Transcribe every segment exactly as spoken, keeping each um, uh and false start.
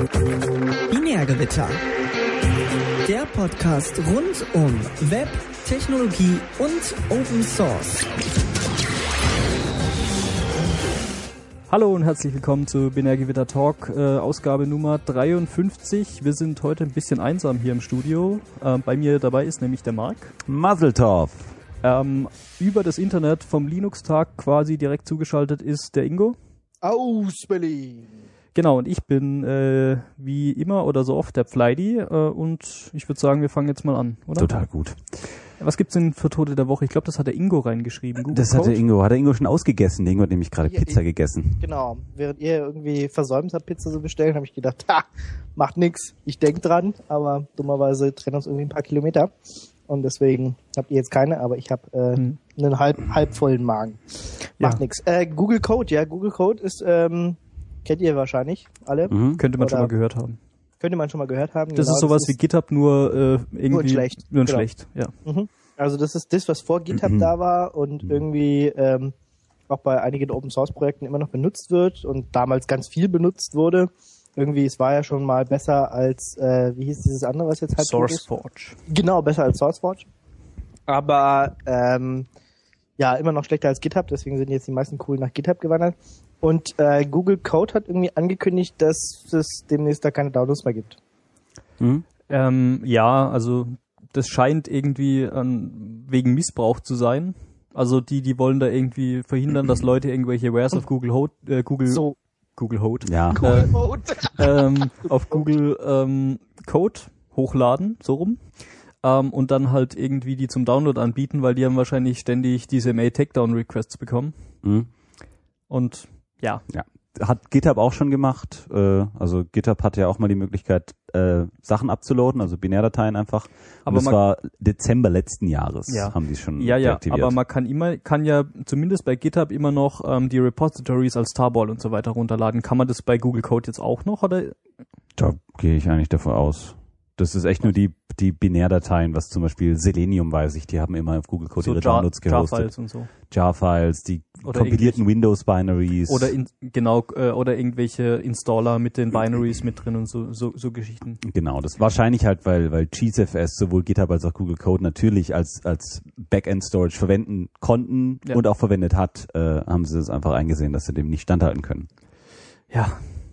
Binärgewitter. Der Podcast rund um Web, Technologie und Open Source. Hallo und herzlich willkommen zu Binärgewitter Talk, äh, Ausgabe Nummer dreiundfünfzig. Wir sind heute ein bisschen einsam hier im Studio. Äh, bei mir dabei ist nämlich der Marc. Mazeltov. Ähm, über das Internet vom Linux-Tag quasi direkt zugeschaltet ist der Ingo. Aus Berlin. Genau, und ich bin äh, wie immer oder so oft der Pfleidi äh, und ich würde sagen, wir fangen jetzt mal an, oder? Total gut. Was gibt's denn für Tote der Woche? Ich glaube, das hat der Ingo reingeschrieben. Google das Code? hat der Ingo. Hat der Ingo schon ausgegessen? Der Ingo hat nämlich gerade Ja, Pizza ich- gegessen. Genau. Während ihr irgendwie versäumt habt, Pizza zu bestellen, habe ich gedacht, ha, macht nix. Ich denk dran, aber dummerweise trennen uns irgendwie ein paar Kilometer. Und deswegen habt ihr jetzt keine, aber ich habe äh, Hm. einen halb, halb vollen Magen. Macht Ja. nix. Äh, Google Code, ja, Google Code ist, ähm, kennt ihr wahrscheinlich alle. Mhm. Könnte man Oder- schon mal gehört haben. Könnte man schon mal gehört haben. Das Genau, ist sowas wie GitHub, nur äh, irgendwie... Nur in schlecht. Nur in Genau. schlecht, ja. Mhm. Also das ist das, was vor GitHub Mhm. da war und irgendwie ähm, auch bei einigen Open-Source-Projekten immer noch benutzt wird und damals ganz viel benutzt wurde. Irgendwie, es war ja schon mal besser als, äh, wie hieß dieses andere, was jetzt halt tot ist? SourceForge. Genau, besser als SourceForge. Aber ähm, ja, immer noch schlechter als GitHub, deswegen sind jetzt die meisten cool nach GitHub gewandert. Und äh, Google Code hat irgendwie angekündigt, dass es demnächst da keine Downloads mehr gibt. Mhm. Ähm, ja, also das scheint irgendwie ähm, wegen Missbrauch zu sein. Also die, die wollen da irgendwie verhindern, dass Leute irgendwelche Wares auf Google Hot, äh, Google, So, Google Hot, Ja. äh, Code. ähm, auf Google ähm, Code hochladen, so rum. Ähm, und dann halt irgendwie die zum Download anbieten, weil die haben wahrscheinlich ständig diese M A Takedown Requests bekommen. Mhm. Und ja, Ja. Hat GitHub auch schon gemacht. Äh, also GitHub hatte ja auch mal die Möglichkeit, äh, Sachen abzuladen, also Binärdateien einfach. Und Aber das man- war Dezember letzten Jahres, Ja. haben die schon ja, ja, deaktiviert. aber man kann immer, kann ja zumindest bei GitHub immer noch ähm, die Repositories als Tarball und so weiter runterladen. Kann man das bei Google Code jetzt auch noch, oder? Da gehe ich eigentlich davon aus. Das ist echt nur die, die Binärdateien, was zum Beispiel Selenium weiß ich, die haben immer auf Google Code So ihre Jar- Downloads gehostet. Jar-Files und so. Jar-Files, die Oder kompilierten Windows-Binaries. Oder in, genau, äh, oder irgendwelche Installer mit den Binaries mit drin und so, so, so Geschichten. Genau, das wahrscheinlich halt, weil, weil CheeseFS sowohl GitHub als auch Google Code natürlich als, als Backend-Storage verwenden konnten Ja. und auch verwendet hat, äh, haben sie es einfach eingesehen, dass sie dem nicht standhalten können. Ja,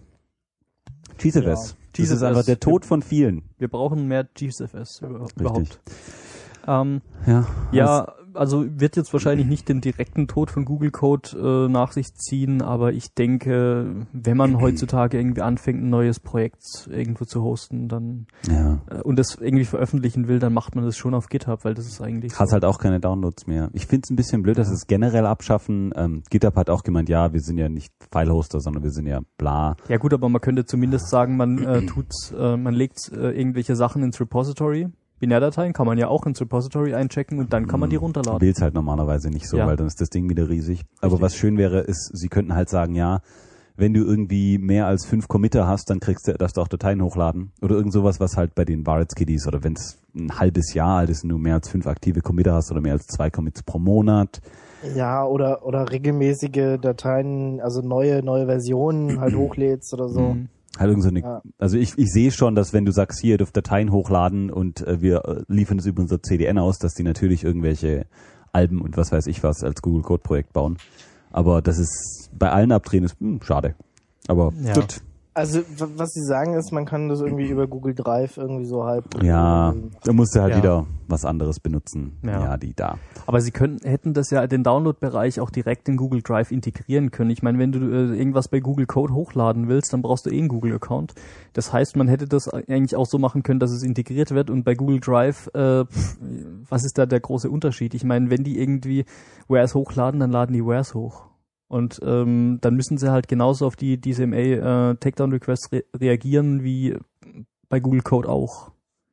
CheeseFS. Ja. Das CheeseFS. ist einfach der Tod von vielen. wir brauchen mehr GeFS über, überhaupt. Ähm, Ja. ja, also wird jetzt wahrscheinlich nicht den direkten Tod von Google Code äh, nach sich ziehen, aber ich denke, wenn man heutzutage irgendwie anfängt, ein neues Projekt irgendwo zu hosten, dann Ja. äh, und das irgendwie veröffentlichen will, dann macht man das schon auf GitHub, weil das ist eigentlich Hast so. halt auch keine Downloads mehr. Ich finde es ein bisschen blöd, dass sie es generell abschaffen. Ähm, GitHub hat auch gemeint, ja, wir sind ja nicht File-Hoster, sondern wir sind ja bla. Ja gut, aber man könnte zumindest sagen, man äh, tut, äh, man legt äh, irgendwelche Sachen ins Repository. Binärdateien kann man ja auch ins Repository einchecken und dann kann man die runterladen. Will's halt normalerweise nicht so, Ja. weil dann ist das Ding wieder riesig. Aber Richtig. was schön wäre, ist, sie könnten halt sagen, ja, wenn du irgendwie mehr als fünf Committer hast, dann kriegst du, darfst du auch Dateien hochladen. Oder irgend sowas, was halt bei den Varets-Kiddies oder wenn es ein halbes Jahr alt ist und du mehr als fünf aktive Committer hast oder mehr als zwei Commits pro Monat. Ja, oder oder regelmäßige Dateien, also neue neue Versionen halt hochlädst oder so. Mhm. Halt irgend so eine, Ja. also ich, ich sehe schon, dass wenn du sagst, hier, ihr dürft Dateien hochladen und äh, wir äh, liefern es über unser C D N aus, dass die natürlich irgendwelche Alben und was weiß ich was als Google Code Projekt bauen. Aber das ist bei allen Abdrehen ist hm, schade. Aber Ja. gut. Also w- was sie sagen ist, man kann das irgendwie über Google Drive irgendwie so halb. Ja, da musst du halt Ja. wieder was anderes benutzen. Ja. Ja, die da. Aber sie können, hätten das ja den Download-Bereich auch direkt in Google Drive integrieren können. Ich meine, wenn du äh, irgendwas bei Google Code hochladen willst, dann brauchst du eh einen Google-Account. Das heißt, man hätte das eigentlich auch so machen können, dass es integriert wird. Und bei Google Drive, äh, pff, was ist da der große Unterschied? Ich meine, wenn die irgendwie Wares hochladen, dann laden die Wares hoch. Und ähm, dann müssen sie halt genauso auf die D C M A äh, Takedown-Requests re reagieren wie bei Google Code auch.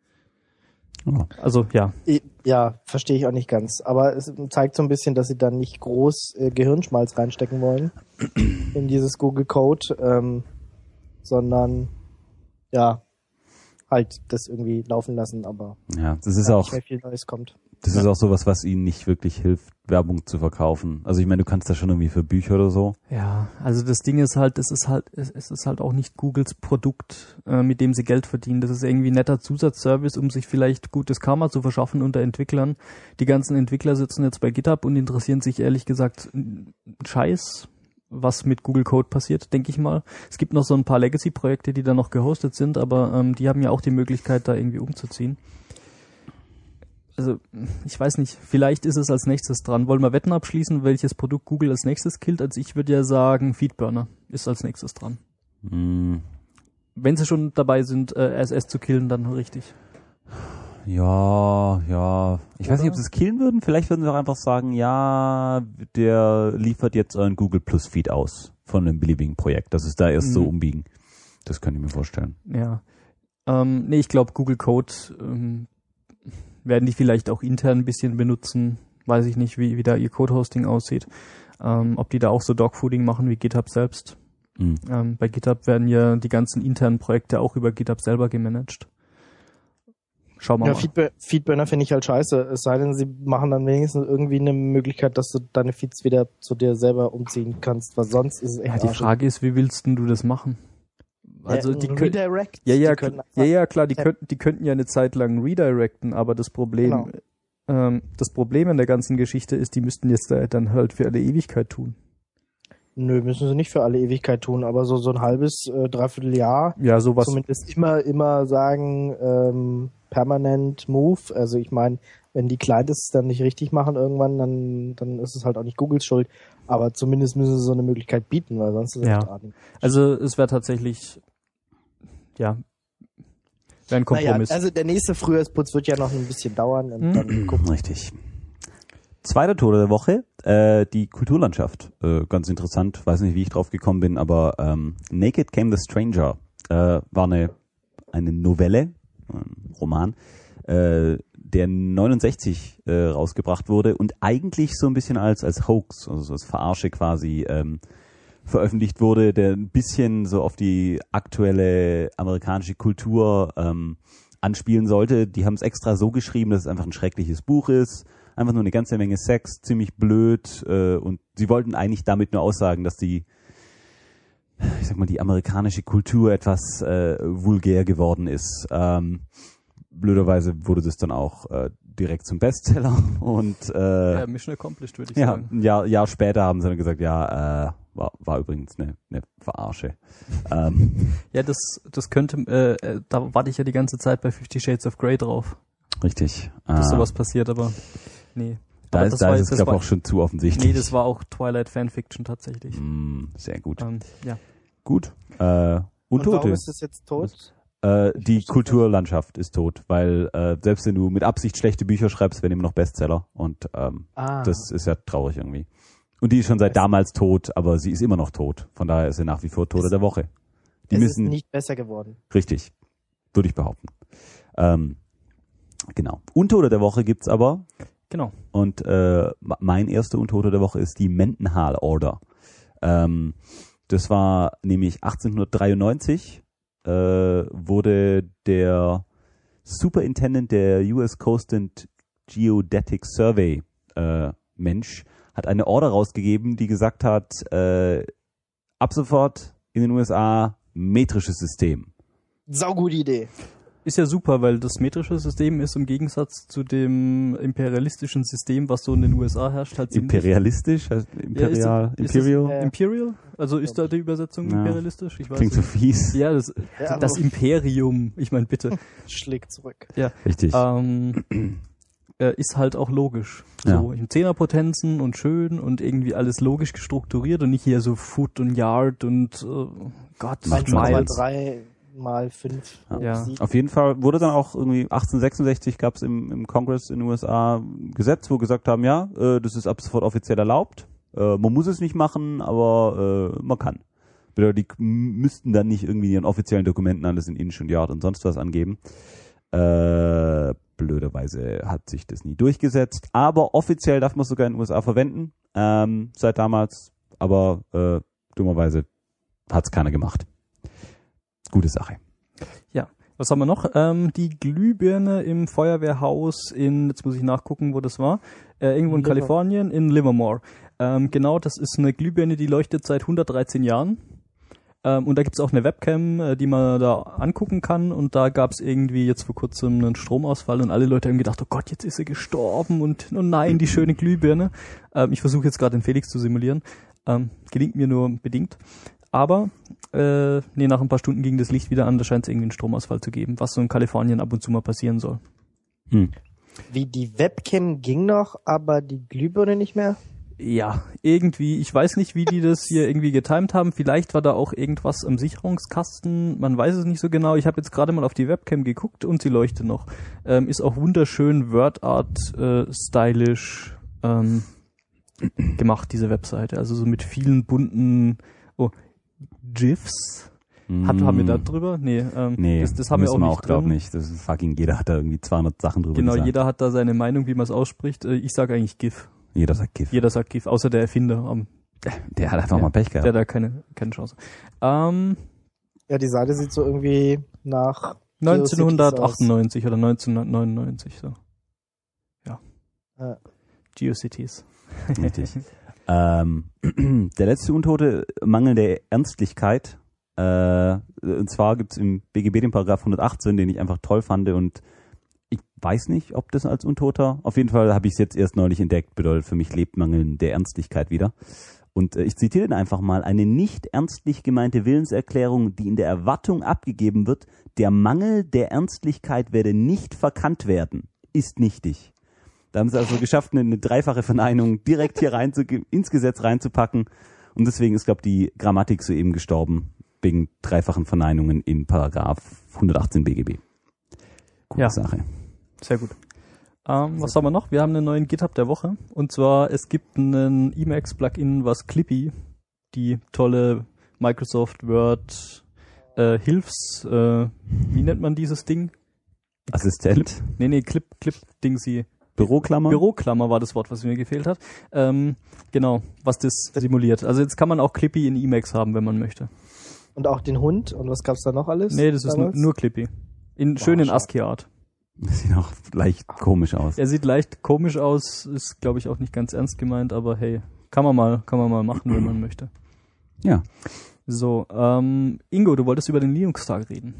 Oh. Also ja. Ja, verstehe ich auch nicht ganz. Aber es zeigt so ein bisschen, dass sie dann nicht groß äh, Gehirnschmalz reinstecken wollen in dieses Google Code, ähm, sondern ja, halt das irgendwie laufen lassen, aber Ja, das ist ja, auch, nicht mehr viel Neues kommt. Das Ja. ist auch sowas, was ihnen nicht wirklich hilft, Werbung zu verkaufen. Also ich meine, du kannst das schon irgendwie für Bücher oder so. Ja, also das Ding ist halt, es ist halt, es es ist halt auch nicht Googles Produkt, äh, mit dem sie Geld verdienen. Das ist irgendwie ein netter Zusatzservice, um sich vielleicht gutes Karma zu verschaffen unter Entwicklern. Die ganzen Entwickler sitzen jetzt bei GitHub und interessieren sich ehrlich gesagt n- Scheiß, was mit Google Code passiert, denke ich mal. Es gibt noch so ein paar Legacy-Projekte, die da noch gehostet sind, aber ähm, die haben ja auch die Möglichkeit, da irgendwie umzuziehen. Also, ich weiß nicht, vielleicht ist es als nächstes dran. Wollen wir Wetten abschließen, welches Produkt Google als nächstes killt? Also ich würde ja sagen, Feedburner ist als nächstes dran. Hm, Wenn sie schon dabei sind, äh, R S S zu killen, dann richtig. ja, ja. Ich Oder? weiß nicht, ob sie es killen würden. Vielleicht würden sie auch einfach sagen, ja, der liefert jetzt einen Google Plus Feed aus von einem beliebigen Projekt. Das ist da erst Mhm. so umbiegen. Das kann ich mir vorstellen. Ja. Ähm, nee, ich glaube, Google Code ähm, werden die vielleicht auch intern ein bisschen benutzen. Weiß ich nicht, wie, wie da ihr Code-Hosting aussieht. Ähm, ob die da auch so Dogfooding machen wie GitHub selbst. Mhm. Ähm, bei GitHub werden ja die ganzen internen Projekte auch über GitHub selber gemanagt. Schauen wir Ja, mal. Feedbur- Feedburner finde ich halt scheiße. Es sei denn, sie machen dann wenigstens irgendwie eine Möglichkeit, dass du deine Feeds wieder zu dir selber umziehen kannst, weil sonst ist es echt Ja, die arschig. Frage ist, wie willst denn du das machen? Also Ja, die ein können, Redirect. ja, ja, die können kl- ja, ja, klar, die Tab- könnten, die könnten ja eine Zeit lang redirecten, aber das Problem, Genau. ähm, das Problem in der ganzen Geschichte ist, die müssten jetzt da dann halt für alle Ewigkeit tun. Nö, müssen sie nicht für alle Ewigkeit tun, aber so, so ein halbes, äh, dreiviertel Jahr Ja, sowas. zumindest immer, immer sagen, ähm, permanent Move. Also ich meine, wenn die Clients es dann nicht richtig machen irgendwann, dann, dann ist es halt auch nicht Googles Schuld. Aber zumindest müssen sie so eine Möglichkeit bieten, weil sonst ist es Ja. echt artig. Also es wäre tatsächlich, ja, wäre ein Kompromiss. Naja, also der nächste Frühjahrsputz wird ja noch ein bisschen dauern und Hm. dann gucken. Richtig. Zweiter Tode der Woche, äh, die Kulturlandschaft. Äh, ganz interessant, weiß nicht, wie ich drauf gekommen bin, aber ähm, Naked Came the Stranger äh, war eine, eine Novelle, ein Roman, äh, der neunundsechzig äh, rausgebracht wurde und eigentlich so ein bisschen als als Hoax, also als Verarsche quasi ähm, veröffentlicht wurde, der ein bisschen so auf die aktuelle amerikanische Kultur ähm, anspielen sollte. Die haben es extra so geschrieben, dass es einfach ein schreckliches Buch ist. Einfach nur eine ganze Menge Sex, ziemlich blöd. Äh, und sie wollten eigentlich damit nur aussagen, dass die, ich sag mal, die amerikanische Kultur etwas äh, vulgär geworden ist. Ähm, blöderweise wurde das dann auch äh, direkt zum Bestseller. Und äh, ja, Mission accomplished, würde ich ja, sagen. ein Jahr, Jahr später haben sie dann gesagt, ja, äh, war, war übrigens eine, eine Verarsche. ähm, Ja, das, das könnte, äh, äh, da warte ich ja die ganze Zeit bei Fifty Shades of Grey drauf, richtig. dass Äh, sowas passiert, aber nee. da aber ist, das da war ist jetzt- es, das glaube ich, war- auch schon zu offensichtlich. Nee, das war auch Twilight Fanfiction tatsächlich. Mm, sehr gut. Ähm, ja. Gut. Äh, Und warum Untote. ist das jetzt tot? Äh, die verstehe Kulturlandschaft ist tot, weil äh, selbst wenn du mit Absicht schlechte Bücher schreibst, werden immer noch Bestseller. Und ähm, Ah, das ist ja traurig irgendwie. Und die ist schon seit damals tot, aber sie ist immer noch tot. Von daher ist sie nach wie vor Tode Es- der Woche. Die es müssen ist nicht besser geworden. Richtig, würde ich behaupten. Ähm, genau. Untote der Woche gibt's aber. Genau. Und äh, mein erster Untote der Woche ist die Mendenhall Order. Ähm, das war nämlich achtzehnhundertdreiundneunzig äh, wurde der Superintendent der U S Coast and Geodetic Survey äh, Mensch hat eine Order rausgegeben, die gesagt hat, äh, ab sofort in den U S A metrisches System. Saugute Idee. Ist ja super, weil das metrische System ist im Gegensatz zu dem imperialistischen System, was so in den U S A herrscht, halt ziemlich- Imperialistisch? heißt Imperial? ist es- Imperial? äh, Imperial? Also ist da die Übersetzung Ja. imperialistisch? Ich weiß Klingt so nicht. fies. Ja, das, Ja, das aber- Imperium, ich meine bitte. Schlägt zurück. Richtig. ähm, äh, ist halt auch logisch. So in Zehnerpotenzen und schön und irgendwie alles logisch strukturiert und nicht hier so Foot und Yard und äh, Gott, Macht eins schon mal Sinn. drei mal fünf. Ja. Ja. sieben. Auf jeden Fall wurde dann auch irgendwie achtzehnhundertsechsundsechzig gab es im, im Kongress in den U S A ein Gesetz, wo gesagt haben, ja, äh, das ist ab sofort offiziell erlaubt. Äh, man muss es nicht machen, aber äh, man kann. Bedeutet, die k- müssten dann nicht irgendwie in ihren offiziellen Dokumenten alles in Inch und Yard und sonst was angeben. Äh, blöderweise hat sich das nie durchgesetzt. Aber offiziell darf man es sogar in den U S A verwenden, ähm, seit damals. Aber äh, dummerweise hat es keiner gemacht. Gute Sache. Was haben wir noch? Ähm, die Glühbirne im Feuerwehrhaus in, jetzt muss ich nachgucken, wo das war, äh, irgendwo in Livermore. Kalifornien, in Livermore. Ähm, genau, das ist eine Glühbirne, die leuchtet seit hundertdreizehn Jahren. Ähm, und da gibt's auch eine Webcam, äh, die man da angucken kann. Und da gab's irgendwie jetzt vor kurzem einen Stromausfall und alle Leute haben gedacht, oh Gott, jetzt ist sie gestorben und oh nein, die schöne Glühbirne. Ähm, ich versuche jetzt gerade den Felix zu simulieren. Ähm, gelingt mir nur bedingt. Aber äh, nee, nach ein paar Stunden ging das Licht wieder an, da scheint es irgendwie einen Stromausfall zu geben, was so in Kalifornien ab und zu mal passieren soll. Hm. Wie die Webcam ging noch, aber die Glühbirne nicht mehr? Ja, irgendwie, ich weiß nicht, wie die das hier irgendwie getimt haben. Vielleicht war da auch irgendwas am Sicherungskasten, man weiß es nicht so genau. Ich habe jetzt gerade mal auf die Webcam geguckt und sie leuchtet noch. Ähm, ist auch wunderschön WordArt äh, stylisch ähm, gemacht, diese Webseite. Also so mit vielen bunten oh, GIFs. Hat, haben wir da drüber? Nee, ähm, Nee, das, das haben wir auch wir nicht auch, glaub drin. nicht. Das ist fucking, jeder hat da irgendwie zweihundert Sachen drüber Genau, gesagt. jeder hat da seine Meinung, wie man es ausspricht. Äh, Ich sage eigentlich GIF. Jeder sagt GIF. Jeder sagt GIF, außer der Erfinder. Um, Der hat einfach Ja, mal Pech der gehabt. hat da keine, keine Chance. Ähm, Ja, die Seite sieht so irgendwie nach neunzehnhundertachtundneunzig oder neunzehnhundertneunundneunzig so. Ja. Ja. GeoCities. Richtig. ähm, der letzte Untote, mangelnde Ernstlichkeit. Äh, und zwar gibt's im B G B den Paragraph hundertachtzehn, den ich einfach toll fand und ich weiß nicht, ob das als Untoter, auf jeden Fall habe ich es jetzt erst neulich entdeckt, bedeutet für mich lebt mangelnde Ernstlichkeit wieder. Und äh, ich zitiere den einfach mal, eine nicht ernstlich gemeinte Willenserklärung, die in der Erwartung abgegeben wird, der Mangel der Ernstlichkeit werde nicht verkannt werden, ist nichtig. Da haben sie also geschafft, eine, eine dreifache Verneinung direkt hier rein zu, ins Gesetz reinzupacken und deswegen ist, glaube ich, die Grammatik soeben gestorben, wegen dreifachen Verneinungen in Paragraph hundertachtzehn B G B. Gute Ja. Sache. Sehr gut. Ähm, was haben wir noch? Wir haben einen neuen GitHub der Woche. Und zwar, es gibt einen Emacs-Plugin, was Clippy, die tolle Microsoft Word äh, Hilfs, äh, wie nennt man dieses Ding? Assistent, Nee, nee, Clip, Clip, Dingsy. Büroklammer. Büroklammer war das Wort, was mir gefehlt hat. Ähm, genau, was das simuliert. Also jetzt kann man auch Clippy in Emacs haben, wenn man möchte. Und auch den Hund. Und was gab's da noch alles? Nee, das ist nur, damals? nur Clippy. In, schön in schade. ASCII-Art. Das sieht auch leicht komisch aus. Er sieht leicht komisch aus, ist glaube ich auch nicht ganz ernst gemeint, aber hey, kann man mal, kann man mal machen, wenn man möchte. Ja. So, ähm, Ingo, du wolltest über den Linux-Tag reden.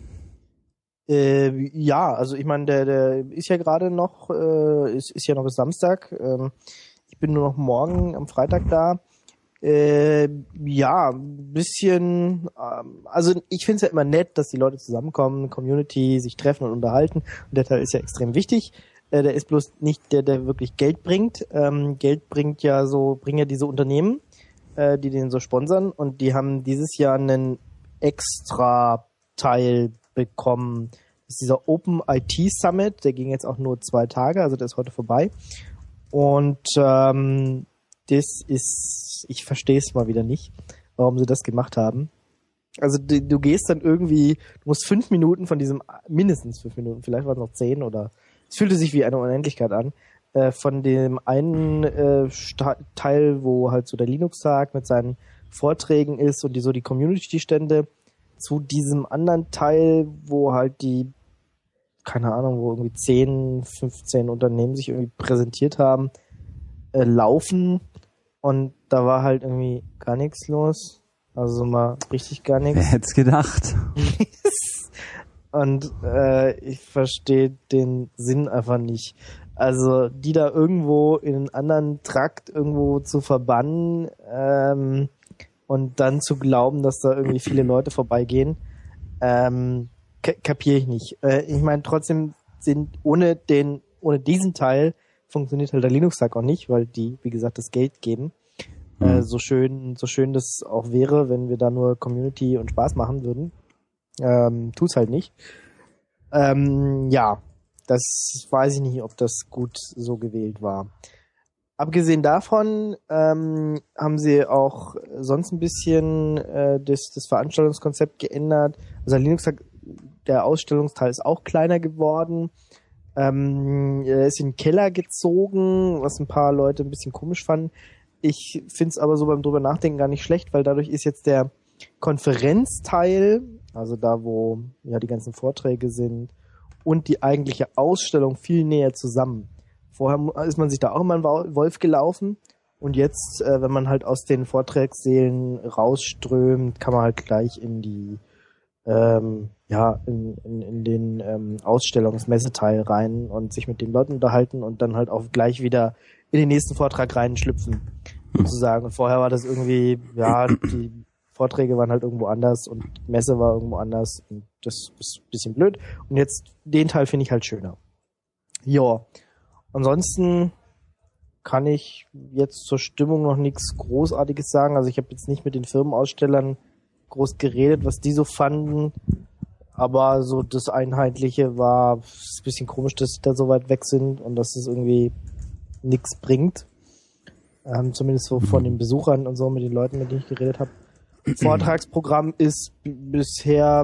Äh, ja, also ich meine, der, der ist ja gerade noch, äh, ist, ist ja noch bis Samstag. Ähm, ich bin nur noch morgen am Freitag da. Äh, ja, ein bisschen, ähm, also ich finde es ja immer nett, dass die Leute zusammenkommen, Community, sich treffen und unterhalten. Und der Teil ist ja extrem wichtig. Äh, der ist bloß nicht der, der wirklich Geld bringt. Ähm, Geld bringt ja so, bringen ja diese Unternehmen, äh, die den so sponsern. Und die haben dieses Jahr einen extra Teil bekommen. Das ist dieser Open I T Summit, der ging jetzt auch nur zwei Tage, also der ist heute vorbei. Und ähm, das ist, ich verstehe es mal wieder nicht, warum sie das gemacht haben. Also du, du gehst dann irgendwie, du musst fünf Minuten von diesem, mindestens fünf Minuten, vielleicht waren es noch zehn oder, es fühlte sich wie eine Unendlichkeit an, äh, von dem einen äh, Sta- Teil, wo halt so der Linux-Tag mit seinen Vorträgen ist und die so die Community-Stände, zu diesem anderen Teil, wo halt die, keine Ahnung, wo irgendwie zehn, fünfzehn Unternehmen sich irgendwie präsentiert haben, äh, laufen und da war halt irgendwie gar nichts los. Also mal richtig gar nichts. Wer hätte es gedacht? Und äh, ich verstehe den Sinn einfach nicht. Also die da irgendwo in einen anderen Trakt irgendwo zu verbannen ähm, und dann zu glauben, dass da irgendwie viele Leute vorbeigehen, ähm, ka- kapiere ich nicht. Äh, ich meine, trotzdem sind ohne den, ohne diesen Teil funktioniert halt der Linux-Tag auch nicht, weil die, wie gesagt, das Geld geben. Mhm. Äh, so schön, so schön das auch wäre, wenn wir da nur Community und Spaß machen würden. Ähm, tut's halt nicht. Ähm, ja, das weiß ich nicht, ob das gut so gewählt war. Abgesehen davon ähm, haben sie auch sonst ein bisschen äh, das, das Veranstaltungskonzept geändert. Also der Linux, der Ausstellungsteil ist auch kleiner geworden. Ähm, er ist in den Keller gezogen, was ein paar Leute ein bisschen komisch fanden. Ich finde es aber so beim drüber nachdenken gar nicht schlecht, weil dadurch ist jetzt der Konferenzteil Also da, wo ja die ganzen Vorträge sind und die eigentliche Ausstellung viel näher zusammen. Vorher ist man sich da auch immer einen Wolf gelaufen und jetzt, äh, wenn man halt aus den Vortragssälen rausströmt, kann man halt gleich in die ähm, ja, in, in, in den ähm, Ausstellungsmesseteil rein und sich mit den Leuten unterhalten und dann halt auch gleich wieder in den nächsten Vortrag reinschlüpfen, sozusagen. Und vorher war das irgendwie, ja, die Vorträge waren halt irgendwo anders und die Messe war irgendwo anders und das ist ein bisschen blöd. Und jetzt, den Teil finde ich halt schöner. Ja, ansonsten kann ich jetzt zur Stimmung noch nichts Großartiges sagen. Also ich habe jetzt nicht mit den Firmenausstellern groß geredet, was die so fanden. Aber so das Einheitliche war, es ist ein bisschen komisch, dass sie da so weit weg sind und dass es irgendwie nichts bringt. Ähm, zumindest so von den Besuchern und so, mit den Leuten, mit denen ich geredet habe. Vortragsprogramm ist b- bisher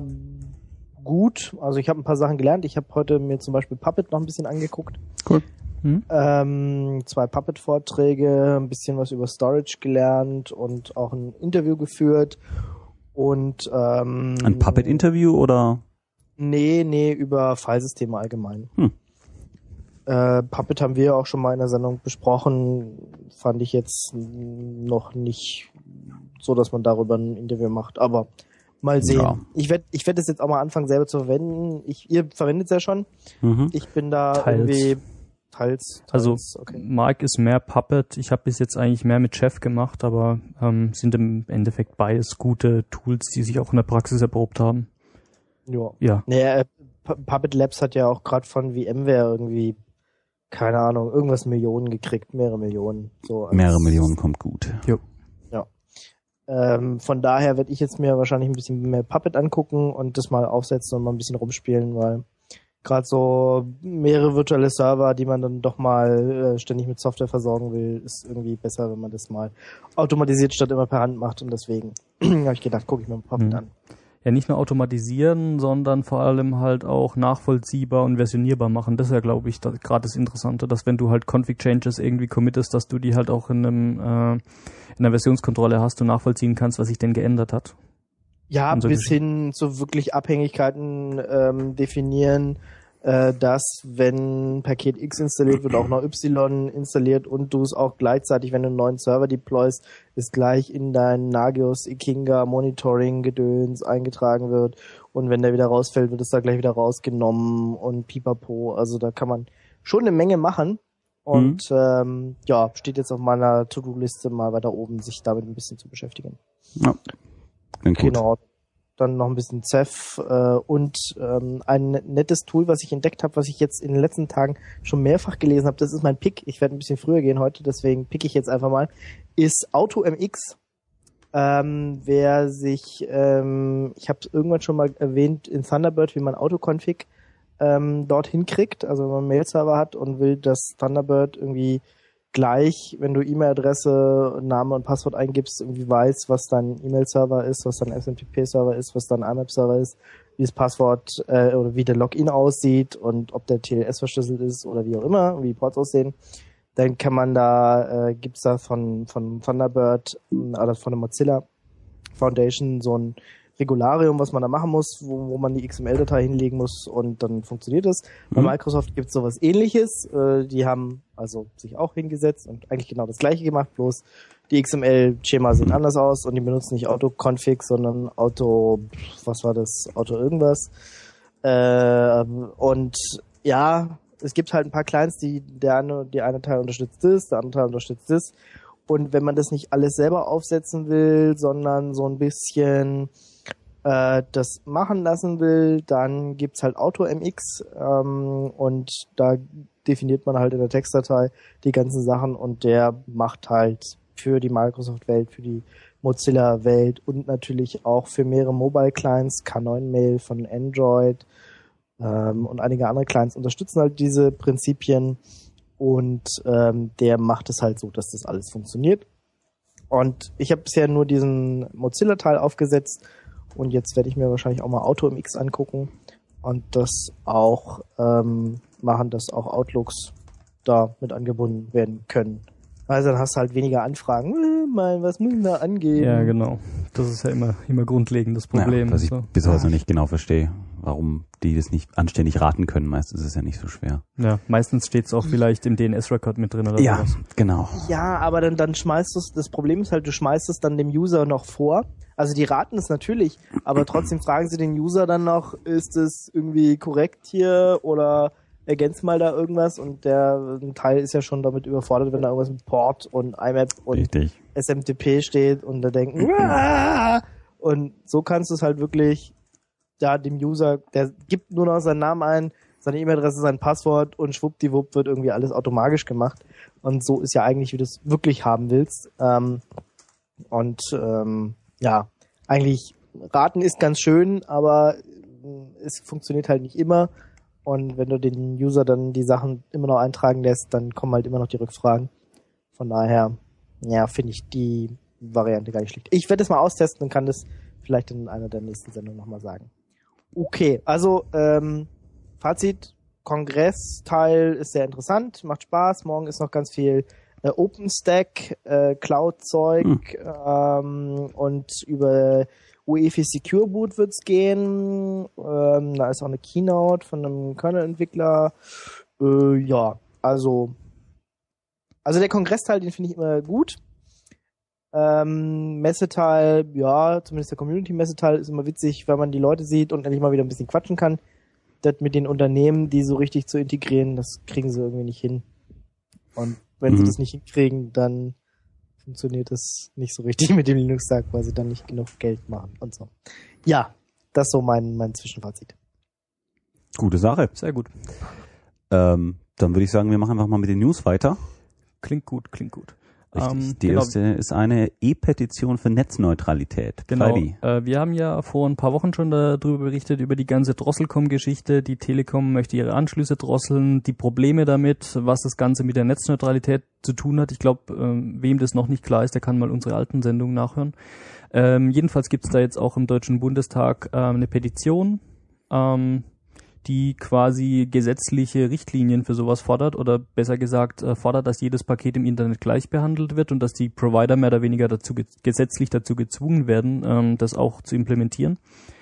gut. Also ich habe ein paar Sachen gelernt. Ich habe heute mir zum Beispiel Puppet noch ein bisschen angeguckt. Cool. Hm? Ähm, zwei Puppet-Vorträge, ein bisschen was über Storage gelernt und auch ein Interview geführt. Und ähm, ein Puppet-Interview oder? Nee, nee, über Filesysteme allgemein. Hm. Äh, Puppet haben wir auch schon mal in der Sendung besprochen. Fand ich jetzt noch nicht so, dass man darüber ein Interview macht. Aber mal sehen. Ja. Ich werde ich werd das jetzt auch mal anfangen, selber zu verwenden. Ich, ihr verwendet es ja schon. Mhm. Ich bin da Teils. irgendwie teils. teils Also okay. Mark ist mehr Puppet. Ich habe bis jetzt eigentlich mehr mit Chef gemacht, aber ähm, sind im Endeffekt beides gute Tools, die sich auch in der Praxis erprobt haben. Ja. Ja. Naja, Pu- Puppet Labs hat ja auch gerade von VMware irgendwie, keine Ahnung, irgendwas Millionen gekriegt, mehrere Millionen. So als, Mehrere Millionen kommt gut. Jo. Ja. Ähm, von daher werde ich jetzt mir wahrscheinlich ein bisschen mehr Puppet angucken und das mal aufsetzen und mal ein bisschen rumspielen, weil gerade so mehrere virtuelle Server, die man dann doch mal äh, ständig mit Software versorgen will, ist irgendwie besser, wenn man das mal automatisiert statt immer per Hand macht und deswegen habe ich gedacht, gucke ich mir Puppet Mhm. an. Ja, nicht nur automatisieren, sondern vor allem halt auch nachvollziehbar und versionierbar machen. Das ist ja, glaube ich, gerade das Interessante, dass wenn du halt Config-Changes irgendwie committest, dass du die halt auch in einem äh, in einer Versionskontrolle hast und nachvollziehen kannst, was sich denn geändert hat. Ja, Und so bis gesch- hin zu wirklich Abhängigkeiten ähm, definieren, äh, dass wenn Paket X installiert wird, auch noch Y installiert und du es auch gleichzeitig, wenn du einen neuen Server deployst, ist gleich in dein Nagios, Ikinga, Monitoring, Gedöns eingetragen wird und wenn der wieder rausfällt, wird es da gleich wieder rausgenommen und pipapo. Also da kann man schon eine Menge machen und mhm. ähm, ja, steht jetzt auf meiner To-Do-Liste mal weiter oben, sich damit ein bisschen zu beschäftigen. Ja. Klingt gut. Genau. Dann noch ein bisschen Ceph äh, und ähm, ein nettes Tool, was ich entdeckt habe, was ich jetzt in den letzten Tagen schon mehrfach gelesen habe. Das ist mein Pick. Ich werde ein bisschen früher gehen heute, deswegen pick ich jetzt einfach mal. Ist AutoMX. Ähm, wer sich, ähm, ich habe es irgendwann schon mal erwähnt in Thunderbird, wie man Autoconfig ähm, dorthin kriegt. Also wenn man einen Mail-Server hat und will, dass Thunderbird irgendwie gleich, wenn du E-Mail-Adresse, Name und Passwort eingibst, irgendwie weiß, was dein E-Mail-Server ist, was dein S M T P-Server ist, was dein I M A P-Server ist, wie das Passwort äh, oder wie der Login aussieht und ob der T L S verschlüsselt ist oder wie auch immer, wie die Ports aussehen, dann kann man da, äh, gibt's da von von Thunderbird oder von der Mozilla Foundation so ein Regularium, was man da machen muss, wo, wo man die X M L-Datei hinlegen muss und dann funktioniert es. Mhm. Bei Microsoft gibt es sowas Ähnliches. Äh, die haben also sich auch hingesetzt und eigentlich genau das Gleiche gemacht, bloß die X M L-Schema sehen anders aus und die benutzen nicht Auto-Config, sondern Auto, was war das, Auto irgendwas. Äh, und ja, es gibt halt ein paar Clients, die der eine, die eine Teil unterstützt das, der andere Teil unterstützt das. Und wenn man das nicht alles selber aufsetzen will, sondern so ein bisschen äh, das machen lassen will, dann gibt's halt AutoMX ähm, und da definiert man halt in der Textdatei die ganzen Sachen und der macht halt für die Microsoft-Welt, für die Mozilla-Welt und natürlich auch für mehrere Mobile-Clients, K neun Mail von Android ähm, und einige andere Clients unterstützen halt diese Prinzipien. Und ähm, der macht es halt so, dass das alles funktioniert. Und ich habe bisher nur diesen Mozilla-Teil aufgesetzt und jetzt werde ich mir wahrscheinlich auch mal AutoMX angucken und das auch ähm, machen, dass auch Outlooks da mit angebunden werden können. Also dann hast du halt weniger Anfragen. Äh, mein, was müssen wir da angeben? Ja, genau. Das ist ja immer, immer grundlegend das Problem. Ja, was ich so. bis heute noch nicht genau verstehe, warum die das nicht anständig raten können. Meistens ist es ja nicht so schwer. Ja, meistens steht es auch vielleicht im D N S-Record mit drin oder Ja, sowas. genau. Ja, aber dann, dann schmeißt du es, das Problem ist halt, du schmeißt es dann dem User noch vor. Also die raten es natürlich, aber trotzdem fragen sie den User dann noch, ist es irgendwie korrekt hier oder ergänzt mal da irgendwas, und der ein Teil ist ja schon damit überfordert, wenn da irgendwas mit Port und I M A P und Richtig. S M T P steht und da denken, Wah! Und so kannst du es halt wirklich da dem User, der gibt nur noch seinen Namen ein, seine E-Mail-Adresse, sein Passwort und schwuppdiwupp wird irgendwie alles automatisch gemacht, und so ist ja eigentlich, wie du es wirklich haben willst. Ähm, und ähm, ja, eigentlich raten ist ganz schön, aber es funktioniert halt nicht immer. Und wenn du den User dann die Sachen immer noch eintragen lässt, dann kommen halt immer noch die Rückfragen. Von daher, ja, finde ich die Variante gar nicht schlecht. Ich werde es mal austesten und kann das vielleicht in einer der nächsten Sendungen nochmal sagen. Okay, also ähm, Fazit, Kongressteil ist sehr interessant, macht Spaß. Morgen ist noch ganz viel äh, OpenStack, äh, Cloud-Zeug hm. ähm, und über U E F I Secure Boot wird's gehen. Ähm, da ist auch eine Keynote von einem Kernel-Entwickler. Äh, ja, also also der Kongressteil, den finde ich immer gut. Ähm, Messeteil, ja, zumindest der Community-Messeteil ist immer witzig, weil man die Leute sieht und endlich mal wieder ein bisschen quatschen kann. Das mit den Unternehmen, die so richtig zu integrieren, das kriegen sie irgendwie nicht hin. Und wenn mhm. sie das nicht hinkriegen, dann funktioniert das nicht so richtig mit dem Linux-Tag, weil sie dann nicht genug Geld machen und so. Ja, das ist so mein, mein Zwischenfazit. Gute Sache. Sehr gut. Ähm, dann würde ich sagen, wir machen einfach mal mit den News weiter. Klingt gut, klingt gut. Richtig. Ähm, Die genau. erste ist eine E-Petition für Netzneutralität. Genau. Äh, wir haben ja vor ein paar Wochen schon darüber berichtet, über die ganze Drosselcom-Geschichte. Die Telekom möchte ihre Anschlüsse drosseln, die Probleme damit, was das Ganze mit der Netzneutralität zu tun hat. Ich glaube, ähm, wem das noch nicht klar ist, der kann mal unsere alten Sendungen nachhören. Ähm, jedenfalls gibt es da jetzt auch im Deutschen Bundestag äh, eine Petition, ähm, die quasi gesetzliche Richtlinien für sowas fordert, oder besser gesagt äh, fordert, dass jedes Paket im Internet gleich behandelt wird und dass die Provider mehr oder weniger dazu ge- gesetzlich dazu gezwungen werden, ähm, das auch zu implementieren.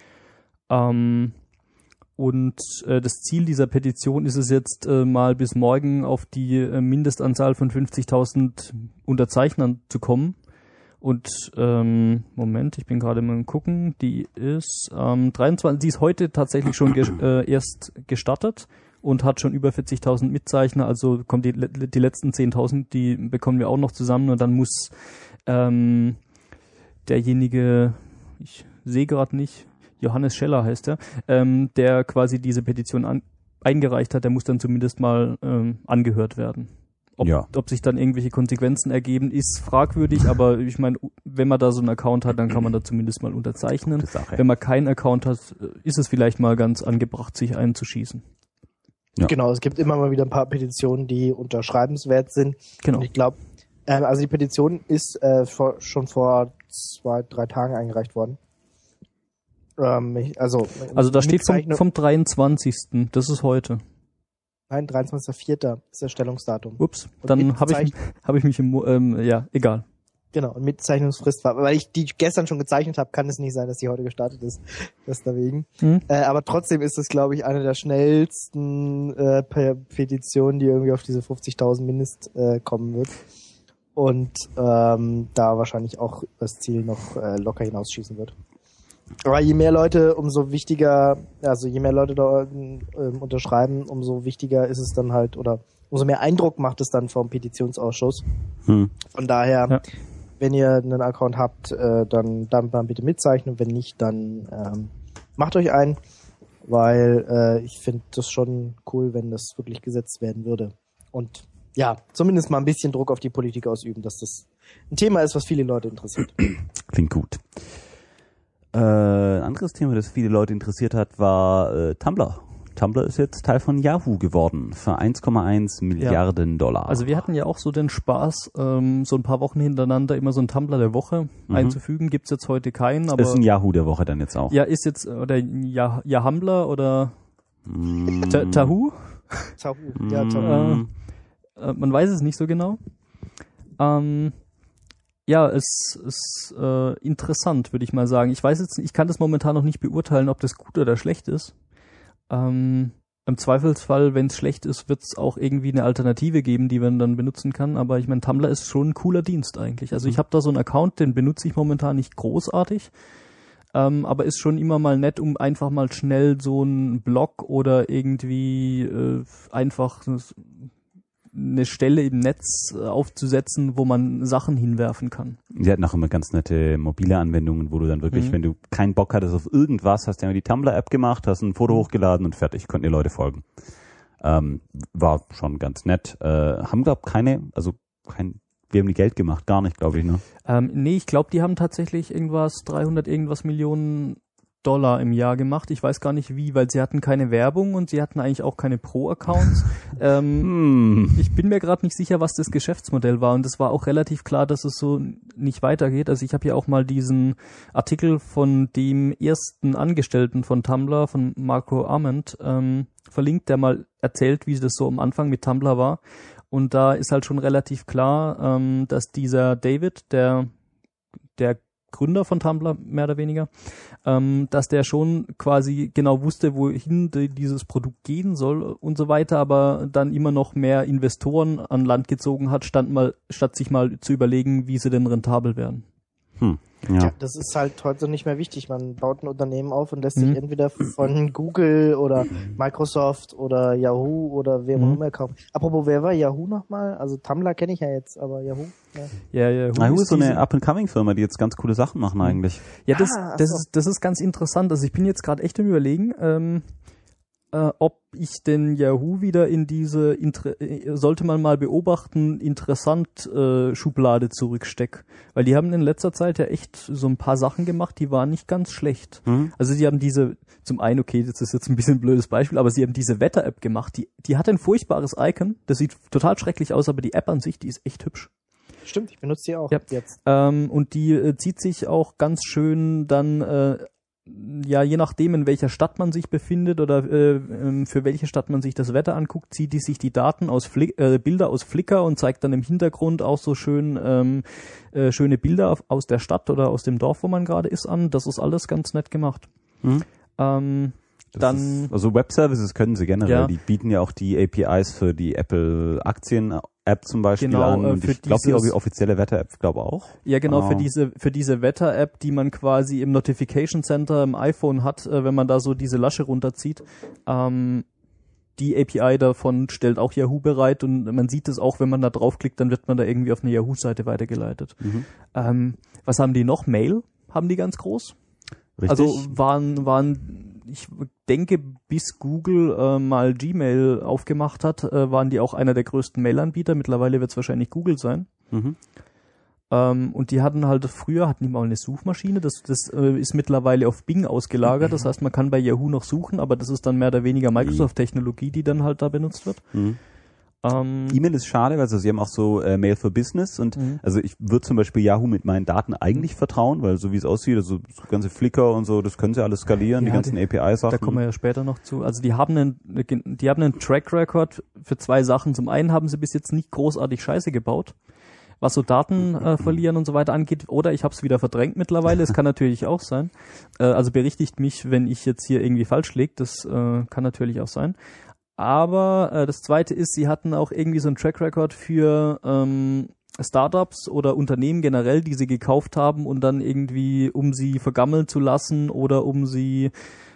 Ähm, und äh, das Ziel dieser Petition ist es jetzt äh, mal bis morgen auf die äh, Mindestanzahl von fünfzigtausend Unterzeichnern zu kommen. Und ähm, Moment, ich bin gerade mal am gucken, die ist ähm, dreiundzwanzig, die ist heute tatsächlich schon ge- äh, erst gestartet und hat schon über vierzigtausend Mitzeichner, also kommt die, die letzten zehntausend, die bekommen wir auch noch zusammen, und dann muss ähm, derjenige, ich sehe gerade nicht, Johannes Scheller heißt er, ähm, der quasi diese Petition an, eingereicht hat, der muss dann zumindest mal ähm, angehört werden. Ob, ja. ob sich dann irgendwelche Konsequenzen ergeben, ist fragwürdig, aber ich meine, wenn man da so einen Account hat, dann kann man da zumindest mal unterzeichnen. Wenn man keinen Account hat, ist es vielleicht mal ganz angebracht, sich einzuschießen. Ja. Genau, es gibt immer mal wieder ein paar Petitionen, die unterschreibenswert sind. Genau. Und ich glaube, äh, also die Petition ist äh, vor, schon vor zwei, drei Tagen eingereicht worden. Ähm, ich, also, also da steht vom, vom dreiundzwanzigsten Das ist heute. Nein, dreiundzwanzigster vierter ist das Stellungsdatum. Ups, dann habe ich, hab ich mich im, ähm, ja, egal. Genau, und mit Zeichnungsfrist war, weil ich die gestern schon gezeichnet habe, kann es nicht sein, dass die heute gestartet ist. Deswegen. Hm. Äh, aber trotzdem ist es, glaube ich, eine der schnellsten äh, Petitionen, die irgendwie auf diese fünfzigtausend Mindest äh, kommen wird. Und ähm, da wahrscheinlich auch das Ziel noch äh, locker hinausschießen wird. Aber je mehr Leute, umso wichtiger, also je mehr Leute da äh, unterschreiben, umso wichtiger ist es dann halt, oder umso mehr Eindruck macht es dann vom Petitionsausschuss. Hm. Von daher, ja. Wenn ihr einen Account habt, äh, dann, dann dann bitte mitzeichnen. Wenn nicht, dann ähm, macht euch einen, weil äh, ich finde das schon cool, wenn das wirklich gesetzt werden würde. Und ja, zumindest mal ein bisschen Druck auf die Politik ausüben, dass das ein Thema ist, was viele Leute interessiert. Klingt gut. Äh, ein anderes Thema, das viele Leute interessiert hat, war äh, Tumblr. Tumblr ist jetzt Teil von Yahoo geworden für eins Komma eins Milliarden Dollar. Also wir hatten ja auch so den Spaß, ähm, so ein paar Wochen hintereinander immer so ein Tumblr der Woche mhm. einzufügen. Gibt's jetzt heute keinen, aber... Ist ein Yahoo der Woche dann jetzt auch. Ja, ist jetzt, oder ja, Yahambler oder mm. Tahu? Tahu, ja, Tahu. Äh, äh, man weiß es nicht so genau. Ähm, ja, es ist äh, interessant, würde ich mal sagen. Ich weiß jetzt, ich kann das momentan noch nicht beurteilen, ob das gut oder schlecht ist. Ähm, Im Zweifelsfall, wenn es schlecht ist, wird es auch irgendwie eine Alternative geben, die man dann benutzen kann. Aber ich meine, Tumblr ist schon ein cooler Dienst eigentlich. Also ich habe da so einen Account, den benutze ich momentan nicht großartig. Ähm, aber ist schon immer mal nett, um einfach mal schnell so einen Blog oder irgendwie äh, einfach eine Stelle im Netz äh, aufzusetzen, wo man Sachen hinwerfen kann. Die hatten auch immer ganz nette mobile Anwendungen, wo du dann wirklich, mhm. wenn du keinen Bock hattest auf irgendwas, hast du ja die Tumblr-App gemacht, hast ein Foto hochgeladen und fertig, konnten dir Leute folgen. Ähm, war schon ganz nett. Äh, haben, glaub keine, also kein Wir haben die Geld gemacht, gar nicht, glaube ich, ne? Ähm, nee, ich glaube, die haben tatsächlich irgendwas, dreihundert irgendwas Millionen Dollar im Jahr gemacht. Ich weiß gar nicht wie, weil sie hatten keine Werbung und sie hatten eigentlich auch keine Pro-Accounts. ähm, hm. Ich bin mir gerade nicht sicher, was das Geschäftsmodell war und es war auch relativ klar, dass es so nicht weitergeht. Also ich habe hier auch mal diesen Artikel von dem ersten Angestellten von Tumblr, von Marco Arment, ähm, verlinkt, der mal erzählt, wie das so am Anfang mit Tumblr war. Und da ist halt schon relativ klar, ähm, dass dieser David, der der Gründer von Tumblr, mehr oder weniger, ähm, dass der schon quasi genau wusste, wohin die, dieses Produkt gehen soll und so weiter, aber dann immer noch mehr Investoren an Land gezogen hat, stand mal, statt sich mal zu überlegen, wie sie denn rentabel werden. Hm. Ja. ja, das ist halt heute nicht mehr wichtig. Man baut ein Unternehmen auf und lässt mhm. sich entweder von Google oder Microsoft oder Yahoo oder wer auch mhm. immer kaufen. Apropos, wer war Yahoo nochmal? Also Tumblr kenne ich ja jetzt, aber Yahoo? Ja, ja, Yahoo, Yahoo ist so eine Up-and-Coming-Firma, die jetzt ganz coole Sachen machen mhm. eigentlich. Ja, das, ah, das, so. ist, das ist ganz interessant. Also ich bin jetzt gerade echt im Überlegen, ähm, äh, ob ich den Yahoo wieder in diese, Inter- sollte man mal beobachten, interessant äh, Schublade zurücksteck. Weil die haben in letzter Zeit ja echt so ein paar Sachen gemacht, die waren nicht ganz schlecht. Mhm. Also die haben diese, zum einen, okay, das ist jetzt ein bisschen ein blödes Beispiel, aber sie haben diese Wetter-App gemacht, die, die hat ein furchtbares Icon, das sieht total schrecklich aus, aber die App an sich, die ist echt hübsch. Stimmt, ich benutze die auch ja. jetzt. Ähm, und die äh, zieht sich auch ganz schön dann äh, ja, je nachdem, in welcher Stadt man sich befindet oder äh, für welche Stadt man sich das Wetter anguckt, zieht die sich die Daten aus Fli- äh, Bilder aus Flickr und zeigt dann im Hintergrund auch so schön ähm, äh, schöne Bilder auf, aus der Stadt oder aus dem Dorf, wo man gerade ist, an. Das ist alles ganz nett gemacht. Mhm. Ähm, dann ist, also Web-Services können sie generell. Ja. Die bieten ja auch die A P Is für die Apple-Aktien-App zum Beispiel genau, an. Und äh, ich glaube, die offizielle Wetter-App glaube auch. Ja, genau, oh. für diese für diese Wetter-App, die man quasi im Notification Center im iPhone hat, äh, wenn man da so diese Lasche runterzieht. Ähm, die A P I davon stellt auch Yahoo bereit und man sieht es auch, wenn man da draufklickt, dann wird man da irgendwie auf eine Yahoo-Seite weitergeleitet. Mhm. Ähm, was haben die noch? Mail haben die ganz groß. Richtig. Also waren, waren, ich denke, bis Google äh, mal Gmail aufgemacht hat, äh, waren die auch einer der größten Mail-Anbieter. Mittlerweile wird es wahrscheinlich Google sein. Mhm. Ähm, und die hatten halt früher, hatten die mal eine Suchmaschine, das, das äh, ist mittlerweile auf Bing ausgelagert. Das heißt, man kann bei Yahoo noch suchen, aber das ist dann mehr oder weniger Microsoft-Technologie, die dann halt da benutzt wird. Mhm. Um, E-Mail ist schade, weil also sie haben auch so äh, Mail for Business und mhm. also ich würde zum Beispiel Yahoo mit meinen Daten eigentlich vertrauen, weil so wie es aussieht, also so ganze Flickr und so, das können sie alles skalieren, ja, die ganzen die, A P I-Sachen. Da kommen wir ja später noch zu. Also die haben einen, die haben einen Track Record für zwei Sachen. Zum einen haben sie bis jetzt nicht großartig Scheiße gebaut, was so Daten äh, verlieren und so weiter angeht, oder ich habe es wieder verdrängt mittlerweile, es kann natürlich auch sein. Äh, also berichtigt mich, wenn ich jetzt hier irgendwie falsch liege, das äh, kann natürlich auch sein. Aber äh, das Zweite ist, sie hatten auch irgendwie so einen Track Record für ähm, Startups oder Unternehmen generell, die sie gekauft haben und dann irgendwie, um sie vergammeln zu lassen oder um sie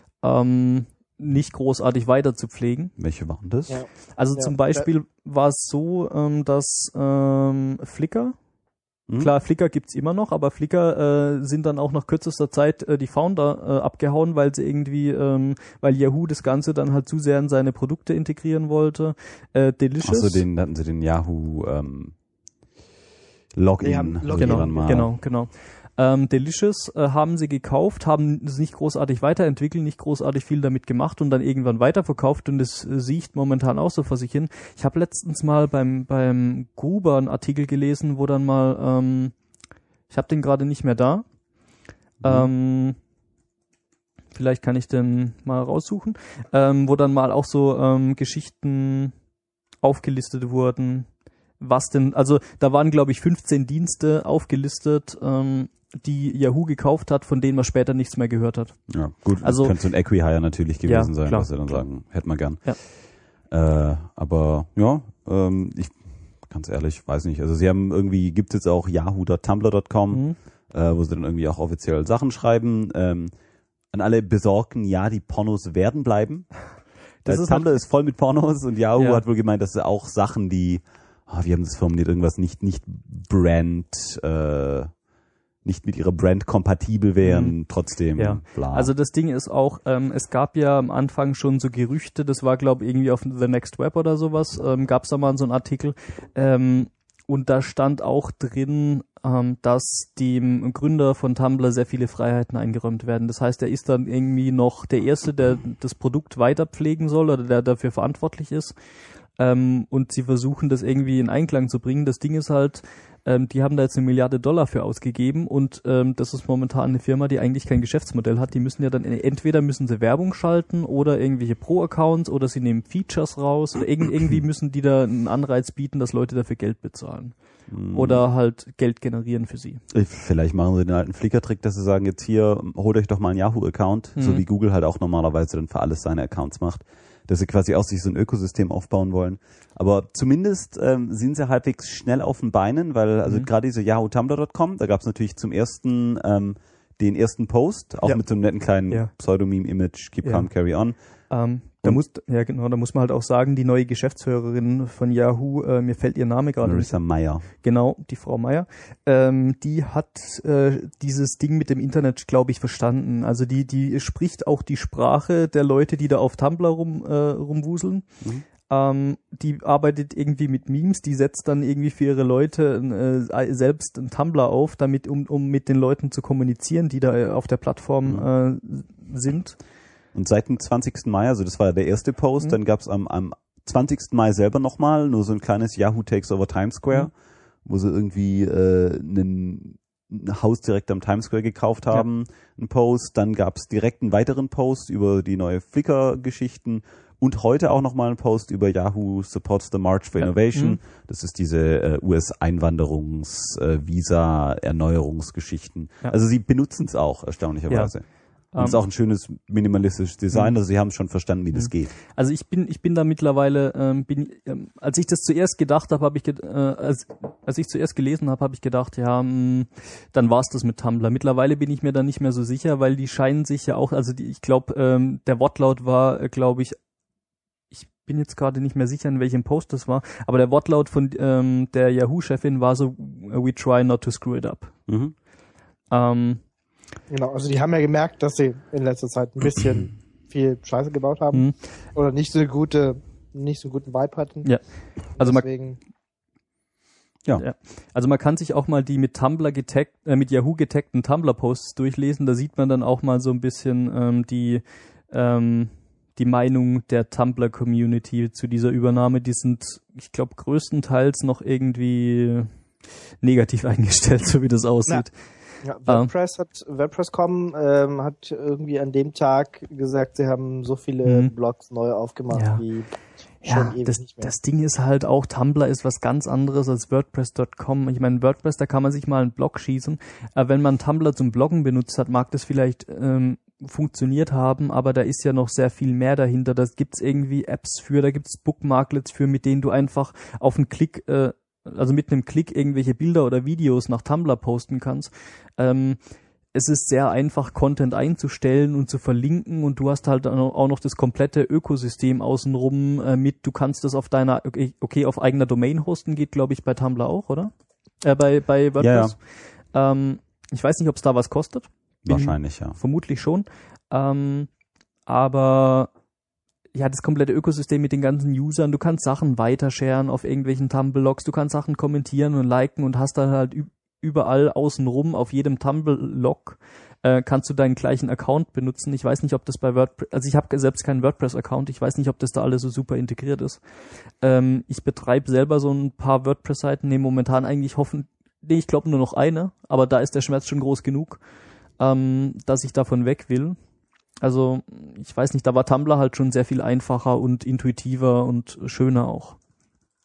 ähm, nicht großartig weiter zu pflegen. Welche waren das? Ja. Also ja. zum Beispiel war es so, ähm, dass ähm, Flickr, Mhm. Klar, Flickr gibt's immer noch, aber Flickr äh, sind dann auch nach kürzester Zeit äh, die Founder äh, abgehauen, weil sie irgendwie, ähm, weil Yahoo das Ganze dann halt zu sehr in seine Produkte integrieren wollte. Äh, Delicious. Achso, den hatten sie den Yahoo ähm, Login. Ja, Login. Genau, mal. genau, genau. Ähm, Delicious äh, haben sie gekauft, haben es nicht großartig weiterentwickelt, nicht großartig viel damit gemacht und dann irgendwann weiterverkauft und es äh, sieht momentan auch so vor sich hin. Ich habe letztens mal beim beim Gruber einen Artikel gelesen, wo dann mal, ähm, ich habe den gerade nicht mehr da, mhm. ähm, vielleicht kann ich den mal raussuchen, ähm, wo dann mal auch so ähm, Geschichten aufgelistet wurden, was denn, also da waren glaube ich fünfzehn Dienste aufgelistet, ähm, die Yahoo gekauft hat, von denen man später nichts mehr gehört hat. Ja, gut, also, das könnte so ein Acquihire natürlich gewesen ja, sein, klar, was sie dann klar. sagen, hätte man gern. Ja. Äh, aber ja, ähm, ich ganz ehrlich, weiß nicht. Also sie haben irgendwie, gibt es jetzt auch yahoo Punkt tumblr Punkt com, Mhm. äh, wo sie dann irgendwie auch offiziell Sachen schreiben. Ähm, an alle Besorgten, ja, die Pornos werden bleiben. Das Das ist Tumblr halt- ist voll mit Pornos und Yahoo Ja. hat wohl gemeint, dass sie auch Sachen, die, oh, wie haben sie es formuliert, irgendwas nicht, nicht Brand, äh, nicht mit ihrer Brand kompatibel wären, trotzdem Ja, bla. also das Ding ist auch, ähm, es gab ja am Anfang schon so Gerüchte, das war glaube ich irgendwie auf The Next Web oder sowas, ähm, gab es da mal so einen Artikel, ähm, und da stand auch drin, ähm, dass dem Gründer von Tumblr sehr viele Freiheiten eingeräumt werden. Das heißt, er ist dann irgendwie noch der Erste, der das Produkt weiter pflegen soll oder der dafür verantwortlich ist. Ähm, und sie versuchen das irgendwie in Einklang zu bringen. Das Ding ist halt, ähm, die haben da jetzt eine Milliarde Dollar für ausgegeben und ähm, das ist momentan eine Firma, die eigentlich kein Geschäftsmodell hat. Die müssen ja dann, entweder müssen sie Werbung schalten oder irgendwelche Pro-Accounts oder sie nehmen Features raus oder irg- irgendwie müssen die da einen Anreiz bieten, dass Leute dafür Geld bezahlen. Oder halt Geld generieren für sie. Vielleicht machen sie den alten Flickr-Trick, dass sie sagen, jetzt hier, holt euch doch mal einen Yahoo-Account, Mhm. so wie Google halt auch normalerweise dann für alles seine Accounts macht, dass sie quasi auch sich so ein Ökosystem aufbauen wollen. Aber zumindest ähm, sind sie halbwegs schnell auf den Beinen, weil also Mhm. gerade diese yahoo tumblr Punkt com, da gab es natürlich zum ersten ähm, den ersten Post, auch Ja. mit so einem netten kleinen Ja. Pseudonym-Image, Keep Ja. Calm, Carry On. Ähm, da Und- muss, ja genau, da muss man halt auch sagen, die neue Geschäftsführerin von Yahoo, äh, mir fällt ihr Name gerade nicht. Marissa Meyer. Genau, die Frau Meier, ähm, die hat äh, dieses Ding mit dem Internet, glaube ich, verstanden. Also die, die spricht auch die Sprache der Leute, die da auf Tumblr rum, äh, rumwuseln. Mhm. Ähm, die arbeitet irgendwie mit Memes, die setzt dann irgendwie für ihre Leute äh, selbst einen Tumblr auf, damit um, um mit den Leuten zu kommunizieren, die da äh, auf der Plattform äh, sind. Und seit dem zwanzigsten Mai, also das war ja der erste Post, Mhm. dann gab es am, am zwanzigsten Mai selber nochmal nur so ein kleines Yahoo Takes Over Times Square, Mhm. wo sie irgendwie äh, einen, ein Haus direkt am Times Square gekauft haben, einen Post. Dann gab es direkt einen weiteren Post über die neue Flickr-Geschichten und heute auch nochmal einen Post über Yahoo Supports the March for Ja. Innovation. Mhm. Das ist diese äh, U S-Einwanderungs-, äh, Visa-Erneuerungsgeschichten. Ja. Also sie benutzen es auch, erstaunlicherweise. Und es ist Ähm, auch ein schönes minimalistisches Design, Mhm. also sie haben schon verstanden, wie das Mhm. geht. Also ich bin, ich bin da mittlerweile, ähm, bin, ähm, als ich das zuerst gedacht habe, habe ich, ged- äh, als, als ich zuerst gelesen habe, habe ich gedacht, ja, mh, dann war's das mit Tumblr. Mittlerweile bin ich mir da nicht mehr so sicher, weil die scheinen sich ja auch, also die, ich glaube, ähm, der Wortlaut war, äh, glaube ich, ich bin jetzt gerade nicht mehr sicher, in welchem Post das war, aber der Wortlaut von ähm, der Yahoo-Chefin war so, we try not to screw it up. Mhm. Ähm, Genau, also die haben ja gemerkt, dass sie in letzter Zeit ein bisschen viel Scheiße gebaut haben mh. oder nicht so gute, nicht so guten Vibe hatten. Ja. Also man- deswegen, Ja. Ja. Also man kann sich auch mal die mit Tumblr getaggt, äh, mit Yahoo getaggten Tumblr-Posts durchlesen. Da sieht man dann auch mal so ein bisschen ähm, die ähm, die Meinung der Tumblr-Community zu dieser Übernahme. Die sind, ich glaube, größtenteils noch irgendwie negativ eingestellt, so wie das aussieht. ja, WordPress hat WordPress Punkt com ähm, hat irgendwie an dem Tag gesagt, sie haben so viele Mhm. Blogs neu aufgemacht Ja. wie Ja, schon ewig das, nicht mehr. das Ding ist halt auch, Tumblr ist was ganz anderes als WordPress Punkt com. Ich meine, WordPress, da kann man sich mal einen Blog schießen. Aber wenn man Tumblr zum Bloggen benutzt hat, mag das vielleicht ähm, funktioniert haben, aber da ist ja noch sehr viel mehr dahinter. Da gibt's irgendwie Apps für, da gibt's Bookmarklets für, mit denen du einfach auf einen Klick, äh, also mit einem Klick irgendwelche Bilder oder Videos nach Tumblr posten kannst. Ähm, es ist sehr einfach, Content einzustellen und zu verlinken und du hast halt auch noch das komplette Ökosystem außenrum äh, mit. Du kannst das auf deiner, okay, okay auf eigener Domain hosten, geht glaube ich bei Tumblr auch, oder? Äh, bei, bei WordPress. Ja, ja. Ähm, ich weiß nicht, ob es da was kostet. Bin Wahrscheinlich, ja. Vermutlich schon. Ähm, aber ja, das komplette Ökosystem mit den ganzen Usern, du kannst Sachen weitersharen auf irgendwelchen Tumblr-Logs, du kannst Sachen kommentieren und liken und hast dann halt überall außenrum auf jedem Tumblr-Log äh, kannst du deinen gleichen Account benutzen. Ich weiß nicht, ob das bei WordPress, also ich habe selbst keinen WordPress-Account, ich weiß nicht, ob das da alles so super integriert ist. Ähm, ich betreibe selber so ein paar WordPress-Seiten, nee, momentan eigentlich hoffen, nee, ich glaube nur noch eine, aber da ist der Schmerz schon groß genug, ähm, dass ich davon weg will. Also, ich weiß nicht, da war Tumblr halt schon sehr viel einfacher und intuitiver und schöner auch.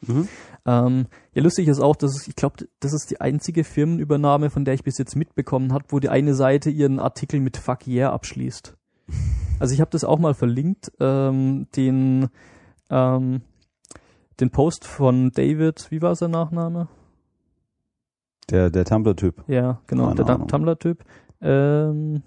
Mhm. Ähm, ja, lustig ist auch, dass es, ich glaube, das ist die einzige Firmenübernahme, von der ich bis jetzt mitbekommen habe, wo die eine Seite ihren Artikel mit Fuck yeah abschließt. Also ich habe das auch mal verlinkt, ähm, den ähm, den Post von David, wie war sein Nachname? Der, der Tumblr-Typ. Ja, genau, Keine der Ahnung. Tumblr-Typ. Ähm,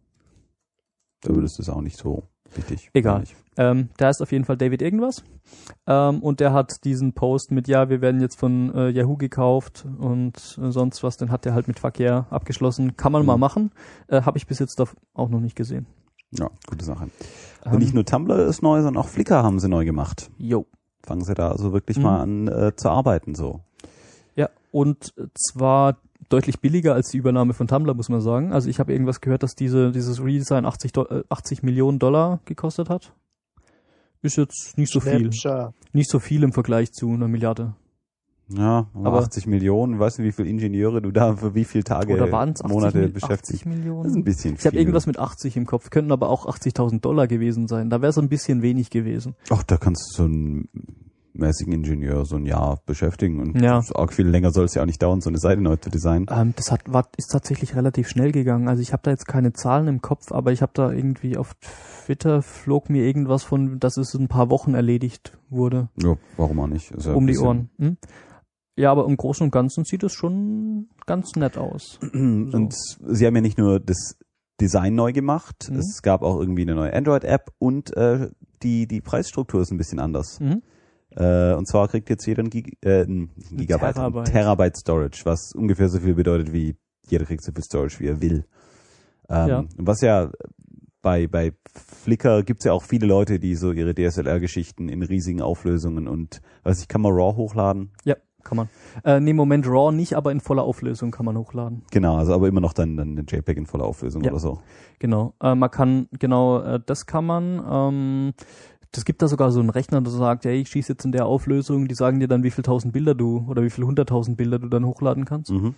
Da würdest du es auch nicht so wichtig. Egal. Nicht. Ähm, da ist auf jeden Fall David irgendwas. Ähm, und der hat diesen Post mit, ja, wir werden jetzt von äh, Yahoo gekauft und äh, sonst was, den hat der halt mit Verkehr abgeschlossen. Kann man Mhm. mal machen. Äh, Habe ich bis jetzt doch auch noch nicht gesehen. Ja, gute Sache. Ähm, Und nicht nur Tumblr ist neu, sondern auch Flickr haben sie neu gemacht. Jo. Fangen sie da also wirklich Mhm. mal an äh, zu arbeiten so. Ja, und zwar deutlich billiger als die Übernahme von Tumblr, muss man sagen. Also ich habe irgendwas gehört, dass diese dieses Redesign achtzig, Do- äh, achtzig Millionen Dollar gekostet hat. Ist jetzt nicht so viel. Snapchat. Nicht so viel im Vergleich zu einer Milliarde. Ja, aber, Aber- achtzig Millionen, weißt du, wie viele Ingenieure du da für wie viele Tage, Oder waren es Monate achtzig, beschäftigst? Millionen? Das ist ein bisschen Ich habe viel. irgendwas mit achtzig im Kopf, könnten aber auch achtzigtausend Dollar gewesen sein. Da wäre es ein bisschen wenig gewesen. Ach, da kannst du so einen mäßigen Ingenieur so ein Jahr beschäftigen und Ja. so arg viel länger soll es ja auch nicht dauern, so eine Seite neu zu designen. Ähm, das hat war, ist tatsächlich relativ schnell gegangen. Also ich habe da jetzt keine Zahlen im Kopf, aber ich habe da irgendwie auf Twitter flog mir irgendwas von, dass es in ein paar Wochen erledigt wurde. Ja, warum auch nicht? Ist ja Um ein die bisschen- Ohren. Hm? Ja, aber im Großen und Ganzen sieht es schon ganz nett aus. Und sie haben ja nicht nur das Design neu gemacht, Mhm. es gab auch irgendwie eine neue Android-App und äh, die, die Preisstruktur ist ein bisschen anders. Mhm. Äh, und zwar kriegt jetzt jeder ein, Gig äh, ein Gigabyte, Terabyte. ein Terabyte Storage, was ungefähr so viel bedeutet wie jeder kriegt so viel Storage, wie er will. Ähm, Ja. Was ja bei, bei Flickr gibt's ja auch viele Leute, die so ihre D S L R-Geschichten in riesigen Auflösungen und weiß ich, kann man RAW hochladen? Ja, kann man. Äh, nee, Moment, RAW nicht, aber in voller Auflösung kann man hochladen. Genau, also aber immer noch dann, dann eine JPEG in voller Auflösung Ja. oder so. Genau. Äh, man kann, genau, äh, das kann man. Ähm, das gibt da sogar so einen Rechner, der sagt, hey, ich schieße jetzt in der Auflösung, die sagen dir dann, wie viel tausend Bilder du oder wie viel hunderttausend Bilder du dann hochladen kannst. Mhm.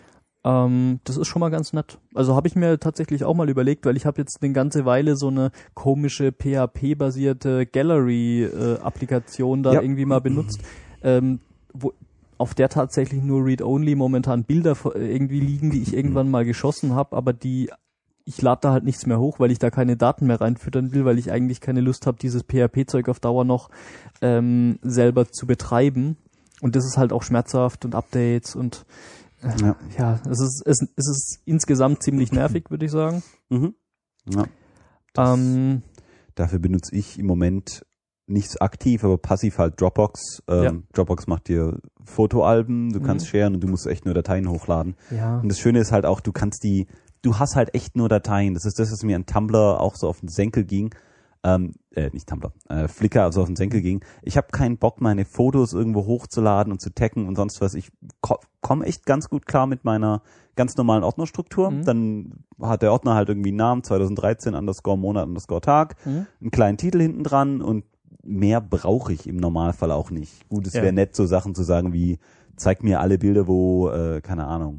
Ähm, das ist schon mal ganz nett. Also habe ich mir tatsächlich auch mal überlegt, weil ich habe jetzt eine ganze Weile so eine komische P H P-basierte Gallery-Applikation da Ja. irgendwie mal benutzt, ähm, wo auf der tatsächlich nur Read-Only momentan Bilder äh, irgendwie liegen, die ich irgendwann mal geschossen habe, aber die ich lade da halt nichts mehr hoch, weil ich da keine Daten mehr reinfüttern will, weil ich eigentlich keine Lust habe, dieses P H P-Zeug auf Dauer noch ähm, selber zu betreiben. Und das ist halt auch schmerzhaft und Updates und äh, Ja. ja, es ist, es, es ist insgesamt ziemlich nervig, würde ich sagen. Mhm. Ja. Das- Ähm, Dafür benutze ich im Moment nicht aktiv, aber passiv halt Dropbox. Ähm, Ja. Dropbox macht dir Fotoalben, du Mhm. kannst sharen und du musst echt nur Dateien hochladen. ja. Und das Schöne ist halt auch, du kannst die, du hast halt echt nur Dateien. Das ist das, was mir an Tumblr auch so auf den Senkel ging. Ähm, äh, nicht Tumblr, äh, Flickr also auf den Senkel ging. Ich habe keinen Bock, meine Fotos irgendwo hochzuladen und zu taggen und sonst was. Ich ko- komme echt ganz gut klar mit meiner ganz normalen Ordnerstruktur. Mhm. Dann hat der Ordner halt irgendwie einen Namen, zwanzig dreizehn underscore Monat underscore Tag, Mhm. einen kleinen Titel hinten dran und mehr brauche ich im Normalfall auch nicht. Gut, es Ja. wäre nett, so Sachen zu sagen wie, zeig mir alle Bilder, wo, äh, keine Ahnung,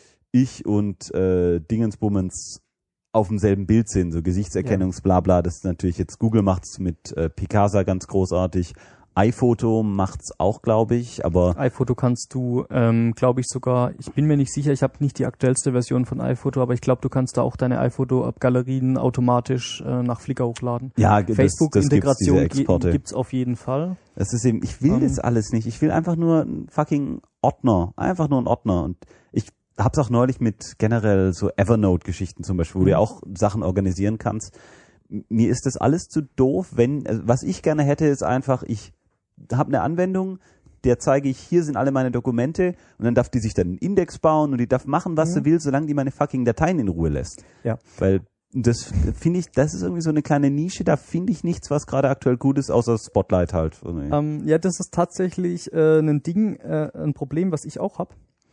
ich und äh, Dingensbummens auf demselben Bild sind, so Gesichtserkennungsblabla. Das ist natürlich jetzt, Google macht's mit äh, Picasa ganz großartig. iPhoto macht's auch, glaube ich, aber iPhoto kannst du, ähm, glaube ich sogar, ich bin mir nicht sicher, ich habe nicht die aktuellste Version von iPhoto, aber ich glaube, du kannst da auch deine iPhoto-Galerien automatisch äh, nach Flickr hochladen. ja, das, das gibt's, Facebook-Integration diese Exporte. gibt's auf jeden Fall. Es ist eben, ich will Um, das alles nicht. Ich will einfach nur einen fucking Ordner. Einfach nur einen Ordner. Und ich hab's auch neulich mit generell so Evernote-Geschichten zum Beispiel, wo du ja auch Sachen organisieren kannst. M- Mir ist das alles zu doof, wenn, also was ich gerne hätte, ist einfach, ich habe eine Anwendung, der zeige ich, hier sind alle meine Dokumente und dann darf die sich dann einen Index bauen und die darf machen, was Mhm. sie will, solange die meine fucking Dateien in Ruhe lässt. Ja. Weil das finde ich, das ist irgendwie so eine kleine Nische, da finde ich nichts, was gerade aktuell gut ist, außer Spotlight halt. irgendwie. Ähm, ja, das ist tatsächlich äh, ein Ding, äh, ein Problem, was ich auch habe.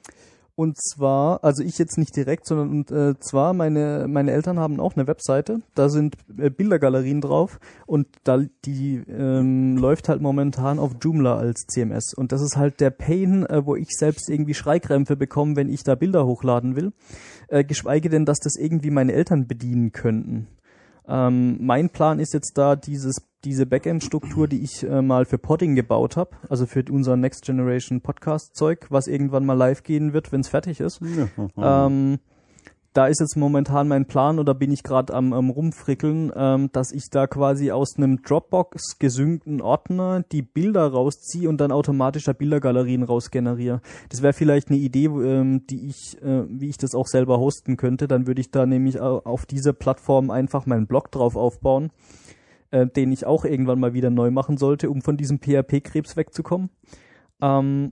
Und zwar, also ich jetzt nicht direkt, sondern und, äh, zwar meine meine Eltern haben auch eine Webseite, da sind äh, Bildergalerien drauf und da die ähm, läuft halt momentan auf Joomla als C M S und das ist halt der Pain, äh, wo ich selbst irgendwie Schreikrämpfe bekomme, wenn ich da Bilder hochladen will, äh, geschweige denn, dass das irgendwie meine Eltern bedienen könnten. Ähm, mein Plan ist jetzt da, dieses diese Backend-Struktur, die ich äh, mal für Podding gebaut habe, also für unser Next Generation Podcast-Zeug, was irgendwann mal live gehen wird, wenn es fertig ist. Ja. Ähm, da ist jetzt momentan mein Plan, oder bin ich gerade am, am rumfrickeln, ähm, dass ich da quasi aus einem Dropbox gesynkten Ordner die Bilder rausziehe und dann automatisch da Bildergalerien rausgeneriere. Das wäre vielleicht eine Idee, ähm, die ich, äh, wie ich das auch selber hosten könnte. Dann würde ich da nämlich auf dieser Plattform einfach meinen Blog drauf aufbauen, äh, den ich auch irgendwann mal wieder neu machen sollte, um von diesem P H P-Krebs wegzukommen. Ähm,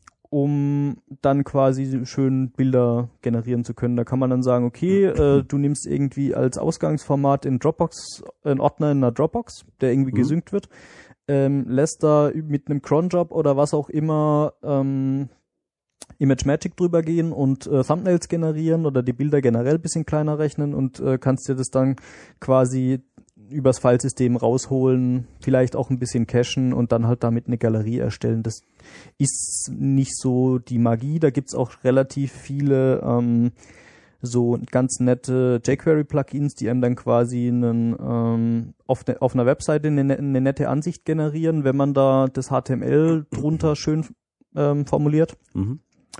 um dann quasi schön Bilder generieren zu können. Da kann man dann sagen, okay, äh, du nimmst irgendwie als Ausgangsformat in Dropbox einen Ordner in einer Dropbox, der irgendwie mhm. gesynkt wird, ähm, lässt da mit einem Cronjob oder was auch immer ähm, ImageMagick drüber gehen und äh, Thumbnails generieren oder die Bilder generell ein bisschen kleiner rechnen und äh, kannst dir das dann quasi übers Filesystem rausholen, vielleicht auch ein bisschen cachen und dann halt damit eine Galerie erstellen. Das ist nicht so die Magie. Da gibt's auch relativ viele ähm, so ganz nette jQuery-Plugins, die einem dann quasi einen, ähm, auf, ne, auf einer Webseite eine, eine nette Ansicht generieren, wenn man da das H T M L drunter schön ähm, formuliert. Mhm.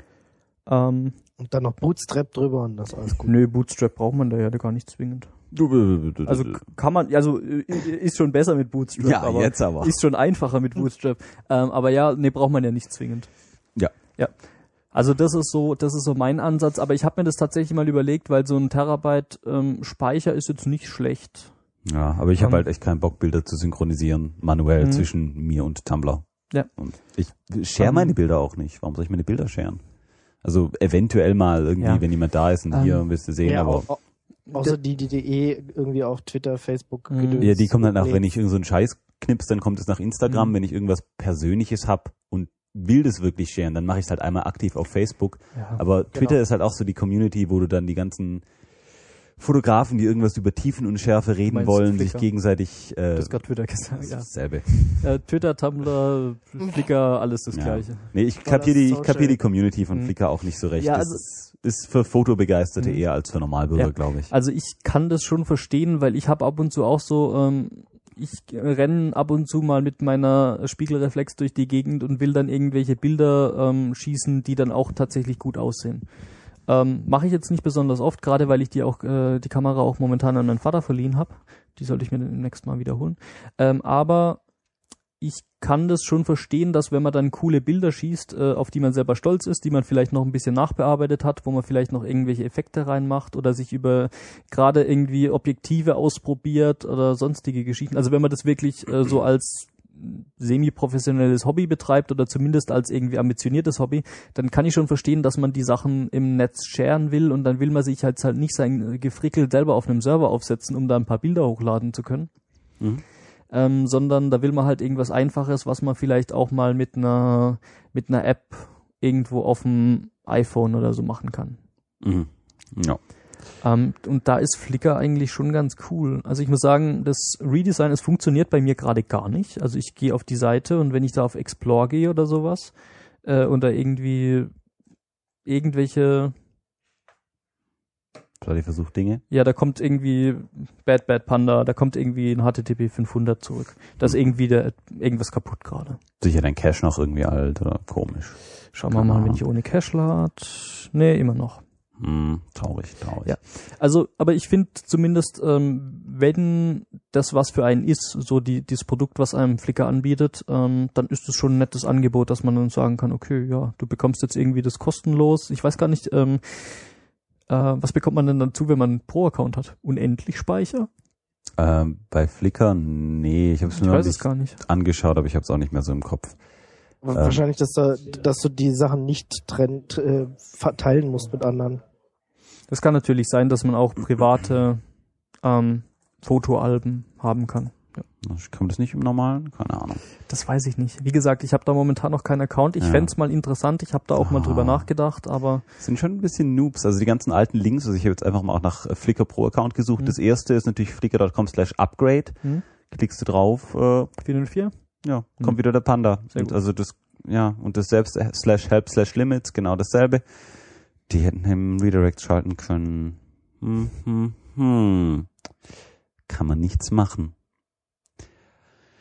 Ähm, und dann noch Bootstrap drüber und das alles gut. Nö, Bootstrap braucht man da ja gar nicht zwingend. Also kann man, also ist schon besser mit Bootstrap, ja, aber, jetzt aber ist schon einfacher mit Bootstrap. ähm, aber ja, nee, braucht man ja nicht zwingend. Ja. Ja. Also das ist so, das ist so mein Ansatz, aber ich habe mir das tatsächlich mal überlegt, weil so ein Terabyte ähm, Speicher ist jetzt nicht schlecht. Ja, aber ich habe um, halt echt keinen Bock, Bilder zu synchronisieren, manuell mhm. zwischen mir und Tumblr. Ja. Und ich share um, meine Bilder auch nicht. Warum soll ich meine Bilder sharen? Also eventuell mal irgendwie, ja. wenn jemand da ist und um, hier willst du sehen, ja, aber... Auch, außer die, die, die eh irgendwie auf Twitter, Facebook gedöns. Ja, die kommen dann auch, wenn ich irgend so einen Scheiß knips, dann kommt es nach Instagram. Mhm. Wenn ich irgendwas Persönliches hab und will das wirklich sharen, dann mache ich es halt einmal aktiv auf Facebook. Ja, aber Twitter genau. ist halt auch so die Community, wo du dann die ganzen Fotografen, die irgendwas über Tiefen und Schärfe reden wollen, sich gegenseitig... Äh, du hast gerade Twitter gesagt, ja. Dasselbe. Ja, Twitter, Tumblr, Flickr, alles das ja. Gleiche. Nee, ich kapiere die, ich kapier die Community von mhm. Flickr auch nicht so recht. Ja, also das ist für Fotobegeisterte mhm. eher als für Normalbürger, ja. glaube ich. Also ich kann das schon verstehen, weil ich habe ab und zu auch so... Ähm, ich renne ab und zu mal mit meiner Spiegelreflex durch die Gegend und will dann irgendwelche Bilder ähm, schießen, die dann auch tatsächlich gut aussehen. Ähm, mache ich jetzt nicht besonders oft, gerade weil ich die auch äh, die Kamera auch momentan an meinen Vater verliehen habe. Die sollte ich mir demnächst mal wiederholen. Ähm, aber ich kann das schon verstehen, dass wenn man dann coole Bilder schießt, äh, auf die man selber stolz ist, die man vielleicht noch ein bisschen nachbearbeitet hat, wo man vielleicht noch irgendwelche Effekte reinmacht oder sich über gerade irgendwie Objektive ausprobiert oder sonstige Geschichten. Also wenn man das wirklich äh, so als semi-professionelles Hobby betreibt oder zumindest als irgendwie ambitioniertes Hobby, dann kann ich schon verstehen, dass man die Sachen im Netz sharen will und dann will man sich halt halt nicht sein Gefrickel selber auf einem Server aufsetzen, um da ein paar Bilder hochladen zu können. Mhm. Ähm, sondern da will man halt irgendwas Einfaches, was man vielleicht auch mal mit einer mit einer App irgendwo auf dem iPhone oder so machen kann. Mhm. Ja. Ähm, und da ist Flickr eigentlich schon ganz cool. Also ich muss sagen, das Redesign, es funktioniert bei mir gerade gar nicht. Also ich gehe auf die Seite und wenn ich da auf Explore gehe oder sowas äh, und da irgendwie irgendwelche die Versuchdinge? Ja, da kommt irgendwie Bad Bad Panda, da kommt irgendwie ein H T T P fünfhundert zurück. Da ist irgendwie der, irgendwas kaputt gerade. Sicher dein Cache noch irgendwie alt oder komisch. Schauen wir mal, wenn ich ohne Cache lade. Nee, immer noch. Hm, traurig, traurig. Ja, also, aber ich finde zumindest, ähm, wenn das was für einen ist, so die dieses Produkt, was einem Flickr anbietet, ähm, dann ist es schon ein nettes Angebot, dass man dann sagen kann, okay, ja, du bekommst jetzt irgendwie das kostenlos. Ich weiß gar nicht, ähm, Uh, was bekommt man denn dazu, wenn man einen Pro-Account hat? Unendlich Speicher? Ähm, bei Flickr? Nee, ich habe es mir noch nicht, nicht angeschaut, aber ich habe es auch nicht mehr so im Kopf. Wahrscheinlich, ähm, dass, da, dass du die Sachen nicht trennt, äh, verteilen musst mit anderen. Das kann natürlich sein, dass man auch private ähm, Fotoalben haben kann. Ja. Kommt das nicht im Normalen? Keine Ahnung. Das weiß ich nicht. Wie gesagt, ich habe da momentan noch keinen Account. Ich ja. fände es mal interessant. Ich habe da auch ah. mal drüber nachgedacht, aber... Sind schon ein bisschen Noobs. Also die ganzen alten Links, also ich habe jetzt einfach mal auch nach Flickr Pro Account gesucht. Mhm. Das erste ist natürlich flickr dot com slash upgrade. Mhm. Klickst du drauf. Äh, vier null vier? Ja, kommt mhm. wieder der Panda. Sehr gut. Also das, ja, und das selbst slash help slash limits, genau dasselbe. Die hätten im Redirect schalten können. Hm, hm, hm. Kann man nichts machen.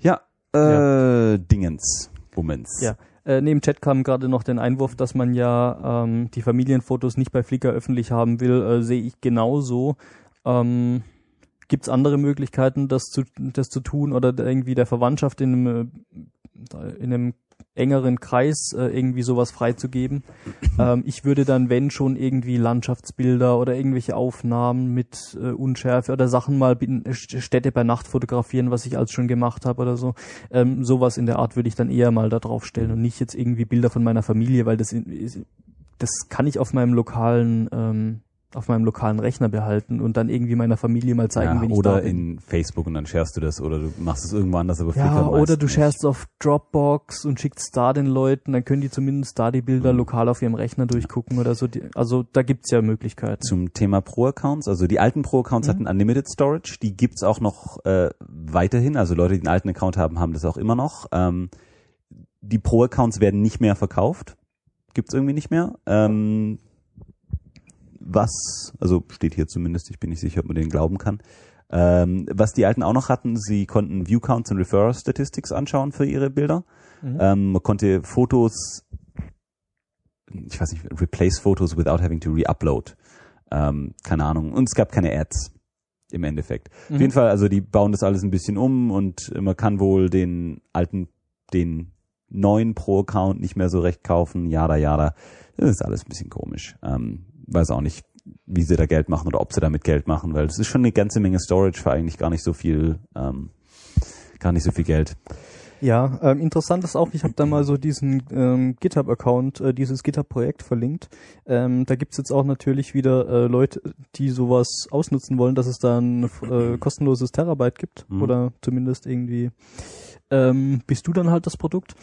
Ja, äh, ja. Dingens, Bummens. Ja. Äh, neben Chat kam gerade noch den Einwurf, dass man ja ähm, die Familienfotos nicht bei Flickr öffentlich haben will, äh, sehe ich genauso. Ähm, Gibt es andere Möglichkeiten, das zu, das zu tun oder irgendwie der Verwandtschaft in einem, in einem engeren Kreis äh, irgendwie sowas freizugeben? ähm, ich würde dann, wenn schon, irgendwie Landschaftsbilder oder irgendwelche Aufnahmen mit äh, Unschärfe oder Sachen mal bin, Städte bei Nacht fotografieren, was ich als schon gemacht habe oder so. Ähm, sowas in der Art würde ich dann eher mal da drauf stellen und nicht jetzt irgendwie Bilder von meiner Familie, weil das, das kann ich auf meinem lokalen ähm, auf meinem lokalen Rechner behalten und dann irgendwie meiner Familie mal zeigen, ja, wenn ich oder da bin. in Facebook und dann sharest du das oder du machst es irgendwo anders, aber ja, Flickr oder du nicht. sharest es auf Dropbox und schickst es da den Leuten, dann können die zumindest da die Bilder mhm. lokal auf ihrem Rechner durchgucken oder so. Also da gibt's ja Möglichkeiten. Zum Thema Pro-Accounts, also die alten Pro-Accounts mhm. hatten Unlimited Storage, die gibt's auch noch äh, weiterhin, also Leute, die einen alten Account haben, haben das auch immer noch. Ähm, die Pro-Accounts werden nicht mehr verkauft, gibt's irgendwie nicht mehr. Ähm, Was, also steht hier zumindest, ich bin nicht sicher, ob man den glauben kann, ähm, was die Alten auch noch hatten, sie konnten View Counts und Referrer Statistics anschauen für ihre Bilder. Mhm. Ähm, man konnte Fotos, ich weiß nicht, replace Photos without having to re-upload. Ähm, keine Ahnung. Und es gab keine Ads im Endeffekt. Mhm. Auf jeden Fall, also die bauen das alles ein bisschen um und man kann wohl den alten, den neuen Pro-Account nicht mehr so recht kaufen, jada, jada. Das ist alles ein bisschen komisch. Ähm, weiß auch nicht, wie sie da Geld machen oder ob sie damit Geld machen, weil das ist schon eine ganze Menge Storage für eigentlich gar nicht so viel, ähm, gar nicht so viel Geld. Ja, ähm, interessant ist auch, ich habe da mal so diesen ähm, GitHub-Account, äh, dieses GitHub-Projekt verlinkt. Ähm, da gibt's jetzt auch natürlich wieder äh, Leute, die sowas ausnutzen wollen, dass es da ein äh, kostenloses Terabyte gibt mhm. oder zumindest irgendwie ähm, bist du dann halt das Produkt.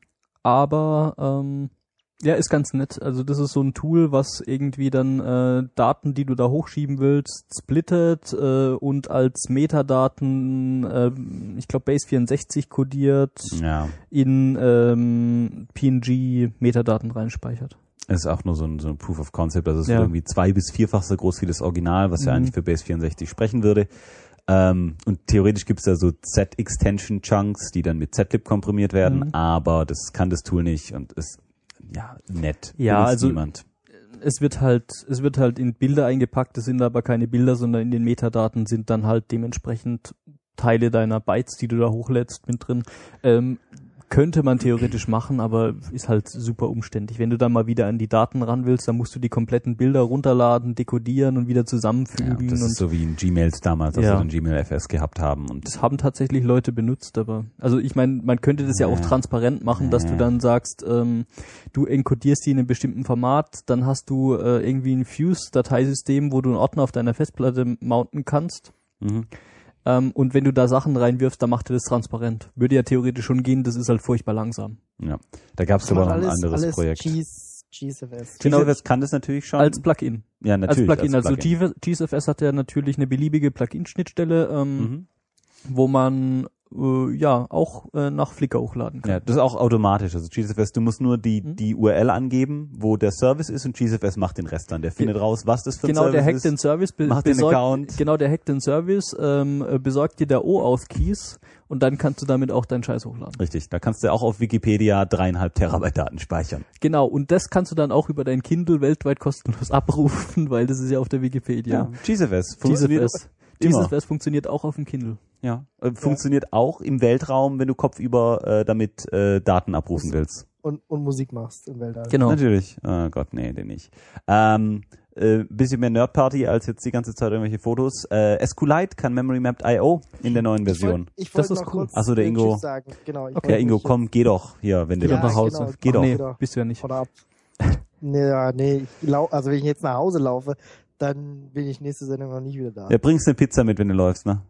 Aber ähm, ja, ist ganz nett. Also das ist so ein Tool, was irgendwie dann äh, Daten, die du da hochschieben willst, splittet äh, und als Metadaten, äh, ich glaube Base vierundsechzig kodiert, ja. in ähm, P N G-Metadaten reinspeichert. Es ist auch nur so ein, so ein Proof of Concept, also es ja. ist irgendwie zwei- bis vierfach so groß wie das Original, was mhm. ja eigentlich für Base vierundsechzig sprechen würde. Ähm, und theoretisch gibt es da so Z-Extension-Chunks, die dann mit Z-Lib komprimiert werden, mhm. aber das kann das Tool nicht und ist ja, nett. Ja, also niemand. es wird halt, es wird halt in Bilder eingepackt, das sind aber keine Bilder, sondern in den Metadaten sind dann halt dementsprechend Teile deiner Bytes, die du da hochlädst, mit drin. Ähm, könnte man theoretisch machen, aber ist halt super umständlich. Wenn du dann mal wieder an die Daten ran willst, dann musst du die kompletten Bilder runterladen, dekodieren und wieder zusammenfügen. Ja, das und ist so wie in Gmails damals, als ja. wir dann Gmail F S gehabt haben. Und das haben tatsächlich Leute benutzt, aber also ich meine, man könnte das ja, ja auch transparent machen, dass ja. du dann sagst, ähm, du enkodierst die in einem bestimmten Format, dann hast du äh, irgendwie ein Fuse-Dateisystem, wo du einen Ordner auf deiner Festplatte mounten kannst. Mhm. Um, und wenn du da Sachen reinwirfst, dann macht er das transparent. Würde ja theoretisch schon gehen, das ist halt furchtbar langsam. Ja, da gab es aber noch ein anderes alles Projekt. G S F S. Genau, G S F S kann das natürlich schon. Als Plugin. Ja, natürlich. Als Plugin. Als also Plugin. G S F S hat ja natürlich eine beliebige Plugin-Schnittstelle, ähm, mhm. wo man äh, ja auch äh, nach Flickr hochladen kann. Ja, das ist auch automatisch. Also G S F S, du musst nur die mhm. die U R L angeben, wo der Service ist und G S F S macht den Rest dann. Der findet raus, was das für ein genau, Service der hackt ist. Den Service be- macht den besorgt, Account. Genau, der hackt den Service, ähm, besorgt dir der O-Auth-Keys und dann kannst du damit auch deinen Scheiß hochladen. Richtig, da kannst du auch auf Wikipedia dreieinhalb Terabyte Daten speichern. Genau, und das kannst du dann auch über dein Kindle weltweit kostenlos abrufen, weil das ist ja auf der Wikipedia. Ja, G S F S. G S F S. G S F S funktioniert auch auf dem Kindle. Ja, äh, funktioniert ja. auch im Weltraum, wenn du kopfüber äh, damit äh, Daten abrufen willst. Und, und Musik machst im Weltall. Genau. Natürlich. Oh Gott, nee, den nicht. Ähm, äh, bisschen mehr Nerdparty als jetzt die ganze Zeit irgendwelche Fotos. Äh, SQLite kann Memory Mapped I O in der neuen Version. Ich wollte das wollt ist noch cool. kurz Achso, der Ingo. sagen. Genau, ich okay, ja, Ingo, komm, geh doch hier, wenn geh du doch nach Hause. Genau, Geh doch. nee, Bist du ja nicht. Oder ab. nee, ja, nee, ich lau- also wenn ich jetzt nach Hause laufe, dann bin ich nächste Sendung noch nicht wieder da. Ja, bringst eine Pizza mit, wenn du läufst, ne?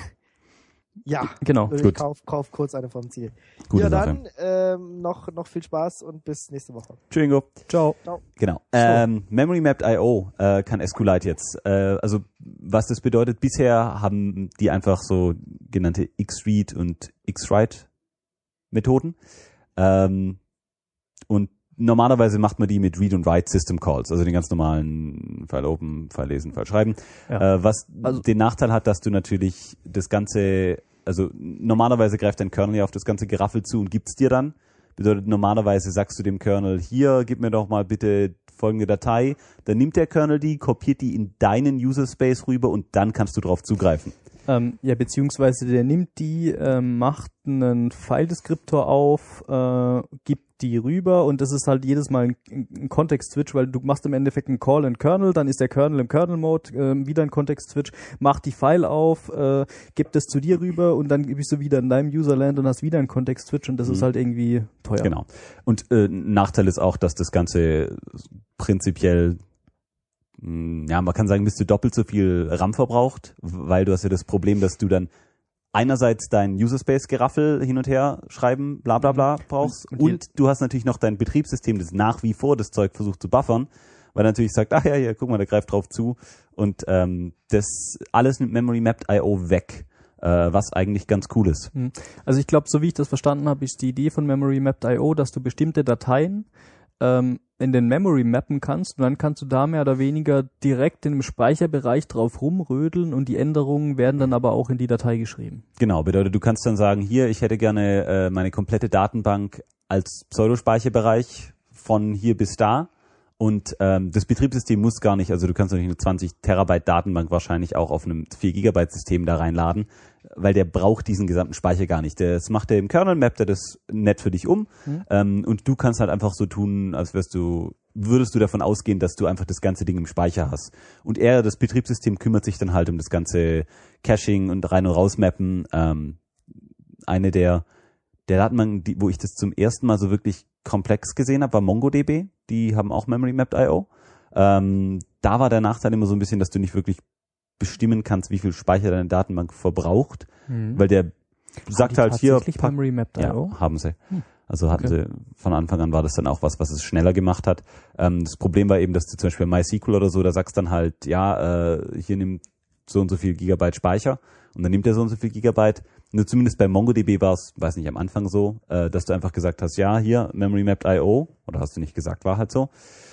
Ja, genau. Ich gut. kauf, kauf kurz eine vom Ziel. Gute ja, Sache. dann ähm, noch, noch viel Spaß und bis nächste Woche. Tschüss, Ingo. Ciao. Ciao. Genau. Ähm, Memory Mapped I O äh, kann SQLite jetzt. Äh, also was das bedeutet, bisher haben die einfach so genannte X-Read und X-Write Methoden. Ähm, und normalerweise macht man die mit Read und Write System Calls, also den ganz normalen File open, File lesen, File schreiben. Ja. Äh, was also, den Nachteil hat, dass du natürlich das Ganze also normalerweise greift dein Kernel ja auf das ganze Geraffel zu und gibt's dir dann. Bedeutet, normalerweise sagst du dem Kernel, hier, gib mir doch mal bitte folgende Datei. Dann nimmt der Kernel die, kopiert die in deinen User Space rüber und dann kannst du drauf zugreifen. Ähm, ja, beziehungsweise der nimmt die, äh, macht einen File-Deskriptor auf, äh, gibt die rüber und das ist halt jedes Mal ein, ein Kontext-Switch, weil du machst im Endeffekt einen Call in Kernel, dann ist der Kernel im Kernel-Mode, äh, wieder ein Kontext-Switch, macht die File auf, äh, gibt es zu dir rüber und dann bist du wieder in deinem Userland und hast wieder einen Kontext-Switch und das mhm. ist halt irgendwie teuer. Genau. Und äh, Nachteil ist auch, dass das Ganze prinzipiell, ja, man kann sagen, bist du doppelt so viel RAM verbraucht, weil du hast ja das Problem, dass du dann einerseits dein User-Space-Geraffel hin und her schreiben, bla bla bla brauchst und, und, und du hast natürlich noch dein Betriebssystem, das nach wie vor das Zeug versucht zu buffern, weil er natürlich sagt, ach ja, ja, guck mal, der greift drauf zu und ähm, das alles mit Memory Mapped I O weg, äh, was eigentlich ganz cool ist. Also ich glaube, so wie ich das verstanden habe, ist die Idee von Memory Mapped I O, dass du bestimmte Dateien ähm, in den Memory mappen kannst und dann kannst du da mehr oder weniger direkt im Speicherbereich drauf rumrödeln und die Änderungen werden dann aber auch in die Datei geschrieben. Genau, bedeutet, du kannst dann sagen, hier, ich hätte gerne äh, meine komplette Datenbank als Pseudospeicherbereich von hier bis da und ähm, das Betriebssystem muss gar nicht, also du kannst natürlich eine zwanzig Terabyte Datenbank wahrscheinlich auch auf einem vier Gigabyte System da reinladen, weil der braucht diesen gesamten Speicher gar nicht. Das macht er im Kernel, mappt er das nett für dich um mhm. ähm, und du kannst halt einfach so tun, als wärst du, würdest du davon ausgehen, dass du einfach das ganze Ding im Speicher hast. Und er, das Betriebssystem, kümmert sich dann halt um das ganze Caching und rein- und rausmappen. Ähm, eine der, der Datenbanken, die, wo ich das zum ersten Mal so wirklich komplex gesehen habe, war MongoDB. Die haben auch Memory Mapped I O. Ähm, da war der Nachteil immer so ein bisschen, dass du nicht wirklich bestimmen kannst, wie viel Speicher deine Datenbank verbraucht, mhm. weil der sagt halt hier, pack, Memory Mapped I O? Ja, haben sie. Hm. Also hatten okay. sie, von Anfang an war das dann auch was, was es schneller gemacht hat. Ähm, das Problem war eben, dass du zum Beispiel MySQL oder so, da sagst dann halt, ja, äh, hier nimm so und so viel Gigabyte Speicher und dann nimmt er so und so viel Gigabyte. Nur zumindest bei MongoDB war es, weiß nicht, am Anfang so, äh, dass du einfach gesagt hast, ja, hier, Memory Mapped I O, oder hast du nicht gesagt, war halt so.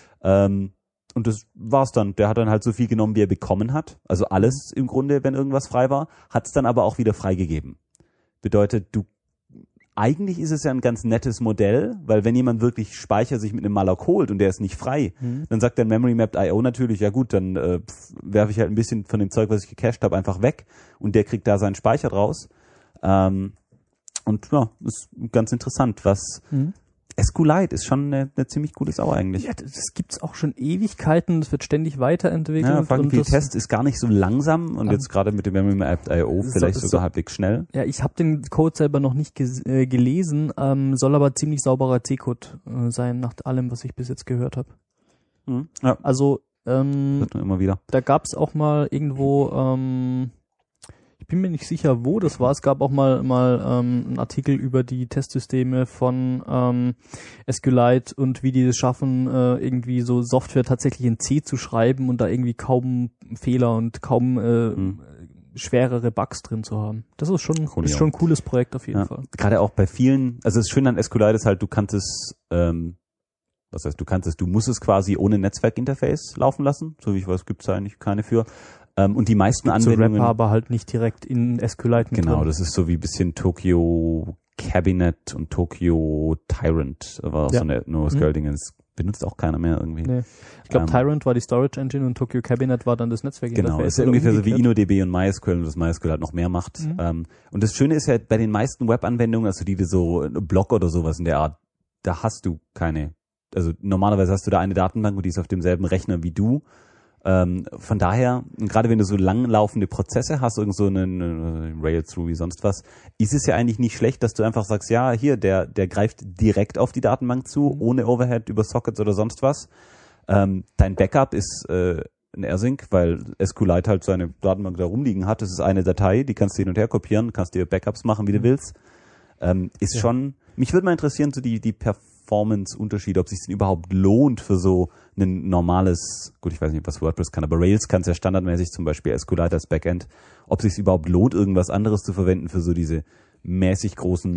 Ähm, Und das war's dann. Der hat dann halt so viel genommen, wie er bekommen hat. Also alles im Grunde, wenn irgendwas frei war, hat es dann aber auch wieder freigegeben. Bedeutet, du eigentlich ist es ja ein ganz nettes Modell, weil wenn jemand wirklich Speicher sich mit einem Malloc holt und der ist nicht frei, mhm. dann sagt der Memory Mapped I O natürlich, ja gut, dann äh, werfe ich halt ein bisschen von dem Zeug, was ich gecached habe, einfach weg und der kriegt da seinen Speicher draus. Ähm, und ja, ist ganz interessant, was mhm. SQLite ist schon eine, eine ziemlich coole Sau eigentlich. Ja, das gibt's auch schon Ewigkeiten, das wird ständig weiterentwickelt. Ja, vor allem der Test ist gar nicht so langsam und jetzt gerade mit dem Memory Mapped I O vielleicht so, sogar so, halbwegs schnell. Ja, ich habe den Code selber noch nicht ges- äh, gelesen, ähm, soll aber ziemlich sauberer C-Code äh, sein, nach allem, was ich bis jetzt gehört habe. Mhm. Ja. Also ähm, immer wieder. Da gab's auch mal irgendwo ähm, ich bin mir nicht sicher, wo das war. Es gab auch mal mal ähm, einen Artikel über die Testsysteme von ähm, SQLite und wie die es schaffen, äh, irgendwie so Software tatsächlich in C zu schreiben und da irgendwie kaum Fehler und kaum äh, hm. schwerere Bugs drin zu haben. Das ist schon cool, ist schon ein cooles Projekt auf jeden ja. Fall. Gerade auch bei vielen, also das Schöne an SQLite ist halt, du kannst es, ähm, was heißt, du kannst es, du musst es quasi ohne Netzwerkinterface laufen lassen. So wie ich weiß, gibt es da eigentlich keine für. Ähm, und die meisten Gibt Anwendungen... So Wrapper, aber halt nicht direkt in SQLite mit Genau, drin. Das ist so wie ein bisschen Tokyo Cabinet und Tokyo Tyrant. Das war auch ja. so eine NoSQL-Ding. Das benutzt auch keiner mehr irgendwie. Nee. Ich glaube, ähm, Tyrant war die Storage Engine und Tokyo Cabinet war dann das Netzwerkinterface. Genau, ist ja ungefähr so wie InnoDB und MySQL und das MySQL halt noch mehr macht. Mhm. Ähm, und das Schöne ist ja, bei den meisten Web-Anwendungen, also die, die so Blog oder sowas in der Art, da hast du keine... Also normalerweise hast du da eine Datenbank und die ist auf demselben Rechner wie du. Ähm, von daher, gerade wenn du so langlaufende Prozesse hast, irgend so einen, einen Rail-Through wie sonst was, ist es ja eigentlich nicht schlecht, dass du einfach sagst, ja, hier, der der greift direkt auf die Datenbank zu, mhm. ohne Overhead über Sockets oder sonst was. Ähm, dein Backup ist äh, ein AirSync, weil SQLite halt seine Datenbank da rumliegen hat. Das ist eine Datei, die kannst du hin und her kopieren, kannst dir Backups machen, wie du willst. Ähm, ist ja. schon, mich würde mal interessieren, so die die Performance-Unterschiede, ob es sich denn überhaupt lohnt für so ein normales, gut, ich weiß nicht, was WordPress kann, aber Rails kann es ja standardmäßig, zum Beispiel SQLite als Backend, ob es sich überhaupt lohnt, irgendwas anderes zu verwenden für so diese mäßig großen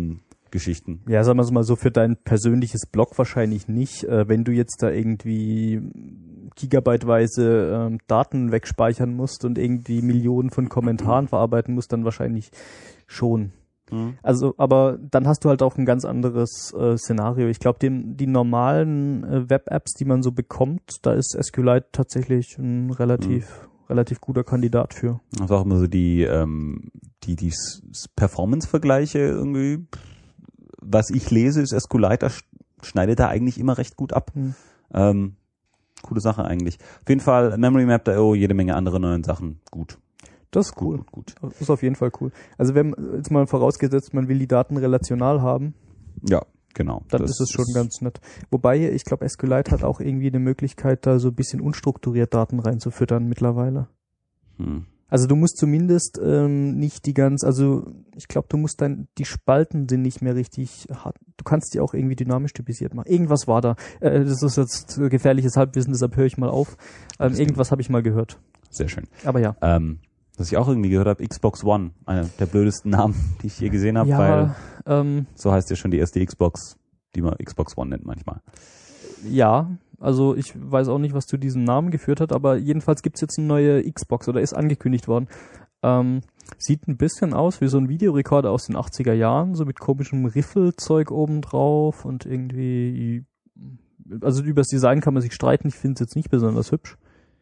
Geschichten. Ja, sagen wir es mal so, für dein persönliches Blog wahrscheinlich nicht. Äh, wenn du jetzt da irgendwie gigabyteweise ähm, Daten wegspeichern musst und irgendwie Millionen von Kommentaren verarbeiten musst, dann wahrscheinlich schon. Mhm. Also, aber dann hast du halt auch ein ganz anderes äh, Szenario. Ich glaube, die normalen äh, Web-Apps, die man so bekommt, da ist SQLite tatsächlich ein relativ mhm. relativ guter Kandidat für. Das ist auch immer so die ähm, die die Performance-Vergleiche irgendwie. Was ich lese, ist SQLite schneidet da eigentlich immer recht gut ab. Mhm. Ähm, coole Sache eigentlich. Auf jeden Fall Memory Map punkt io, jede Menge andere neuen Sachen. Gut. Das ist cool. Gut, gut, gut. Das ist auf jeden Fall cool. Also wenn jetzt mal vorausgesetzt, man will die Daten relational haben. Ja, genau. Dann das ist es schon ist ganz nett. Wobei, ich glaube, SQLite hat auch irgendwie eine Möglichkeit, da so ein bisschen unstrukturiert Daten reinzufüttern mittlerweile. Hm. Also du musst zumindest ähm, nicht die ganz, also ich glaube, du musst dann, die Spalten sind nicht mehr richtig hart. Du kannst die auch irgendwie dynamisch typisiert machen. Irgendwas war da. Äh, das ist jetzt gefährliches Halbwissen, deshalb höre ich mal auf. Ähm, irgendwas habe ich mal gehört. Sehr schön. Aber ja. Ähm, was ich auch irgendwie gehört habe, Xbox One, einer der blödesten Namen, die ich je gesehen habe, ja, weil ähm, so heißt ja schon die erste Xbox, die man Xbox One nennt manchmal. Ja, also ich weiß auch nicht, was zu diesem Namen geführt hat, aber jedenfalls gibt's jetzt eine neue Xbox oder ist angekündigt worden. Ähm, sieht ein bisschen aus wie so ein Videorekorder aus den achtziger Jahren, so mit komischem Riffelzeug obendrauf und irgendwie, also über das Design kann man sich streiten, ich finde es jetzt nicht besonders hübsch.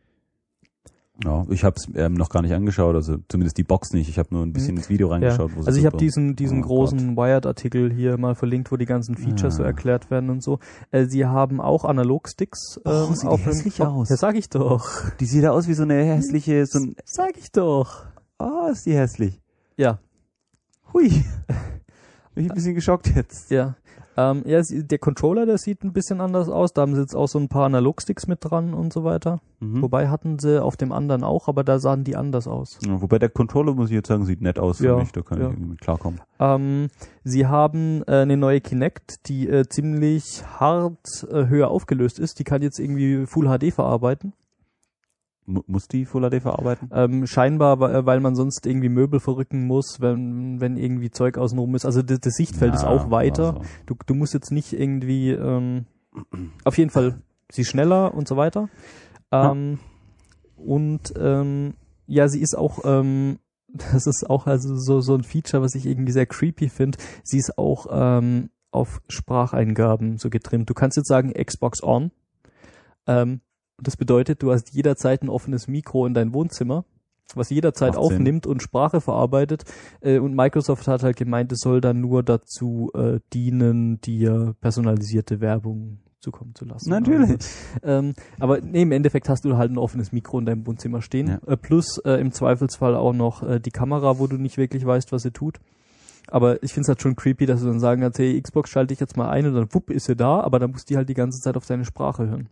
Ja, ich habe es ähm, noch gar nicht angeschaut, also zumindest die Box nicht. Ich habe nur ein bisschen ins Video reingeschaut. Ja. Wo also ich habe diesen diesen oh, großen Wired-Artikel hier mal verlinkt, wo die ganzen Features ja. so erklärt werden und so. Äh, sie haben auch Analog-Sticks. Ähm, oh, sieht auf hässlich dem, aus. Ja, sag ich doch. Die sieht aus wie so eine hässliche... So ein, sag ich doch. Oh, ist die hässlich. Ja. Hui. Bin ich ein bisschen geschockt jetzt. Ja. Ähm, ja, der Controller, der sieht ein bisschen anders aus. Da haben sie jetzt auch so ein paar Analog-Sticks mit dran und so weiter. Mhm. Wobei hatten sie auf dem anderen auch, aber da sahen die anders aus. Ja, wobei der Controller, muss ich jetzt sagen, sieht nett aus für ja, mich. Da kann ja. ich irgendwie mit klarkommen. Ähm, sie haben äh, eine neue Kinect, die äh, ziemlich hart äh, höher aufgelöst ist. Die kann jetzt irgendwie Full H D verarbeiten. Muss die Full H D verarbeiten? Ähm, scheinbar, weil man sonst irgendwie Möbel verrücken muss, wenn wenn irgendwie Zeug außenrum ist. Also das, das Sichtfeld ja, ist auch weiter. Also. Du, du musst jetzt nicht irgendwie, ähm, auf jeden Fall, sie ist schneller und so weiter. Ähm, ja. Und ähm, ja, sie ist auch, ähm, das ist auch also so so ein Feature, was ich irgendwie sehr creepy finde. Sie ist auch ähm, auf Spracheingaben so getrimmt. Du kannst jetzt sagen Xbox on. Ähm, Das bedeutet, du hast jederzeit ein offenes Mikro in dein Wohnzimmer, was jederzeit aufnimmt und Sprache verarbeitet. Äh, und Microsoft hat halt gemeint, es soll dann nur dazu äh, dienen, dir personalisierte Werbung zukommen zu lassen. Natürlich. Also, ähm, aber nee, im Endeffekt hast du halt ein offenes Mikro in deinem Wohnzimmer stehen. Ja. Äh, plus äh, im Zweifelsfall auch noch äh, die Kamera, wo du nicht wirklich weißt, was sie tut. Aber ich finde es halt schon creepy, dass du dann sagen kannst, hey, Xbox schalte ich jetzt mal ein und dann wupp ist sie da, aber dann musst du halt die ganze Zeit auf deine Sprache hören.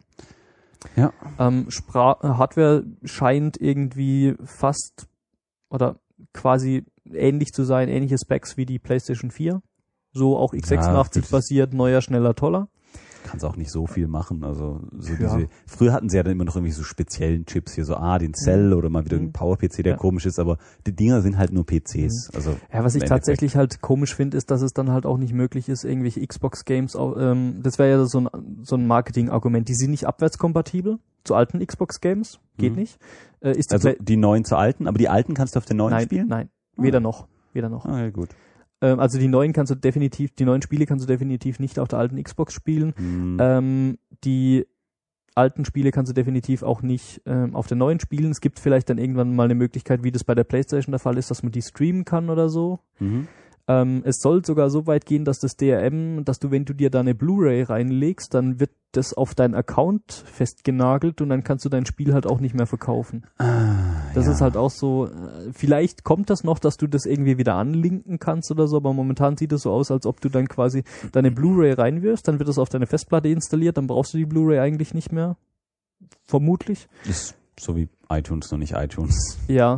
Ja. Ähm, Spra- Hardware scheint irgendwie fast oder quasi ähnlich zu sein, ähnliche Specs wie die PlayStation vier. So auch x sechsundachtzig ja, basiert, neuer, schneller, toller. Kannst auch nicht so viel machen. Also so ja. diese. Früher hatten sie ja dann immer noch irgendwie so speziellen Chips hier, so ah, den Cell mhm. oder mal wieder ein Power-P C, der ja. komisch ist, aber die Dinger sind halt nur P Cs. Mhm. Also ja, was ich tatsächlich halt komisch finde, ist, dass es dann halt auch nicht möglich ist, irgendwelche Xbox-Games, ähm, das wäre ja so ein, so ein Marketing-Argument, die sind nicht abwärtskompatibel zu alten Xbox-Games, geht mhm. nicht. Äh, ist die also Play- die neuen zu alten, aber die alten kannst du auf den neuen nein, spielen? Nein, weder ah. noch, weder noch. Ah, ja, gut. Also die neuen kannst du definitiv, die neuen Spiele kannst du definitiv nicht auf der alten Xbox spielen. Mhm. Ähm, die alten Spiele kannst du definitiv auch nicht ähm, auf der neuen spielen. Es gibt vielleicht dann irgendwann mal eine Möglichkeit, wie das bei der PlayStation der Fall ist, dass man die streamen kann oder so. Mhm. Ähm, es soll sogar so weit gehen, dass das D R M, dass du, wenn du dir da eine Blu-ray reinlegst, dann wird das auf deinen Account festgenagelt und dann kannst du dein Spiel halt auch nicht mehr verkaufen. Ah, das ja. ist halt auch so, vielleicht kommt das noch, dass du das irgendwie wieder anlinken kannst oder so, aber momentan sieht es so aus, als ob du dann quasi deine Blu-ray reinwirfst, dann wird das auf deine Festplatte installiert, dann brauchst du die Blu-ray eigentlich nicht mehr. Vermutlich. Ist so wie iTunes, noch nicht iTunes. Ja.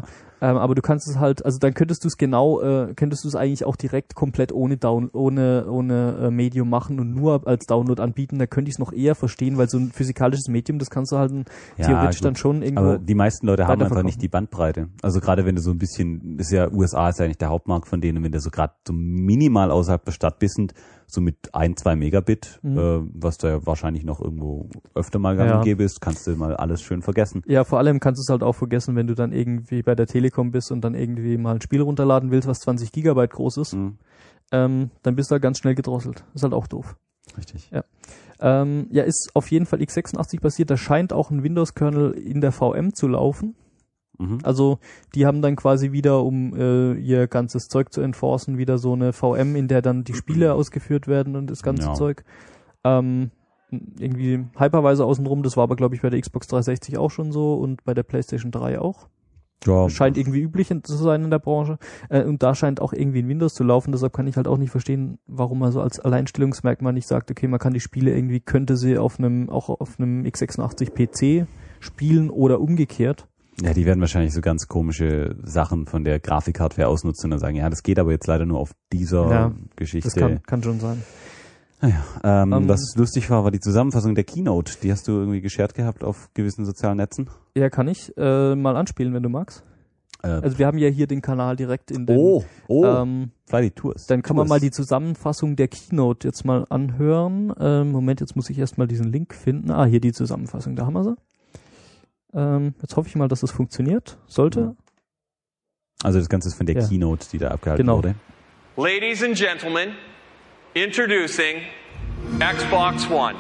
Ähm, aber du kannst es halt, also dann könntest du es genau, äh, könntest du es eigentlich auch direkt komplett ohne Down, ohne ohne äh, Medium machen und nur als Download anbieten. Da könnte ich es noch eher verstehen, weil so ein physikalisches Medium, das kannst du halt ein, Ja, theoretisch gut. dann schon irgendwo. Aber die meisten Leute haben einfach weiterverkaufen. nicht die Bandbreite. Also gerade wenn du so ein bisschen, das ist ja U S A ist ja eigentlich der Hauptmarkt von denen, wenn du so gerade so minimal außerhalb der Stadt bist, so mit ein, zwei Megabit, Mhm. äh, was da ja wahrscheinlich noch irgendwo öfter mal gang Ja. und gäbe ist, kannst du mal alles schön vergessen. Ja, vor allem kannst du es halt auch vergessen, wenn du dann irgendwie bei der Telekom bist und dann irgendwie mal ein Spiel runterladen willst, was zwanzig Gigabyte groß ist, Mhm. ähm, dann bist du halt ganz schnell gedrosselt. Ist halt auch doof. Richtig. Ja. Ähm, ja, ist auf jeden Fall x sechsundachtzig basiert. Da scheint auch ein Windows-Kernel in der V M zu laufen. Mhm. Also die haben dann quasi wieder, um äh, ihr ganzes Zeug zu enforcen, wieder so eine V M, in der dann die Spiele ausgeführt werden und das ganze Ja. Zeug. Ähm, irgendwie Hypervisor außenrum, das war aber glaube ich bei der Xbox dreihundertsechzig auch schon so und bei der PlayStation drei auch. Ja, Scheint irgendwie üblich zu sein in der Branche. Äh, und da scheint auch irgendwie ein Windows zu laufen, deshalb kann ich halt auch nicht verstehen, warum man so als Alleinstellungsmerkmal nicht sagt, okay, man kann die Spiele irgendwie, könnte sie auf einem, auch auf einem x sechsundachtzig P C spielen oder umgekehrt. ja, die werden wahrscheinlich so ganz komische Sachen von der Grafikhardware ausnutzen und dann sagen, ja, das geht aber jetzt leider nur auf dieser Ja, Geschichte. Das kann, kann schon sein. Naja, ähm, Ähm, was lustig war, war die Zusammenfassung der Keynote. Die hast du irgendwie geshared gehabt auf gewissen sozialen Netzen. Ja, kann ich äh, mal anspielen, wenn du magst. Äh, Also wir haben ja hier den Kanal direkt in den, oh, oh, ähm, Fly die Tours. dann kann man Tours. mal die Zusammenfassung der Keynote jetzt mal anhören. Ähm, Moment, jetzt muss ich erstmal diesen Link finden. Ah, hier die Zusammenfassung, da haben wir sie. Ähm, jetzt hoffe ich mal, dass das funktioniert. Sollte. Also das Ganze ist von der Ja. Keynote, die da abgehalten Genau. wurde. Ladies and gentlemen, introducing Xbox One.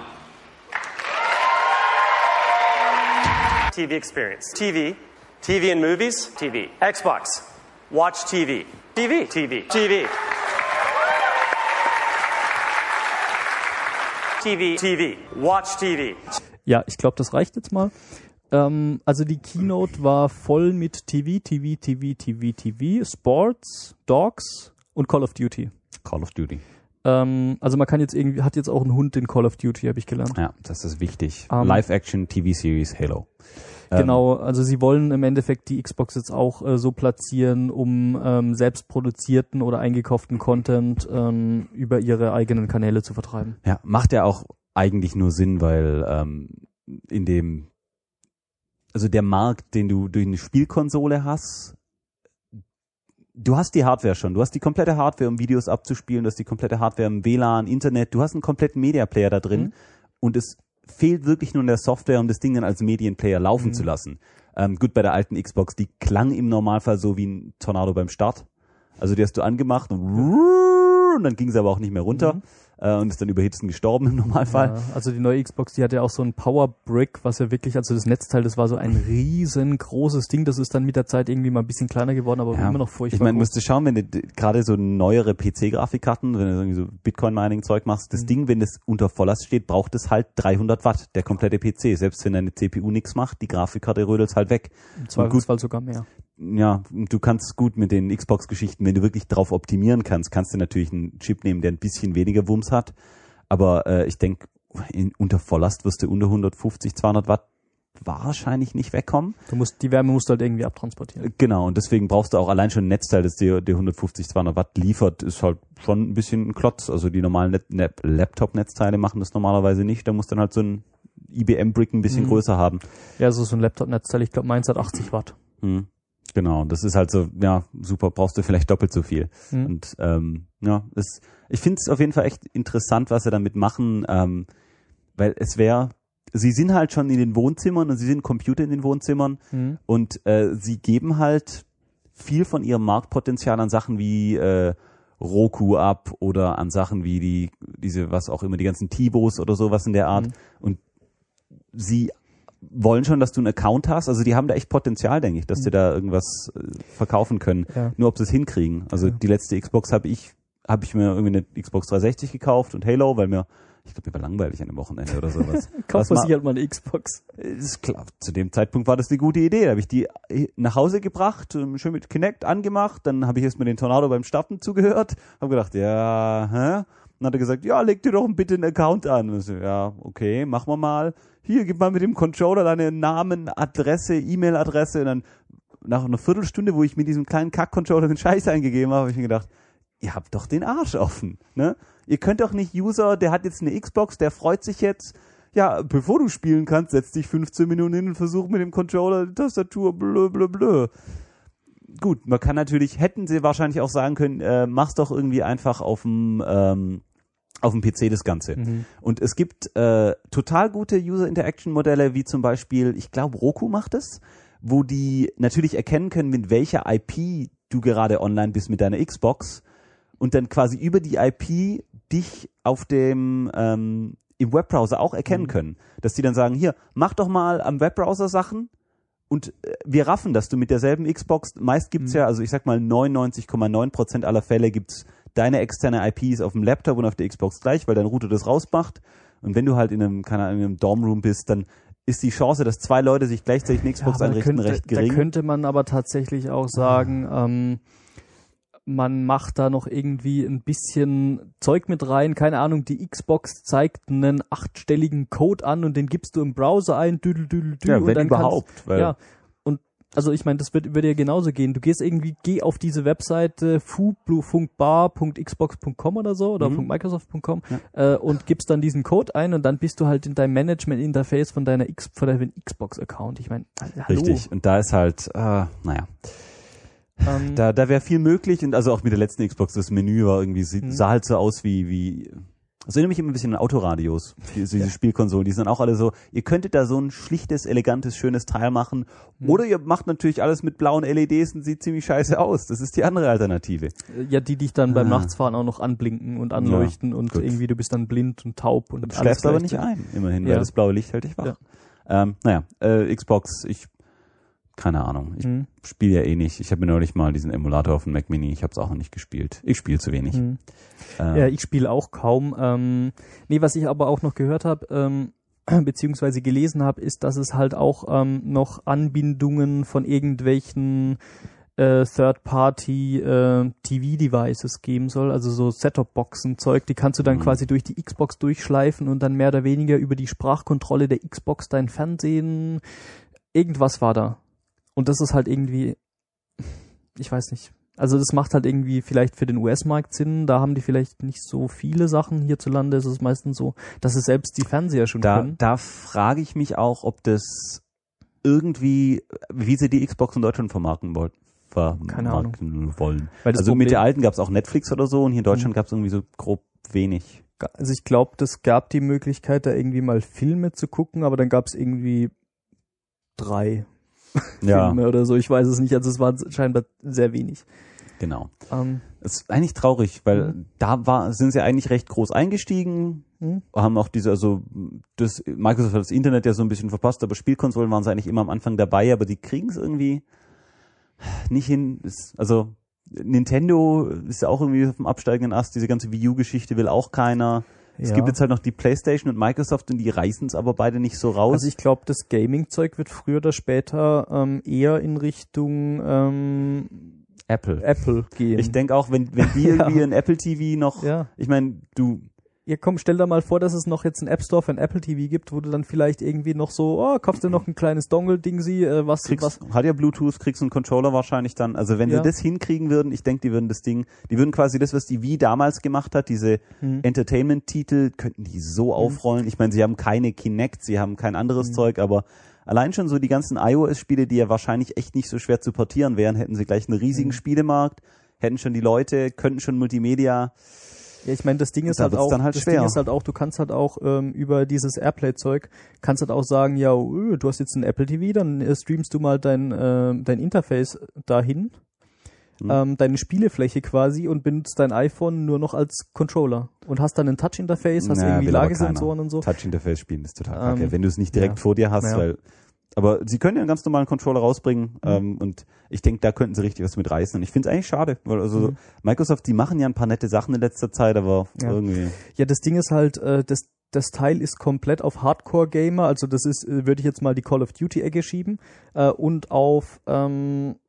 T V experience. T V. T V and movies. T V. Xbox. Watch T V. T V. T V. T V. T V. T V. Watch T V. Ja, ich glaube, das reicht jetzt mal. Ähm, also die Keynote war voll mit T V, T V, T V, T V, T V, Sports, Dogs und Call of Duty. Call of Duty. Ähm, also man kann jetzt irgendwie, hat jetzt auch einen Hund in Call of Duty, habe ich gelernt. Ja, das ist wichtig. Ähm, Live-Action T V-Series Halo. Genau, also sie wollen im Endeffekt die Xbox jetzt auch äh, so platzieren, um ähm, selbst produzierten oder eingekauften Content ähm, über ihre eigenen Kanäle zu vertreiben. Ja, macht ja auch eigentlich nur Sinn, weil ähm, in dem, also der Markt, den du durch eine Spielkonsole hast, du hast die Hardware schon, du hast die komplette Hardware, um Videos abzuspielen, du hast die komplette Hardware im W L A N, Internet, du hast einen kompletten Media-Player da drin Mhm. und es fehlt wirklich nur in der Software, um das Ding dann als Medienplayer laufen Mhm. zu lassen. Ähm, gut, bei der alten Xbox, die klang im Normalfall so wie ein Tornado beim Start. Also die hast du angemacht und, und dann ging sie aber auch nicht mehr runter. Mhm. äh, und ist dann überhitzen gestorben im Normalfall. Ja, also die neue Xbox, die hatte ja auch so ein Power Brick, was ja wirklich, also das Netzteil, das war so ein riesengroßes Ding. Das ist dann mit der Zeit irgendwie mal ein bisschen kleiner geworden, aber Ja. immer noch furchtbar Ich meine, groß. musst du schauen, wenn du d- gerade so neuere P C-Grafikkarten, wenn du irgendwie so Bitcoin-Mining-Zeug machst, das Mhm. Ding, wenn es unter Volllast steht, braucht es halt dreihundert Watt, der komplette P C. Selbst wenn deine C P U nichts macht, die Grafikkarte rödelt's halt weg. Im Und gut, Zweifelsfall sogar mehr. ja, du kannst gut mit den Xbox-Geschichten, wenn du wirklich drauf optimieren kannst, kannst du natürlich einen Chip nehmen, der ein bisschen weniger Wumms hat. Aber äh, ich denke, unter Volllast wirst du unter hundertfünfzig, zweihundert Watt wahrscheinlich nicht wegkommen. Du musst, die Wärme musst du halt irgendwie abtransportieren. Genau, und deswegen brauchst du auch allein schon ein Netzteil, das dir, dir hundertfünfzig, zweihundert Watt liefert, ist halt schon ein bisschen ein Klotz. Also die normalen Net- Net- Laptop-Netzteile machen das normalerweise nicht. Da musst du dann halt so ein I B M-Brick ein bisschen Mhm. größer haben. Ja, so so ein Laptop-Netzteil, ich glaube meins hat achtzig Watt. Hm. Genau, das ist halt so, ja, super, brauchst du vielleicht doppelt so viel. Mhm. Und ähm, ja, es, ich finde es auf jeden Fall echt interessant, was sie damit machen, ähm, weil es wäre, sie sind halt schon in den Wohnzimmern und sie sind Computer in den Wohnzimmern Mhm. und äh, sie geben halt viel von ihrem Marktpotenzial an Sachen wie äh, Roku ab oder an Sachen wie die, diese, was auch immer, die ganzen Tibos oder sowas in der Art. Mhm. Und sie wollen schon, dass du einen Account hast. Also die haben da echt Potenzial, denke ich, dass Mhm. die da irgendwas äh, verkaufen können. Ja. Nur ob sie es hinkriegen. Also Ja. die letzte Xbox habe ich, habe ich mir irgendwie eine Xbox dreihundertsechzig gekauft und Halo, weil mir, ich glaube, mir war langweilig an dem Wochenende oder sowas. Kauft Was man ma- sich halt mal eine Xbox. ist klar, zu dem Zeitpunkt war das eine gute Idee. Da habe ich die nach Hause gebracht, ähm, schön mit Kinect angemacht, dann habe ich erstmal den Tornado beim Starten zugehört, habe gedacht, ja, hä? Dann hat er gesagt, ja, leg dir doch bitte einen Account an. Und so, ja, okay, machen wir mal. Hier, gib mal mit dem Controller deine Namen, Adresse, E-Mail-Adresse und dann nach einer Viertelstunde, wo ich mit diesem kleinen Kack-Controller den Scheiß eingegeben habe, habe ich mir gedacht, ihr habt doch den Arsch offen, ne? Ihr könnt doch nicht User, der hat jetzt eine Xbox, der freut sich jetzt, ja, bevor du spielen kannst, setz dich fünfzehn Minuten hin und versuch mit dem Controller die Tastatur, blö, blö, blö. Gut, man kann natürlich, hätten sie wahrscheinlich auch sagen können, äh, mach's doch irgendwie einfach auf dem ähm, auf dem P C das Ganze. Mhm. Und es gibt äh, total gute User-Interaction-Modelle, wie zum Beispiel, ich glaube, Roku macht es, wo die natürlich erkennen können, mit welcher I P du gerade online bist mit deiner Xbox und dann quasi über die I P dich auf dem ähm, im Webbrowser auch erkennen mhm. können. Dass die dann sagen, hier, mach doch mal am Webbrowser Sachen und äh, wir raffen, dass du mit derselben Xbox, meist gibt's mhm. ja, also ich sag mal neunundneunzig Komma neun Prozent aller Fälle gibt's deine externe I P ist auf dem Laptop und auf der Xbox gleich, weil dein Router das rausmacht. Und wenn du halt in einem, keine Ahnung, in einem Dormroom bist, dann ist die Chance, dass zwei Leute sich gleichzeitig eine Xbox ja, einrichten, könnte, recht gering. Da könnte man aber tatsächlich auch sagen, ähm, man macht da noch irgendwie ein bisschen Zeug mit rein. Keine Ahnung, die Xbox zeigt einen achtstelligen Code an und den gibst du im Browser ein, düdel, düdel, düdel. Ja, wenn und dann überhaupt. Kannst, weil ja, und also ich meine, das wird, würde ja genauso gehen. Du gehst irgendwie, geh auf diese Webseite fublufunkbar punkt xbox punkt com oder so oder mhm. .microsoft punkt com ja. äh, und gibst dann diesen Code ein und dann bist du halt in deinem Management-Interface von deiner X, von deinem Xbox-Account. Ich meine, hallo. Richtig. Und da ist halt, äh, naja. Ähm, da da wäre viel möglich und also auch mit der letzten Xbox, das Menü war irgendwie, sah mhm. halt so aus wie, wie, also erinnere mich immer ein bisschen an Autoradios, diese, diese ja. Spielkonsolen, die sind auch alle so, ihr könntet da so ein schlichtes, elegantes, schönes Teil machen mhm. oder ihr macht natürlich alles mit blauen L E Ds und sieht ziemlich scheiße aus. Das ist die andere Alternative. Ja, die dich dann ah. beim Nachtsfahren auch noch anblinken und anleuchten ja, und gut. irgendwie du bist dann blind und taub und du schläfst aber nicht ein, immerhin, ja. weil das blaue Licht hält dich wach. Ja. Ähm, naja, äh, Xbox, ich keine Ahnung. Ich mhm. spiele ja eh nicht. Ich habe mir neulich mal diesen Emulator auf dem Mac Mini, ich habe es auch noch nicht gespielt. Ich spiele zu wenig. Mhm. Ähm, ja, ich spiele auch kaum. Ähm, nee, was ich aber auch noch gehört habe, ähm, beziehungsweise gelesen habe, ist, dass es halt auch ähm, noch Anbindungen von irgendwelchen äh, Third-Party äh, T V-Devices geben soll, also so Set-Top-Boxen-Zeug, die kannst du dann mhm. quasi durch die Xbox durchschleifen und dann mehr oder weniger über die Sprachkontrolle der Xbox dein Fernsehen, irgendwas war da. Und das ist halt irgendwie, ich weiß nicht, also das macht halt irgendwie vielleicht für den U S-Markt Sinn, da haben die vielleicht nicht so viele Sachen, hierzulande ist es meistens so, dass es selbst die Fernseher schon da, können. Da frage ich mich auch, ob das irgendwie, wie sie die Xbox in Deutschland vermarkten wollten. Keine Ahnung. Wollen. Weil das also Problem, mit der alten gab es auch Netflix oder so und hier in Deutschland mhm. gab es irgendwie so grob wenig. Also ich glaube, das gab die Möglichkeit, da irgendwie mal Filme zu gucken, aber dann gab es irgendwie drei ja. Filme oder so, ich weiß es nicht, also es war scheinbar sehr wenig. Genau. Um, es ist eigentlich traurig, weil mhm. da war, sind sie eigentlich recht groß eingestiegen, mhm. haben auch diese, also das Microsoft hat das Internet ja so ein bisschen verpasst, aber Spielkonsolen waren sie eigentlich immer am Anfang dabei, aber die kriegen es irgendwie nicht hin. Ist, also Nintendo ist ja auch irgendwie auf dem absteigenden Ast, diese ganze Wii U-Geschichte will auch keiner. Es ja. gibt jetzt halt noch die PlayStation und Microsoft und die reißen es aber beide nicht so raus. Also ich glaube, das Gaming-Zeug wird früher oder später ähm, eher in Richtung ähm, Apple. Apple gehen. Ich denke auch, wenn wenn die irgendwie ja. ein Apple T V noch, ja. ich meine, du... Ja komm, stell dir mal vor, dass es noch jetzt einen App Store für ein Apple T V gibt, wo du dann vielleicht irgendwie noch so, oh, kaufst du noch ein kleines Dongle-Dingsi, äh, was, kriegst, was... Hat ja Bluetooth, kriegst du einen Controller wahrscheinlich dann. Also wenn ja. sie das hinkriegen würden, ich denke, die würden das Ding, die würden quasi das, was die Wii damals gemacht hat, diese mhm. Entertainment-Titel, könnten die so mhm. aufrollen. Ich meine, sie haben keine Kinect, sie haben kein anderes mhm. Zeug, aber allein schon so die ganzen iOS-Spiele, die ja wahrscheinlich echt nicht so schwer zu portieren wären, hätten sie gleich einen riesigen mhm. Spielemarkt, hätten schon die Leute, könnten schon Multimedia... Ja, ich meine, das Ding ist halt auch, halt das schwer. Ding ist halt auch, du kannst halt auch ähm, über dieses Airplay-Zeug, kannst halt auch sagen, ja, öh, du hast jetzt ein Apple T V, dann äh, streamst du mal dein äh, dein Interface dahin, hm. ähm, deine Spielefläche quasi und benutzt dein iPhone nur noch als Controller und hast dann ein Touch-Interface, hast naja, irgendwie Lagesensoren und so. Touch-Interface spielen ist total kacke, ähm, wenn du es nicht direkt ja. vor dir hast, ja. weil aber sie können ja einen ganz normalen Controller rausbringen mhm. ähm, und ich denke, da könnten sie richtig was mit reißen. Und ich finde es eigentlich schade, weil also mhm. Microsoft, die machen ja ein paar nette Sachen in letzter Zeit, aber ja. irgendwie... Ja, das Ding ist halt, äh, das das Teil ist komplett auf Hardcore-Gamer, also das ist, äh, würde ich jetzt mal die Call of Duty-Ecke schieben äh, und auf ähm,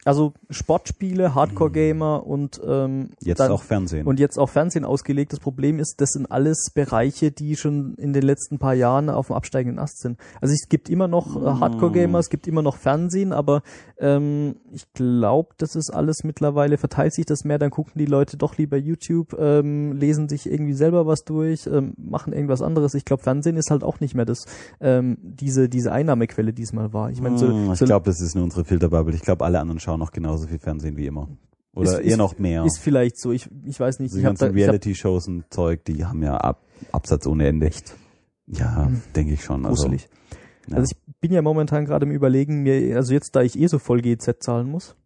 Also Sportspiele, Hardcore-Gamer und ähm, Jetzt dann, auch Fernsehen. Und jetzt auch Fernsehen ausgelegt. Das Problem ist, das sind alles Bereiche, die schon in den letzten paar Jahren auf dem absteigenden Ast sind. Also es gibt immer noch äh, Hardcore-Gamer, es gibt immer noch Fernsehen, aber ähm, ich glaube, das ist alles mittlerweile, verteilt sich das mehr, dann gucken die Leute doch lieber YouTube, ähm, lesen sich irgendwie selber was durch, ähm, machen irgendwas anderes. Ich glaube, Fernsehen ist halt auch nicht mehr das ähm, diese diese Einnahmequelle diesmal war. Ich meine, so, Hm, ich so glaube, das ist nur unsere Filterbubble. Ich glaube, alle anderen schauen noch genauso viel Fernsehen wie immer. Oder ist, eher ist, noch mehr. Ist vielleicht so, ich ich weiß nicht. Die Ich hab ganzen da, ich hab, Reality-Shows und Zeug, die haben ja Ab Absatz ohne Ende. Echt? Ja, hm. denke ich schon. Also, gruselig. ja. Also ich bin ja momentan gerade im Überlegen, mir, also jetzt, da ich eh so voll G E Z zahlen muss,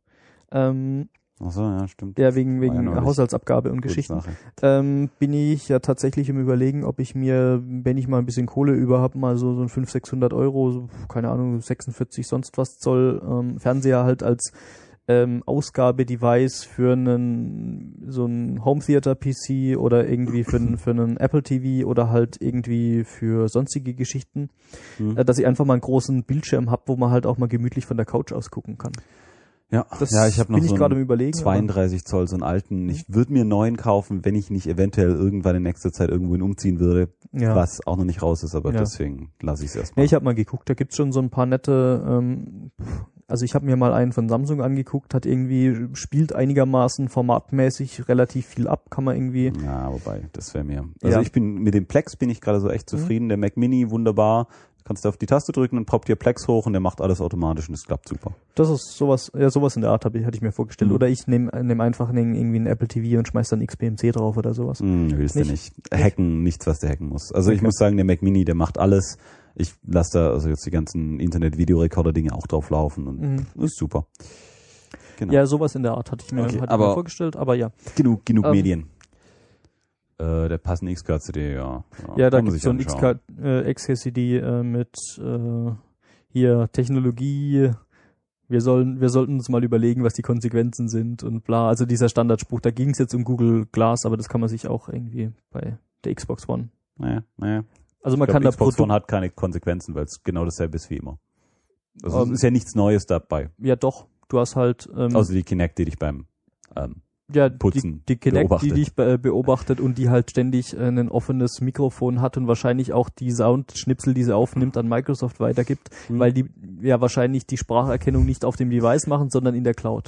ähm, Ach so, ja, stimmt. ja, wegen, wegen ja Haushaltsabgabe und Geschichten, ähm, bin ich ja tatsächlich im Überlegen, ob ich mir, wenn ich mal ein bisschen Kohle über habe, mal so, so ein fünfhundert, sechshundert Euro, so, keine Ahnung, sechsundvierzig sonst was Zoll, ähm, Fernseher halt als ähm, Ausgabe-Device für einen, so ein Home-Theater-P C oder irgendwie für, einen für einen Apple T V oder halt irgendwie für sonstige Geschichten, Mhm. äh, dass ich einfach mal einen großen Bildschirm habe, wo man halt auch mal gemütlich von der Couch aus gucken kann. Ja, Das ja, ich habe noch bin ich so gerade einen im Überlegen, zweiunddreißig Zoll, so einen alten. Ich würde mir einen neuen kaufen, wenn ich nicht eventuell irgendwann in nächster Zeit irgendwohin umziehen würde, Ja. was auch noch nicht raus ist, aber Ja. deswegen lasse ich es Ja, erstmal. ich habe mal geguckt, da gibt's schon so ein paar nette, ähm, also ich habe mir mal einen von Samsung angeguckt, hat irgendwie, spielt einigermaßen formatmäßig relativ viel ab, kann man irgendwie, Ja, wobei, das wäre mir. Also Ja. ich bin, mit dem Plex bin ich gerade so echt zufrieden. Der Mac Mini, wunderbar. Kannst du auf die Taste drücken und poppt dir Plex hoch und der macht alles automatisch und das klappt super. das ist sowas, ja sowas in der Art hab ich, hatte ich mir vorgestellt. Mhm. Oder ich nehme nehm einfach einen, irgendwie einen Apple T V und schmeiß dann X P M C drauf oder sowas. Hm, willst Nicht? du nicht. Hacken, nichts, was der hacken muss. Also ich Okay. muss sagen, der Mac Mini, der macht alles. Ich lasse da also jetzt die ganzen Internet-Videorekorder-Dinge auch drauf laufen und Mhm. ist super. Genau. Ja, sowas in der Art hatte ich mir, Okay, hatte ich aber- mir vorgestellt, aber ja. Genug, genug Ähm, Medien. Äh, der passende X K C D, ja. Ja, da kann man gibt's sich so ein anschauen. X K, äh, X K C D äh, mit äh, hier Technologie. Wir sollen, wir sollten uns mal überlegen, was die Konsequenzen sind und bla. Also dieser Standardspruch, da ging es jetzt um Google Glass, aber das kann man sich auch irgendwie bei der Xbox One. Naja, naja. Also man Ich kann glaub, da Xbox Produ- One hat keine Konsequenzen, weil es genau dasselbe ist wie immer. Also Ähm, es ist ja nichts Neues dabei. ja doch, du hast halt ähm, Außer die Kinect, die dich beim ähm, ja, Putzen die, die Kinect, beobachtet. die dich be beobachtet und die halt ständig äh, ein offenes Mikrofon hat und wahrscheinlich auch die Soundschnipsel, die sie aufnimmt, an Microsoft weitergibt, Hm. weil die ja wahrscheinlich die Spracherkennung nicht auf dem Device machen, sondern in der Cloud.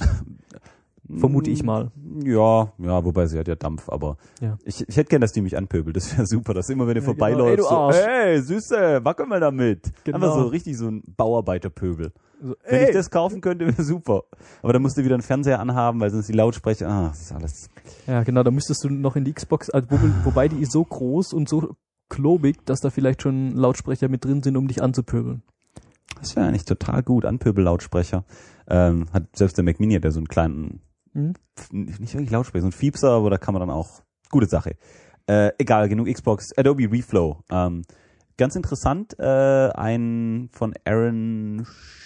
Vermute ich mal. Ja, ja, wobei sie hat ja Dampf, aber Ja. ich, ich hätte gern, dass die mich anpöbelt. Das wäre super, dass immer, wenn du Ja, vorbeiläufst, genau. Ey, du so, Arsch. ey, Süße, wackel mal damit. Genau. Einfach so richtig so ein Bauarbeiterpöbel. So, Wenn ey, ich das kaufen könnte, wäre super. Aber dann musst du wieder einen Fernseher anhaben, weil sonst die Lautsprecher, ah, das ist alles. ja, genau, da müsstest du noch in die Xbox, also wo, wobei die ist so groß und so klobig, dass da vielleicht schon Lautsprecher mit drin sind, um dich anzupöbeln. Das wäre eigentlich total gut, Anpöbel-Lautsprecher. Ähm, hat selbst der Mac Mini, der so einen kleinen, Mhm. nicht nicht wirklich Lautsprecher, so ein Fiepser, aber da kann man dann auch, gute Sache. Äh, egal, genug Xbox, Adobe Reflow. Ähm, ganz interessant, äh, ein von Aaron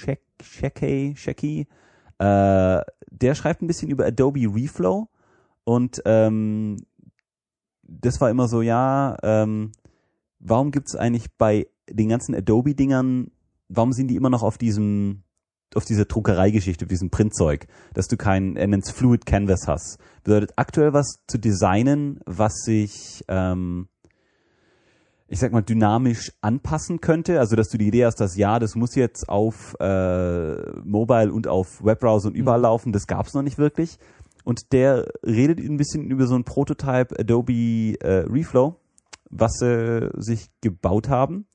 Sheckey, Sheckey, äh, der schreibt ein bisschen über Adobe Reflow und ähm, das war immer so, ja, ähm, warum gibt's eigentlich bei den ganzen Adobe-Dingern, warum sind die immer noch auf diesem, auf dieser Druckereigeschichte, auf diesem Printzeug, dass du kein, er nennt's Fluid Canvas hast. Bedeutet aktuell was zu designen, was sich, ähm, ich sag mal, dynamisch anpassen könnte, also dass du die Idee hast, dass ja, das muss jetzt auf äh, Mobile und auf Webbrowser und überall Mhm. laufen, das gab's noch nicht wirklich. Und der redet ein bisschen über so ein Prototype Adobe äh, Reflow, was sie sich gebaut haben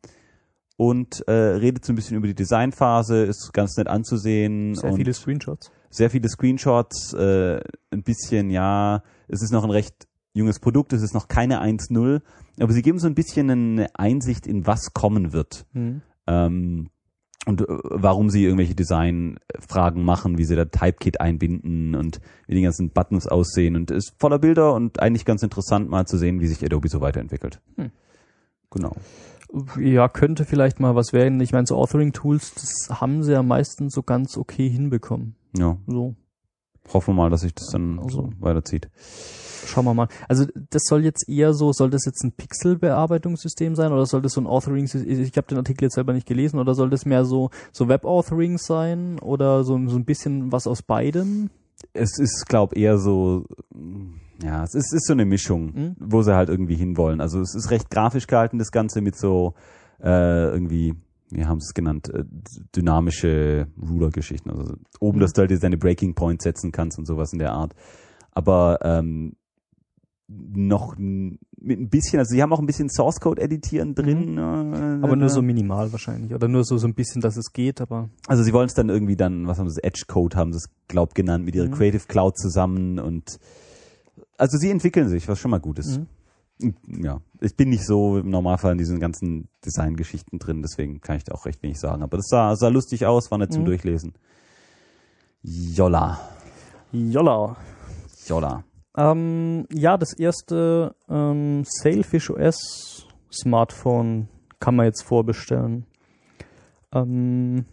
und äh, redet so ein bisschen über die Designphase, ist ganz nett anzusehen. Sehr und viele Screenshots. sehr viele Screenshots, äh, ein bisschen, ja, es ist noch ein recht junges Produkt, es ist noch keine eins null, aber sie geben so ein bisschen eine Einsicht in was kommen wird. Mhm. Ähm, und äh, warum sie irgendwelche Designfragen machen, wie sie da Typekit einbinden und wie die ganzen Buttons aussehen und ist voller Bilder und eigentlich ganz interessant mal zu sehen, wie sich Adobe so weiterentwickelt. Hm. Genau. Ja, könnte vielleicht mal was werden. Ich meine, so Authoring-Tools, das haben sie ja meistens so ganz okay hinbekommen. Ja. So. hoffen wir mal, dass sich das dann Also. so weiterzieht. Schauen wir mal. Also das soll jetzt eher so, soll das jetzt ein Pixel-Bearbeitungssystem sein oder soll das so ein Authoring, ich habe den Artikel jetzt selber nicht gelesen, oder soll das mehr so so Web-Authoring sein oder so, so ein bisschen was aus beidem? Es ist, glaube eher so, ja, es ist, ist so eine Mischung, Mhm. wo sie halt irgendwie hinwollen. Also es ist recht grafisch gehalten, das Ganze mit so äh, irgendwie, wir haben es genannt, äh, dynamische Ruler-Geschichten. Also oben, Mhm. dass du halt deine Breaking Points setzen kannst und sowas in der Art. Aber ähm, noch n- mit ein bisschen, also sie haben auch ein bisschen Source Code editieren drin. äh, Aber nur äh, so minimal wahrscheinlich oder nur so so ein bisschen, dass es geht, aber Also sie wollen es dann irgendwie dann, was haben sie, Edge Code haben sie es, glaub, genannt, mit ihrer Mhm. Creative Cloud zusammen und also sie entwickeln sich, was schon mal gut ist. Mhm. Ja, ich bin nicht so im Normalfall in diesen ganzen Designgeschichten drin, deswegen kann ich da auch recht wenig sagen. Aber das sah, sah lustig aus, war nicht zum Mhm. Durchlesen. Jolla. Jolla. Jolla. Ähm, ja, das erste ähm, Sailfish O S Smartphone kann man jetzt vorbestellen. Ähm,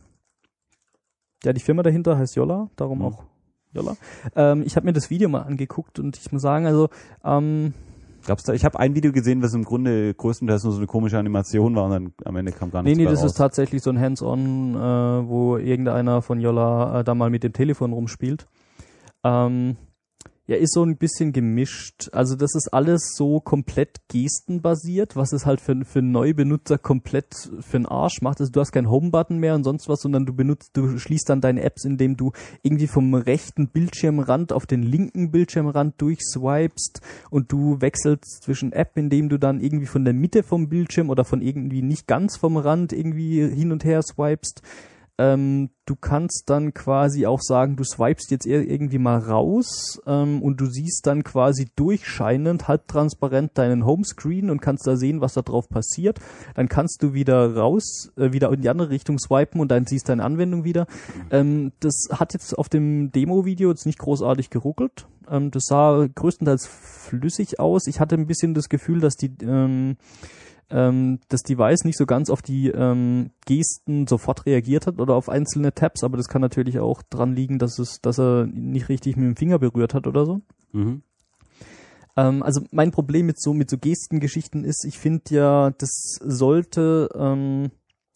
ja, die Firma dahinter heißt Jolla, darum Mhm. auch Jolla. Ähm, ich habe mir das Video mal angeguckt und ich muss sagen, also ähm, Gab's da, ich habe ein Video gesehen, was im Grunde größtenteils nur so eine komische Animation war und dann am Ende kam gar nee, nichts nee, mehr das raus. ist tatsächlich so ein Hands-on, äh, wo irgendeiner von Jolla äh, da mal mit dem Telefon rumspielt. Ähm, ja, ist so ein bisschen gemischt. Also das ist alles so komplett gestenbasiert, was es halt für, für Neubenutzer komplett für den Arsch macht. Also du hast keinen Home-Button mehr und sonst was, sondern du benutzt, du schließt dann deine Apps, indem du irgendwie vom rechten Bildschirmrand auf den linken Bildschirmrand durchswipest und du wechselst zwischen App, indem du dann irgendwie von der Mitte vom Bildschirm oder von irgendwie nicht ganz vom Rand irgendwie hin und her swipest. Ähm, du kannst dann quasi auch sagen, du swipest jetzt eher irgendwie mal raus ähm, und du siehst dann quasi durchscheinend, halbtransparent deinen Homescreen und kannst da sehen, was da drauf passiert. Dann kannst du wieder raus, äh, wieder in die andere Richtung swipen und dann siehst deine Anwendung wieder. Ähm, das hat jetzt auf dem Demo-Video jetzt nicht großartig geruckelt. Ähm, das sah größtenteils flüssig aus. Ich hatte ein bisschen das Gefühl, dass die ähm, ähm, das Device nicht so ganz auf die ähm, Gesten sofort reagiert hat oder auf einzelne Tabs, aber das kann natürlich auch dran liegen, dass es, dass er nicht richtig mit dem Finger berührt hat oder so. Mhm. Ähm, also mein Problem mit so mit so Gestengeschichten ist, ich finde ja, das sollte ähm,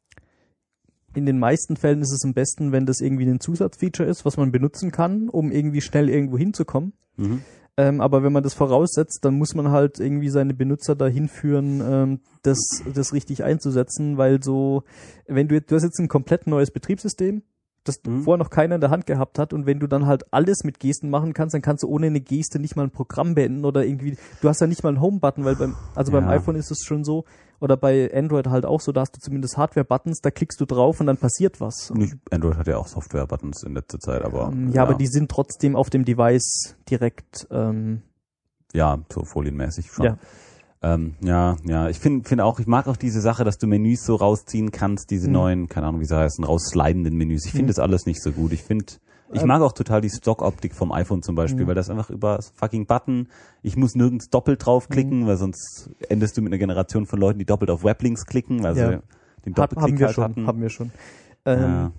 in den meisten Fällen ist es am besten, wenn das irgendwie ein Zusatzfeature ist, was man benutzen kann, um irgendwie schnell irgendwo hinzukommen. Mhm. Ähm, aber wenn man das voraussetzt, dann muss man halt irgendwie seine Benutzer dahin führen, ähm, das, das richtig einzusetzen, weil so, wenn du, du hast jetzt ein komplett neues Betriebssystem, das Mhm. vorher noch keiner in der Hand gehabt hat und wenn du dann halt alles mit Gesten machen kannst, dann kannst du ohne eine Geste nicht mal ein Programm beenden oder irgendwie, du hast ja nicht mal einen Home-Button, weil beim, also beim Ja. iPhone ist es schon so, oder bei Android halt auch so, da hast du zumindest Hardware-Buttons, da klickst du drauf und dann passiert was. Nicht, Android hat ja auch Software-Buttons in letzter Zeit, aber Ähm, ja, aber die sind trotzdem auf dem Device direkt, ähm, ja, so folienmäßig schon. ja. Ähm, ja, ja, ich finde find auch, ich mag auch diese Sache, dass du Menüs so rausziehen kannst, diese Mhm. neuen, keine Ahnung, wie sie heißen, rausslidenden Menüs. Ich finde Mhm. das alles nicht so gut. Ich finde, ich Ähm. mag auch total die Stock-Optik vom iPhone zum Beispiel, Mhm. weil das einfach über das fucking Button, ich muss nirgends doppelt draufklicken, Mhm. weil sonst endest du mit einer Generation von Leuten, die doppelt auf Weblinks klicken, weil Ja. sie den Hat, Doppelklick haben wir halt schon, hatten. haben wir schon. Ähm, Ja.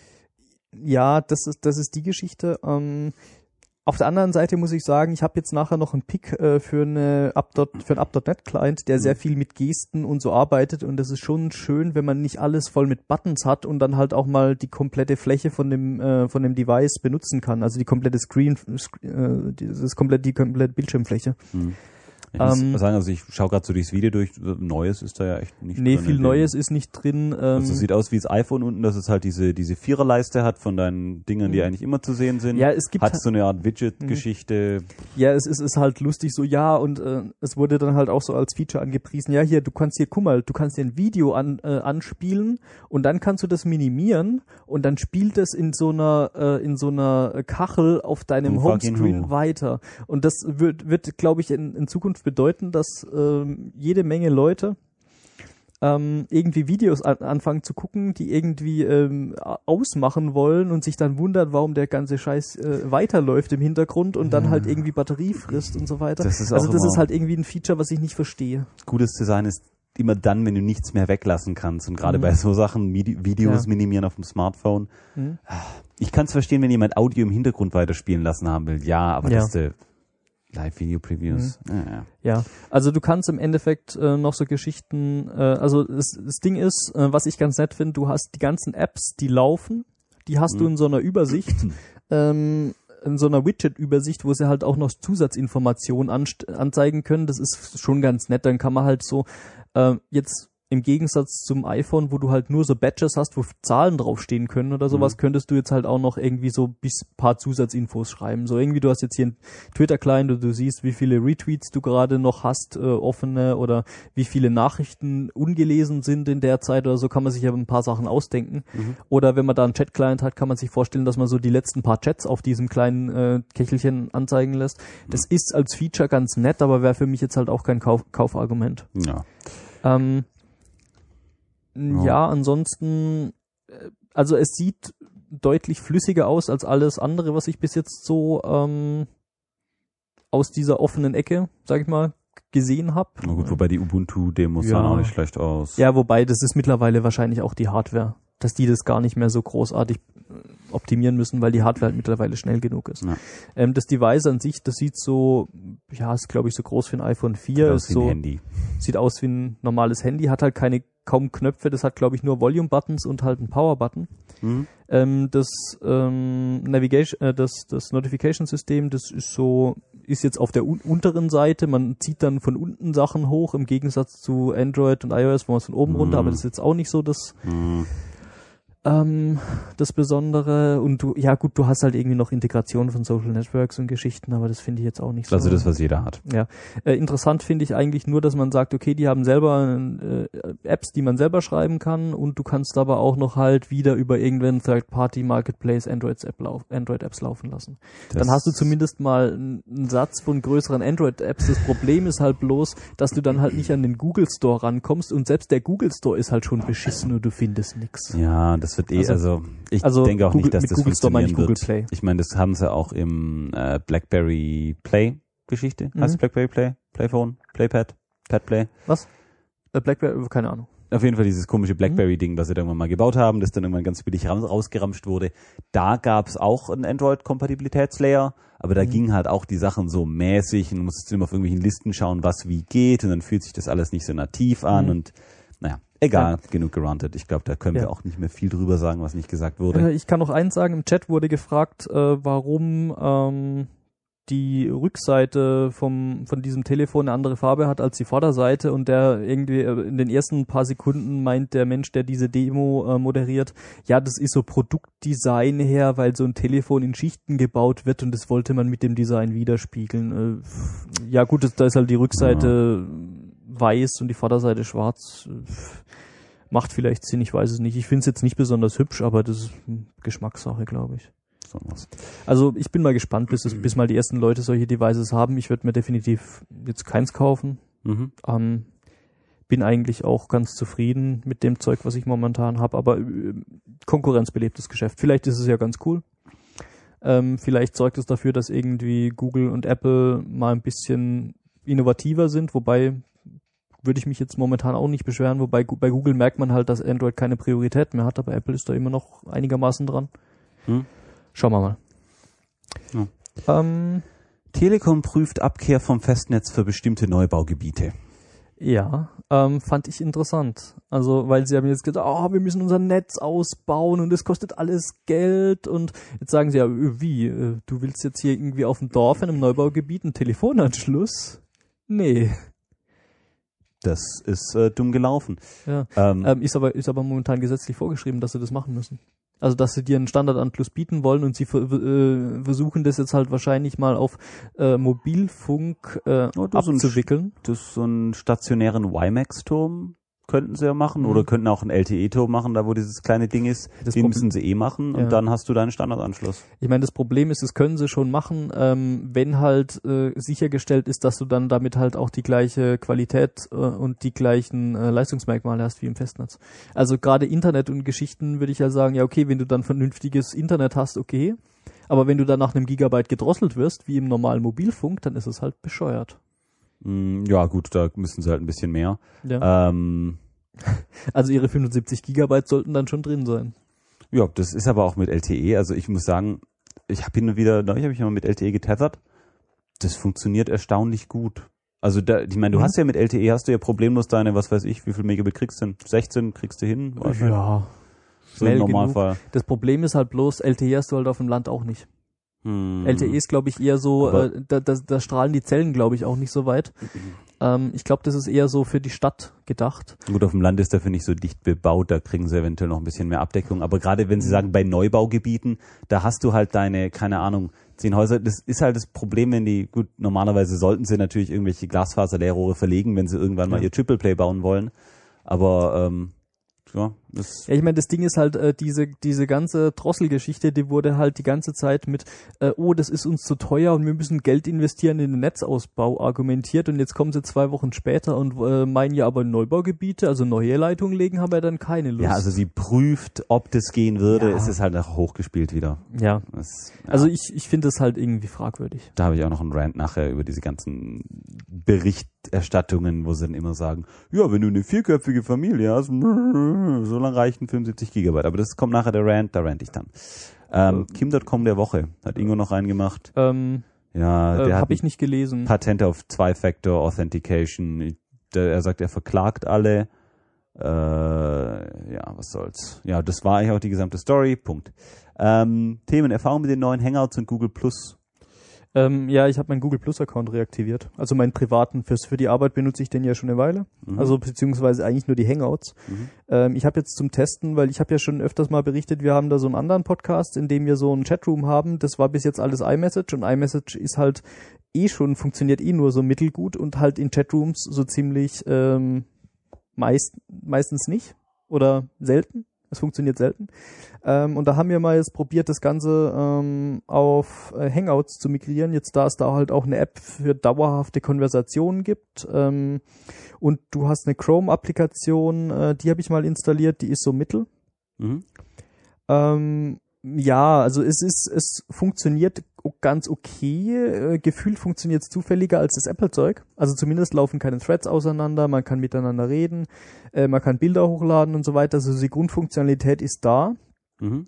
ja, das ist, das ist die Geschichte. Ähm, auf der anderen Seite muss ich sagen, ich habe jetzt nachher noch einen Pick äh, für, eine Up. für einen Up Punkt net Client, der Mhm. sehr viel mit Gesten und so arbeitet und das ist schon schön, wenn man nicht alles voll mit Buttons hat und dann halt auch mal die komplette Fläche von dem äh, von dem Device benutzen kann, also die komplette Screen, äh, das ist komplett die komplette Bildschirmfläche. Hm. Ich muss Ähm, sagen, also ich schaue gerade so durchs Video durch, Neues ist da ja echt nicht Nee, drin viel in dem- Neues ist nicht drin. Ähm, Also es sieht aus wie das iPhone unten, dass es halt diese diese Viererleiste hat von deinen Dingern, die eigentlich immer zu sehen sind. Ja, es gibt hat halt- so eine Art Widget-Geschichte. Ja, es ist, ist halt lustig so, ja, und äh, es wurde dann halt auch so als Feature angepriesen, ja, hier, du kannst hier, guck mal, du kannst dir ein Video an, äh, anspielen und dann kannst du das minimieren und dann spielt es in so einer äh, in so einer Kachel auf deinem Oh, fucking Homescreen who. weiter. Und das wird, wird glaube ich, in, in Zukunft bedeuten, dass ähm, jede Menge Leute ähm, irgendwie Videos an, anfangen zu gucken, die irgendwie ähm, ausmachen wollen und sich dann wundert, warum der ganze Scheiß äh, weiterläuft im Hintergrund und dann halt irgendwie Batterie frisst und so weiter. Das ist also auch das immer- ist halt irgendwie ein Feature, was ich nicht verstehe. Gutes Design ist immer dann, wenn du nichts mehr weglassen kannst. Und gerade Mhm. bei so Sachen, Medi- Videos Ja. minimieren auf dem Smartphone. Mhm. Ich kann es verstehen, wenn jemand Audio im Hintergrund weiterspielen lassen haben will. Ja, aber Ja. das ist Live-Video-Previews. Ja, ja. Ja, also du kannst im Endeffekt äh, noch so Geschichten, äh, also das, das Ding ist, äh, was ich ganz nett finde, du hast die ganzen Apps, die laufen, die hast Mhm. du in so einer Übersicht, ähm, in so einer Widget-Übersicht, wo sie halt auch noch Zusatzinformationen anst- anzeigen können. Das ist schon ganz nett. Dann kann man halt so äh, jetzt im Gegensatz zum iPhone, wo du halt nur so Badges hast, wo Zahlen draufstehen können oder sowas, Mhm. könntest du jetzt halt auch noch irgendwie so bis paar Zusatzinfos schreiben. So irgendwie, du hast jetzt hier einen Twitter-Client und du siehst, wie viele Retweets du gerade noch hast, äh, offene, oder wie viele Nachrichten ungelesen sind in der Zeit oder so, kann man sich ja ein paar Sachen ausdenken. Mhm. Oder wenn man da einen Chat-Client hat, kann man sich vorstellen, dass man so die letzten paar Chats auf diesem kleinen äh, Kächelchen anzeigen lässt. Das ist als Feature ganz nett, aber wäre für mich jetzt halt auch kein Kauf Kaufargument. Ja. Ähm, Ja. ja, ansonsten, äh, also es sieht deutlich flüssiger aus als alles andere, was ich bis jetzt so ähm, aus dieser offenen Ecke, sag ich mal, gesehen habe. Na gut, wobei die Ubuntu-Demos Ja. sahen auch nicht schlecht aus. Ja, wobei das ist mittlerweile wahrscheinlich auch die Hardware, dass die das gar nicht mehr so großartig äh, optimieren müssen, weil die Hardware halt mittlerweile schnell genug ist. Ja. Ähm, das Device an sich, das sieht so, ja, ist glaube ich so groß wie ein iPhone vier, Das ist ist wie ein so, Handy. sieht aus wie ein normales Handy, hat halt keine kaum Knöpfe, das hat glaube ich nur Volume-Buttons und halt einen Power-Button. Mhm. Ähm, das ähm, Navigation, äh, das, das Notification-System, das ist so, ist jetzt auf der un unteren Seite, man zieht dann von unten Sachen hoch, im Gegensatz zu Android und iOS, wo man es von oben Mhm. runter, aber das ist jetzt auch nicht so das, Mhm. ähm, das Besondere. Und du, ja gut, du hast halt irgendwie noch Integration von Social Networks und Geschichten, aber das finde ich jetzt auch nicht so. Also das, was jeder hat. Ja, äh, interessant finde ich eigentlich nur, dass man sagt, okay, die haben selber äh, Apps, die man selber schreiben kann, und du kannst aber auch noch halt wieder über irgendeinen Third-Party-Marketplace Android-App lau Android-Apps laufen lassen. Das Dann hast du zumindest mal einen, einen Satz von größeren Android-Apps. Das Problem ist halt bloß, dass du dann halt nicht an den Google Store rankommst, und selbst der Google Store ist halt schon beschissen und du findest nix. Ja, das wird eh, Also- also, ich also denke auch Google- nicht, dass mit das Google Store meine ich funktionieren Google wird. Play. Ich meine, das haben sie auch im äh, BlackBerry Play Geschichte. Mhm. Heißt es BlackBerry Play? Playphone? Playpad? Padplay? Was? Äh, BlackBerry, keine Ahnung. Auf jeden Fall dieses komische Mhm. BlackBerry-Ding, das sie dann irgendwann mal gebaut haben, das dann irgendwann ganz billig ra rausgeramscht wurde. Da gab es auch einen Android-Kompatibilitätslayer, aber da Mhm. ging halt auch die Sachen so mäßig, und du musstest immer auf irgendwelchen Listen schauen, was wie geht, und dann fühlt sich das alles nicht so nativ an, Mhm. und naja, egal, genug gerantet. Ich glaube, da können Ja. wir auch nicht mehr viel drüber sagen, was nicht gesagt wurde. Äh, ich kann noch eins sagen, im Chat wurde gefragt, äh, warum ähm, die Rückseite vom von diesem Telefon eine andere Farbe hat als die Vorderseite, und der irgendwie äh, in den ersten paar Sekunden meint der Mensch, der diese Demo äh, moderiert, ja, das ist so Produktdesign her, weil so ein Telefon in Schichten gebaut wird, und das wollte man mit dem Design widerspiegeln. Äh, ja gut, das, da ist halt die Rückseite weiß und die Vorderseite schwarz. Äh, Macht vielleicht Sinn, ich weiß es nicht. Ich finde es jetzt nicht besonders hübsch, aber das ist eine Geschmackssache, glaube ich. So was. Also ich bin mal gespannt, bis, es, bis mal die ersten Leute solche Devices haben. Ich würde mir definitiv jetzt keins kaufen. Mhm. Ähm, bin eigentlich auch ganz zufrieden mit dem Zeug, was ich momentan habe, aber äh, konkurrenzbelebtes Geschäft. Vielleicht ist es ja ganz cool. Ähm, vielleicht sorgt es dafür, dass irgendwie Google und Apple mal ein bisschen innovativer sind, wobei würde ich mich jetzt momentan auch nicht beschweren, wobei bei Google merkt man halt, dass Android keine Priorität mehr hat, aber Apple ist da immer noch einigermaßen dran. Hm. Schauen wir mal. Ja. Ähm, Telekom prüft Abkehr vom Festnetz für bestimmte Neubaugebiete. ja, ähm, fand ich interessant. Also, weil sie haben jetzt gesagt, oh, wir müssen unser Netz ausbauen und es kostet alles Geld, und jetzt sagen sie ja, wie, du willst jetzt hier irgendwie auf dem Dorf in einem Neubaugebiet einen Telefonanschluss? Nee. Das ist äh, dumm gelaufen. Ja. Ähm, Ähm, ist aber ist aber momentan gesetzlich vorgeschrieben, dass sie das machen müssen. Also dass sie dir einen Standardanschluss bieten wollen, und sie ver äh, versuchen das jetzt halt wahrscheinlich mal auf äh, Mobilfunk äh, Oh, das ist ein abzuwickeln. das so einen stationären WiMAX-Turm könnten sie ja machen, Mhm. oder könnten auch einen L T E-Turm machen, da wo dieses kleine Ding ist. Das Den Problem- müssen sie eh machen, Ja. und dann hast du deinen Standardanschluss. Ich meine, das Problem ist, das können sie schon machen, ähm, wenn halt äh, sichergestellt ist, dass du dann damit halt auch die gleiche Qualität äh, und die gleichen äh, Leistungsmerkmale hast wie im Festnetz. Also gerade Internet und Geschichten würde ich ja sagen, ja okay, wenn du dann vernünftiges Internet hast, okay. Aber wenn du dann nach einem Gigabyte gedrosselt wirst, wie im normalen Mobilfunk, dann ist es halt bescheuert. Mm, ja, gut, da müssen sie halt ein bisschen mehr. Ja. Ähm, Also ihre fünfundsiebzig Gigabyte sollten dann schon drin sein. ja, das ist aber auch mit L T E. Also ich muss sagen, ich habe hin und wieder, neulich habe ich mal mit L T E getethert. Das funktioniert erstaunlich gut. Also da, ich meine, du Mhm. hast ja mit L T E, hast du ja problemlos deine, was weiß ich, wie viel Megabit kriegst du denn? sechzehn kriegst du hin? Ja. So im Schnell Normalfall. genug. Das Problem ist halt bloß, L T E hast du halt auf dem Land auch nicht. Hm. L T E ist, glaube ich, eher so, Aber- äh, da, da, da strahlen die Zellen, glaube ich, auch nicht so weit. Ähm, ich glaube, das ist eher so für die Stadt gedacht. Gut, auf dem Land ist dafür nicht so dicht bebaut, da kriegen sie eventuell noch ein bisschen mehr Abdeckung. Aber gerade wenn sie sagen, bei Neubaugebieten, da hast du halt deine, keine Ahnung, zehn Häuser. Das ist halt das Problem, wenn die, gut, normalerweise sollten sie natürlich irgendwelche Glasfaserleerrohre verlegen, wenn sie irgendwann mal Ja. ihr Triple Play bauen wollen. Aber, ähm, ja, das, Ja, ich meine, das Ding ist halt, äh, diese diese ganze Drosselgeschichte, die wurde halt die ganze Zeit mit, äh, oh, das ist uns zu teuer und wir müssen Geld investieren in den Netzausbau argumentiert und jetzt kommen sie zwei Wochen später und äh, meinen ja aber Neubaugebiete, also neue Leitungen legen, haben wir dann keine Lust. ja, also sie prüft, ob das gehen würde. Ja. Es ist halt auch hochgespielt wieder. ja. Das, ja. Also ich, ich finde es halt irgendwie fragwürdig. Da habe ich auch noch einen Rant nachher über diese ganzen Berichterstattungen, wo sie dann immer sagen, ja, wenn du eine vierköpfige Familie hast, so lange reichen fünfundsiebzig Gigabyte. Aber das kommt nachher der Rant, da rant ich dann. Ähm, Kim Punkt com der Woche hat Ingo noch reingemacht. Ähm, Ja, äh, der hat habe ich nicht gelesen. Patente auf Zwei-Factor Authentication. Der, er sagt, er verklagt alle. Äh, ja, was soll's. Ja, das war eigentlich auch die gesamte Story. Punkt. Ähm, Themen, Erfahrung mit den neuen Hangouts und Google Plus. Ähm, ja, ich habe meinen Google Plus Account reaktiviert. Also meinen privaten. Fürs, für die Arbeit benutze ich den ja schon eine Weile. Mhm. Also beziehungsweise eigentlich nur die Hangouts. Mhm. Ähm, ich habe jetzt zum Testen, weil ich habe ja schon öfters mal berichtet, wir haben da so einen anderen Podcast, in dem wir so einen Chatroom haben. Das war bis jetzt alles iMessage und iMessage ist halt eh schon, funktioniert eh nur so mittelgut und halt in Chatrooms so ziemlich ähm, meist, meistens nicht oder selten. Es funktioniert selten. Ähm, und da haben wir mal jetzt probiert, das Ganze ähm, auf äh, Hangouts zu migrieren. Jetzt, da es da halt auch eine App für dauerhafte Konversationen gibt. Ähm, und du hast eine Chrome-Applikation, äh, die habe ich mal installiert, die ist so mittel. Mhm. Ähm, ja, also es ist, es funktioniert ganz okay. Äh, gefühlt funktioniert es zufälliger als das Apple-Zeug. Also zumindest laufen keine Threads auseinander, man kann miteinander reden, äh, man kann Bilder hochladen und so weiter. Also die Grundfunktionalität ist da. Mhm.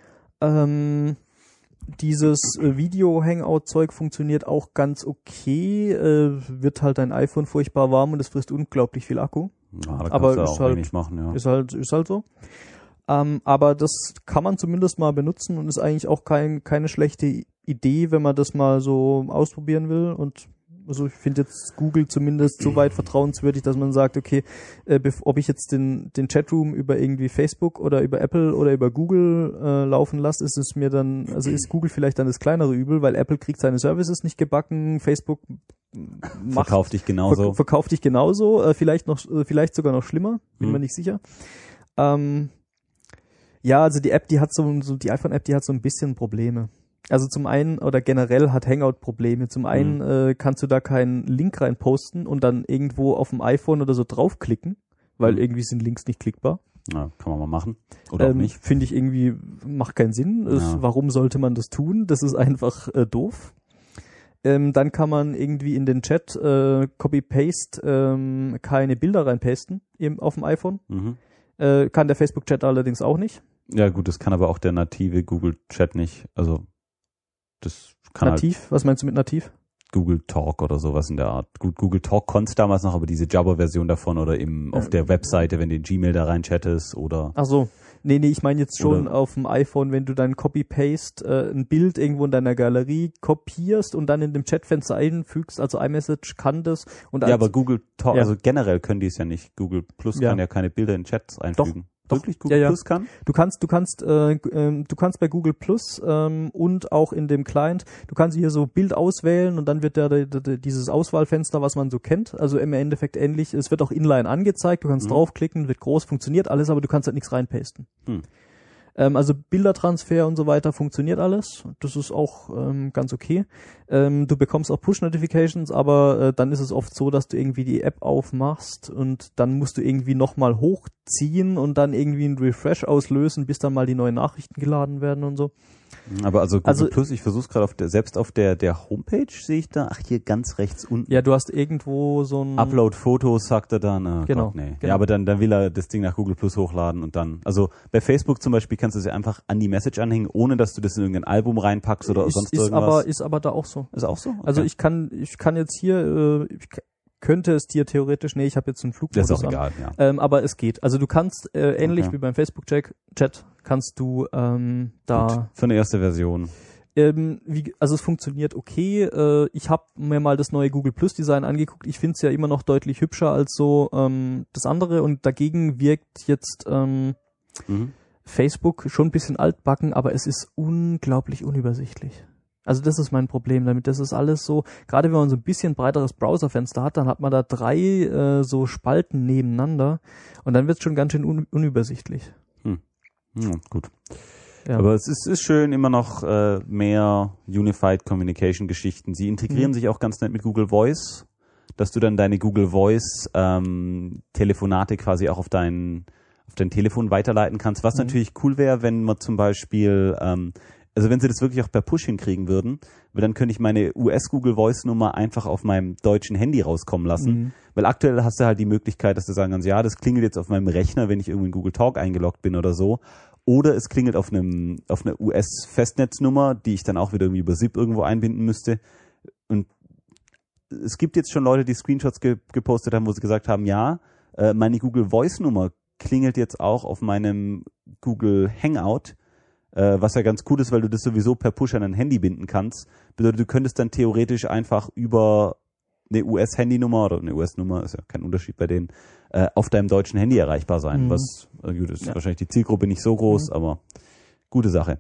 Ähm, dieses äh, Video-Hangout-Zeug funktioniert auch ganz okay. Äh, wird halt dein iPhone furchtbar warm und es frisst unglaublich viel Akku. Ja, da kannst Aber du ist auch halt- wenig machen, ja. Ist halt, ist halt so. Ähm, aber das kann man zumindest mal benutzen und ist eigentlich auch kein, keine schlechte Idee, wenn man das mal so ausprobieren will. Und also ich finde jetzt Google zumindest so weit vertrauenswürdig, dass man sagt, okay, äh, ob ich jetzt den, den Chatroom über irgendwie Facebook oder über Apple oder über Google äh, laufen lasse, ist es mir dann, also ist Google vielleicht dann das kleinere Übel, weil Apple kriegt seine Services nicht gebacken, Facebook macht Verkauft dich genauso. Ver verkauft dich genauso, äh, vielleicht noch, äh, vielleicht sogar noch schlimmer, bin Mhm. mir nicht sicher. Ähm, ja, also die App, die hat so, so die iPhone-App, die hat so ein bisschen Probleme. Also zum einen oder generell hat Hangout Probleme. Zum einen Mhm. äh, kannst du da keinen Link rein posten und dann irgendwo auf dem iPhone oder so draufklicken, weil Mhm. irgendwie sind Links nicht klickbar. Ja, kann man mal machen. Oder auch Ähm, nicht. Finde ich irgendwie, macht keinen Sinn. Es, Ja. warum sollte man das tun? Das ist einfach äh, doof. Ähm, dann kann man irgendwie in den Chat äh, Copy-Paste ähm, keine Bilder reinpasten eben auf dem iPhone. Mhm. Äh, kann der Facebook-Chat allerdings auch nicht. Ja gut, das kann aber auch der native Google Chat nicht. Also das kann Nativ? Was meinst du mit nativ? halt Google Talk oder sowas in der Art. Gut, Google Talk konnte damals noch, aber diese Jabber-Version davon oder eben auf der Webseite, wenn du in Gmail da rein chattest oder Ach so. Nee, nee, ich meine jetzt schon Oder- auf dem iPhone, wenn du dann Copy-Paste äh, ein Bild irgendwo in deiner Galerie kopierst und dann in dem Chatfenster einfügst, also iMessage kann das. Und ja, als- aber Google Talk, Ja. also generell können die es ja nicht. Google Plus Ja. kann ja keine Bilder in Chats einfügen. doch. Wirklich Google Ja, ja. Plus kann? Du kannst, du kannst, äh, ähm, du kannst bei Google Plus ähm, und auch in dem Client, du kannst hier so Bild auswählen und dann wird da de, de, de, dieses Auswahlfenster, was man so kennt, also im Endeffekt ähnlich. Es wird auch inline angezeigt. Du kannst Mhm. draufklicken, wird groß, funktioniert alles, aber du kannst halt nichts reinpasten. Hm. Ähm, also Bildertransfer und so weiter funktioniert alles. Das ist auch ähm, ganz okay. Ähm, du bekommst auch Push-Notifications, aber äh, dann ist es oft so, dass du irgendwie die App aufmachst und dann musst du irgendwie nochmal hoch ziehen und dann irgendwie einen Refresh auslösen, bis dann mal die neuen Nachrichten geladen werden und so. Aber also Google Also- Plus, ich versuche gerade auf der, selbst auf der, der Homepage sehe ich da, ach hier ganz rechts unten. Ja, du hast irgendwo so ein... Upload Fotos, sagt er dann. Oh Genau, Gott, nee. genau. Ja, aber dann, dann will er das Ding nach Google Plus hochladen und dann, also bei Facebook zum Beispiel kannst du es ja einfach an die Message anhängen, ohne dass du das in irgendein Album reinpackst oder ist, sonst ist irgendwas. aber Ist aber da auch so. ist auch so? Okay. Also ich kann ich kann jetzt hier, äh, ich k- könnte es dir theoretisch, nee, ich habe jetzt einen das Flugmodus ist auch an. egal, ja. Ähm, aber es geht. Also du kannst, äh, ähnlich Okay. wie beim Facebook-Chat, Chat, kannst du ähm, da... Gut, für eine erste Version. Ähm, wie, also es funktioniert okay. Äh, ich habe mir mal das neue Google Plus Design angeguckt. Ich finde es ja immer noch deutlich hübscher als so ähm, das andere und dagegen wirkt jetzt ähm, Mhm. Facebook schon ein bisschen altbacken, aber es ist unglaublich unübersichtlich. Also das ist mein Problem damit. Das ist alles so, gerade wenn man so ein bisschen breiteres Browserfenster hat, dann hat man da drei äh, so Spalten nebeneinander und dann wird es schon ganz schön un unübersichtlich. Ja, gut. Ja. Aber es ist, ist schön, immer noch äh, mehr Unified Communication Geschichten. Sie integrieren Mhm. sich auch ganz nett mit Google Voice, dass du dann deine Google Voice ähm, Telefonate quasi auch auf dein, auf dein Telefon weiterleiten kannst. Was Mhm. natürlich cool wäre, wenn man zum Beispiel, ähm, also wenn sie das wirklich auch per Push hinkriegen würden, weil dann könnte ich meine U S Google Voice Nummer einfach auf meinem deutschen Handy rauskommen lassen. Mhm. Weil aktuell hast du halt die Möglichkeit, dass du sagen kannst, ja, das klingelt jetzt auf meinem Rechner, wenn ich irgendwie in Google Talk eingeloggt bin oder so. Oder es klingelt auf einem auf einer U S-Festnetznummer, die ich dann auch wieder irgendwie über S I P irgendwo einbinden müsste. Und es gibt jetzt schon Leute, die Screenshots ge gepostet haben, wo sie gesagt haben, ja, äh, meine Google Voice-Nummer klingelt jetzt auch auf meinem Google Hangout, äh, was ja ganz cool ist, weil du das sowieso per Push an ein Handy binden kannst. Bedeutet, du könntest dann theoretisch einfach über eine U S-Handynummer oder eine U S-Nummer, ist ja kein Unterschied bei denen, äh, auf deinem deutschen Handy erreichbar sein. Mhm. Was, äh, gut, ist Ja. wahrscheinlich die Zielgruppe nicht so groß, Mhm. aber gute Sache.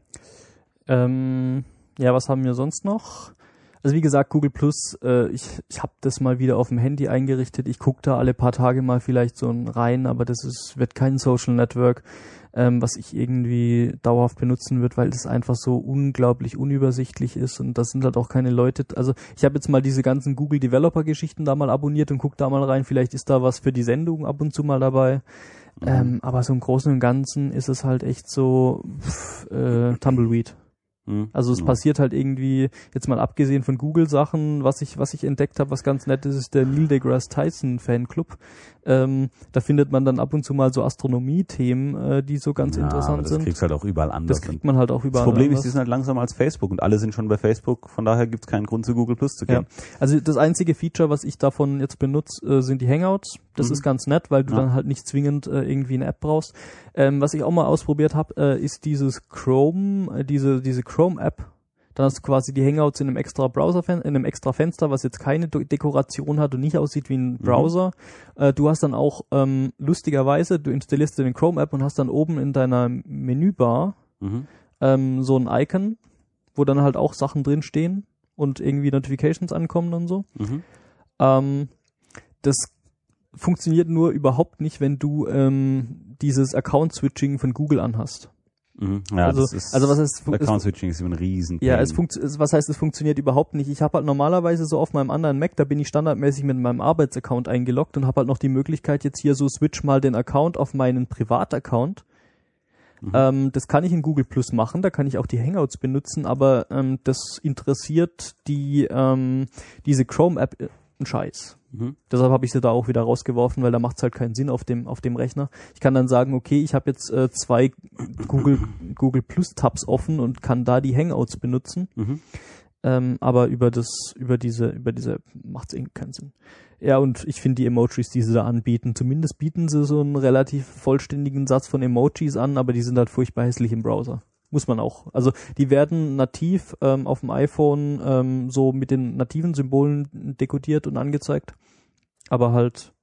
Ähm, ja, was haben wir sonst noch? Also wie gesagt, Google Plus, äh, ich, ich habe das mal wieder auf dem Handy eingerichtet. Ich gucke da alle paar Tage mal vielleicht so rein, aber das ist, wird kein Social Network, ähm, was ich irgendwie dauerhaft benutzen wird, weil das einfach so unglaublich unübersichtlich ist und das sind halt auch keine Leute. Also ich habe jetzt mal diese ganzen Google Developer Geschichten da mal abonniert und guck da mal rein. Vielleicht ist da was für die Sendung ab und zu mal dabei. Mhm. Ähm, aber so im Großen und Ganzen ist es halt echt so pff, äh, Tumbleweed. Mhm. Also es Ja. passiert halt irgendwie, jetzt mal abgesehen von Google-Sachen, was ich, was ich entdeckt habe, was ganz nett ist, ist der Neil deGrasse Tyson Fanclub. Ähm, da findet man dann ab und zu mal so Astronomie-Themen, äh, die so ganz Ja, aber interessant das sind. kriegst du halt auch überall anders. Das kriegt man halt auch überall Das Problem anders. ist, die sind halt langsamer als Facebook und alle sind schon bei Facebook, von daher gibt es keinen Grund zu Google Plus zu Ja. gehen. Also das einzige Feature, was ich davon jetzt benutze, äh, sind die Hangouts. Das Mhm. ist ganz nett, weil du Ja. dann halt nicht zwingend äh, irgendwie eine App brauchst. Ähm, was ich auch mal ausprobiert habe, äh, ist dieses Chrome, äh, diese diese Chrome-App. Dann hast du quasi die Hangouts in einem extra Browser, in einem extra Fenster, was jetzt keine Do- Dekoration hat und nicht aussieht wie ein Browser. Äh, du hast dann auch ähm, lustigerweise, du installierst dir den Chrome-App und hast dann oben in deiner Menübar Mhm. ähm, so ein Icon, wo dann halt auch Sachen drinstehen und irgendwie Notifications ankommen und so. Mhm. Ähm, das funktioniert nur überhaupt nicht, wenn du ähm, dieses Account-Switching von Google anhast. Mhm. Ja, also, das ist, also was heißt, es, Account-Switching ist immer ein riesen ja, Pain. es funkt, es, was heißt, es funktioniert überhaupt nicht. Ich habe halt normalerweise so auf meinem anderen Mac, da bin ich standardmäßig mit meinem Arbeitsaccount eingeloggt und habe halt noch die Möglichkeit jetzt hier so switch mal den Account auf meinen Privataccount. Mhm. Ähm, das kann ich in Google Plus machen, da kann ich auch die Hangouts benutzen, aber ähm, das interessiert die ähm, diese Chrome-App äh, einen Scheiß. Mhm. Deshalb habe ich sie da auch wieder rausgeworfen, weil da macht es halt keinen Sinn auf dem auf dem Rechner. Ich kann dann sagen, okay, ich habe jetzt äh, zwei Google Google Plus Tabs offen und kann da die Hangouts benutzen. Mhm. Ähm, aber über das über diese über diese macht es irgendwie keinen Sinn. Ja, und ich finde die Emojis, die sie da anbieten, zumindest bieten sie so einen relativ vollständigen Satz von Emojis an, aber die sind halt furchtbar hässlich im Browser. Muss man auch. Also die werden nativ ähm, auf dem iPhone ähm, so mit den nativen Symbolen dekodiert und angezeigt. Aber halt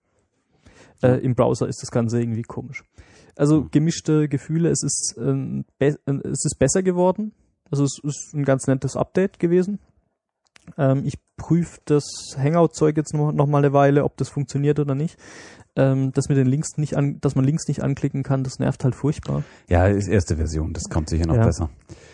äh, im Browser ist das Ganze irgendwie komisch. Also gemischte Gefühle. Es ist, ähm, be- äh, es ist besser geworden. Also es ist ein ganz nettes Update gewesen. Ähm, ich prüfe das Hangout-Zeug jetzt noch, noch mal eine Weile, ob das funktioniert oder nicht. Ähm, dass mit den Links nicht an, dass man Links nicht anklicken kann, das nervt halt furchtbar. Ja, ist erste Version, das kommt sicher noch Ja. besser.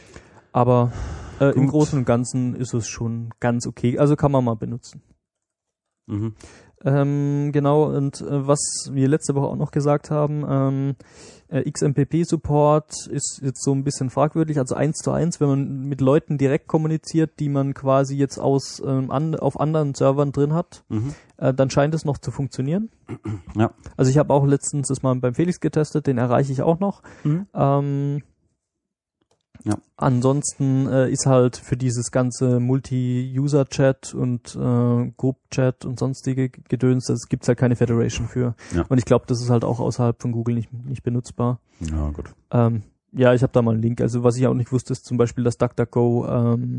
Aber äh, im Gut. Großen und Ganzen ist es schon ganz okay. Also kann man mal benutzen. Mhm. Ähm, genau, und äh, was wir letzte Woche auch noch gesagt haben, ähm, äh, X M P P-Support ist jetzt so ein bisschen fragwürdig, also eins zu eins, wenn man mit Leuten direkt kommuniziert, die man quasi jetzt aus ähm, an, auf anderen Servern drin hat, Mhm. äh, dann scheint es noch zu funktionieren. Ja. Also ich habe auch letztens das mal beim Felix getestet, den erreiche ich auch noch. Mhm. Ähm, Ja. Ansonsten äh, ist halt für dieses ganze Multi-User-Chat und äh, Group-Chat und sonstige Gedöns, das gibt's halt keine Federation für. Ja. Und ich glaube, das ist halt auch außerhalb von Google nicht, nicht benutzbar. Ja, gut. Ähm, ja, ich habe da mal einen Link. Also was ich auch nicht wusste, ist zum Beispiel, dass DuckDuckGo ähm,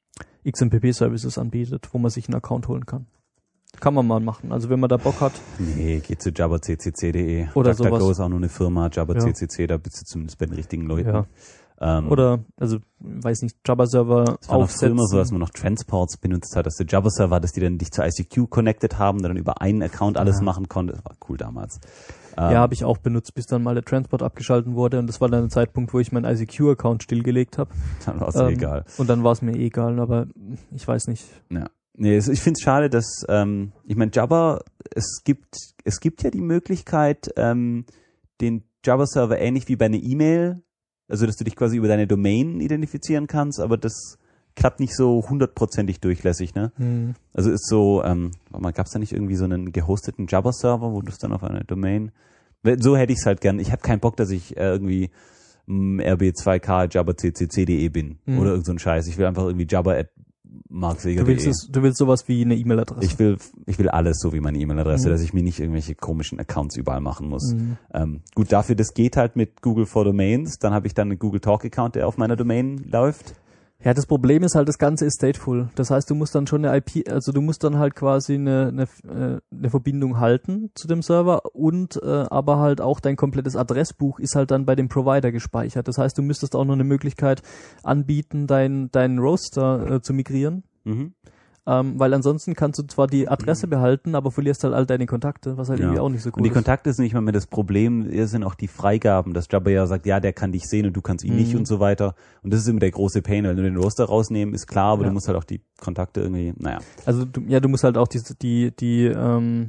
X M P P-Services anbietet, wo man sich einen Account holen kann. Kann man mal machen. Also wenn man da Bock hat. Nee, geht zu jabber c c c punkt d e. Oder DuckDuckGo sowas. ist auch nur eine Firma, jabber c c c, da bist du zumindest bei den richtigen Leuten. Ja. Ähm, Oder, also, weiß nicht, Jabber-Server Es war noch früher aufsetzen. immer so, dass man noch Transports benutzt hat, dass der Jabber-Server, dass die dann dich zu I C Q connected haben, dann über einen Account alles Ja. machen konnte. Das war cool damals. Ja, Ähm, habe ich auch benutzt, bis dann mal der Transport abgeschalten wurde und das war dann ein Zeitpunkt, wo ich meinen I C Q-Account stillgelegt habe. Dann war es Ähm, egal. Und dann war es mir eh egal, aber ich weiß nicht. Ja. Nee, es- ich finde es schade, dass, ähm, ich meine, Jabber, es gibt, es gibt ja die Möglichkeit, ähm, den Jabber-Server ähnlich wie bei einer E-Mail, also dass du dich quasi über deine Domain identifizieren kannst, aber das klappt nicht so hundertprozentig durchlässig, ne? Hm. Also ist so, ähm, warte mal, gab es da nicht irgendwie so einen gehosteten Jabber-Server, wo du es dann auf eine Domain, so hätte ich es halt gern. Ich habe keinen Bock, dass ich äh, irgendwie m, R B zwei K jabber c c c punkt d e bin Mhm. oder irgend so ein Scheiß. Ich will einfach irgendwie jabber at markseger Du willst punkt de. es, du willst sowas wie eine E-Mail-Adresse. Ich will, ich will alles so wie meine E-Mail-Adresse, Mhm. dass ich mir nicht irgendwelche komischen Accounts überall machen muss. Mhm. Ähm, gut, dafür, das geht halt mit Google for Domains. Dann habe ich dann einen Google Talk-Account, der auf meiner Domain läuft. Ja, das Problem ist halt, das Ganze ist stateful. Das heißt, du musst dann schon eine I P, also du musst dann halt quasi eine, eine, äh, eine Verbindung halten zu dem Server und äh, aber halt auch dein komplettes Adressbuch ist halt dann bei dem Provider gespeichert. Das heißt, du müsstest auch noch eine Möglichkeit anbieten, dein, deinen Roster äh, zu migrieren. Mhm. Ähm, weil ansonsten kannst du zwar die Adresse behalten, aber verlierst halt all deine Kontakte, was halt Ja. irgendwie auch nicht so cool Und die ist. Kontakte sind nicht mal mehr das Problem, es sind auch die Freigaben, dass Jabber ja sagt, ja, der kann dich sehen und du kannst ihn Mhm. nicht und so weiter. Und das ist immer der große Pain, wenn du den Roster rausnehmen, ist klar, aber Ja. du musst halt auch die Kontakte irgendwie, naja. Also du, ja, du musst halt auch die, die, die, ähm,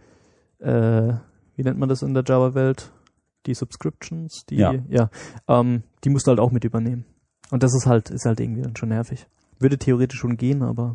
äh, wie nennt man das in der Java-Welt? Die Subscriptions, die, Ja. ja, ähm, die musst du halt auch mit übernehmen. Und das ist halt, ist halt irgendwie dann schon nervig. Würde theoretisch schon gehen, aber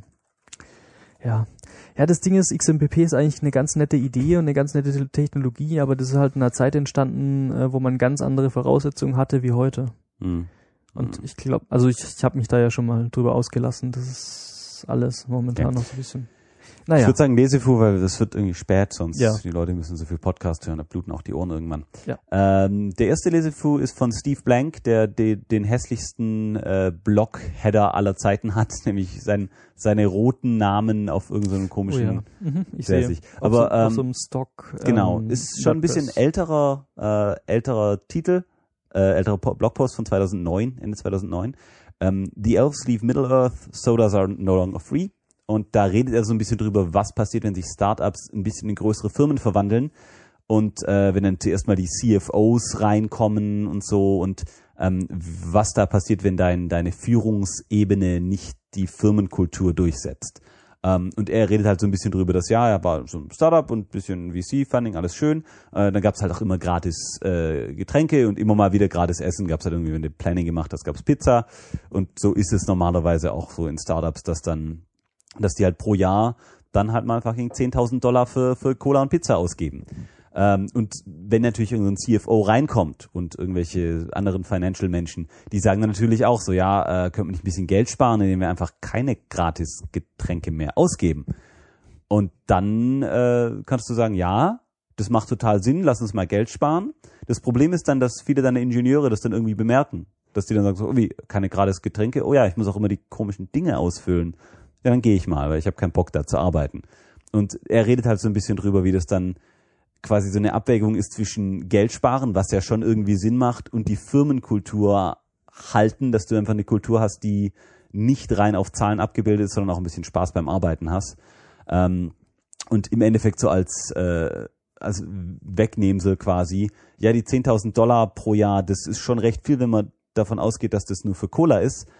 ja. Ja, das Ding ist, X M P P ist eigentlich eine ganz nette Idee und eine ganz nette Technologie, aber das ist halt in einer Zeit entstanden, äh, wo man ganz andere Voraussetzungen hatte wie heute. Hm. Und ich glaube, also ich, ich habe mich da ja schon mal drüber ausgelassen. Das ist alles momentan Ja. noch so ein bisschen. Ich Naja. würde sagen Lesefu, weil das wird irgendwie spät, sonst Ja. die Leute müssen so viel Podcast hören, da bluten auch die Ohren irgendwann. Ja. Ähm, der erste Lesefu ist von Steve Blank, der de, den hässlichsten äh, Blog-Header aller Zeiten hat, nämlich sein, seine roten Namen auf irgendeinem Oh komischen... ja. Mhm, ich Sehr sehe. sich. Auf Aber, so, auf ähm, so einem Stock. Genau, ähm, ist schon ein bisschen WordPress. älterer, äh, älterer Titel, äh, älterer Po- Blogpost von zweitausendneun, Ende zweitausendneun. Ähm, The Elves leave Middle-earth, sodas are no longer free. Und da redet er so ein bisschen drüber, was passiert, wenn sich Startups ein bisschen in größere Firmen verwandeln und äh, wenn dann zuerst mal die C F Os reinkommen und so und ähm, was da passiert, wenn dein, deine Führungsebene nicht die Firmenkultur durchsetzt. Ähm, und er redet halt so ein bisschen drüber, dass ja, er war so ein Startup und ein bisschen V C-Funding, alles schön. Äh, dann gab's halt auch immer gratis äh, Getränke und immer mal wieder gratis Essen. Gab's halt irgendwie, wenn du Planning gemacht hast, gab's Pizza. Und so ist es normalerweise auch so in Startups, dass dann dass die halt pro Jahr dann halt mal fucking zehntausend Dollar für, für Cola und Pizza ausgeben. Ähm, und wenn natürlich irgendein C F O reinkommt und irgendwelche anderen Financial-Menschen, die sagen dann natürlich auch so, ja, äh, können wir nicht ein bisschen Geld sparen, indem wir einfach keine gratis Getränke mehr ausgeben. Und dann äh, kannst du sagen, ja, das macht total Sinn, lass uns mal Geld sparen. Das Problem ist dann, dass viele deiner Ingenieure das dann irgendwie bemerken. Dass die dann sagen, so, oh, wie, keine gratis Getränke? Oh ja, ich muss auch immer die komischen Dinge ausfüllen. Ja, dann gehe ich mal, weil ich habe keinen Bock, da zu arbeiten. Und er redet halt so ein bisschen drüber, wie das dann quasi so eine Abwägung ist zwischen Geld sparen, was ja schon irgendwie Sinn macht, und die Firmenkultur halten, dass du einfach eine Kultur hast, die nicht rein auf Zahlen abgebildet ist, sondern auch ein bisschen Spaß beim Arbeiten hast. Ähm, und im Endeffekt so als, äh, als Wegnehmsel quasi, ja, die zehntausend Dollar pro Jahr, das ist schon recht viel, wenn man davon ausgeht, dass das nur für Cola ist.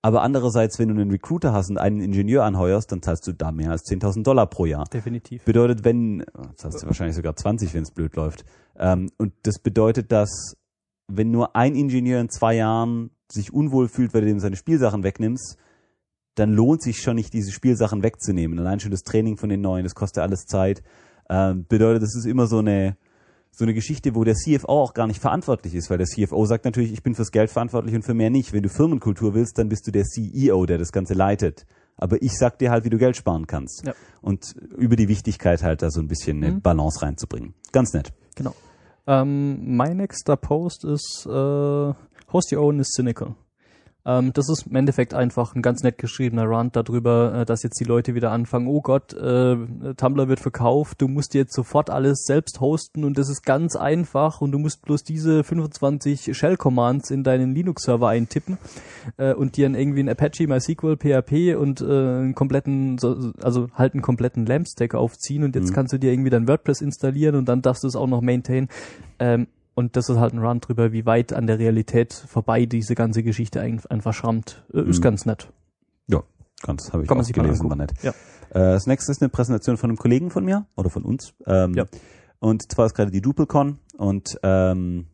Aber andererseits, wenn du einen Recruiter hast und einen Ingenieur anheuerst, dann zahlst du da mehr als zehntausend Dollar pro Jahr. Definitiv. Bedeutet, wenn, zahlst du wahrscheinlich sogar zwanzig, wenn es blöd läuft. Ähm, und das bedeutet, dass wenn nur ein Ingenieur in zwei Jahren sich unwohl fühlt, weil du ihm seine Spielsachen wegnimmst, dann lohnt sich schon nicht, diese Spielsachen wegzunehmen. Allein schon das Training von den Neuen, das kostet alles Zeit. Ähm, bedeutet, das ist immer so eine so eine Geschichte, wo der C F O auch gar nicht verantwortlich ist, weil der C F O sagt natürlich, ich bin fürs Geld verantwortlich und für mehr nicht. Wenn du Firmenkultur willst, dann bist du der C E O, der das Ganze leitet. Aber ich sag dir halt, wie du Geld sparen kannst. Ja. Und über die Wichtigkeit halt da so ein bisschen eine mhm. Balance reinzubringen. Ganz nett. Genau. Ähm, mein nächster Post ist äh, Host Your Own is Cynical. Ähm, das ist im Endeffekt einfach ein ganz nett geschriebener Rant darüber, äh, dass jetzt die Leute wieder anfangen, oh Gott, äh, Tumblr wird verkauft, du musst jetzt sofort alles selbst hosten und das ist ganz einfach und du musst bloß diese fünfundzwanzig Shell-Commands in deinen Linux-Server eintippen äh, und dir irgendwie ein Apache, MySQL, P H P und äh, einen kompletten, also halt einen kompletten LAMP-Stack aufziehen und jetzt mhm. kannst du dir irgendwie dein WordPress installieren und dann darfst du es auch noch maintainen. Ähm, Und das ist halt ein Run drüber, wie weit an der Realität vorbei diese ganze Geschichte einfach schrammt. Ist mhm. ganz nett. Ja, ganz, habe ich Kann auch gelesen, war nett. Ja. Äh, das nächste ist eine Präsentation von einem Kollegen von mir oder von uns. Ähm, ja. Und zwar ist gerade die DrupalCon und ähm,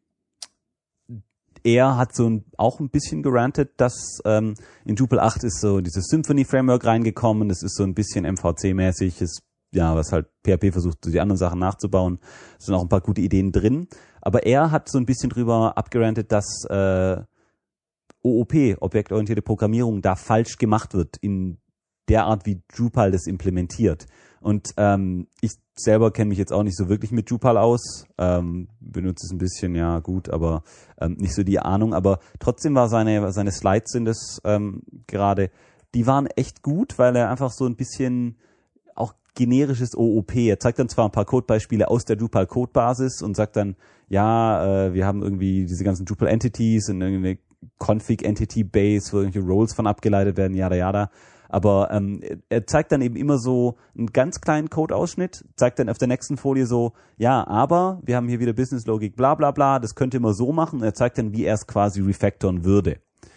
er hat so ein, auch ein bisschen gerantet, dass ähm, in Drupal acht ist so dieses Symfony-Framework reingekommen. Das ist so ein bisschen M V C-mäßig, ist ja, was halt P H P versucht, die anderen Sachen nachzubauen. Es sind auch ein paar gute Ideen drin. Aber er hat so ein bisschen drüber abgerantet, dass äh, O O P, objektorientierte Programmierung, da falsch gemacht wird in der Art, wie Drupal das implementiert. Und ähm, ich selber kenne mich jetzt auch nicht so wirklich mit Drupal aus, ähm, benutze es ein bisschen, ja gut, aber ähm, nicht so die Ahnung. Aber trotzdem war seine seine Slides sind das ähm, gerade, die waren echt gut, weil er einfach so ein bisschen auch generisches O O P. Er zeigt dann zwar ein paar Codebeispiele aus der Drupal-Codebasis und sagt dann, ja, äh, wir haben irgendwie diese ganzen Drupal-Entities und eine Config-Entity-Base, wo irgendwelche Roles von abgeleitet werden, yada yada. Aber ähm, er zeigt dann eben immer so einen ganz kleinen Code-Ausschnitt, zeigt dann auf der nächsten Folie so, ja, aber wir haben hier wieder Business-Logik, bla bla bla, das könnte man so machen. Und er zeigt dann, wie er es quasi refactoren würde.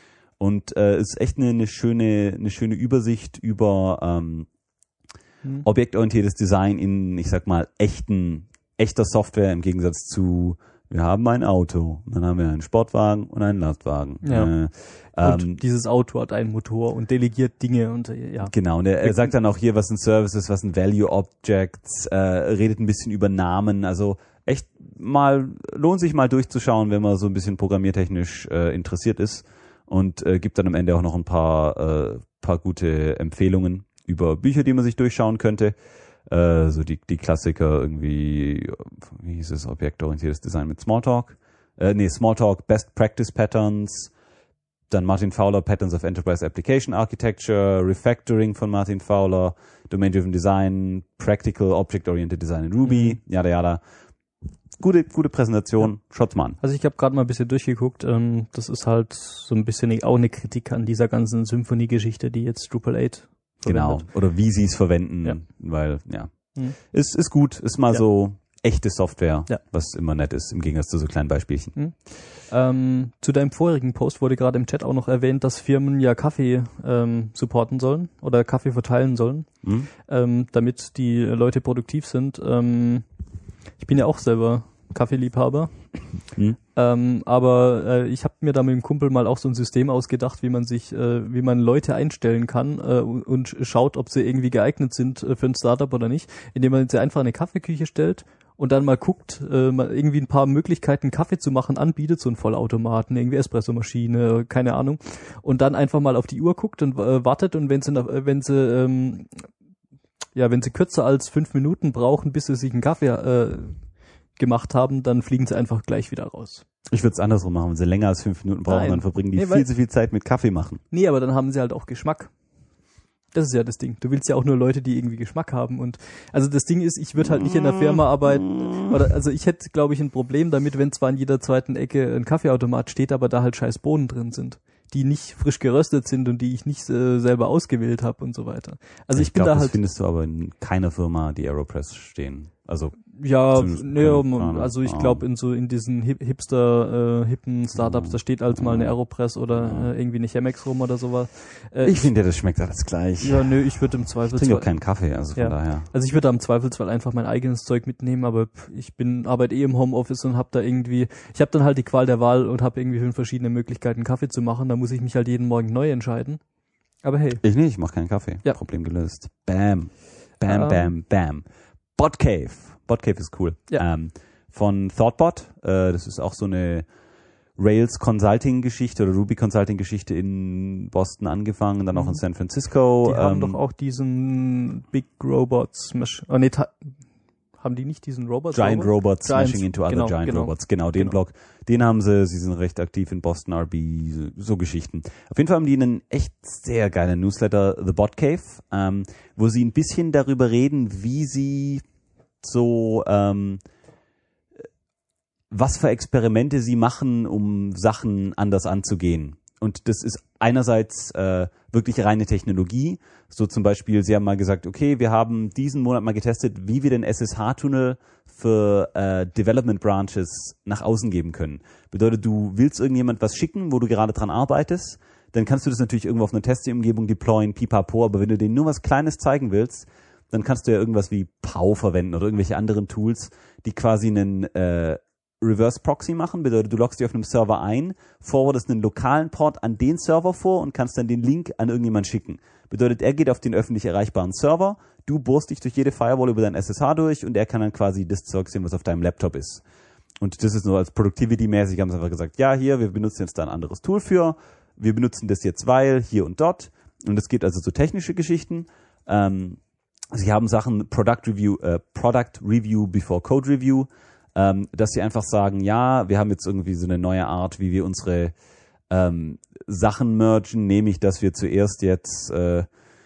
Und äh, ist echt eine, eine schöne eine schöne Übersicht über ähm, hm. objektorientiertes Design in, ich sag mal, echten echter Software im Gegensatz zu, wir haben ein Auto, dann haben wir einen Sportwagen und einen Lastwagen. Ja. Äh, und ähm, dieses Auto hat einen Motor und delegiert Dinge und äh, ja. Genau, und er, er sagt dann auch hier, was ein Service ist, was ein Value Objects, äh, redet ein bisschen über Namen, also echt mal, lohnt sich mal durchzuschauen, wenn man so ein bisschen programmiertechnisch äh, interessiert ist und äh, gibt dann am Ende auch noch ein paar, äh, paar gute Empfehlungen über Bücher, die man sich durchschauen könnte. Äh, so die, die Klassiker irgendwie, wie hieß es, objektorientiertes Design mit Smalltalk. Äh, nee, Smalltalk, Best Practice Patterns, dann Martin Fowler, Patterns of Enterprise Application Architecture, Refactoring von Martin Fowler, Domain-Driven Design, Practical Object-Oriented Design in Ruby, mhm. yada yada. Gute, gute Präsentation, ja. Schaut's mal an. Also ich habe gerade mal ein bisschen durchgeguckt, ähm, das ist halt so ein bisschen auch eine Kritik an dieser ganzen Symphony-Geschichte, die jetzt Drupal acht Genau, oder wie sie es verwenden, ja. weil, ja, mhm. ist, ist gut, ist mal ja. so echte Software, ja. was immer nett ist, im Gegensatz zu so kleinen Beispielchen. Mhm. Ähm, zu deinem vorigen Post wurde gerade im Chat auch noch erwähnt, dass Firmen ja Kaffee ähm, supporten sollen oder Kaffee verteilen sollen, mhm. ähm, damit die Leute produktiv sind. Ähm, ich bin ja auch selber Kaffeeliebhaber. Hm. Ähm, aber äh, ich habe mir da mit dem Kumpel mal auch so ein System ausgedacht, wie man sich, äh, wie man Leute einstellen kann äh, und schaut, ob sie irgendwie geeignet sind äh, für ein Startup oder nicht, indem man sie einfach in eine Kaffeeküche stellt und dann mal guckt, äh, mal irgendwie ein paar Möglichkeiten Kaffee zu machen anbietet, so ein Vollautomaten, irgendwie Espressomaschine, keine Ahnung, und dann einfach mal auf die Uhr guckt und äh, wartet und wenn sie, wenn sie ähm, ja, wenn sie kürzer als fünf Minuten brauchen, bis sie sich einen Kaffee äh, gemacht haben, dann fliegen sie einfach gleich wieder raus. Ich würde es andersrum machen, wenn sie länger als fünf Minuten brauchen, Nein. dann verbringen die nee, viel zu viel Zeit mit Kaffee machen. Nee, aber dann haben sie halt auch Geschmack. Das ist ja das Ding. Du willst ja auch nur Leute, die irgendwie Geschmack haben und also das Ding ist, ich würde halt nicht in der Firma arbeiten oder also ich hätte, glaube ich, ein Problem damit, wenn zwar in jeder zweiten Ecke ein Kaffeeautomat steht, aber da halt scheiß Bohnen drin sind, die nicht frisch geröstet sind und die ich nicht äh, selber ausgewählt habe und so weiter. Also ich, ich bin glaub, da halt. Das findest du aber in keiner Firma, die AeroPress stehen. Also Ja, Zumindest nee, keine um, Ahnung. also ich Ah. glaube in so in diesen Hip Hipster, äh, hippen Startups, da steht als mal eine Aeropress oder äh, irgendwie eine Chemex rum oder sowas. Äh, Ich finde, das schmeckt alles gleich. ja, nö, ich würde im Ich trinke auch Zweifelsfall, keinen Kaffee, also von ja. daher. also ich würde am Zweifelsfall einfach mein eigenes Zeug mitnehmen, aber pff, ich bin arbeite eh im Homeoffice und habe da irgendwie, ich habe dann halt die Qual der Wahl und habe irgendwie fünf verschiedene Möglichkeiten Kaffee zu machen, da muss ich mich halt jeden Morgen neu entscheiden. Aber hey. Ich nicht, ich mache keinen Kaffee. Ja. Problem gelöst. Bam. Bam, Ähm. bam, bam. Botcave. Botcave ist cool. Ja. Ähm, von Thoughtbot. Äh, das ist auch so eine Rails Consulting Geschichte oder Ruby Consulting Geschichte in Boston angefangen, dann auch in San Francisco. Die haben ähm, doch auch diesen Big Robots Smash. Oh nee, ta- haben die nicht diesen Robot? Giant Robots Giants, Smashing into Other genau, Giant genau. Robots. Genau, den Genau. Blog. Den haben sie. Sie sind recht aktiv in Boston R B, so, so Geschichten. Auf jeden Fall haben die einen echt sehr geilen Newsletter, The Bot Cave, ähm, wo sie ein bisschen darüber reden, wie sie so, ähm, was für Experimente sie machen, um Sachen anders anzugehen. Und das ist einerseits äh, wirklich reine Technologie. So zum Beispiel, sie haben mal gesagt, okay, wir haben diesen Monat mal getestet, wie wir den S S H-Tunnel für äh, Development Branches nach außen geben können. Bedeutet, du willst irgendjemand was schicken, wo du gerade dran arbeitest, dann kannst du das natürlich irgendwo auf einer Testumgebung deployen, pipapo, aber wenn du denen nur was Kleines zeigen willst, dann kannst du ja irgendwas wie P A U verwenden oder irgendwelche anderen Tools, die quasi einen äh, Reverse Proxy machen, bedeutet, du loggst dich auf einem Server ein, forwardest einen lokalen Port an den Server vor und kannst dann den Link an irgendjemand schicken. Bedeutet, er geht auf den öffentlich erreichbaren Server, du bohrst dich durch jede Firewall über dein S S H durch und er kann dann quasi das Zeug sehen, was auf deinem Laptop ist. Und das ist nur als Productivity-mäßig, haben sie einfach gesagt, ja, hier, wir benutzen jetzt da ein anderes Tool für, wir benutzen das jetzt, weil, hier und dort. Und es geht also so technische Geschichten. Ähm, sie haben Sachen Product Review, äh, Product Review before Code Review, ähm, dass sie einfach sagen, ja, wir haben jetzt irgendwie so eine neue Art, wie wir unsere ähm, Sachen mergen, nämlich, dass wir zuerst jetzt, äh,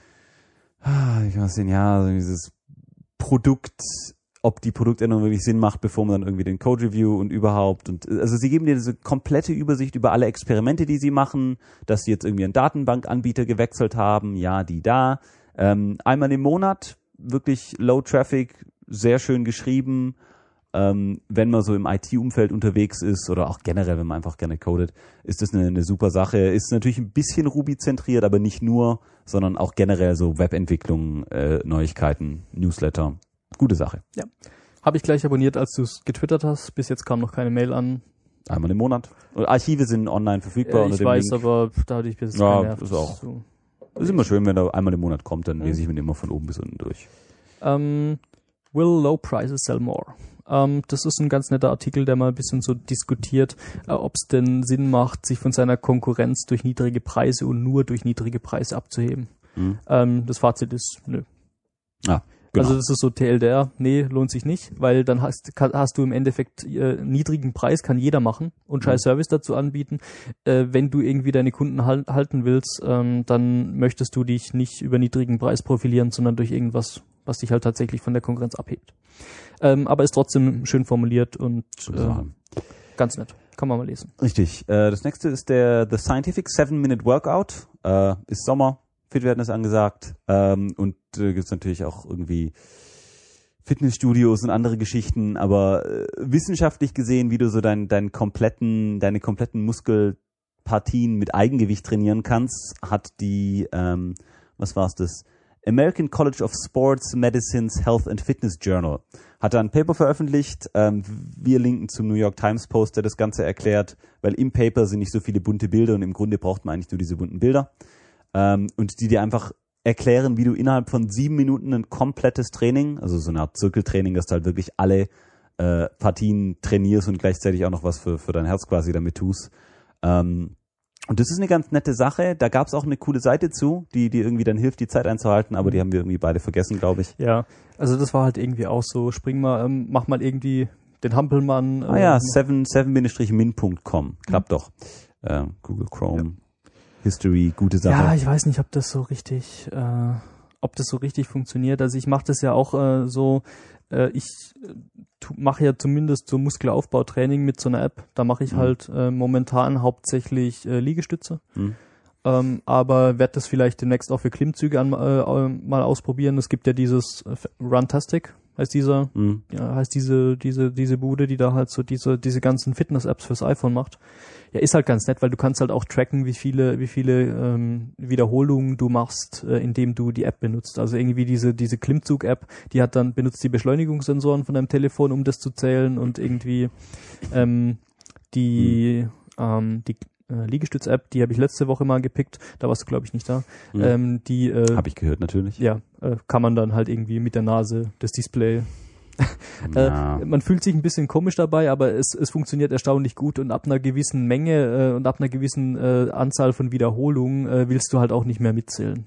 ich kann sehen, ja, so dieses Produkt, ob die Produktänderung wirklich Sinn macht, bevor man dann irgendwie den Code Review und überhaupt und also sie geben dir diese komplette Übersicht über alle Experimente, die sie machen, dass sie jetzt irgendwie einen Datenbankanbieter gewechselt haben, ja, die da, ähm, einmal im Monat, wirklich Low Traffic, sehr schön geschrieben, ähm, wenn man so im I T-Umfeld unterwegs ist oder auch generell, wenn man einfach gerne codet, ist das eine, eine super Sache. Ist natürlich ein bisschen Ruby-zentriert, aber nicht nur, sondern auch generell so Webentwicklung, äh, Neuigkeiten, Newsletter. Gute Sache. Ja. Habe ich gleich abonniert, als du es getwittert hast. Bis jetzt kam noch keine Mail an. Einmal im Monat. Und Archive sind online verfügbar. Äh, unter ich dem weiß, Link. aber da hatte ich bis jetzt Ja, keine Nerven. ist auch. So. Ist immer schön, wenn er einmal im Monat kommt, dann lese ich mir den immer von oben bis unten durch. Ähm, will low prices sell more? Ähm, das ist ein ganz netter Artikel, der mal ein bisschen so diskutiert, äh, ob es denn Sinn macht, sich von seiner Konkurrenz durch niedrige Preise und nur durch niedrige Preise abzuheben. Mhm. Ähm, das Fazit ist, nö. Ja, genau. Also das ist so T L D R, nee, lohnt sich nicht, weil dann hast, kann, hast du im Endeffekt äh, niedrigen Preis, kann jeder machen und scheiß Service dazu anbieten. Äh, wenn du irgendwie deine Kunden hal- halten willst, ähm, dann möchtest du dich nicht über niedrigen Preis profilieren, sondern durch irgendwas, was dich halt tatsächlich von der Konkurrenz abhebt. Ähm, aber ist trotzdem schön formuliert und äh, ganz nett. Kann man mal lesen. Richtig. Äh, das nächste ist der The Scientific seven minute Workout. Äh, ist Sommer. Fit werden ist angesagt. Ähm, und äh, gibt es natürlich auch irgendwie Fitnessstudios und andere Geschichten. Aber äh, wissenschaftlich gesehen, wie du so dein, deinen kompletten, deine kompletten Muskelpartien mit Eigengewicht trainieren kannst, hat die, ähm, was war's das? American College of Sports Medicine's Health and Fitness Journal hat da ein Paper veröffentlicht. Ähm, wir linken zum New York Times Post, der das Ganze erklärt, weil im Paper sind nicht so viele bunte Bilder und im Grunde braucht man eigentlich nur diese bunten Bilder. Ähm, und die dir einfach erklären, wie du innerhalb von sieben Minuten ein komplettes Training, also so eine Art Zirkeltraining, dass du halt wirklich alle äh, Partien trainierst und gleichzeitig auch noch was für, für dein Herz quasi damit tust. Ähm, Und das ist eine ganz nette Sache. Da gab es auch eine coole Seite zu, die, die irgendwie dann hilft, die Zeit einzuhalten, aber die haben wir irgendwie beide vergessen, glaube ich. Ja, also das war halt irgendwie auch so, spring mal, ähm, mach mal irgendwie den Hampelmann. Ah ja, ähm, seven min punkt com. Klappt doch. Äh, Google Chrome, ja. History, gute Sache. Ja, ich weiß nicht, ob das so richtig, äh, ob das so richtig funktioniert. Also ich mache das ja auch äh, so, äh, ich mache ja zumindest so Muskelaufbautraining mit so einer App. Da mache ich mhm. halt äh, momentan hauptsächlich äh, Liegestütze. Mhm. Ähm, aber werde das vielleicht demnächst auch für Klimmzüge an, äh, mal ausprobieren. Es gibt ja dieses Runtastic, heißt dieser, Mhm. ja, heißt diese, diese, diese Bude, die da halt so diese, diese ganzen Fitness-Apps fürs iPhone macht. Ja, ist halt ganz nett, weil du kannst halt auch tracken, wie viele, wie viele ähm, Wiederholungen du machst, äh, indem du die App benutzt. Also irgendwie diese, diese Klimmzug-App, die hat dann, benutzt die Beschleunigungssensoren von deinem Telefon, um das zu zählen, und irgendwie ähm, die, mhm. ähm, die äh, Liegestütz-App, die habe ich letzte Woche mal gepickt, da warst du, glaube ich, nicht da. Mhm. Ähm, die äh, habe ich gehört, natürlich. Ja, äh, kann man dann halt irgendwie mit der Nase das Display ja. äh, man fühlt sich ein bisschen komisch dabei, aber es, es funktioniert erstaunlich gut, und ab einer gewissen Menge äh, und ab einer gewissen äh, Anzahl von Wiederholungen äh, willst du halt auch nicht mehr mitzählen.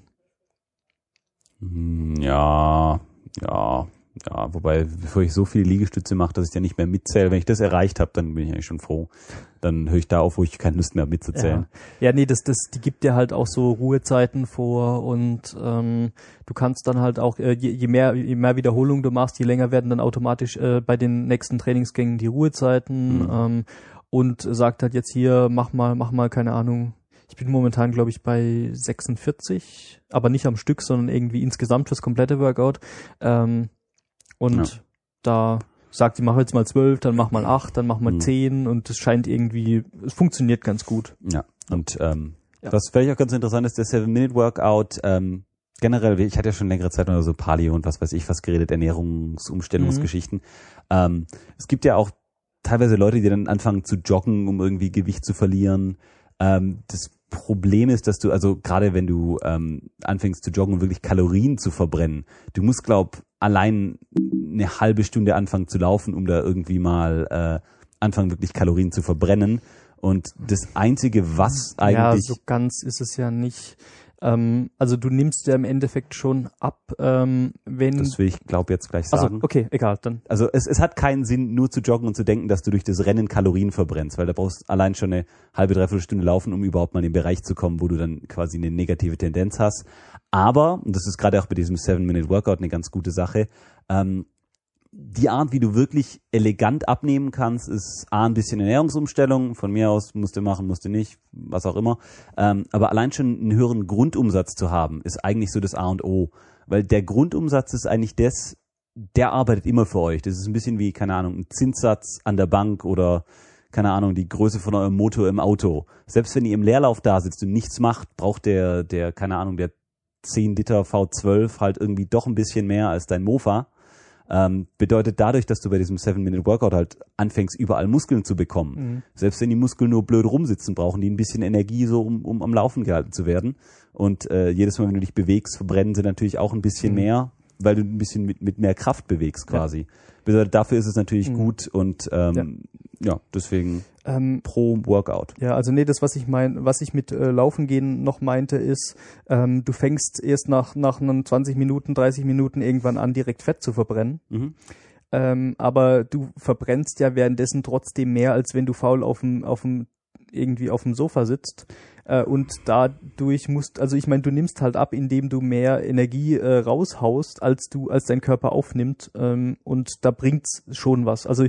Ja, ja, ja, wobei, bevor ich so viele Liegestütze mache, dass ich ja nicht mehr mitzähle, wenn ich das erreicht habe, dann bin ich eigentlich schon froh. Dann höre ich da auf, wo ich keine Lust mehr habe mitzuzählen. Ja, ja nee, das, das, die gibt dir halt auch so Ruhezeiten vor, und ähm, du kannst dann halt auch, äh, je, je mehr je mehr Wiederholungen du machst, je länger werden dann automatisch äh, bei den nächsten Trainingsgängen die Ruhezeiten, mhm. ähm, und sagt halt jetzt hier, mach mal, mach mal, keine Ahnung, ich bin momentan, glaube ich, bei sechsundvierzig, aber nicht am Stück, sondern irgendwie insgesamt fürs komplette Workout. Ähm, und ja. da sagt sie, mach jetzt mal zwölf, dann mach mal acht, dann mach mal zehn, und es scheint irgendwie, es funktioniert ganz gut. Ja, und ähm, ja. was vielleicht auch ganz interessant ist, der Seven-Minute-Workout, ähm, generell, ich hatte ja schon längere Zeit über so Paleo und was weiß ich was geredet, Ernährungsumstellungsgeschichten. Mhm. Ähm, es gibt ja auch teilweise Leute, die dann anfangen zu joggen, um irgendwie Gewicht zu verlieren. Ähm, das Problem ist, dass du, also gerade wenn du ähm, anfängst zu joggen und wirklich Kalorien zu verbrennen, du musst, glaub, allein eine halbe Stunde anfangen zu laufen, um da irgendwie mal äh, anfangen, wirklich Kalorien zu verbrennen. Und das Einzige, was eigentlich... Ja, so ganz ist es ja nicht. Ähm, also du nimmst ja im Endeffekt schon ab, ähm, wenn... Das will ich, glaube jetzt gleich sagen. Also, okay, egal, dann. Also es, es hat keinen Sinn, nur zu joggen und zu denken, dass du durch das Rennen Kalorien verbrennst, weil da brauchst du allein schon eine halbe, dreiviertel Stunde laufen, um überhaupt mal in den Bereich zu kommen, wo du dann quasi eine negative Tendenz hast. Aber, und das ist gerade auch bei diesem Seven-Minute-Workout eine ganz gute Sache, ähm, die Art, wie du wirklich elegant abnehmen kannst, ist A, ein bisschen Ernährungsumstellung. Von mir aus musst du machen, musst du nicht, was auch immer. Ähm, aber allein schon einen höheren Grundumsatz zu haben, ist eigentlich so das A und O. Weil der Grundumsatz ist eigentlich das, der arbeitet immer für euch. Das ist ein bisschen wie, keine Ahnung, ein Zinssatz an der Bank oder, keine Ahnung, die Größe von eurem Motor im Auto. Selbst wenn ihr im Leerlauf da sitzt und nichts macht, braucht der, der, keine Ahnung, der zehn Liter V zwölf halt irgendwie doch ein bisschen mehr als dein Mofa. Ähm, bedeutet dadurch, dass du bei diesem Seven-Minute-Workout halt anfängst, überall Muskeln zu bekommen. Mhm. Selbst wenn die Muskeln nur blöd rumsitzen, brauchen die ein bisschen Energie, so um, um am Laufen gehalten zu werden. Und äh, jedes Mal, wenn du dich bewegst, verbrennen sie natürlich auch ein bisschen mhm. mehr, weil du ein bisschen mit, mit mehr Kraft bewegst quasi. Ja. Bedeutet, dafür ist es natürlich mhm. gut, und ähm, ja. ja, deswegen ähm, pro Workout. Ja, also nee, das, was ich mein, was ich mit äh, Laufen gehen noch meinte, ist, ähm, du fängst erst nach nach einen zwanzig Minuten, dreißig Minuten irgendwann an, direkt Fett zu verbrennen. Mhm. Ähm, aber du verbrennst ja währenddessen trotzdem mehr, als wenn du faul auf dem auf dem irgendwie auf dem Sofa sitzt. Äh, und dadurch musst, also ich meine, du nimmst halt ab, indem du mehr Energie äh, raushaust, als du, als dein Körper aufnimmt, ähm, und da bringt's schon was. Also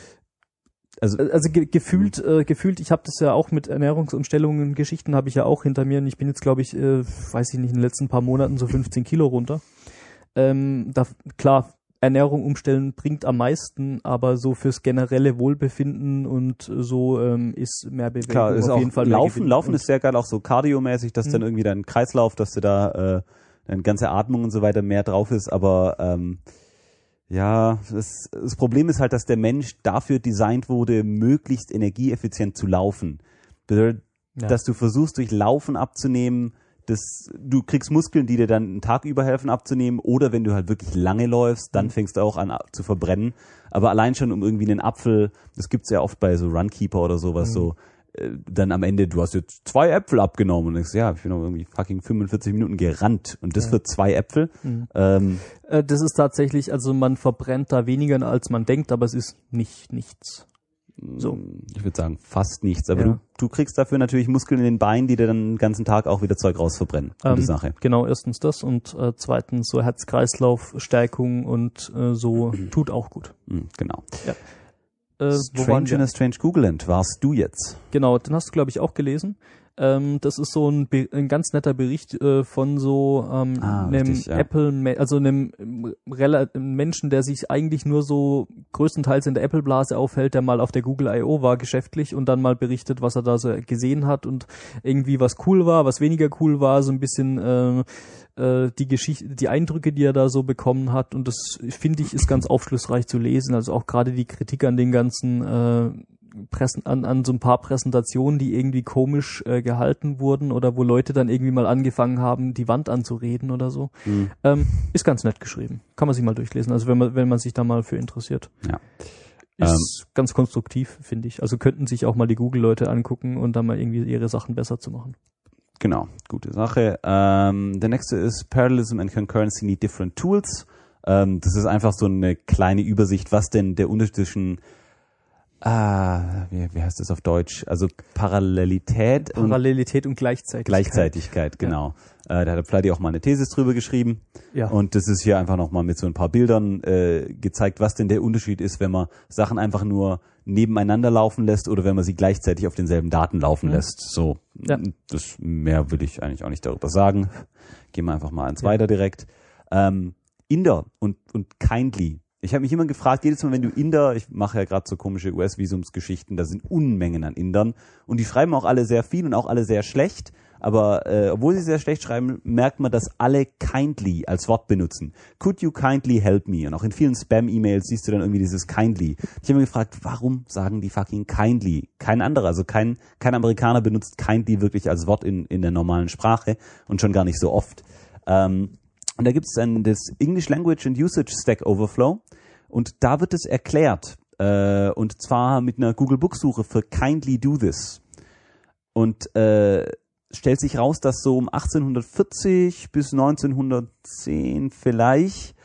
also, also ge- gefühlt, äh, gefühlt, ich habe das ja auch mit Ernährungsumstellungen, Geschichten habe ich ja auch hinter mir, und ich bin jetzt, glaube ich, äh, weiß ich nicht, in den letzten paar Monaten so fünfzehn Kilo runter. Ähm, da klar. Ernährung umstellen bringt am meisten, aber so fürs generelle Wohlbefinden und so ähm, ist mehr Bewegung Klar, ist auf auch jeden Fall Laufen, mehr Laufen ist sehr geil, auch so kardiomäßig, dass mhm. dann irgendwie dein Kreislauf, dass du da äh, deine ganze Atmung und so weiter mehr drauf ist, aber ähm, ja, das, das Problem ist halt, dass der Mensch dafür designt wurde, möglichst energieeffizient zu laufen. Bedeutet, ja. dass du versuchst, durch Laufen abzunehmen, das, du kriegst Muskeln, die dir dann einen Tag über helfen abzunehmen, oder wenn du halt wirklich lange läufst, dann fängst du auch an zu verbrennen. Aber allein schon um irgendwie einen Apfel, das gibt's ja oft bei so Runkeeper oder sowas, mhm. so, äh, dann am Ende, du hast jetzt zwei Äpfel abgenommen und denkst, ja, ich bin noch irgendwie fucking fünfundvierzig Minuten gerannt und das ja. für zwei Äpfel. Mhm. Ähm, äh, das ist tatsächlich, also man verbrennt da weniger als man denkt, aber es ist nicht nichts. So. Ich würde sagen, fast nichts. Aber ja. du, du kriegst dafür natürlich Muskeln in den Beinen, die dir dann den ganzen Tag auch wieder Zeug rausverbrennen. Gute ähm, Sache. Genau, erstens das und äh, zweitens so Herz-Kreislauf-Stärkung und äh, so mhm. tut auch gut. Mhm, genau. Ja. Äh, Strange in a Strange Googleland warst du jetzt. Genau, den hast du, glaube ich, auch gelesen. Ähm, das ist so ein, Be- ein ganz netter Bericht äh, von so ähm, Ah, einem richtig, ja. Apple, also einem Rel- Menschen, der sich eigentlich nur so größtenteils in der Apple-Blase aufhält, der mal auf der Google I O war geschäftlich und dann mal berichtet, was er da so gesehen hat und irgendwie was cool war, was weniger cool war, so ein bisschen äh, äh, die Geschichte, die Eindrücke, die er da so bekommen hat, und das finde ich ist ganz aufschlussreich zu lesen, also auch gerade die Kritik an den ganzen äh, Pressen, an, an so ein paar Präsentationen, die irgendwie komisch äh, gehalten wurden oder wo Leute dann irgendwie mal angefangen haben, die Wand anzureden oder so. Mhm. Ähm, ist ganz nett geschrieben. Kann man sich mal durchlesen, also wenn man, wenn man sich da mal für interessiert. Ja. Ist ähm, ganz konstruktiv, finde ich. Also könnten sich auch mal die Google-Leute angucken und dann mal irgendwie ihre Sachen besser zu machen. Genau, gute Sache. Ähm, der nächste ist Parallelism and Concurrency need different tools. Ähm, das ist einfach so eine kleine Übersicht, was denn der Unterschied zwischen Ah, wie, wie heißt das auf Deutsch? Also Parallelität, Parallelität und, und Gleichzeitigkeit. Gleichzeitigkeit, genau. Ja. Äh, da hat Flatty auch mal eine Thesis drüber geschrieben. Ja. Und das ist hier einfach nochmal mit so ein paar Bildern äh, gezeigt, was denn der Unterschied ist, wenn man Sachen einfach nur nebeneinander laufen lässt oder wenn man sie gleichzeitig auf denselben Daten laufen ja. lässt. So, ja. das mehr will ich eigentlich auch nicht darüber sagen. Gehen wir einfach mal eins ja. weiter direkt. Ähm, Inder und, und Kindly. Ich habe mich immer gefragt, jedes Mal, wenn du Inder, ich mache ja gerade so komische U S-Visumsgeschichten, da sind Unmengen an Indern und die schreiben auch alle sehr viel und auch alle sehr schlecht, aber äh, obwohl sie sehr schlecht schreiben, merkt man, dass alle kindly als Wort benutzen. Could you kindly help me? Und auch in vielen Spam-E-Mails siehst du dann irgendwie dieses kindly. Ich habe mich gefragt, warum sagen die fucking kindly? Kein anderer, also kein kein Amerikaner benutzt kindly wirklich als Wort in in der normalen Sprache und schon gar nicht so oft. Ähm, Und da gibt es dann das English Language and Usage Stack Overflow und da wird es erklärt äh, und zwar mit einer Google Book Suche für Kindly Do This und äh, stellt sich raus, dass so um achtzehnhundertvierzig bis neunzehnhundertzehn vielleicht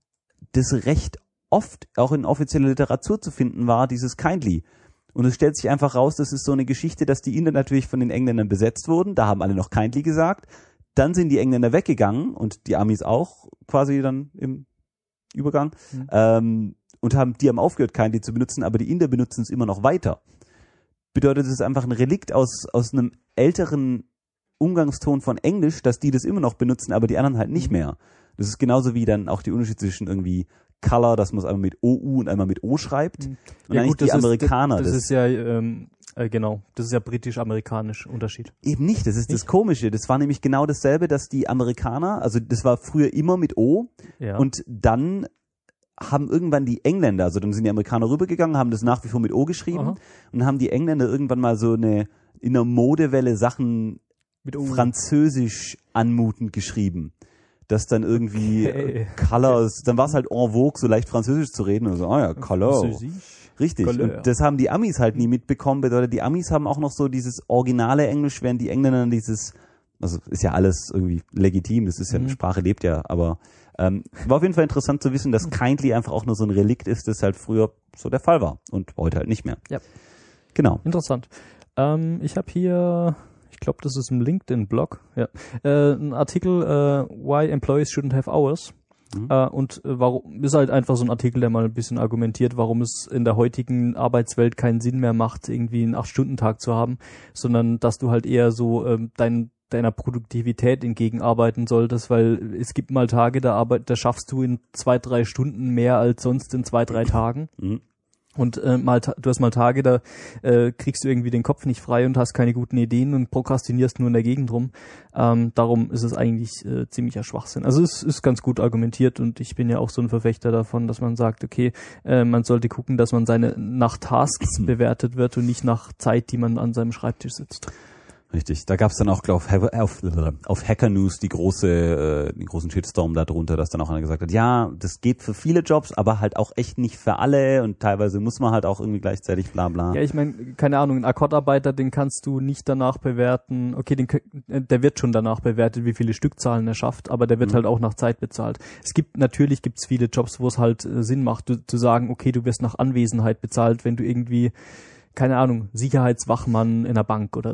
das recht oft auch in offizieller Literatur zu finden war, dieses Kindly. Und es stellt sich einfach raus, das ist so eine Geschichte, dass die Inder natürlich von den Engländern besetzt wurden, da haben alle noch Kindly gesagt. Dann sind die Engländer weggegangen und die Amis auch quasi dann im Übergang mhm. ähm, und haben die haben aufgehört, Kindly zu benutzen, aber die Inder benutzen es immer noch weiter. Bedeutet, es ist einfach ein Relikt aus aus einem älteren Umgangston von Englisch, dass die das immer noch benutzen, aber die anderen halt nicht mehr. Das ist genauso wie dann auch die Unterschied zwischen irgendwie Color, dass man es einmal mit O U und einmal mit O schreibt. Mhm. Und ja, eigentlich gut, das die Amerikaner. Ist, das, das das ist ja ähm Äh, genau, das ist ja britisch-amerikanisch Unterschied. Eben nicht, das ist nicht? Das Komische. Das war nämlich genau dasselbe, dass die Amerikaner, also das war früher immer mit O ja. und dann haben irgendwann die Engländer, also dann sind die Amerikaner rübergegangen, haben das nach wie vor mit O geschrieben Aha. und haben die Engländer irgendwann mal so eine in der Modewelle Sachen mit französisch anmutend geschrieben. Das dann irgendwie okay. Colors, dann war es halt en vogue, so leicht französisch zu reden. Und so, ah ja, Color. Richtig. Color. Und das haben die Amis halt nie mitbekommen. Bedeutet, die Amis haben auch noch so dieses originale Englisch, während die Engländer dieses, also ist ja alles irgendwie legitim, das ist ja, mhm. Sprache lebt ja, aber ähm, war auf jeden Fall interessant zu wissen, dass Kindly einfach auch nur so ein Relikt ist, das halt früher so der Fall war und heute halt nicht mehr. Ja. Genau. Interessant. Ähm, ich habe hier... Ich glaube, das ist im LinkedIn-Blog, ja. Äh, ein Artikel, äh, Why Employees Shouldn't Have Hours. Mhm. Äh, und äh, warum ist halt einfach so ein Artikel, der mal ein bisschen argumentiert, warum es in der heutigen Arbeitswelt keinen Sinn mehr macht, irgendwie einen acht-Stunden-Tag zu haben, sondern dass du halt eher so ähm, dein, deiner Produktivität entgegenarbeiten solltest, weil es gibt mal Tage, da arbeit, da schaffst du in zwei, drei Stunden mehr als sonst in zwei, drei Tagen. Mhm. Und äh, mal du hast mal Tage, da äh, kriegst du irgendwie den Kopf nicht frei und hast keine guten Ideen und prokrastinierst nur in der Gegend rum. Ähm, darum ist es eigentlich äh, ziemlicher Schwachsinn. Also es ist ganz gut argumentiert und ich bin ja auch so ein Verfechter davon, dass man sagt, okay, äh, man sollte gucken, dass man seine nach Tasks bewertet wird und nicht nach Zeit, die man an seinem Schreibtisch sitzt. Richtig, da gab's dann auch, glaube ich, auf, auf Hacker News die große, äh, den großen Shitstorm darunter, dass dann auch einer gesagt hat, ja, das geht für viele Jobs, aber halt auch echt nicht für alle und teilweise muss man halt auch irgendwie gleichzeitig bla bla. Ja, ich meine, keine Ahnung, ein Akkordarbeiter, den kannst du nicht danach bewerten, okay, den, der wird schon danach bewertet, wie viele Stückzahlen er schafft, aber der wird mhm. halt auch nach Zeit bezahlt. Es gibt, natürlich gibt's viele Jobs, wo es halt äh, Sinn macht, du, zu sagen, okay, du wirst nach Anwesenheit bezahlt, wenn du irgendwie, keine Ahnung, Sicherheitswachmann in der Bank oder so.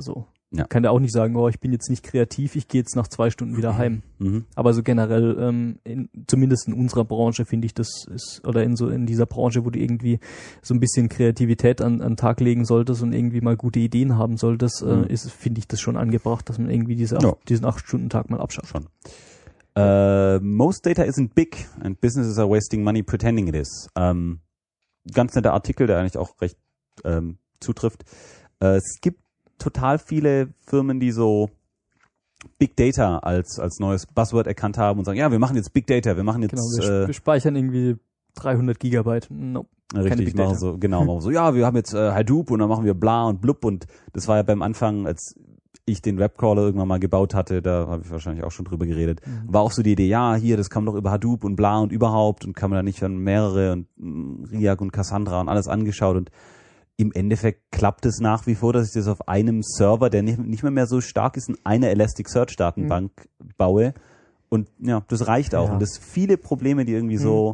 Ja. Kann der auch nicht sagen, oh, ich bin jetzt nicht kreativ, ich gehe jetzt nach zwei Stunden wieder heim. Mhm. Aber so generell, ähm, in, zumindest in unserer Branche finde ich, das ist, oder in so in dieser Branche, wo du irgendwie so ein bisschen Kreativität an, an den Tag legen solltest und irgendwie mal gute Ideen haben solltest, mhm. äh, ist, finde ich das schon angebracht, dass man irgendwie diese acht, ja. diesen acht-Stunden-Tag mal abschafft. Schon. Uh, most data isn't big and businesses are wasting money pretending it is. Um, ganz netter Artikel, der eigentlich auch recht ähm, zutrifft. Uh, es gibt total viele Firmen, die so Big Data als als neues Buzzword erkannt haben und sagen, ja, wir machen jetzt Big Data, wir machen jetzt genau, wir, äh, wir speichern irgendwie dreihundert Gigabyte. Nope. Richtig, machen so, genau, machen so, ja, wir haben jetzt äh, Hadoop und dann machen wir bla und blub und das war ja beim Anfang, als ich den Webcrawler irgendwann mal gebaut hatte, da habe ich wahrscheinlich auch schon drüber geredet, mhm. war auch so die Idee, ja, hier, das kann man doch über Hadoop und bla und überhaupt und kann man da nicht dann mehrere und mh, Riak und Cassandra und alles angeschaut und im Endeffekt klappt es nach wie vor, dass ich das auf einem Server, der nicht, nicht mehr, mehr so stark ist, in einer Elasticsearch-Datenbank mhm. baue. Und ja, das reicht auch. Ja. Und das viele Probleme, die irgendwie mhm. so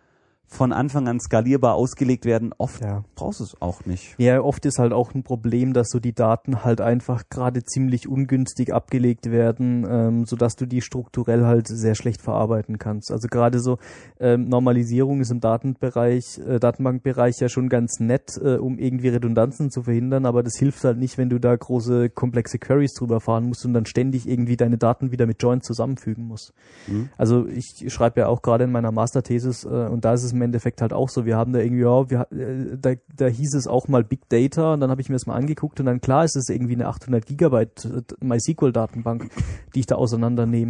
von Anfang an skalierbar ausgelegt werden, oft ja. brauchst du es auch nicht. Ja, oft ist halt auch ein Problem, dass so die Daten halt einfach gerade ziemlich ungünstig abgelegt werden, ähm, sodass du die strukturell halt sehr schlecht verarbeiten kannst. Also gerade so ähm, Normalisierung ist im Datenbereich, äh, Datenbankbereich ja schon ganz nett, äh, um irgendwie Redundanzen zu verhindern, aber das hilft halt nicht, wenn du da große, komplexe Queries drüber fahren musst und dann ständig irgendwie deine Daten wieder mit Joins zusammenfügen musst. Mhm. Also ich schreibe ja auch gerade in meiner Masterthesis, äh, und da ist es im Endeffekt halt auch so, wir haben da irgendwie, ja, wir, äh, da, da hieß es auch mal Big Data und dann habe ich mir das mal angeguckt und dann klar ist es irgendwie eine achthundert Gigabyte MySQL-Datenbank, die ich da auseinandernehme.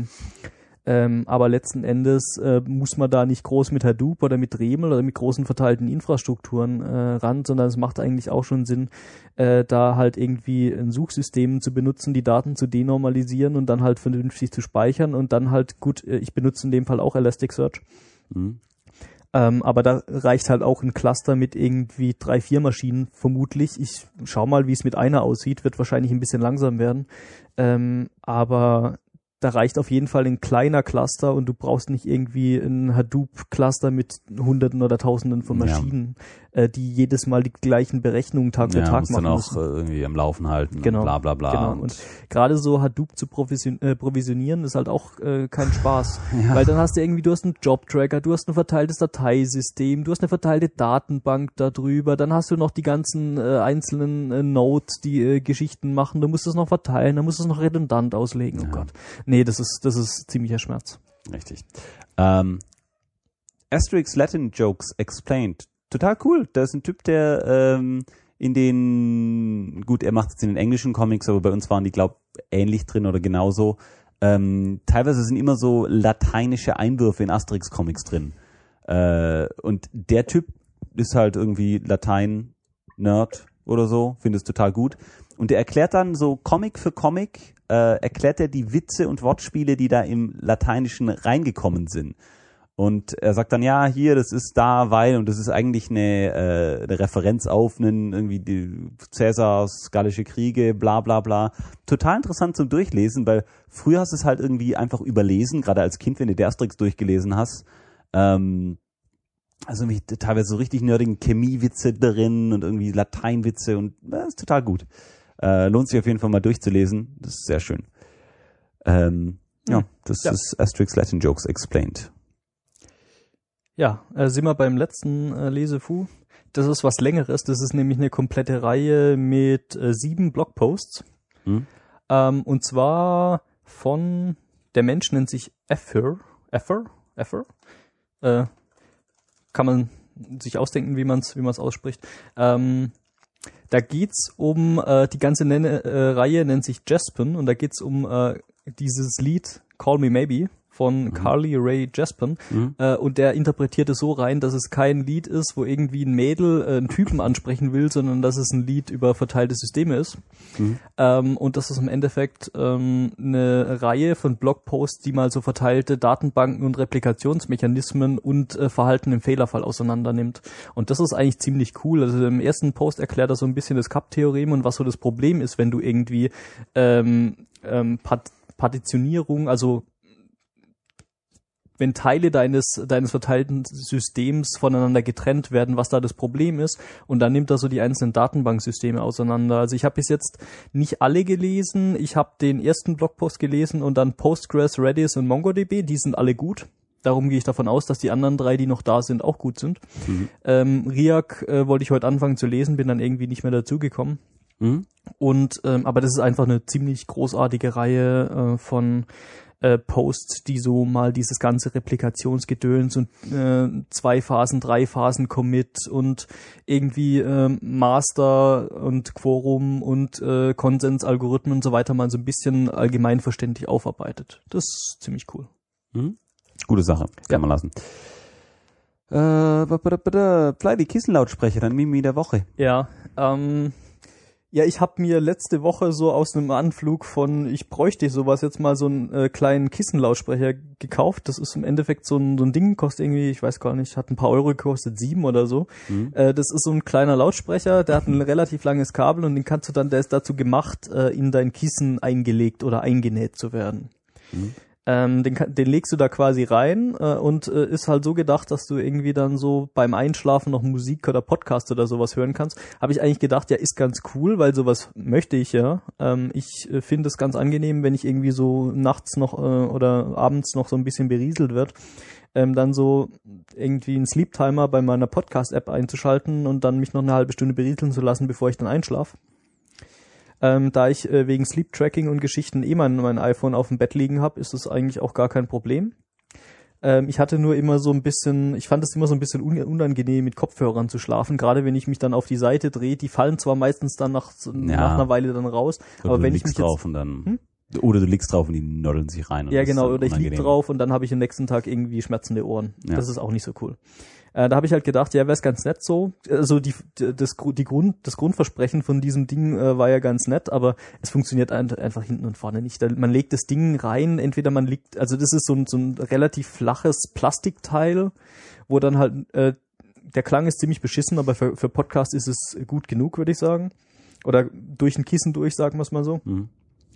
Ähm, aber letzten Endes äh, muss man da nicht groß mit Hadoop oder mit Dremel oder mit großen verteilten Infrastrukturen äh, ran, sondern es macht eigentlich auch schon Sinn, äh, da halt irgendwie ein Suchsystem zu benutzen, die Daten zu denormalisieren und dann halt vernünftig zu speichern und dann halt, gut, ich benutze in dem Fall auch Elasticsearch. Mhm. Ähm, aber da reicht halt auch ein Cluster mit irgendwie drei, vier Maschinen vermutlich. Ich schau mal, wie es mit einer aussieht, wird wahrscheinlich ein bisschen langsam werden. Ähm, aber da reicht auf jeden Fall ein kleiner Cluster und du brauchst nicht irgendwie ein Hadoop-Cluster mit Hunderten oder Tausenden von Maschinen, ja. äh, die jedes Mal die gleichen Berechnungen Tag für ja, Tag machen dann auch müssen. irgendwie am Laufen halten genau. und bla bla bla. Genau. Und, und gerade so Hadoop zu provision- äh, provisionieren ist halt auch äh, kein Spaß. ja. Weil dann hast du irgendwie, du hast einen Job-Tracker, du hast ein verteiltes Dateisystem, du hast eine verteilte Datenbank darüber, dann hast du noch die ganzen äh, einzelnen äh, Nodes, die äh, Geschichten machen, du musst es noch verteilen, dann musst du es noch redundant auslegen. Ja. Oh Gott. Nee, das ist, das ist ziemlicher Schmerz. Richtig. Ähm, Asterix Latin Jokes Explained. Total cool. Da ist ein Typ, der ähm, in den, gut, er macht es in den englischen Comics, aber bei uns waren die, glaub, ähnlich drin oder genauso. Ähm, teilweise sind immer so lateinische Einwürfe in Asterix-Comics drin. Äh, und der Typ ist halt irgendwie Latein-Nerd oder so, finde es total gut. Und der erklärt dann so Comic für Comic, äh, erklärt er die Witze und Wortspiele, die da im Lateinischen reingekommen sind. Und er sagt dann, ja, hier, das ist da, weil, und das ist eigentlich eine, äh, eine Referenz auf einen, irgendwie die Cäsars gallische Kriege, bla bla bla. Total interessant zum Durchlesen, weil früher hast du es halt irgendwie einfach überlesen, gerade als Kind, wenn du der Asterix durchgelesen hast. Ähm, also irgendwie teilweise so richtig nerdigen Chemiewitze drin und irgendwie Lateinwitze und das äh, ist total gut. Äh, lohnt sich auf jeden Fall mal durchzulesen. Das ist sehr schön. Ähm, ja, das ja. ist Asterix Latin Jokes Explained. Ja, äh, sind wir beim letzten äh, Lesefu. Das ist was Längeres. Das ist nämlich eine komplette Reihe mit äh, sieben Blogposts. Hm. Ähm, und zwar von, der Mensch nennt sich Effer. Effer? Effer? Äh, kann man sich ausdenken, wie man es wie man es ausspricht. Ähm, Da geht's um, äh, die ganze Nenne, äh, Reihe nennt sich Jaspen und da geht's um äh, dieses Lied Call Me Maybe von mhm. Carly Rae Jaspen mhm. äh, und der interpretiert es so rein, dass es kein Lied ist, wo irgendwie ein Mädel äh, einen Typen ansprechen will, sondern dass es ein Lied über verteilte Systeme ist. Mhm. Ähm, und das ist im Endeffekt ähm, eine Reihe von Blogposts, die mal so verteilte Datenbanken und Replikationsmechanismen und äh, Verhalten im Fehlerfall auseinander nimmt. Und das ist eigentlich ziemlich cool. Also im ersten Post erklärt er so ein bisschen das Cup-Theorem und was so das Problem ist, wenn du irgendwie ähm, ähm, Part- Partitionierung, also wenn Teile deines deines verteilten Systems voneinander getrennt werden, was da das Problem ist. Und dann nimmt er so die einzelnen Datenbanksysteme auseinander. Also ich habe bis jetzt nicht alle gelesen. Ich habe den ersten Blogpost gelesen und dann Postgres, Redis und MongoDB. Die sind alle gut. Darum gehe ich davon aus, dass die anderen drei, die noch da sind, auch gut sind. Mhm. Ähm, Riak äh, wollte ich heute anfangen zu lesen, bin dann irgendwie nicht mehr dazugekommen. Mhm. Und ähm, aber das ist einfach eine ziemlich großartige Reihe äh, von äh, Posts, die so mal dieses ganze Replikationsgedöns und äh, zwei Phasen, drei Phasen Commit und irgendwie äh, Master und Quorum und äh, Konsensalgorithmen und so weiter mal so ein bisschen allgemeinverständlich aufarbeitet. Das ist ziemlich cool. Mhm. Gute Sache, kann ja. man lassen. Äh, Fly, die Kissenlautsprecher, dann Mimi der Woche. Ja, ähm, ja, ich habe mir letzte Woche so aus einem Anflug von, ich bräuchte sowas jetzt mal so einen äh, kleinen Kissenlautsprecher gekauft. Das ist im Endeffekt so ein, so ein Ding, kostet irgendwie, ich weiß gar nicht, hat ein paar Euro gekostet, sieben oder so. Mhm. Äh, das ist so ein kleiner Lautsprecher, der hat ein relativ langes Kabel und den kannst du dann, der ist dazu gemacht, äh, in dein Kissen eingelegt oder eingenäht zu werden. Mhm. Ähm, den, den legst du da quasi rein äh, und äh, ist halt so gedacht, dass du irgendwie dann so beim Einschlafen noch Musik oder Podcast oder sowas hören kannst. Habe ich eigentlich gedacht, ja, ist ganz cool, weil sowas möchte ich ja. Ähm, ich äh, finde es ganz angenehm, wenn ich irgendwie so nachts noch äh, oder abends noch so ein bisschen berieselt wird, ähm, dann so irgendwie einen Sleep-Timer bei meiner Podcast-App einzuschalten und dann mich noch eine halbe Stunde berieseln zu lassen, bevor ich dann einschlafe. Ähm, da ich äh, wegen Sleep-Tracking und Geschichten eh mein, mein iPhone auf dem Bett liegen habe, ist das eigentlich auch gar kein Problem. Ähm, ich hatte nur immer so ein bisschen, ich fand es immer so ein bisschen un- unangenehm, mit Kopfhörern zu schlafen, gerade wenn ich mich dann auf die Seite drehe. Die fallen zwar meistens dann nach, ja. nach einer Weile dann raus, oder aber wenn ich mich mich drauf jetzt, und dann hm? Oder du liegst drauf und die noddeln sich rein. Und ja, genau, oder ich lieg drauf und dann habe ich am nächsten Tag irgendwie schmerzende Ohren. Ja. Das ist auch nicht so cool. Äh, da habe ich halt gedacht, ja, wäre es ganz nett so. Also die, das, die Grund, das Grundversprechen von diesem Ding äh, war ja ganz nett, aber es funktioniert ein, einfach hinten und vorne nicht. Da, man legt das Ding rein, entweder man liegt, also das ist so ein, so ein relativ flaches Plastikteil, wo dann halt, äh, der Klang ist ziemlich beschissen, aber für, für Podcast ist es gut genug, würde ich sagen. Oder durch ein Kissen durch, sagen wir es mal so. Mhm.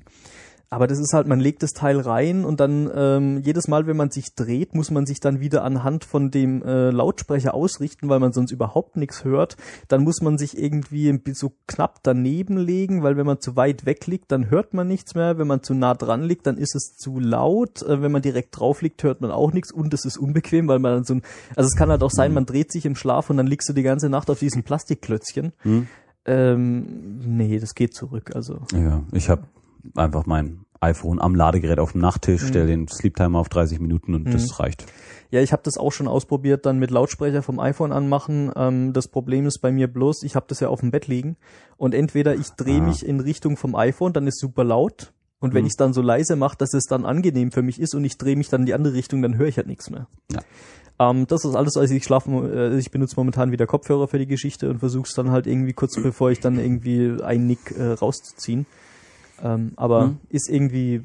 Aber das ist halt, man legt das Teil rein und dann ähm, jedes Mal, wenn man sich dreht, muss man sich dann wieder anhand von dem äh, Lautsprecher ausrichten, weil man sonst überhaupt nichts hört. Dann muss man sich irgendwie so knapp daneben legen, weil wenn man zu weit weg liegt, dann hört man nichts mehr. Wenn man zu nah dran liegt, dann ist es zu laut. Äh, wenn man direkt drauf liegt, hört man auch nichts und es ist unbequem, weil man dann so ein, also es kann halt auch sein, man dreht sich im Schlaf und dann liegst du die ganze Nacht auf diesem Plastikklötzchen. Mhm. Ähm, nee, das geht zurück, also. Ja, ich habe einfach mein iPhone am Ladegerät auf dem Nachttisch, mhm. stelle den Sleep-Timer auf dreißig Minuten und mhm. das reicht. Ja, ich habe das auch schon ausprobiert, dann mit Lautsprecher vom iPhone anmachen. Ähm, das Problem ist bei mir bloß, ich habe das ja auf dem Bett liegen und entweder ich drehe ah. mich in Richtung vom iPhone, dann ist super laut und wenn mhm. ich es dann so leise mache, dass es dann angenehm für mich ist und ich drehe mich dann in die andere Richtung, dann höre ich halt nichts mehr. Ja. Um, das ist alles, also ich schlafe, äh, ich benutze momentan wieder Kopfhörer für die Geschichte und versuche es dann halt irgendwie kurz bevor ich dann irgendwie einnick äh, rauszuziehen. Ähm, aber mhm. ist irgendwie,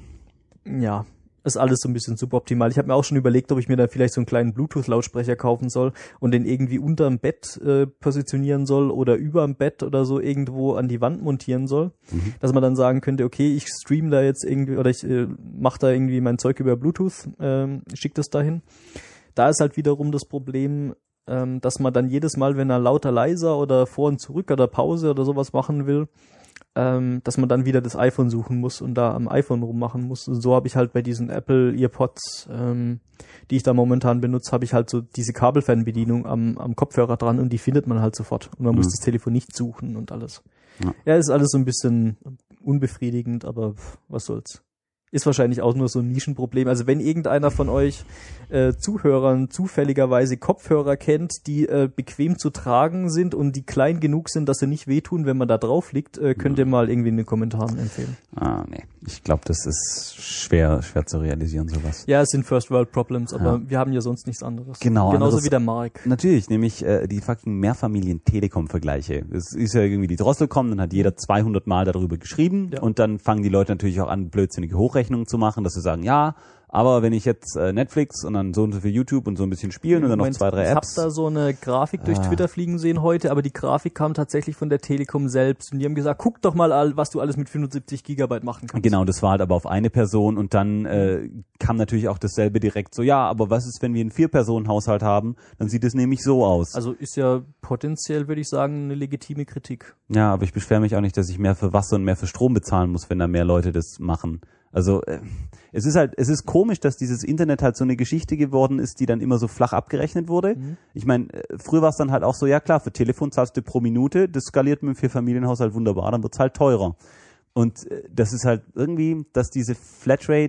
ja, ist alles so ein bisschen suboptimal. Ich habe mir auch schon überlegt, ob ich mir da vielleicht so einen kleinen Bluetooth-Lautsprecher kaufen soll und den irgendwie unterm Bett äh, positionieren soll oder überm Bett oder so irgendwo an die Wand montieren soll. Mhm. Dass man dann sagen könnte, okay, ich stream da jetzt irgendwie oder ich äh, mache da irgendwie mein Zeug über Bluetooth, äh, schick das dahin. Da ist halt wiederum das Problem, ähm, dass man dann jedes Mal, wenn er lauter, leiser oder vor und zurück oder Pause oder sowas machen will, ähm, dass man dann wieder das iPhone suchen muss und da am iPhone rummachen muss. Und so habe ich halt bei diesen Apple EarPods, ähm, die ich da momentan benutze, habe ich halt so diese Kabelfernbedienung am, am Kopfhörer dran und die findet man halt sofort. Und man mhm. muss das Telefon nicht suchen und alles. Ja. ja, ist alles so ein bisschen unbefriedigend, aber pff, was soll's. Ist wahrscheinlich auch nur so ein Nischenproblem. Also wenn irgendeiner von euch äh, Zuhörern zufälligerweise Kopfhörer kennt, die äh, bequem zu tragen sind und die klein genug sind, dass sie nicht wehtun, wenn man da drauf liegt, äh, könnt ihr mal irgendwie in den Kommentaren empfehlen. Ah, nee. Ich glaube, das ist schwer, schwer zu realisieren, sowas. Ja, es sind First World Problems, aber ja. wir haben ja sonst nichts anderes. Genau. Genauso anderes, wie der Mark. Natürlich, nämlich äh, die fucking Mehrfamilien-Telekom-Vergleiche. Es ist ja irgendwie die Drosselcom, dann hat jeder zweihundert Mal darüber geschrieben ja. und dann fangen die Leute natürlich auch an, blödsinnige Hochrechnungen Hochrechnungen zu machen, dass sie sagen, ja, aber wenn ich jetzt äh, Netflix und dann so und so viel YouTube und so ein bisschen spielen und dann noch zwei, drei Apps. Ich habe da so eine Grafik durch ah. Twitter fliegen sehen heute, aber die Grafik kam tatsächlich von der Telekom selbst und die haben gesagt, guck doch mal, all, was du alles mit fünfundsiebzig Gigabyte machen kannst. Genau, das war halt aber auf eine Person und dann äh, kam natürlich auch dasselbe direkt so, ja, aber was ist, wenn wir einen Vier-Personen-Haushalt haben? Dann sieht es nämlich so aus. Also ist ja potenziell, würde ich sagen, eine legitime Kritik. Ja, aber ich beschwere mich auch nicht, dass ich mehr für Wasser und mehr für Strom bezahlen muss, wenn da mehr Leute das machen. Also äh, es ist halt, es ist komisch, dass dieses Internet halt so eine Geschichte geworden ist, die dann immer so flach abgerechnet wurde. Mhm. Ich meine, früher war es dann halt auch so, ja klar, für Telefon zahlst du pro Minute, das skaliert mit dem Vier-Familienhaushalt wunderbar, dann wird's halt teurer. Und äh, das ist halt irgendwie, dass diese Flatrate,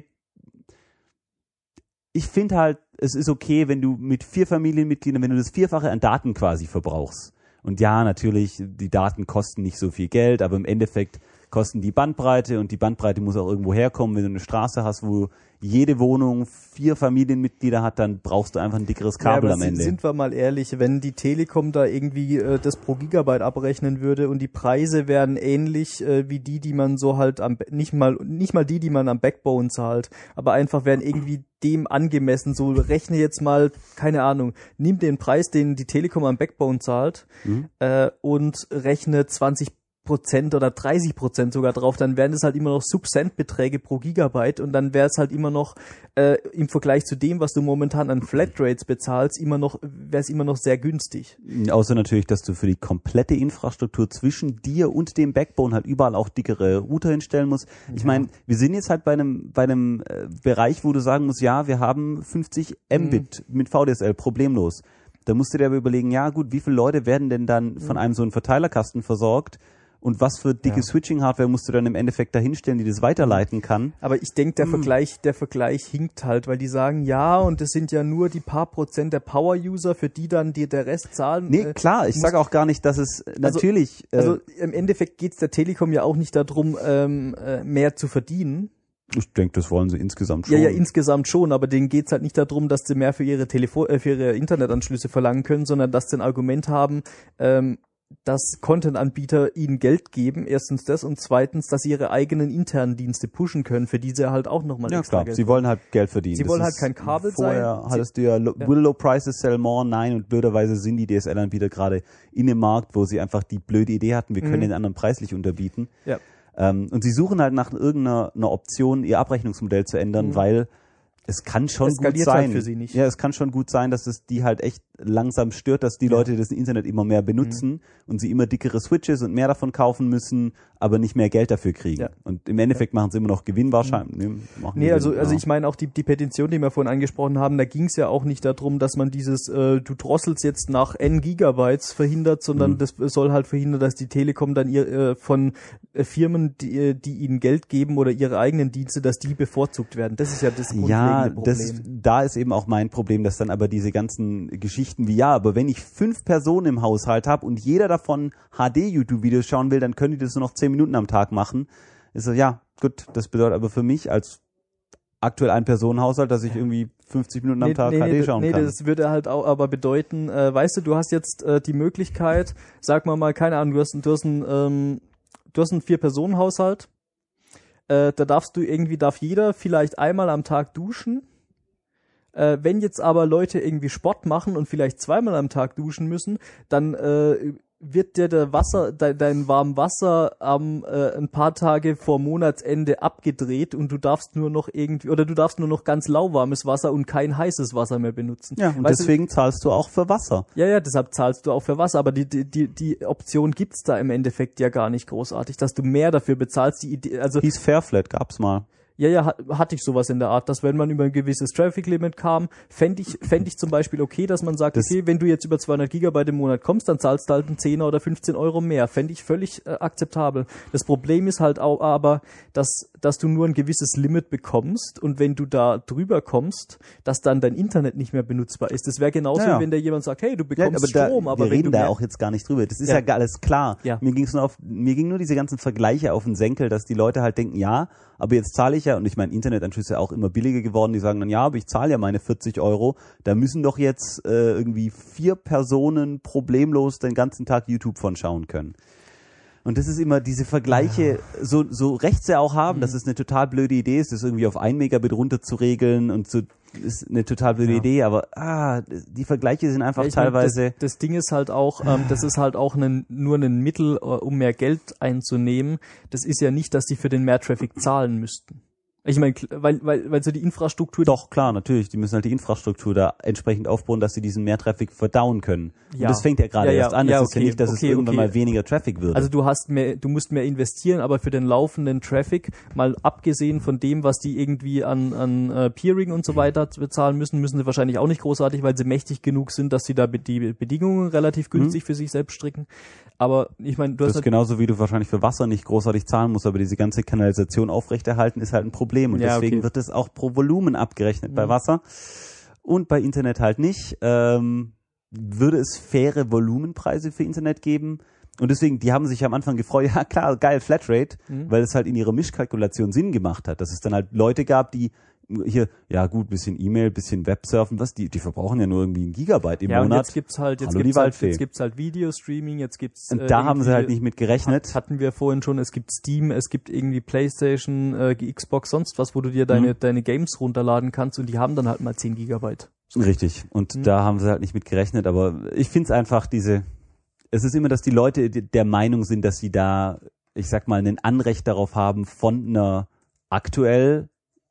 ich finde halt, es ist okay, wenn du mit vier Familienmitgliedern, wenn du das Vierfache an Daten quasi verbrauchst. Und ja, natürlich, die Daten kosten nicht so viel Geld, aber im Endeffekt kosten die Bandbreite und die Bandbreite muss auch irgendwo herkommen. Wenn du eine Straße hast, wo jede Wohnung vier Familienmitglieder hat, dann brauchst du einfach ein dickeres Kabel ja, am Ende. Sind wir mal ehrlich, wenn die Telekom da irgendwie äh, das pro Gigabyte abrechnen würde und die Preise wären ähnlich äh, wie die, die man so halt am nicht mal nicht mal die, die man am Backbone zahlt, aber einfach wären irgendwie dem angemessen. So rechne jetzt mal, keine Ahnung, nimm den Preis, den die Telekom am Backbone zahlt mhm. äh, und rechne zwanzig Prozent oder dreißig Prozent sogar drauf, dann wären es halt immer noch Sub-Cent-Beträge pro Gigabyte und dann wäre es halt immer noch äh, im Vergleich zu dem, was du momentan an Flatrates bezahlst, immer noch wäre es immer noch sehr günstig. Außer natürlich, dass du für die komplette Infrastruktur zwischen dir und dem Backbone halt überall auch dickere Router hinstellen musst. Ich ja. meine, wir sind jetzt halt bei einem bei einem äh, Bereich, wo du sagen musst, ja, wir haben fünfzig Mbit mhm. mit V D S L, problemlos. Da musst du dir aber überlegen, ja gut, wie viele Leute werden denn dann von einem so einen Verteilerkasten versorgt? Und was für dicke ja. Switching-Hardware musst du dann im Endeffekt dahinstellen, die das weiterleiten kann? Aber ich denke, der mm. Vergleich, der Vergleich hinkt halt, weil die sagen, ja, und das sind ja nur die paar Prozent der Power-User, für die dann die, der Rest zahlen. Nee, klar, ich sage auch gar nicht, dass es natürlich... Also, äh, also im Endeffekt geht's der Telekom ja auch nicht darum, ähm, äh, mehr zu verdienen. Ich denke, das wollen sie insgesamt schon. Ja, ja, insgesamt schon, aber denen geht's halt nicht darum, dass sie mehr für ihre Telefon, äh, für ihre Internetanschlüsse verlangen können, sondern dass sie ein Argument haben, ähm, dass Content-Anbieter ihnen Geld geben, erstens das und zweitens, dass sie ihre eigenen internen Dienste pushen können, für die sie halt auch nochmal ja, extra klar. Geld Sie wollen halt Geld verdienen. Sie das wollen halt kein Kabel vorher sein. Vorher hattest du ja, lo- ja will low prices sell more, nein, und blöderweise sind die D S L-Anbieter gerade in dem Markt, wo sie einfach die blöde Idee hatten, wir können mhm. den anderen preislich unterbieten. Ja. Ähm, und sie suchen halt nach irgendeiner einer Option, ihr Abrechnungsmodell zu ändern, mhm. weil es kann schon es gut sein. Halt für sie nicht. Ja, es kann schon gut sein, dass es die halt echt langsam stört, dass die ja. Leute das Internet immer mehr benutzen mhm. und sie immer dickere Switches und mehr davon kaufen müssen, aber nicht mehr Geld dafür kriegen. Ja. Und im Endeffekt ja. machen sie immer noch Gewinn wahrscheinlich. Mhm. Nee, machen nee also, Gewinn, also ja. ich meine auch die, die Petition, die wir vorhin angesprochen haben, da ging es ja auch nicht darum, dass man dieses, äh, du drosselst jetzt nach N Gigabytes verhindert, sondern mhm. das soll halt verhindern, dass die Telekom dann ihr äh, von äh, Firmen, die, die ihnen Geld geben oder ihre eigenen Dienste, dass die bevorzugt werden. Das ist ja das grundlegende ja, Problem. Das ist, da ist eben auch mein Problem, dass dann aber diese ganzen Geschichten wie, ja, aber wenn ich fünf Personen im Haushalt habe und jeder davon H D-YouTube-Videos schauen will, dann können die das nur noch zehn Minuten am Tag machen. Ist so, ja, gut, das bedeutet aber für mich als aktuell Ein-Personen-Haushalt, dass ich irgendwie fünfzig Minuten am nee, Tag nee, H D schauen nee, kann. Nee, das würde halt auch aber bedeuten, äh, weißt du, du hast jetzt äh, die Möglichkeit, sag mal mal, keine Ahnung, du hast, du hast einen, ähm, du hast einen Vier-Personen-Haushalt, äh, da darfst du irgendwie, darf jeder vielleicht einmal am Tag duschen. Äh, wenn jetzt aber Leute irgendwie Sport machen und vielleicht zweimal am Tag duschen müssen, dann äh, wird dir der Wasser, de, dein warmes Wasser am äh, ein paar Tage vor Monatsende abgedreht und du darfst nur noch irgendwie, oder du darfst nur noch ganz lauwarmes Wasser und kein heißes Wasser mehr benutzen. Ja, und weißt deswegen du, zahlst du auch für Wasser. Ja, ja, deshalb zahlst du auch für Wasser, aber die die die, die Option gibt's da im Endeffekt ja gar nicht großartig, dass du mehr dafür bezahlst. Die Idee, also hieß Fairflat, gab's mal. Ja, ja, hatte ich sowas in der Art, dass wenn man über ein gewisses Traffic-Limit kam, fände ich, fände ich zum Beispiel okay, dass man sagt, das okay, wenn du jetzt über zweihundert Gigabyte im Monat kommst, dann zahlst du halt einen Zehner oder fünfzehn Euro mehr. Fände ich völlig äh, akzeptabel. Das Problem ist halt auch aber, dass, dass du nur ein gewisses Limit bekommst und wenn du da drüber kommst, dass dann dein Internet nicht mehr benutzbar ist. Das wäre genauso, ja, ja. wenn der jemand sagt, hey, du bekommst ja, aber Strom, da, aber wir wenn reden du da auch jetzt gar nicht drüber. Das ist ja, ja alles klar. Ja. Mir ging's nur auf, mir ging nur diese ganzen Vergleiche auf den Senkel, dass die Leute halt denken, ja, aber jetzt zahle ich ja, und ich meine, Internetanschlüsse auch immer billiger geworden, die sagen dann, ja, aber ich zahle ja meine vierzig Euro, da müssen doch jetzt äh, irgendwie vier Personen problemlos den ganzen Tag YouTube von schauen können. Und das ist immer diese Vergleiche, ja. so, so recht sie auch haben, mhm. dass es eine total blöde Idee ist, das irgendwie auf ein Megabit runter zu regeln und so, ist eine total blöde ja. Idee, aber ah, die Vergleiche sind einfach ja, teilweise... Mein, das, das Ding ist halt auch, ähm, das ist halt auch ein, nur ein Mittel, um mehr Geld einzunehmen. Das ist ja nicht, dass die für den Mehrtraffic zahlen müssten. Ich meine, weil, weil, weil so die Infrastruktur... Doch, klar, natürlich. Die müssen halt die Infrastruktur da entsprechend aufbauen, dass sie diesen Mehrtraffic verdauen können. Ja. Und das fängt ja gerade ja, erst ja, an. Das ja, okay, ist ja nicht, dass okay, es irgendwann okay. mal weniger Traffic wird. Also du hast mehr, du musst mehr investieren, aber für den laufenden Traffic, mal abgesehen von dem, was die irgendwie an, an uh, Peering und so weiter bezahlen müssen, müssen sie wahrscheinlich auch nicht großartig, weil sie mächtig genug sind, dass sie da die Bedingungen relativ günstig mhm. für sich selbst stricken. Aber ich meine, du das hast... Das ist genauso, wie du wahrscheinlich für Wasser nicht großartig zahlen musst, aber diese ganze Kanalisation aufrechterhalten ist halt ein Problem. Und ja, deswegen okay. wird es auch pro Volumen abgerechnet mhm. bei Wasser und bei Internet halt nicht. Ähm, würde es faire Volumenpreise für Internet geben? Und deswegen, die haben sich am Anfang gefreut, ja klar, geil, Flatrate, mhm. weil es halt in ihrer Mischkalkulation Sinn gemacht hat, dass es dann halt Leute gab, die hier, ja gut, bisschen E-Mail, bisschen Websurfen, was, die, die verbrauchen ja nur irgendwie ein Gigabyte im ja, Monat. Ja, und jetzt gibt's halt, jetzt Hallo, gibt's halt, jetzt gibt's halt Videostreaming, jetzt gibt's... Und da äh, haben sie halt nicht mit gerechnet. Hatten wir vorhin schon, es gibt Steam, es gibt irgendwie Playstation, äh, Xbox, sonst was, wo du dir deine, mhm. deine Games runterladen kannst und die haben dann halt mal zehn Gigabyte. So. Richtig. Und mhm. da haben sie halt nicht mit gerechnet, aber ich find's einfach diese, es ist immer, dass die Leute der Meinung sind, dass sie da, ich sag mal, ein Anrecht darauf haben, von einer aktuell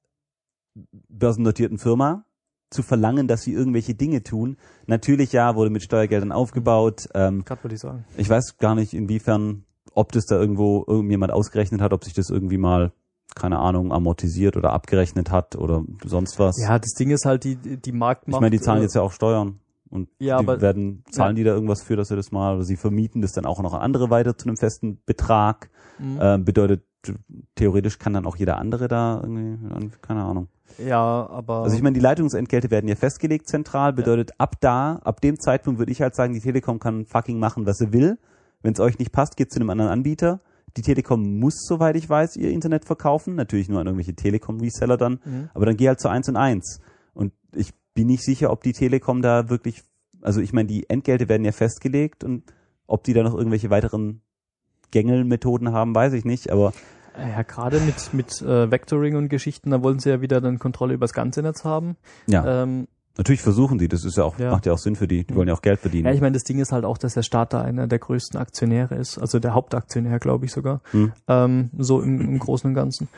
börsennotierten Firma zu verlangen, dass sie irgendwelche Dinge tun. Natürlich ja, wurde mit Steuergeldern aufgebaut. Ähm, Grad würde ich sagen. Ich weiß gar nicht, inwiefern, ob das da irgendwo irgendjemand ausgerechnet hat, ob sich das irgendwie mal, keine Ahnung, amortisiert oder abgerechnet hat oder sonst was. Ja, das Ding ist halt, die, die Marktmacht... Ich meine, die zahlen äh, jetzt ja auch Steuern. Und ja, die aber, werden, zahlen ja. die da irgendwas für, dass sie das mal, oder sie vermieten das dann auch noch an andere weiter zu einem festen Betrag. Mhm. Ähm, bedeutet, theoretisch kann dann auch jeder andere da irgendwie, keine Ahnung. Ja, aber... Also ich meine, die Leitungsentgelte werden ja festgelegt zentral, bedeutet ja. ab da, ab dem Zeitpunkt würde ich halt sagen, die Telekom kann fucking machen, was sie will. Wenn es euch nicht passt, geht zu einem anderen Anbieter. Die Telekom muss, soweit ich weiß, ihr Internet verkaufen. Natürlich nur an irgendwelche Telekom-Reseller dann. Mhm. Aber dann geh halt zu eins und eins. Und ich bin nicht sicher, ob die Telekom da wirklich... Also ich meine, die Entgelte werden ja festgelegt und ob die da noch irgendwelche weiteren Gängelmethoden haben, weiß ich nicht, aber... Ja, gerade mit mit äh, Vectoring und Geschichten, da wollen sie ja wieder dann Kontrolle über das ganze Netz haben. Ja. Ähm, Natürlich versuchen die, das ist ja auch, ja. macht ja auch Sinn für die, die wollen ja auch Geld verdienen. Ja, ich meine, das Ding ist halt auch, dass der Staat da einer der größten Aktionäre ist, also der Hauptaktionär, glaube ich sogar, hm. ähm, so im, im Großen und Ganzen.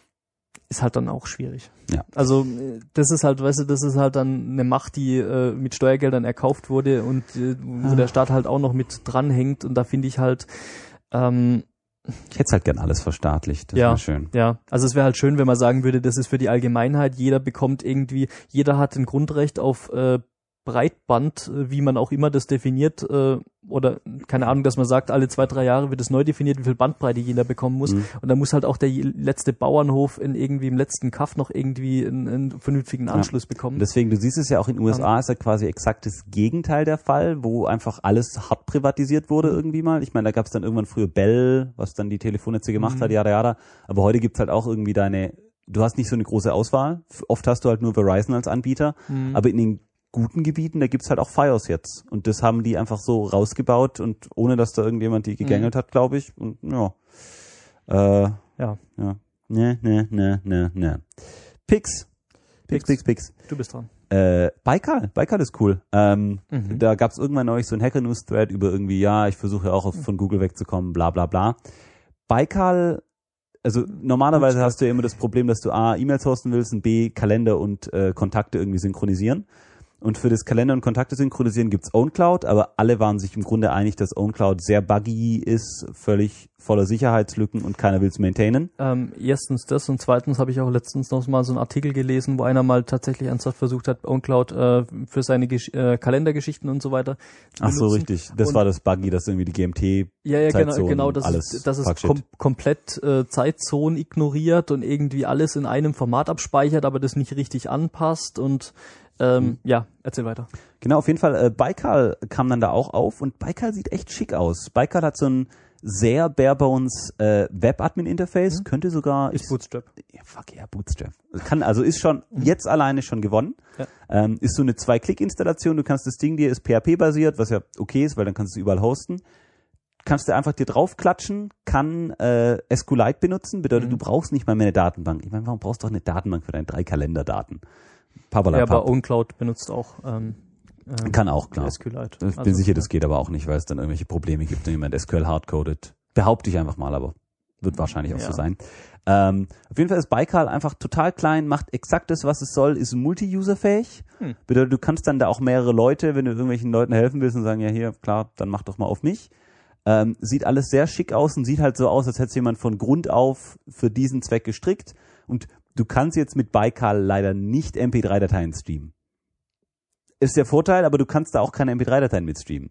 Ist halt dann auch schwierig. Ja. Also das ist halt, weißt du, das ist halt dann eine Macht, die äh, mit Steuergeldern erkauft wurde und äh, wo ah. der Staat halt auch noch mit dranhängt und da finde ich halt, ähm, ich hätte halt gern alles verstaatlicht, das ja, wäre schön. Ja, also es wäre halt schön, wenn man sagen würde, das ist für die Allgemeinheit, jeder bekommt irgendwie, jeder hat ein Grundrecht auf äh, Breitband, wie man auch immer das definiert, äh, oder keine Ahnung, dass man sagt, alle zwei, drei Jahre wird es neu definiert, wie viel Bandbreite jeder bekommen muss. Mhm. Und da muss halt auch der letzte Bauernhof in irgendwie im letzten Kaff noch irgendwie einen, einen vernünftigen Anschluss ja. bekommen. Deswegen, du siehst es ja auch in den U S A, ist ja quasi exakt das Gegenteil der Fall, wo einfach alles hart privatisiert wurde irgendwie mal. Ich meine, da gab es dann irgendwann früher Bell, was dann die Telefonnetze gemacht mhm. hat, jada, jada. Aber heute gibt's halt auch irgendwie deine, du hast nicht so eine große Auswahl. Oft hast du halt nur Verizon als Anbieter, mhm. aber in den guten Gebieten, da gibt's halt auch Fios jetzt. Und das haben die einfach so rausgebaut und ohne, dass da irgendjemand die gegängelt mhm. hat, glaube ich. Und ja. Äh, ja. Ja. Ne, ne, ne, ne, ne. Pix. Pix, Pix, Pix. Du bist dran. Äh, Baikal. Baikal ist cool. Ähm, mhm. Da gab's irgendwann neulich so ein Hacker-News-Thread über irgendwie, ja, ich versuche ja auch von Google wegzukommen, bla bla bla. Baikal, also normalerweise Gut, hast du ja immer das Problem, dass du A, E-Mails hosten willst und B, Kalender und äh, Kontakte irgendwie synchronisieren. Und für das Kalender- und Kontakte synchronisieren gibt's OwnCloud, aber alle waren sich im Grunde einig, dass OwnCloud sehr buggy ist, völlig voller Sicherheitslücken und keiner will's maintainen. Ähm, erstens das und zweitens habe ich auch letztens noch mal so einen Artikel gelesen, wo einer mal tatsächlich ernsthaft versucht hat, OwnCloud äh, für seine Gesch- äh, Kalendergeschichten und so weiter zu Ach benutzen. so, richtig. Das und war das Buggy, dass irgendwie die G M T Ja, ja, genau, Zeitzonen, genau, das alles ist, das ist kom- komplett äh, Zeitzonen ignoriert und irgendwie alles in einem Format abspeichert, aber das nicht richtig anpasst und Ähm, hm. ja, erzähl weiter. Genau, auf jeden Fall, äh, Baikal kam dann da auch auf und Baikal sieht echt schick aus. Baikal hat so ein sehr bare-bones äh, Web-Admin-Interface, mhm. könnte sogar... Ist Bootstrap. Ja, fuck yeah, Bootstrap. Kann, also ist schon mhm. jetzt alleine schon gewonnen. Ja. Ähm, ist so eine Zwei-Klick-Installation, du kannst das Ding dir, ist P H P-basiert, was ja okay ist, weil dann kannst du es überall hosten. kannst du einfach dir draufklatschen, kann äh, SQLite benutzen, bedeutet, Mhm. du brauchst nicht mal mehr eine Datenbank. Ich meine, warum brauchst du doch eine Datenbank für deine drei Kalenderdaten? Ja, Pappalapapp. aber OwnCloud benutzt auch ähm, ähm, Kann auch, klar. SQLite. Ich bin Also, sicher, ja. das geht aber auch nicht, weil es dann irgendwelche Probleme gibt, wenn jemand S Q L hardcodet. Behaupte ich einfach mal, aber wird wahrscheinlich auch Ja. so sein. Ähm, auf jeden Fall ist Baikal einfach total klein, macht exakt das, was es soll, ist multi-user-fähig. Hm. Bedeutet, du kannst dann da auch mehrere Leute, wenn du irgendwelchen Leuten helfen willst und sagen, ja hier, klar, dann mach doch mal auf mich. Ähm, sieht alles sehr schick aus und sieht halt so aus, als hätte es jemand von Grund auf für diesen Zweck gestrickt. Und du kannst jetzt mit Baikal leider nicht M P drei Dateien streamen. Ist der Vorteil, aber du kannst da auch keine M P drei Dateien mit streamen.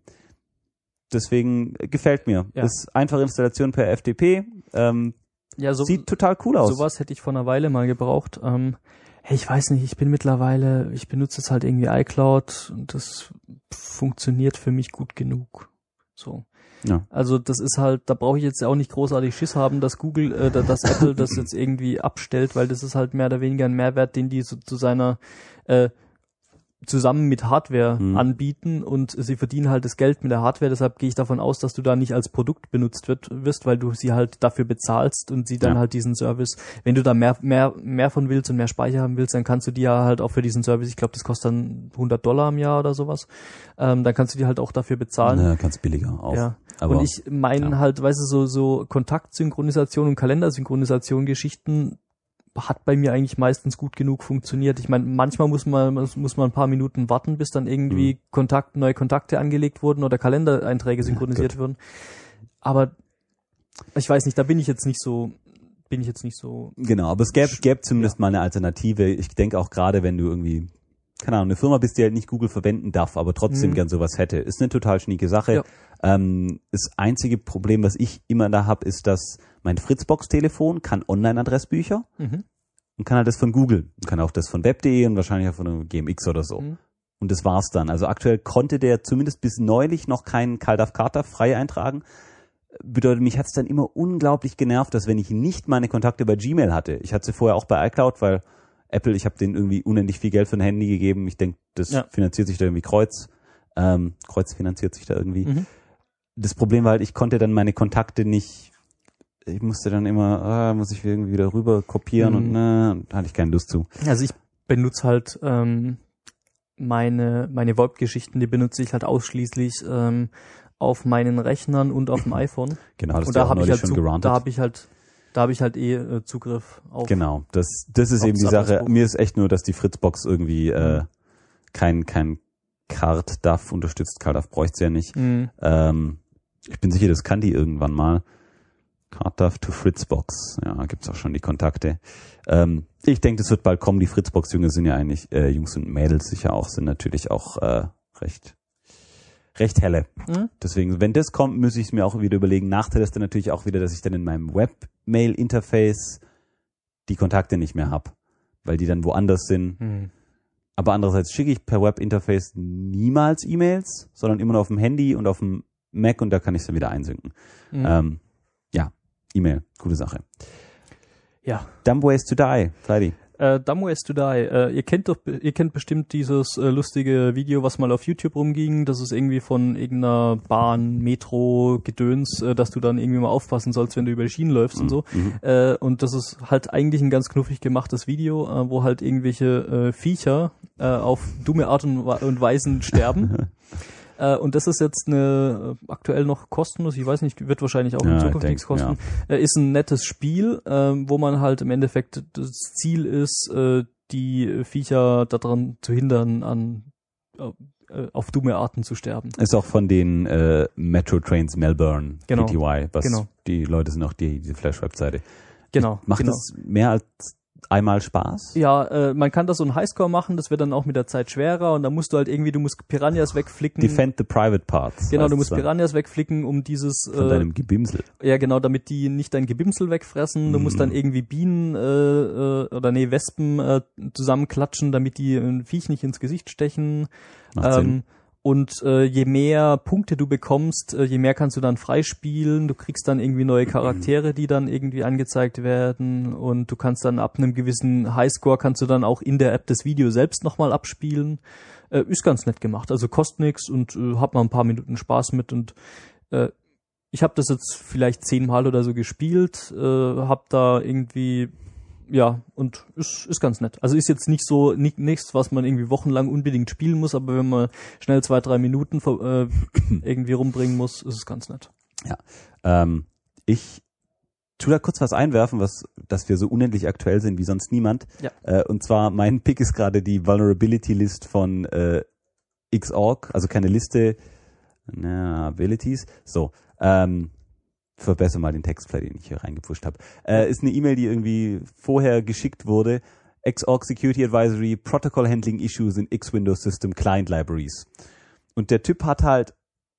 Deswegen äh, gefällt mir. Ja. Ist einfache Installation per F T P. Ähm, Ja, so, sieht total cool aus. sowas hätte ich vor einer Weile mal gebraucht. Ähm, hey, ich weiß nicht, ich bin mittlerweile, ich benutze jetzt halt irgendwie iCloud und das funktioniert für mich gut genug. So. Ja. Also das ist halt, da brauche ich jetzt auch nicht großartig Schiss haben, dass Google, äh, dass Apple das jetzt irgendwie abstellt, weil das ist halt mehr oder weniger ein Mehrwert, den die so zu seiner äh, zusammen mit Hardware Mhm. anbieten und sie verdienen halt das Geld mit der Hardware, deshalb gehe ich davon aus, dass du da nicht als Produkt benutzt wird, wirst, weil du sie halt dafür bezahlst und sie dann Ja. halt diesen Service, wenn du da mehr mehr mehr von willst und mehr Speicher haben willst, dann kannst du die ja halt auch für diesen Service, ich glaube, das kostet dann hundert Dollar im Jahr oder sowas, ähm, dann kannst du die halt auch dafür bezahlen. Ja, ganz billiger auch. Ja. Aber, und ich meine ja. halt, weißt du, so, so Kontaktsynchronisation und Kalendersynchronisation Geschichten hat bei mir eigentlich meistens gut genug funktioniert. Ich meine, manchmal muss man muss man ein paar Minuten warten, bis dann irgendwie Mhm. Kontakt, neue Kontakte angelegt wurden oder Kalendereinträge synchronisiert Gott. wurden. Aber ich weiß nicht, da bin ich jetzt nicht so, bin ich jetzt nicht so. Genau, aber es gäbe, gäbe zumindest Ja. mal eine Alternative. Ich denke auch gerade, wenn du irgendwie, keine Ahnung, eine Firma bist, die halt nicht Google verwenden darf, aber trotzdem Mhm. gern sowas hätte, ist eine total schnieke Sache. Ja. Ähm, das einzige Problem, was ich immer da habe, ist, dass mein Fritzbox-Telefon kann Online-Adressbücher Mhm. und kann halt das von Google. Und kann auch das von web punkt de und wahrscheinlich auch von G M X oder so. Mhm. Und das war's dann. Also aktuell konnte der zumindest bis neulich noch keinen CalDAV-Kata frei eintragen. Bedeutet, mich hat's dann immer unglaublich genervt, dass wenn ich nicht meine Kontakte bei Gmail hatte, ich hatte sie vorher auch bei iCloud, weil Apple, ich habe denen irgendwie unendlich viel Geld für ein Handy gegeben. Ich denke, das Ja. finanziert sich da irgendwie Kreuz. Ähm, Kreuz finanziert sich da irgendwie. Mhm. Das Problem war halt, ich konnte dann meine Kontakte nicht, ich musste dann immer, ah, muss ich irgendwie wieder rüber kopieren Mhm. und ne, da hatte ich keine Lust zu. Also ich benutze halt ähm, meine meine V oip-Geschichten, die benutze ich halt ausschließlich ähm, auf meinen Rechnern und auf dem iPhone. Genau, das Und hast du da auch habe ich neulich halt schon Zug- gerantet. da habe ich halt da habe ich halt eh äh, Zugriff auf. Genau, das, das ist Aufs eben die Sache. Adressbuch. Mir ist echt nur, dass die Fritzbox irgendwie äh, Mhm. kein kein CardDAV unterstützt. CardDAV bräuchte ja nicht. Mhm. Ähm, ich bin sicher, das kann die irgendwann mal. CardDAV to Fritzbox. Ja, gibt's auch schon die Kontakte. Ähm, ich denke, das wird bald kommen. Die Fritzbox-Jünger sind ja eigentlich, äh, Jungs und Mädels sicher auch, sind natürlich auch äh, recht recht helle. Mhm. Deswegen, wenn das kommt, muss ich es mir auch wieder überlegen. Nachteil ist dann natürlich auch wieder, dass ich dann in meinem Webmail-Interface die Kontakte nicht mehr habe, weil die dann woanders sind. Mhm. Aber andererseits schicke ich per Webinterface niemals E-Mails, sondern immer nur auf dem Handy und auf dem Mac und da kann ich es dann wieder einsynken. Mhm. Ähm, ja, E-Mail, gute Sache. Ja. Dumb Ways to Die, Fleidy. Äh, Dumb Ways to Die. Äh, ihr kennt doch, ihr kennt bestimmt dieses äh, lustige Video, was mal auf YouTube rumging. Das ist irgendwie von irgendeiner Bahn, Metro, Gedöns, äh, dass du dann irgendwie mal aufpassen sollst, wenn du über die Schienen läufst und so. Mhm. Äh, und das ist halt eigentlich ein ganz knuffig gemachtes Video, äh, wo halt irgendwelche äh, Viecher äh, auf dumme Art und, und Weisen sterben. Äh, und das ist jetzt eine äh, aktuell noch kostenlos, ich weiß nicht, wird wahrscheinlich auch Ja, in Zukunft ich nichts denk, kosten. Äh, ist ein nettes Spiel, äh, wo man halt im Endeffekt, das Ziel ist, äh, die Viecher daran zu hindern, an äh, auf dumme Arten zu sterben. Ist auch von den äh, Metro Trains Melbourne, Genau. P T Y, was Genau. die Leute sind auch die, diese Flash-Webseite. Genau. Macht genau. das mehr als einmal Spaß? Ja, äh, man kann da so einen Highscore machen, das wird dann auch mit der Zeit schwerer und dann musst du halt irgendwie, du musst Piranhas wegflicken. Defend the private parts. Genau, heißt du musst es dann. Piranhas wegflicken, um dieses Von äh, deinem Gebimsel. ja, genau, damit die nicht dein Gebimsel wegfressen. Du Mhm. musst dann irgendwie Bienen äh, äh, oder nee, Wespen äh, zusammenklatschen, damit die ein Viech nicht ins Gesicht stechen. Macht Sinn. Ähm, und äh, je mehr Punkte du bekommst, äh, je mehr kannst du dann freispielen. Du kriegst dann irgendwie neue Charaktere, die dann irgendwie angezeigt werden. Und du kannst dann ab einem gewissen Highscore kannst du dann auch in der App das Video selbst nochmal abspielen. Äh, ist ganz nett gemacht. Also kostet nix und äh, hat mal ein paar Minuten Spaß mit und äh, ich habe das jetzt vielleicht zehnmal oder so gespielt, äh, habe da irgendwie, ja, und ist, ist ganz nett. Also ist jetzt nicht so, nicht, nichts, was man irgendwie wochenlang unbedingt spielen muss, aber wenn man schnell zwei, drei Minuten äh, irgendwie rumbringen muss, ist es ganz nett. Ja, ähm, ich tu da kurz was einwerfen, was, dass wir so unendlich aktuell sind wie sonst niemand. Ja. Äh, und zwar, mein Pick ist gerade die Vulnerability List von äh, Xorg, also keine Liste, na, Abilities. So, ähm, verbessere mal den Textfly, den ich hier reingepusht habe. Äh, ist eine E-Mail, die irgendwie vorher geschickt wurde. Xorg Security Advisory, Protocol Handling Issues in X-Windows System Client Libraries. Und der Typ hat halt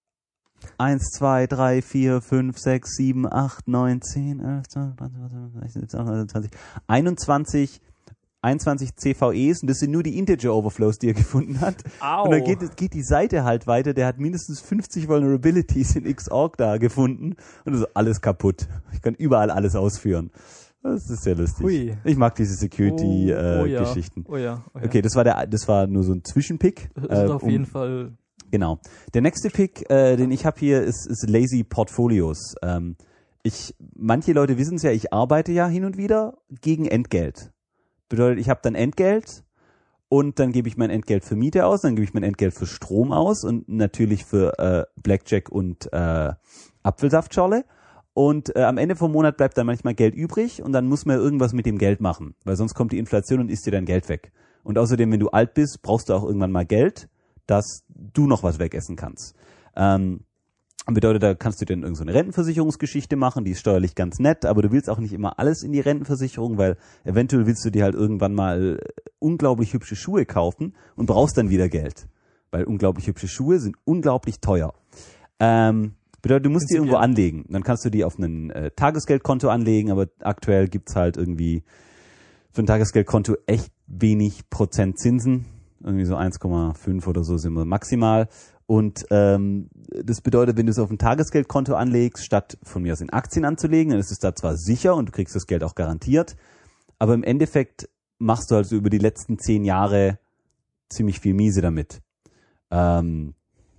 eins, zwei, drei, vier, fünf, sechs, sieben, acht, neun, zehn, elf, zwölf, dreizehn, vierzehn, zwanzig, einundzwanzig, einundzwanzig C V Es und das sind nur die Integer Overflows, die er gefunden hat. Au. Und dann geht, geht die Seite halt weiter, der hat mindestens fünfzig Vulnerabilities in Xorg da gefunden und das ist alles kaputt. Ich kann überall alles ausführen. Das ist sehr lustig. Hui. Ich mag diese Security Oh, oh äh, ja. Geschichten. Oh ja, oh ja. Okay, das war der, das war nur so ein Zwischenpick. Das ist äh, auf um- jeden Fall. Genau. Der nächste Pick, äh, den ich habe hier, ist, ist Lazy Portfolios. Ähm, ich, manche Leute wissen es ja, ich arbeite ja hin und wieder gegen Entgelt. Bedeutet, ich habe dann Entgelt und dann gebe ich mein Entgelt für Miete aus, dann gebe ich mein Entgelt für Strom aus und natürlich für äh, Blackjack und äh, Apfelsaftschorle. Und äh, am Ende vom Monat bleibt dann manchmal Geld übrig und dann muss man irgendwas mit dem Geld machen, weil sonst kommt die Inflation und isst dir dein Geld weg. Und außerdem, wenn du alt bist, brauchst du auch irgendwann mal Geld, dass du noch was wegessen kannst. Ähm, bedeutet, da kannst du dann irgend so eine Rentenversicherungsgeschichte machen, die ist steuerlich ganz nett, aber du willst auch nicht immer alles in die Rentenversicherung, weil eventuell willst du dir halt irgendwann mal unglaublich hübsche Schuhe kaufen und brauchst dann wieder Geld, weil unglaublich hübsche Schuhe sind unglaublich teuer. Ähm, bedeutet, du musst die irgendwo anlegen. Dann kannst du die auf ein äh, Tagesgeldkonto anlegen, aber aktuell gibt's halt irgendwie für ein Tagesgeldkonto echt wenig Prozent Zinsen. Irgendwie so eins Komma fünf oder so sind wir maximal. Und ähm, das bedeutet, wenn du es auf ein Tagesgeldkonto anlegst, statt von mir aus in Aktien anzulegen, dann ist es da zwar sicher und du kriegst das Geld auch garantiert, aber im Endeffekt machst du halt so über die letzten zehn Jahre ziemlich viel Miese damit. Ähm,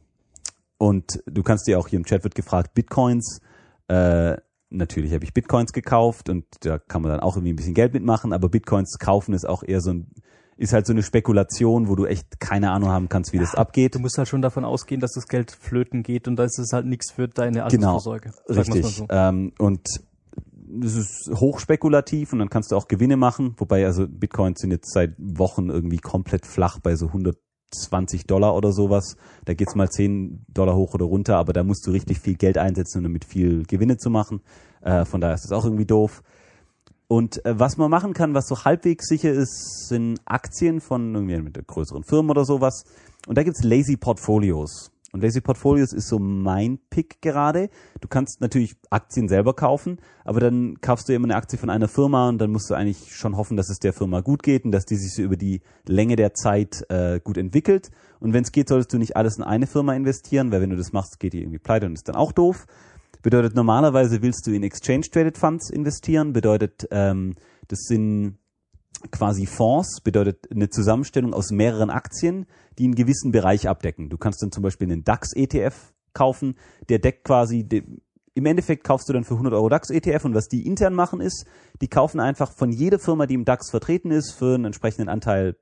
und du kannst dir auch, hier im Chat wird gefragt, Bitcoins, äh, natürlich habe ich Bitcoins gekauft und da kann man dann auch irgendwie ein bisschen Geld mitmachen, aber Bitcoins kaufen ist auch eher so ein ist halt so eine Spekulation, wo du echt keine Ahnung haben kannst, wie das abgeht. Du musst halt schon davon ausgehen, dass das Geld flöten geht und da ist es halt nichts für deine Altersvorsorge. Genau, richtig. So. Ähm, und das ist hochspekulativ und dann kannst du auch Gewinne machen, wobei also Bitcoins sind jetzt seit Wochen irgendwie komplett flach bei so hundertzwanzig Dollar oder sowas. Da geht's mal zehn Dollar hoch oder runter, aber da musst du richtig viel Geld einsetzen, um damit viel Gewinne zu machen. Äh, von daher ist das auch irgendwie doof. Und äh, was man machen kann, was so halbwegs sicher ist, sind Aktien von irgendwie mit größeren Firmen oder sowas. Und da gibt's Lazy Portfolios. Und Lazy Portfolios ist so mein Pick gerade. Du kannst natürlich Aktien selber kaufen, aber dann kaufst du immer eine Aktie von einer Firma und dann musst du eigentlich schon hoffen, dass es der Firma gut geht und dass die sich so über die Länge der Zeit äh, gut entwickelt. Und wenn es geht, solltest du nicht alles in eine Firma investieren, weil wenn du das machst, geht die irgendwie pleite und ist dann auch doof. Bedeutet, normalerweise willst du in Exchange-Traded Funds investieren, bedeutet, ähm, das sind quasi Fonds, bedeutet eine Zusammenstellung aus mehreren Aktien, die einen gewissen Bereich abdecken. Du kannst dann zum Beispiel einen DAX-E T F kaufen, der deckt quasi, de, im Endeffekt kaufst du dann für hundert Euro DAX-E T F und was die intern machen ist, die kaufen einfach von jeder Firma, die im DAX vertreten ist, für einen entsprechenden Anteil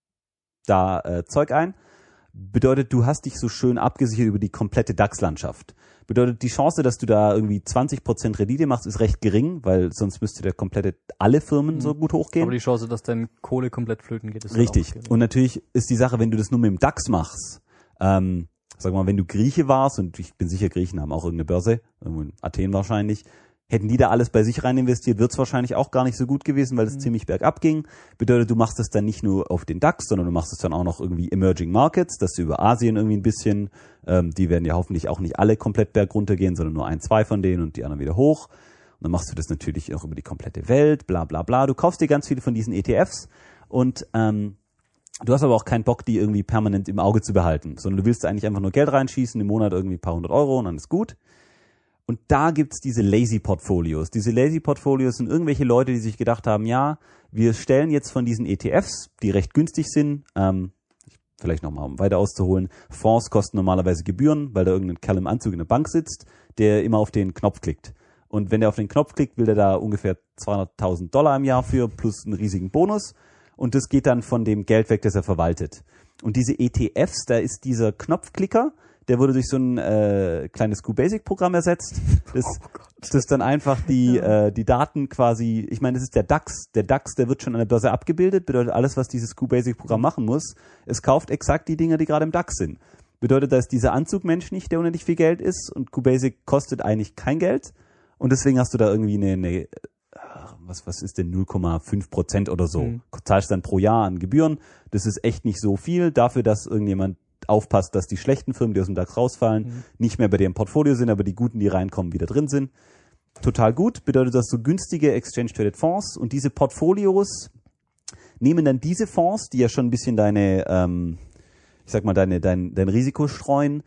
da äh, Zeug ein. Bedeutet, du hast dich so schön abgesichert über die komplette DAX-Landschaft. Bedeutet, die Chance, dass du da irgendwie zwanzig Prozent Rendite machst, ist recht gering, weil sonst müsste der komplette, alle Firmen mhm. so gut hochgehen. Aber die Chance, dass deine Kohle komplett flöten geht, ist richtig. Halt auch und natürlich ist die Sache, wenn du das nur mit dem DAX machst, ähm, sag mal, wenn du Grieche warst, und ich bin sicher, Griechen haben auch irgendeine Börse, irgendwo in Athen wahrscheinlich, hätten die da alles bei sich rein investiert, wird es wahrscheinlich auch gar nicht so gut gewesen, weil es mhm. ziemlich bergab ging. Bedeutet, du machst es dann nicht nur auf den DAX, sondern du machst es dann auch noch irgendwie Emerging Markets, dass du über Asien irgendwie ein bisschen, ähm, die werden ja hoffentlich auch nicht alle komplett bergunter gehen, sondern nur ein, zwei von denen und die anderen wieder hoch. Und dann machst du das natürlich auch über die komplette Welt, bla bla bla. Du kaufst dir ganz viele von diesen E T Fs und ähm, du hast aber auch keinen Bock, die irgendwie permanent im Auge zu behalten, sondern du willst eigentlich einfach nur Geld reinschießen, im Monat irgendwie ein paar hundert Euro und dann ist gut. Und da gibt's diese Lazy Portfolios. Diese Lazy Portfolios sind irgendwelche Leute, die sich gedacht haben, ja, wir stellen jetzt von diesen E T Fs, die recht günstig sind, ähm, vielleicht nochmal, um weiter auszuholen, Fonds kosten normalerweise Gebühren, weil da irgendein Kerl im Anzug in der Bank sitzt, der immer auf den Knopf klickt. Und wenn der auf den Knopf klickt, will der da ungefähr zweihunderttausend Dollar im Jahr für, plus einen riesigen Bonus. Und das geht dann von dem Geld weg, das er verwaltet. Und diese E T Fs, da ist dieser Knopfklicker, der wurde durch so ein äh, kleines QBasic-Programm ersetzt, das, oh das dann einfach die ja. äh, die Daten quasi, ich meine, das ist der DAX. Der DAX, der wird schon an der Börse abgebildet, bedeutet alles, was dieses QBasic-Programm machen muss, es kauft exakt die Dinge, die gerade im DAX sind. Bedeutet, da ist dieser Anzugmensch nicht, der unendlich viel Geld ist, und QBasic kostet eigentlich kein Geld, und deswegen hast du da irgendwie eine, eine was was ist denn null Komma fünf Prozent oder so, mhm. zahlst dann pro Jahr an Gebühren. Das ist echt nicht so viel dafür, dass irgendjemand aufpasst, dass die schlechten Firmen, die aus dem DAX rausfallen, mhm. nicht mehr bei dir im Portfolio sind, aber die guten, die reinkommen, wieder drin sind. Total gut, bedeutet das so günstige Exchange-Traded Fonds, und diese Portfolios nehmen dann diese Fonds, die ja schon ein bisschen deine, ähm, ich sag mal, deine, dein, dein Risiko streuen,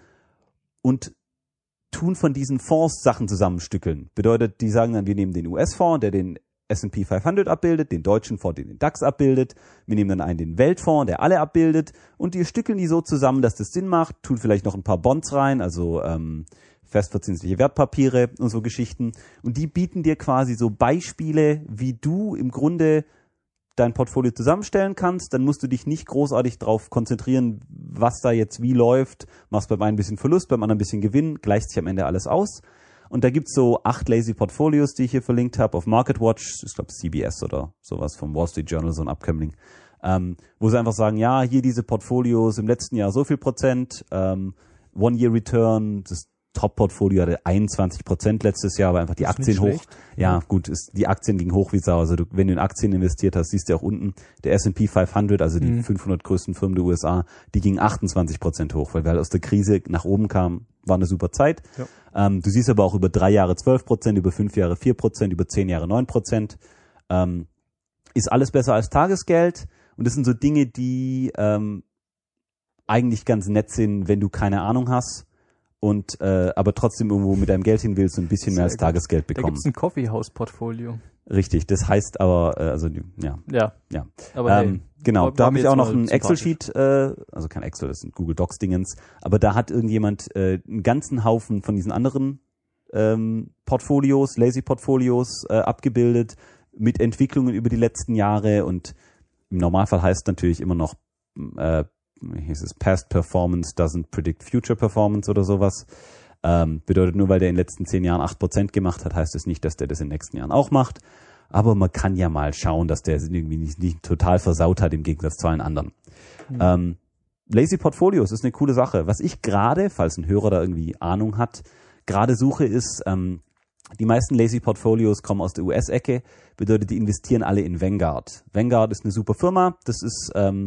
und tun von diesen Fonds Sachen zusammenstückeln. Bedeutet, die sagen dann, wir nehmen den U S-Fonds, der den S and P fünfhundert abbildet, den deutschen Fonds, den den DAX abbildet. Wir nehmen dann einen den Weltfonds, der alle abbildet, und die stückeln die so zusammen, dass das Sinn macht, tun vielleicht noch ein paar Bonds rein, also ähm, festverzinsliche Wertpapiere und so Geschichten. Und die bieten dir quasi so Beispiele, wie du im Grunde dein Portfolio zusammenstellen kannst. Dann musst du dich nicht großartig darauf konzentrieren, was da jetzt wie läuft. Machst beim einen ein bisschen Verlust, beim anderen ein bisschen Gewinn, gleicht sich am Ende alles aus. Und da gibt's so acht Lazy Portfolios, die ich hier verlinkt habe auf MarketWatch, ich glaube C B S oder sowas vom Wall Street Journal, so ein Abkömmling, ähm, wo sie einfach sagen, ja, hier diese Portfolios im letzten Jahr so viel Prozent, ähm, One-Year-Return, das Top-Portfolio hatte einundzwanzig Prozent letztes Jahr, aber einfach die Aktien hoch. Schlecht. Ja, mhm. gut, ist, die Aktien gingen hoch wie Sau. Also du, wenn du in Aktien investiert hast, siehst du auch unten, der S and P fünfhundert, also die mhm. fünfhundert größten Firmen der U S A, die gingen achtundzwanzig Prozent hoch, weil wir halt aus der Krise nach oben kamen, war eine super Zeit. Ja. Ähm, du siehst aber auch über drei Jahre zwölf Prozent, über fünf Jahre vier Prozent, über zehn Jahre neun Prozent. Ähm, ist alles besser als Tagesgeld, und das sind so Dinge, die ähm, eigentlich ganz nett sind, wenn du keine Ahnung hast. Und äh, aber trotzdem irgendwo mit deinem Geld hin willst und ein bisschen mehr als Tagesgeld bekommen. Da gibt's ein Coffeehouse-Portfolio. Richtig, das heißt aber, äh, also ja. Ja. ja. Aber ähm, hey, genau, da habe ich auch noch ein Excel-Sheet, äh, also kein Excel, das sind Google Docs-Dingens, aber da hat irgendjemand äh, einen ganzen Haufen von diesen anderen ähm, Portfolios, Lazy-Portfolios äh, abgebildet, mit Entwicklungen über die letzten Jahre, und im Normalfall heißt es natürlich immer noch äh, hieß es Past Performance doesn't predict future performance oder sowas. Ähm, bedeutet, nur weil der in den letzten zehn Jahren acht Prozent gemacht hat, heißt es nicht, dass der das in den nächsten Jahren auch macht. Aber man kann ja mal schauen, dass der irgendwie nicht, nicht total versaut hat im Gegensatz zu allen anderen. Mhm. Ähm, Lazy Portfolios ist eine coole Sache. Was ich gerade, falls ein Hörer da irgendwie Ahnung hat, gerade suche, ist, ähm, die meisten Lazy Portfolios kommen aus der U S-Ecke, bedeutet, die investieren alle in Vanguard. Vanguard ist eine super Firma, das ist ähm,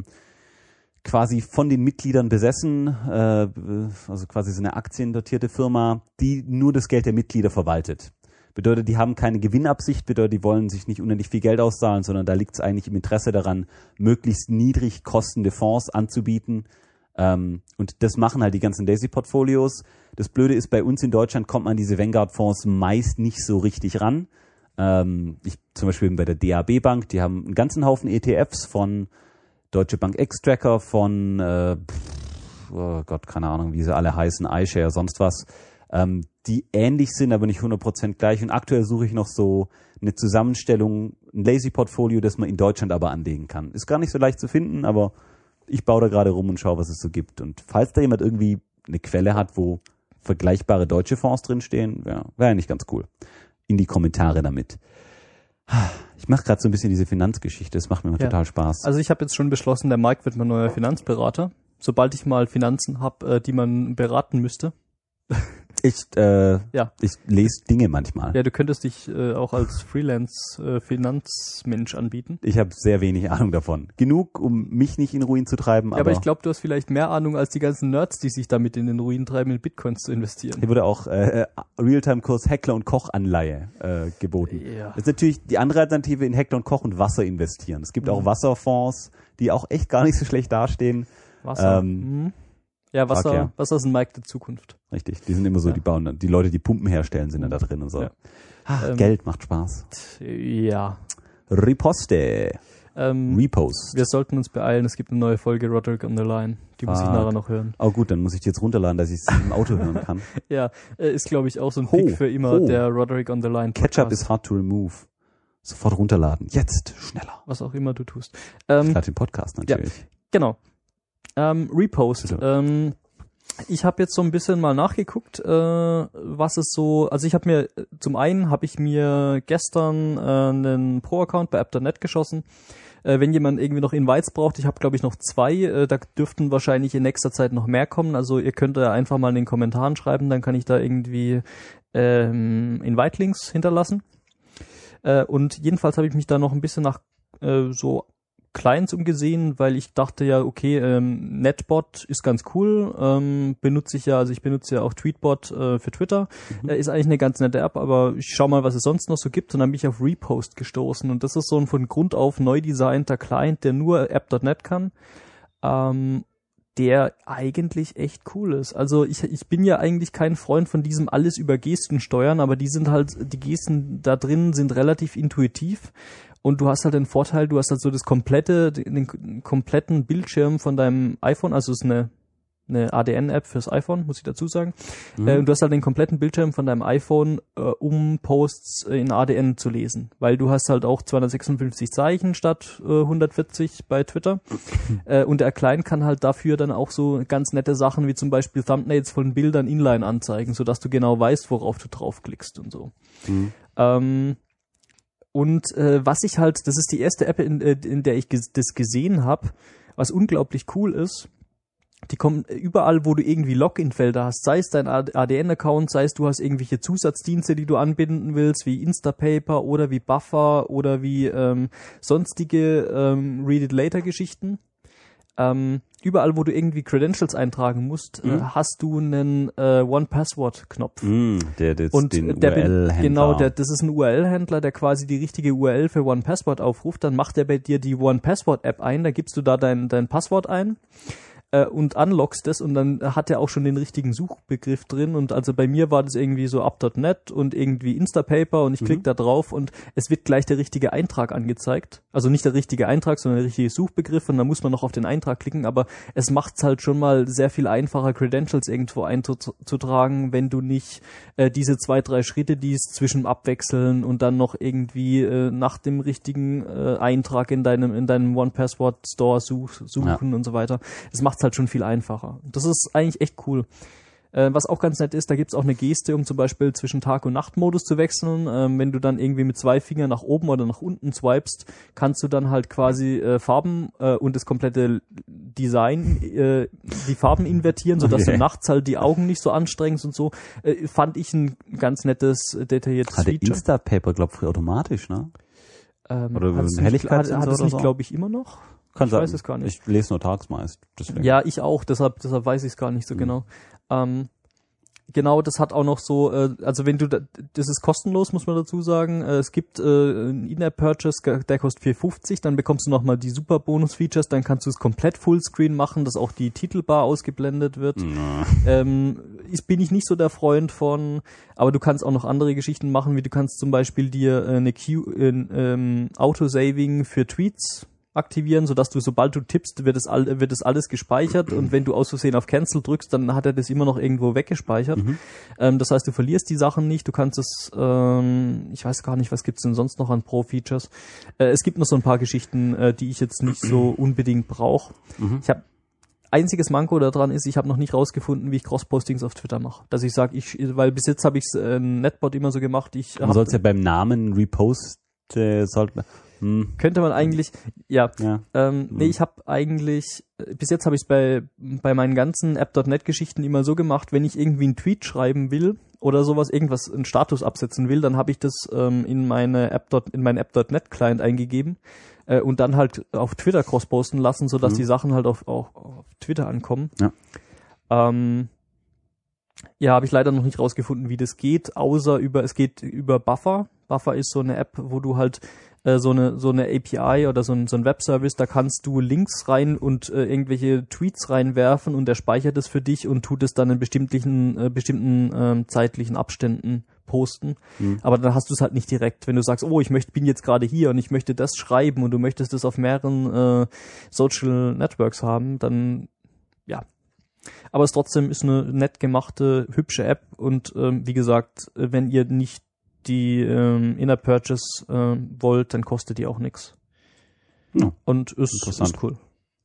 quasi von den Mitgliedern besessen, äh, also quasi so eine aktiendotierte Firma, die nur das Geld der Mitglieder verwaltet. Bedeutet, die haben keine Gewinnabsicht, bedeutet, die wollen sich nicht unendlich viel Geld auszahlen, sondern da liegt es eigentlich im Interesse daran, möglichst niedrig kostende Fonds anzubieten. Ähm, und das machen halt die ganzen Lazy-Portfolios. Das Blöde ist, bei uns in Deutschland kommt man an diese Vanguard-Fonds meist nicht so richtig ran. Ähm, ich, zum Beispiel bei der D A B Bank, die haben einen ganzen Haufen E T Fs von Deutsche Bank X-Tracker, von, äh, oh Gott, keine Ahnung, wie sie alle heißen, iShare, sonst was, ähm, die ähnlich sind, aber nicht hundert Prozent gleich. Und aktuell suche ich noch so eine Zusammenstellung, ein Lazy-Portfolio, das man in Deutschland aber anlegen kann. Ist gar nicht so leicht zu finden, aber ich baue da gerade rum und schaue, was es so gibt. Und falls da jemand irgendwie eine Quelle hat, wo vergleichbare deutsche Fonds drinstehen, ja, wäre ja nicht ganz cool. In die Kommentare damit. Ich mache gerade so ein bisschen diese Finanzgeschichte, das macht mir ja total Spaß. Also ich habe jetzt schon beschlossen, der Mike wird mein neuer Finanzberater. Sobald ich mal Finanzen habe, die man beraten müsste. Ich, äh, ja. ich lese Dinge manchmal. Ja, du könntest dich äh, auch als Freelance-Finanzmensch äh, anbieten. Ich habe sehr wenig Ahnung davon. Genug, um mich nicht in Ruin zu treiben. Ja, aber, aber ich glaube, du hast vielleicht mehr Ahnung als die ganzen Nerds, die sich damit in den Ruin treiben, in Bitcoins zu investieren. Hier wurde auch äh, Realtime-Kurs Heckler und Koch Anleihe äh, geboten. Ja. Das ist natürlich die andere Alternative, in Heckler und Koch und Wasser investieren. Es gibt mhm. auch Wasserfonds, die auch echt gar nicht so schlecht dastehen. Wasser. Ähm, mhm. Ja, Wasser, okay. Wasser ist ein Markt der Zukunft. Richtig, die sind immer so, ja. die bauen, die Leute, die Pumpen herstellen, sind dann da drin und so. Ja. Ach, ähm, Geld macht Spaß. Ja. Riposte. Ähm, Repost. Wir sollten uns beeilen, es gibt eine neue Folge Roderick on the Line. Die muss Fuck. ich nachher noch hören. Oh gut, dann muss ich die jetzt runterladen, dass ich es im Auto hören kann. Ja, äh, ist glaube ich auch so ein Ho, Pick für immer, ho. der Roderick on the Line Podcast. Ketchup is hard to remove. Sofort runterladen. Jetzt, schneller. Was auch immer du tust. Ähm, Gerade den Podcast natürlich. Genau. Ähm, Repost. Bitte. Ähm, ich habe jetzt so ein bisschen mal nachgeguckt, äh, was es so, also ich habe mir, zum einen habe ich mir gestern äh, einen Pro-Account bei app punkt net geschossen. Äh, wenn jemand irgendwie noch Invites braucht, ich habe glaube ich noch zwei, äh, da dürften wahrscheinlich in nächster Zeit noch mehr kommen, also ihr könnt da einfach mal in den Kommentaren schreiben, dann kann ich da irgendwie ähm, Invite-Links hinterlassen. Äh, und jedenfalls habe ich mich da noch ein bisschen nach äh, so Clients umgesehen, weil ich dachte ja, okay, ähm, Netbot ist ganz cool, ähm, benutze ich ja, also ich benutze ja auch Tweetbot äh, für Twitter, mhm. äh, ist eigentlich eine ganz nette App, aber ich schau mal, was es sonst noch so gibt und dann bin ich auf Repost gestoßen und das ist so ein von Grund auf neu designter Client, der nur app punkt net kann, ähm, der eigentlich echt cool ist. Also ich, ich bin ja eigentlich kein Freund von diesem alles über Gesten steuern, aber die sind halt, die Gesten da drin sind relativ intuitiv. Und du hast halt den Vorteil, du hast halt so das komplette, den kompletten Bildschirm von deinem iPhone, also es ist eine, eine A D N-App fürs iPhone, muss ich dazu sagen. Mhm. Äh, und du hast halt den kompletten Bildschirm von deinem iPhone, äh, um Posts in A D N zu lesen. Weil du hast halt auch zweihundertsechsundfünfzig Zeichen statt äh, hundertvierzig bei Twitter. Mhm. Äh, und der Client kann halt dafür dann auch so ganz nette Sachen wie zum Beispiel Thumbnails von Bildern inline anzeigen, sodass du genau weißt, worauf du draufklickst und so. Mhm. Ähm, Und äh, was ich halt, das ist die erste App, in, in der ich ges- das gesehen habe, was unglaublich cool ist, die kommen überall, wo du irgendwie Login-Felder hast, sei es dein A D N-Account, sei es du hast irgendwelche Zusatzdienste, die du anbinden willst, wie Instapaper oder wie Buffer oder wie ähm, sonstige ähm, Read-It-Later-Geschichten. Ähm, überall, wo du irgendwie Credentials eintragen musst, mhm. äh, hast du einen äh, One-Password-Knopf. Mhm, der, der und den der U R L-Händler. Genau, der, das ist ein U R L-Händler, der quasi die richtige U R L für One-Password aufruft. Dann macht er bei dir die One-Password-App ein, da gibst du da dein, dein Passwort ein äh, und unlockst das und dann hat er auch schon den richtigen Suchbegriff drin. Und also bei mir war das irgendwie so app punkt net und irgendwie Instapaper und ich klicke mhm. da drauf und es wird gleich der richtige Eintrag angezeigt. Also nicht der richtige Eintrag, sondern der richtige Suchbegriff und dann muss man noch auf den Eintrag klicken, aber es macht es halt schon mal sehr viel einfacher, Credentials irgendwo einzutragen, wenn du nicht äh, diese zwei, drei Schritte, die es zwischen abwechseln und dann noch irgendwie äh, nach dem richtigen äh, Eintrag in deinem in deinem One-Password-Store such, suchen ja. und so weiter. Das macht es halt schon viel einfacher. Das ist eigentlich echt cool. Äh, was auch ganz nett ist, da gibt's auch eine Geste, um zum Beispiel zwischen Tag- und Nachtmodus zu wechseln. Ähm, wenn du dann irgendwie mit zwei Fingern nach oben oder nach unten swipest, kannst du dann halt quasi äh, Farben äh, und das komplette Design, äh, die Farben invertieren, sodass okay. du nachts halt die Augen nicht so anstrengst und so. Äh, fand ich ein ganz nettes, detailliertes Hatte Feature. Instapaper, glaub ich, automatisch, ne? Ähm, oder hat es nicht, hat, hat es nicht so? glaube ich, immer noch? Kann ich sein. weiß es gar nicht. Ich lese nur tags meist. Deswegen. Ja, ich auch, deshalb, deshalb weiß ich es gar nicht so mhm. genau. Ähm, genau, das hat auch noch so, äh, also wenn du, da, das ist kostenlos, muss man dazu sagen. Äh, es gibt äh, einen In-App-Purchase, der kostet vier fünfzig, dann bekommst du nochmal die super Bonus-Features, dann kannst du es komplett Fullscreen machen, dass auch die Titelbar ausgeblendet wird. Mhm. Ähm, ist, bin ich nicht so der Freund von, aber du kannst auch noch andere Geschichten machen, wie du kannst zum Beispiel dir äh, eine Q, äh, ähm, Auto-Saving für Tweets aktivieren, sodass du, sobald du tippst, wird es all, wird es alles gespeichert und wenn du aus Versehen auf Cancel drückst, dann hat er das immer noch irgendwo weggespeichert. Mhm. Ähm, das heißt, du verlierst die Sachen nicht, du kannst es, ähm, ich weiß gar nicht, was gibt's denn sonst noch an Pro-Features. Äh, es gibt noch so ein paar Geschichten, äh, die ich jetzt nicht so unbedingt brauche. Mhm. Ich habe einziges Manko daran ist, ich habe noch nicht rausgefunden, wie ich Cross-Postings auf Twitter mache. Dass ich sage, ich, weil bis jetzt habe ich es äh, Netbot immer so gemacht. Ich Man soll es ja beim Namen Repost äh, sollte Hm. Könnte man eigentlich, ja, ja. Ähm, nee, ich habe eigentlich, bis jetzt habe ich es bei bei meinen ganzen app punkt net Geschichten immer so gemacht, wenn ich irgendwie einen Tweet schreiben will oder sowas, irgendwas, einen Status absetzen will, dann habe ich das ähm, in meine App, in meinen app punkt net Client eingegeben äh, und dann halt auf Twitter cross-posten lassen, sodass mhm. die Sachen halt auf, auch auf Twitter ankommen. Ja. Ähm, ja, habe ich leider noch nicht rausgefunden, wie das geht, außer über, es geht über Buffer. Buffer ist so eine App, wo du halt äh, so eine so eine A P I oder so ein, so ein Webservice, da kannst du Links rein und äh, irgendwelche Tweets reinwerfen und der speichert es für dich und tut es dann in bestimmten, äh, bestimmten ähm, zeitlichen Abständen posten. Mhm. Aber dann hast du es halt nicht direkt. Wenn du sagst, oh, ich möchte, bin jetzt gerade hier und ich möchte das schreiben und du möchtest das auf mehreren äh, Social Networks haben, dann ja. Aber es trotzdem ist eine nett gemachte, hübsche App und ähm, wie gesagt, wenn ihr nicht die ähm, Inner Purchase äh, wollt, dann kostet die auch nichts. Ja. Und ist, ist cool.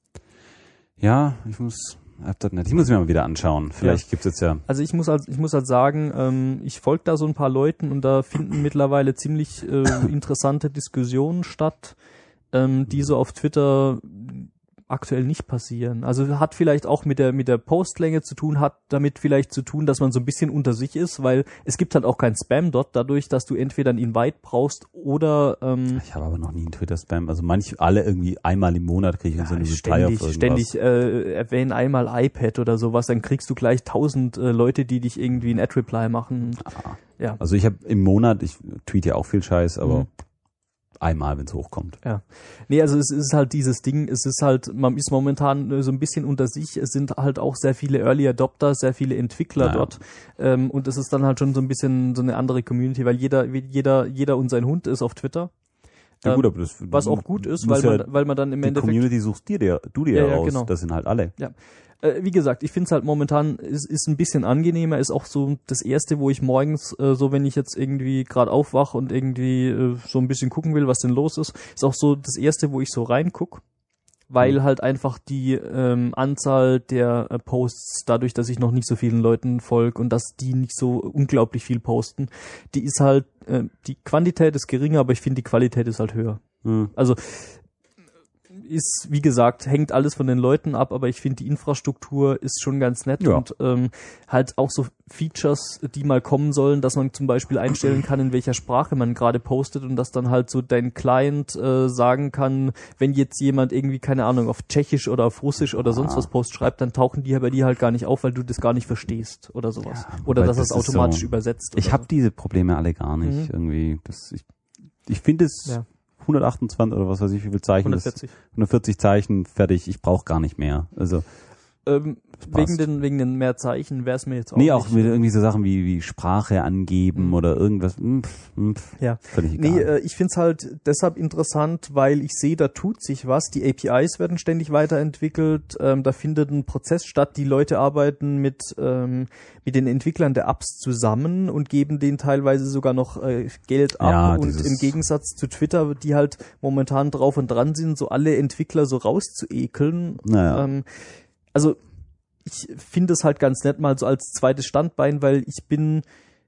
Ja, ich muss Ich muss mir mal wieder anschauen. Vielleicht ja. gibt's jetzt ja. Also ich muss halt, ich muss halt sagen, ähm, ich folge da so ein paar Leuten und da finden mittlerweile ziemlich äh, interessante Diskussionen statt, ähm, die so auf Twitter aktuell nicht passieren. Also hat vielleicht auch mit der mit der Postlänge zu tun, hat damit vielleicht zu tun, dass man so ein bisschen unter sich ist, weil es gibt halt auch kein Spam dort, dadurch, dass du entweder ein Invite brauchst oder ähm, ich habe aber noch nie einen Twitter-Spam. Also manch alle irgendwie einmal im Monat kriege ich ja, so eine Reply auf irgendwas. Ständig äh, erwähnen einmal iPad oder sowas, dann kriegst du gleich tausend äh, Leute, die dich irgendwie ein Ad-Reply machen. Ah. Ja. Also ich habe im Monat, ich tweete ja auch viel Scheiß, aber mhm. einmal, wenn es hochkommt. Ja. Nee, also es ist halt dieses Ding, es ist halt, man ist momentan so ein bisschen unter sich, es sind halt auch sehr viele Early Adopter, sehr viele Entwickler naja. dort ähm, und es ist dann halt schon so ein bisschen so eine andere Community, weil jeder jeder jeder und sein Hund ist auf Twitter. Ja, gut, aber das, was auch gut ist, weil man, ja, weil man dann im die Endeffekt... Die Community suchst dir, der, du dir ja, ja, ja raus, genau. Das sind halt alle. Ja. Äh, wie gesagt, ich finde es halt momentan, ist, ist ein bisschen angenehmer, ist auch so das Erste, wo ich morgens, äh, so wenn ich jetzt irgendwie gerade aufwache und irgendwie äh, so ein bisschen gucken will, was denn los ist, ist auch so das Erste, wo ich so reinguck, weil mhm. halt einfach die ähm, Anzahl der äh, Posts, dadurch, dass ich noch nicht so vielen Leuten folge und dass die nicht so unglaublich viel posten, die ist halt, äh, die Quantität ist geringer, aber ich finde, die Qualität ist halt höher. Mhm. Also ist, wie gesagt, hängt alles von den Leuten ab, aber ich finde, die Infrastruktur ist schon ganz nett ja. und ähm, halt auch so Features, die mal kommen sollen, dass man zum Beispiel einstellen kann, in welcher Sprache man gerade postet und dass dann halt so dein Client äh, sagen kann, wenn jetzt jemand irgendwie, keine Ahnung, auf Tschechisch oder auf Russisch oder sonst was Post schreibt, dann tauchen die bei dir halt gar nicht auf, weil du das gar nicht verstehst oder sowas. Ja, oder dass das, das automatisch so übersetzt. Ich habe diese Probleme alle gar nicht mhm. irgendwie. Das, ich ich finde es... Ja. hundertachtundzwanzig oder was weiß ich, wie viel Zeichen hundertvierzig. Das, hundertvierzig Zeichen, fertig, ich brauche gar nicht mehr. Also ähm, wegen den wegen den mehr Zeichen wäre es mir jetzt auch Nee, nicht. auch mit irgendwie so Sachen wie wie Sprache angeben mhm. oder irgendwas. Mh, mh, ja. Völlig egal. Nee, äh, ich find's halt deshalb interessant, weil ich sehe, da tut sich was. Die A P Is werden ständig weiterentwickelt. Ähm, da findet ein Prozess statt. Die Leute arbeiten mit ähm, mit den Entwicklern der Apps zusammen und geben denen teilweise sogar noch äh, Geld ab. Ja, und im Gegensatz zu Twitter, die halt momentan drauf und dran sind, so alle Entwickler so rauszuekeln. Naja. Ähm, also ich finde es halt ganz nett mal so als zweites Standbein, weil ich bin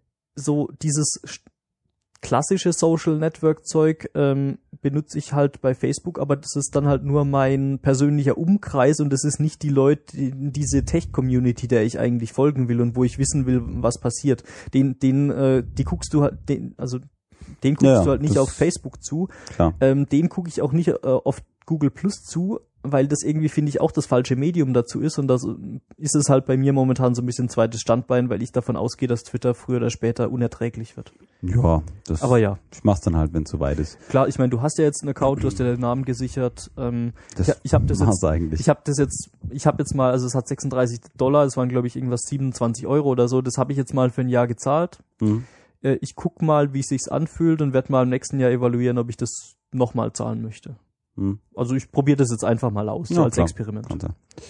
so dieses klassische Social Network Zeug ähm, benutze ich halt bei Facebook, aber das ist dann halt nur mein persönlicher Umkreis und das ist nicht die Leute, die, diese Tech-Community, der ich eigentlich folgen will und wo ich wissen will, was passiert. Den, den, äh, die guckst du halt, den, also den guckst ja, du halt nicht auf Facebook zu. Ähm, den gucke ich auch nicht äh, auf Google Plus zu, weil das irgendwie, finde ich, auch das falsche Medium dazu ist und das ist es halt bei mir momentan so ein bisschen zweites Standbein, weil ich davon ausgehe, dass Twitter früher oder später unerträglich wird. Ja, das aber ja. Ich mach's dann halt, wenn es soweit ist. Klar, ich meine, du hast ja jetzt einen Account, du hast ja den Namen gesichert. Ähm, das ich ich habe das jetzt, eigentlich. ich habe das jetzt, ich habe jetzt mal, also es hat sechsunddreißig Dollar, das waren glaube ich irgendwas siebenundzwanzig Euro oder so, das habe ich jetzt mal für ein Jahr gezahlt. Mhm. Äh, ich guck mal, wie es sich anfühlt und werde mal im nächsten Jahr evaluieren, ob ich das nochmal zahlen möchte. Mhm. Also ich probiere das jetzt einfach mal aus, ja, so als klar. Experiment. Klingt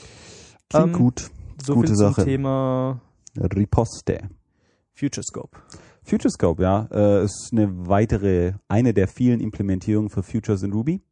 ähm, gut. So Gute viel Sache. zum Thema Riposte. FutureScope. FutureScope, ja, äh, ist eine weitere, eine der vielen Implementierungen für Futures in Ruby.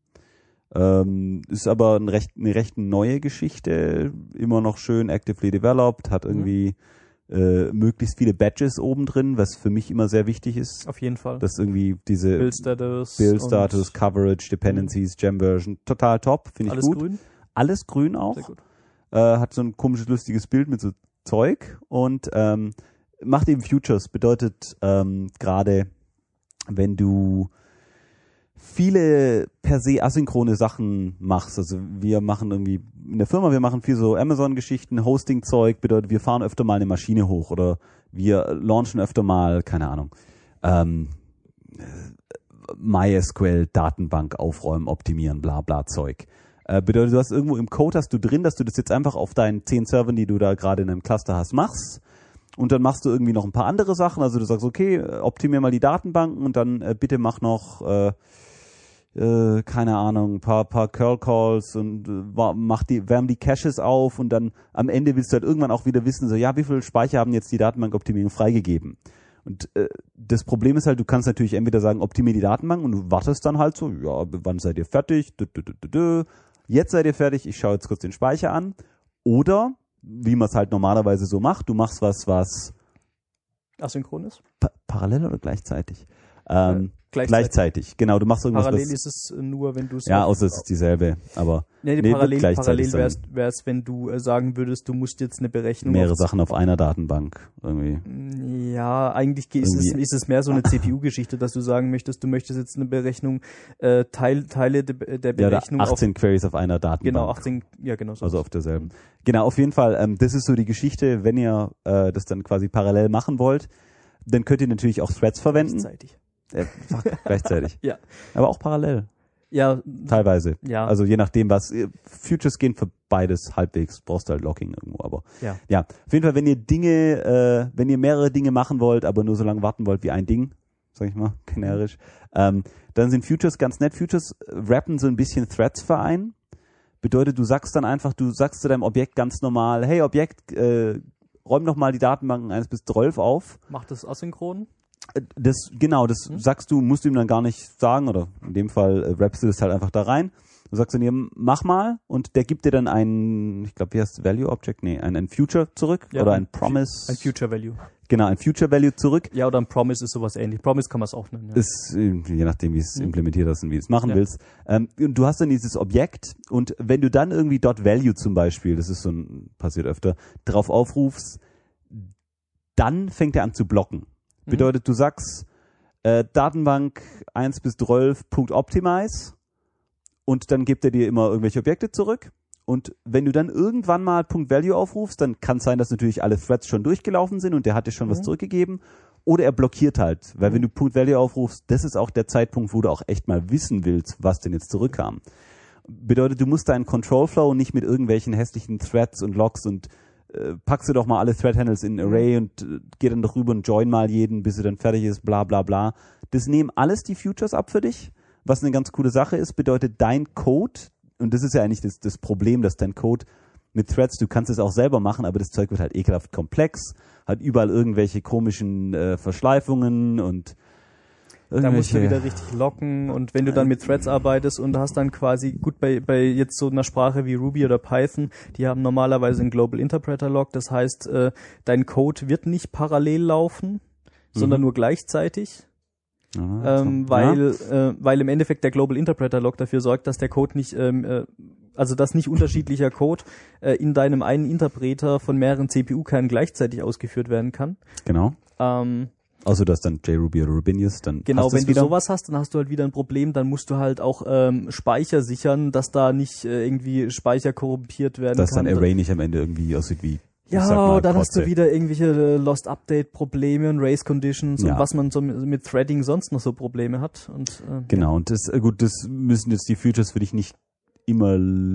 Ähm, ist aber ein recht, eine recht neue Geschichte, immer noch schön actively developed, hat irgendwie mhm. äh, möglichst viele Badges oben drin, was für mich immer sehr wichtig ist. Auf jeden Fall. Dass irgendwie diese Build Status, Build Status, Coverage, Dependencies, mhm. Gem-Version, total top, finde ich Alles gut. grün? Alles grün auch. Sehr gut. Äh, hat so ein komisches, lustiges Bild mit so Zeug und ähm, macht eben Futures, bedeutet ähm, gerade, wenn du viele per se asynchrone Sachen machst, also wir machen irgendwie in der Firma, wir machen viel so Amazon-Geschichten, Hosting-Zeug, bedeutet, wir fahren öfter mal eine Maschine hoch oder wir launchen öfter mal, keine Ahnung, ähm, MySQL, Datenbank aufräumen, optimieren, bla bla Zeug. Äh, bedeutet, du hast irgendwo im Code hast du drin, dass du das jetzt einfach auf deinen zehn Servern, die du da gerade in einem Cluster hast, machst. Und dann machst du irgendwie noch ein paar andere Sachen. Also du sagst, okay, optimier mal die Datenbanken und dann äh, bitte mach noch, äh, äh, keine Ahnung, ein paar, paar Curl-Calls und äh, mach die, wärm die Caches auf und dann am Ende willst du halt irgendwann auch wieder wissen, so ja, wie viel Speicher haben jetzt die Datenbankoptimierung freigegeben? Und äh, das Problem ist halt, du kannst natürlich entweder sagen, optimier die Datenbank und du wartest dann halt so, ja, wann seid ihr fertig? Dö, dö, dö, dö, dö. Jetzt seid ihr fertig, ich schaue jetzt kurz den Speicher an. Oder wie man es halt normalerweise so macht. Du machst was, was asynchron ist? Pa- parallel oder gleichzeitig? Ähm, äh, gleichzeitig. gleichzeitig, genau. Du machst irgendwas, Parallel was, ist es nur, wenn du es... ja, außer es ist dieselbe, aber nee, nee, parallel, gleichzeitig parallel sein. wäre es, wenn du äh, sagen würdest, du musst jetzt eine Berechnung... mehrere auf, Sachen auf einer Datenbank irgendwie. Ja, eigentlich ist es, ist es mehr so eine C P U-Geschichte, dass du sagen möchtest, du möchtest jetzt eine Berechnung, äh, Teil, Teile de, der Berechnung... Ja, oder achtzehn auf, Queries auf einer Datenbank. Genau, achtzehn, ja genau. So. Also auf derselben. Genau, auf jeden Fall, ähm, das ist so die Geschichte, wenn ihr äh, das dann quasi parallel machen wollt, dann könnt ihr natürlich auch Threads verwenden. Gleichzeitig. Äh, fuck, gleichzeitig. Ja. Aber auch parallel. Ja. Teilweise. Ja. Also je nachdem, was. Futures gehen für beides halbwegs. Brauchst du halt Locking irgendwo. Aber ja. Ja. Auf jeden Fall, wenn ihr Dinge, äh, wenn ihr mehrere Dinge machen wollt, aber nur so lange warten wollt wie ein Ding, sag ich mal, generisch, ähm, dann sind Futures ganz nett. Futures rappen so ein bisschen Threads verein. Bedeutet, du sagst dann einfach, du sagst zu deinem Objekt ganz normal, hey Objekt, äh, räum doch mal die Datenbanken eins bis zwölf auf. Macht das asynchron? Das, genau, das hm? sagst du, musst du ihm dann gar nicht sagen, oder in dem Fall äh, rappst du das halt einfach da rein. Du sagst dann ihm, mach mal, und der gibt dir dann ein, ich glaube, wie heißt Value Object? Nee, ein, ein Future zurück, ja, oder ein ein Promise. Ein Future Value. Genau, ein Future Value zurück. Ja, oder ein Promise ist sowas ähnlich. Promise kann man es auch nennen. Ja. Ist, je nachdem, wie es hm. implementiert hast und wie du es machen ja. willst. Ähm, und du hast dann dieses Objekt, und wenn du dann irgendwie dot value zum Beispiel, das ist so ein, passiert öfter, drauf aufrufst, dann fängt er an zu blocken. Mhm. Bedeutet, du sagst, äh, Datenbank eins bis zwölf Punkt optimize, und dann gibt er dir immer irgendwelche Objekte zurück. Und wenn du dann irgendwann mal Punkt Value aufrufst, dann kann es sein, dass natürlich alle Threads schon durchgelaufen sind und der hat dir schon mhm. was zurückgegeben. Oder er blockiert halt. Weil mhm. wenn du Punkt Value aufrufst, das ist auch der Zeitpunkt, wo du auch echt mal wissen willst, was denn jetzt zurückkam. Bedeutet, du musst deinen Control Flow nicht mit irgendwelchen hässlichen Threads und Logs und äh, packst du doch mal alle Thread-Handles in ein Array und äh, geh dann doch rüber und join mal jeden, bis er dann fertig ist, bla bla bla. Das nehmen alles die Futures ab für dich. Was eine ganz coole Sache ist, bedeutet dein Code, und das ist ja eigentlich das, das Problem, dass dein Code mit Threads, du kannst es auch selber machen, aber das Zeug wird halt ekelhaft komplex, hat überall irgendwelche komischen äh, Verschleifungen und da musst du wieder richtig locken, und wenn du dann mit Threads arbeitest und hast dann quasi, gut, bei, bei jetzt so einer Sprache wie Ruby oder Python, die haben normalerweise einen Global Interpreter Log, das heißt, äh, dein Code wird nicht parallel laufen, mhm. sondern nur gleichzeitig. Aha, ähm, so. weil ja. äh, weil im Endeffekt der Global Interpreter Log dafür sorgt, dass der Code nicht, ähm, äh, also dass nicht unterschiedlicher Code äh, in deinem einen Interpreter von mehreren C P U-Kernen gleichzeitig ausgeführt werden kann. Genau. Ähm, also dass dann JRuby oder Rubinius dann genau, hast wenn du wieder. sowas hast, dann hast du halt wieder ein Problem, dann musst du halt auch ähm, Speicher sichern, dass da nicht äh, irgendwie Speicher korrumpiert werden dass kann. Dass dein Array nicht am Ende irgendwie aussieht wie ja, mal, dann Kotze. hast du wieder irgendwelche Lost-Update-Probleme und Race-Conditions ja. und was man so mit, mit Threading sonst noch so Probleme hat. Und, äh, genau, ja. und das, gut, das müssen jetzt die Futures für dich nicht immer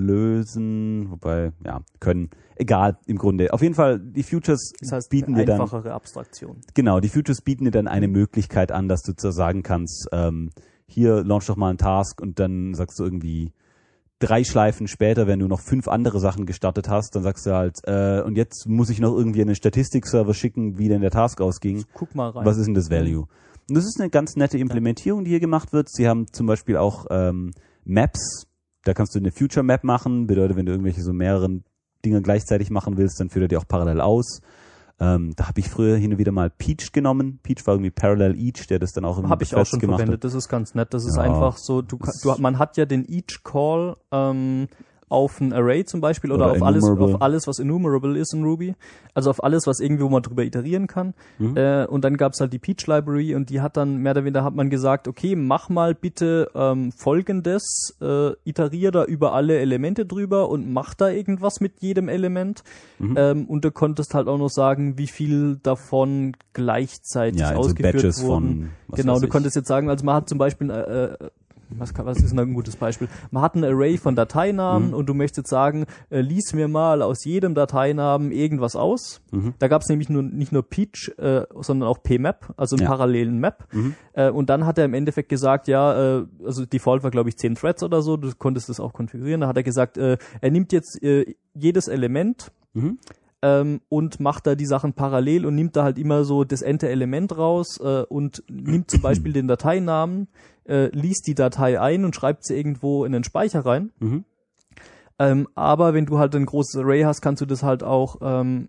lösen, wobei, ja, können, egal, im Grunde. Auf jeden Fall, die Futures das heißt, bieten eine dir dann... einfachere Abstraktion. Genau, die Futures bieten dir dann eine Möglichkeit an, dass du sagen kannst, ähm, hier, launch doch mal einen Task, und dann sagst du irgendwie, drei Schleifen später, wenn du noch fünf andere Sachen gestartet hast, dann sagst du halt, äh, und jetzt muss ich noch irgendwie einen Statistikserver schicken, wie denn der Task ausging. Guck mal rein. Was ist denn das Value? Und das ist eine ganz nette Implementierung, die hier gemacht wird. Sie haben zum Beispiel auch ähm, Maps, da kannst du eine Future Map machen, bedeutet, wenn du irgendwelche so mehreren Dinge gleichzeitig machen willst, dann führt er die auch parallel aus. Ähm, da habe ich früher hin und wieder mal Peach genommen. Peach war irgendwie Parallel Each, der das dann auch im Habe ich auch schon verwendet. Hat. Das ist ganz nett. Das ist ja, einfach so, du, du, man hat ja den Each Call, ähm, auf ein Array zum Beispiel oder, Oder auf alles, enumerable. auf alles, was enumerable ist in Ruby. Also auf alles, was irgendwie, wo man drüber iterieren kann. Mhm. Äh, und dann gab's halt die Peach Library und die hat dann mehr oder weniger hat man gesagt, okay, mach mal bitte ähm, Folgendes, äh, iterier da über alle Elemente drüber und mach da irgendwas mit jedem Element. Mhm. Ähm, und du konntest halt auch noch sagen, wie viel davon gleichzeitig Ja, also ausgeführt Batches wurden. von, was Genau, weiß du ich. konntest jetzt sagen, also man hat zum Beispiel äh, Was, kann, was ist denn ein gutes Beispiel? Man hat ein Array von Dateinamen mhm. und du möchtest sagen, äh, lies mir mal aus jedem Dateinamen irgendwas aus. Mhm. Da gab es nämlich nur, nicht nur Peach, äh, sondern auch P-Map, also einen Ja. parallelen Map. Mhm. Äh, und dann hat er im Endeffekt gesagt, ja, äh, also Default war glaube ich zehn Threads oder so, du konntest das auch konfigurieren. Da hat er gesagt, äh, er nimmt jetzt äh, jedes Element Mhm. ähm, und macht da die Sachen parallel und nimmt da halt immer so das Ente-Element raus äh, und nimmt zum Beispiel den Dateinamen, äh, liest die Datei ein und schreibt sie irgendwo in den Speicher rein. Mhm. Ähm, aber wenn du halt ein großes Array hast, kannst du das halt auch, ähm,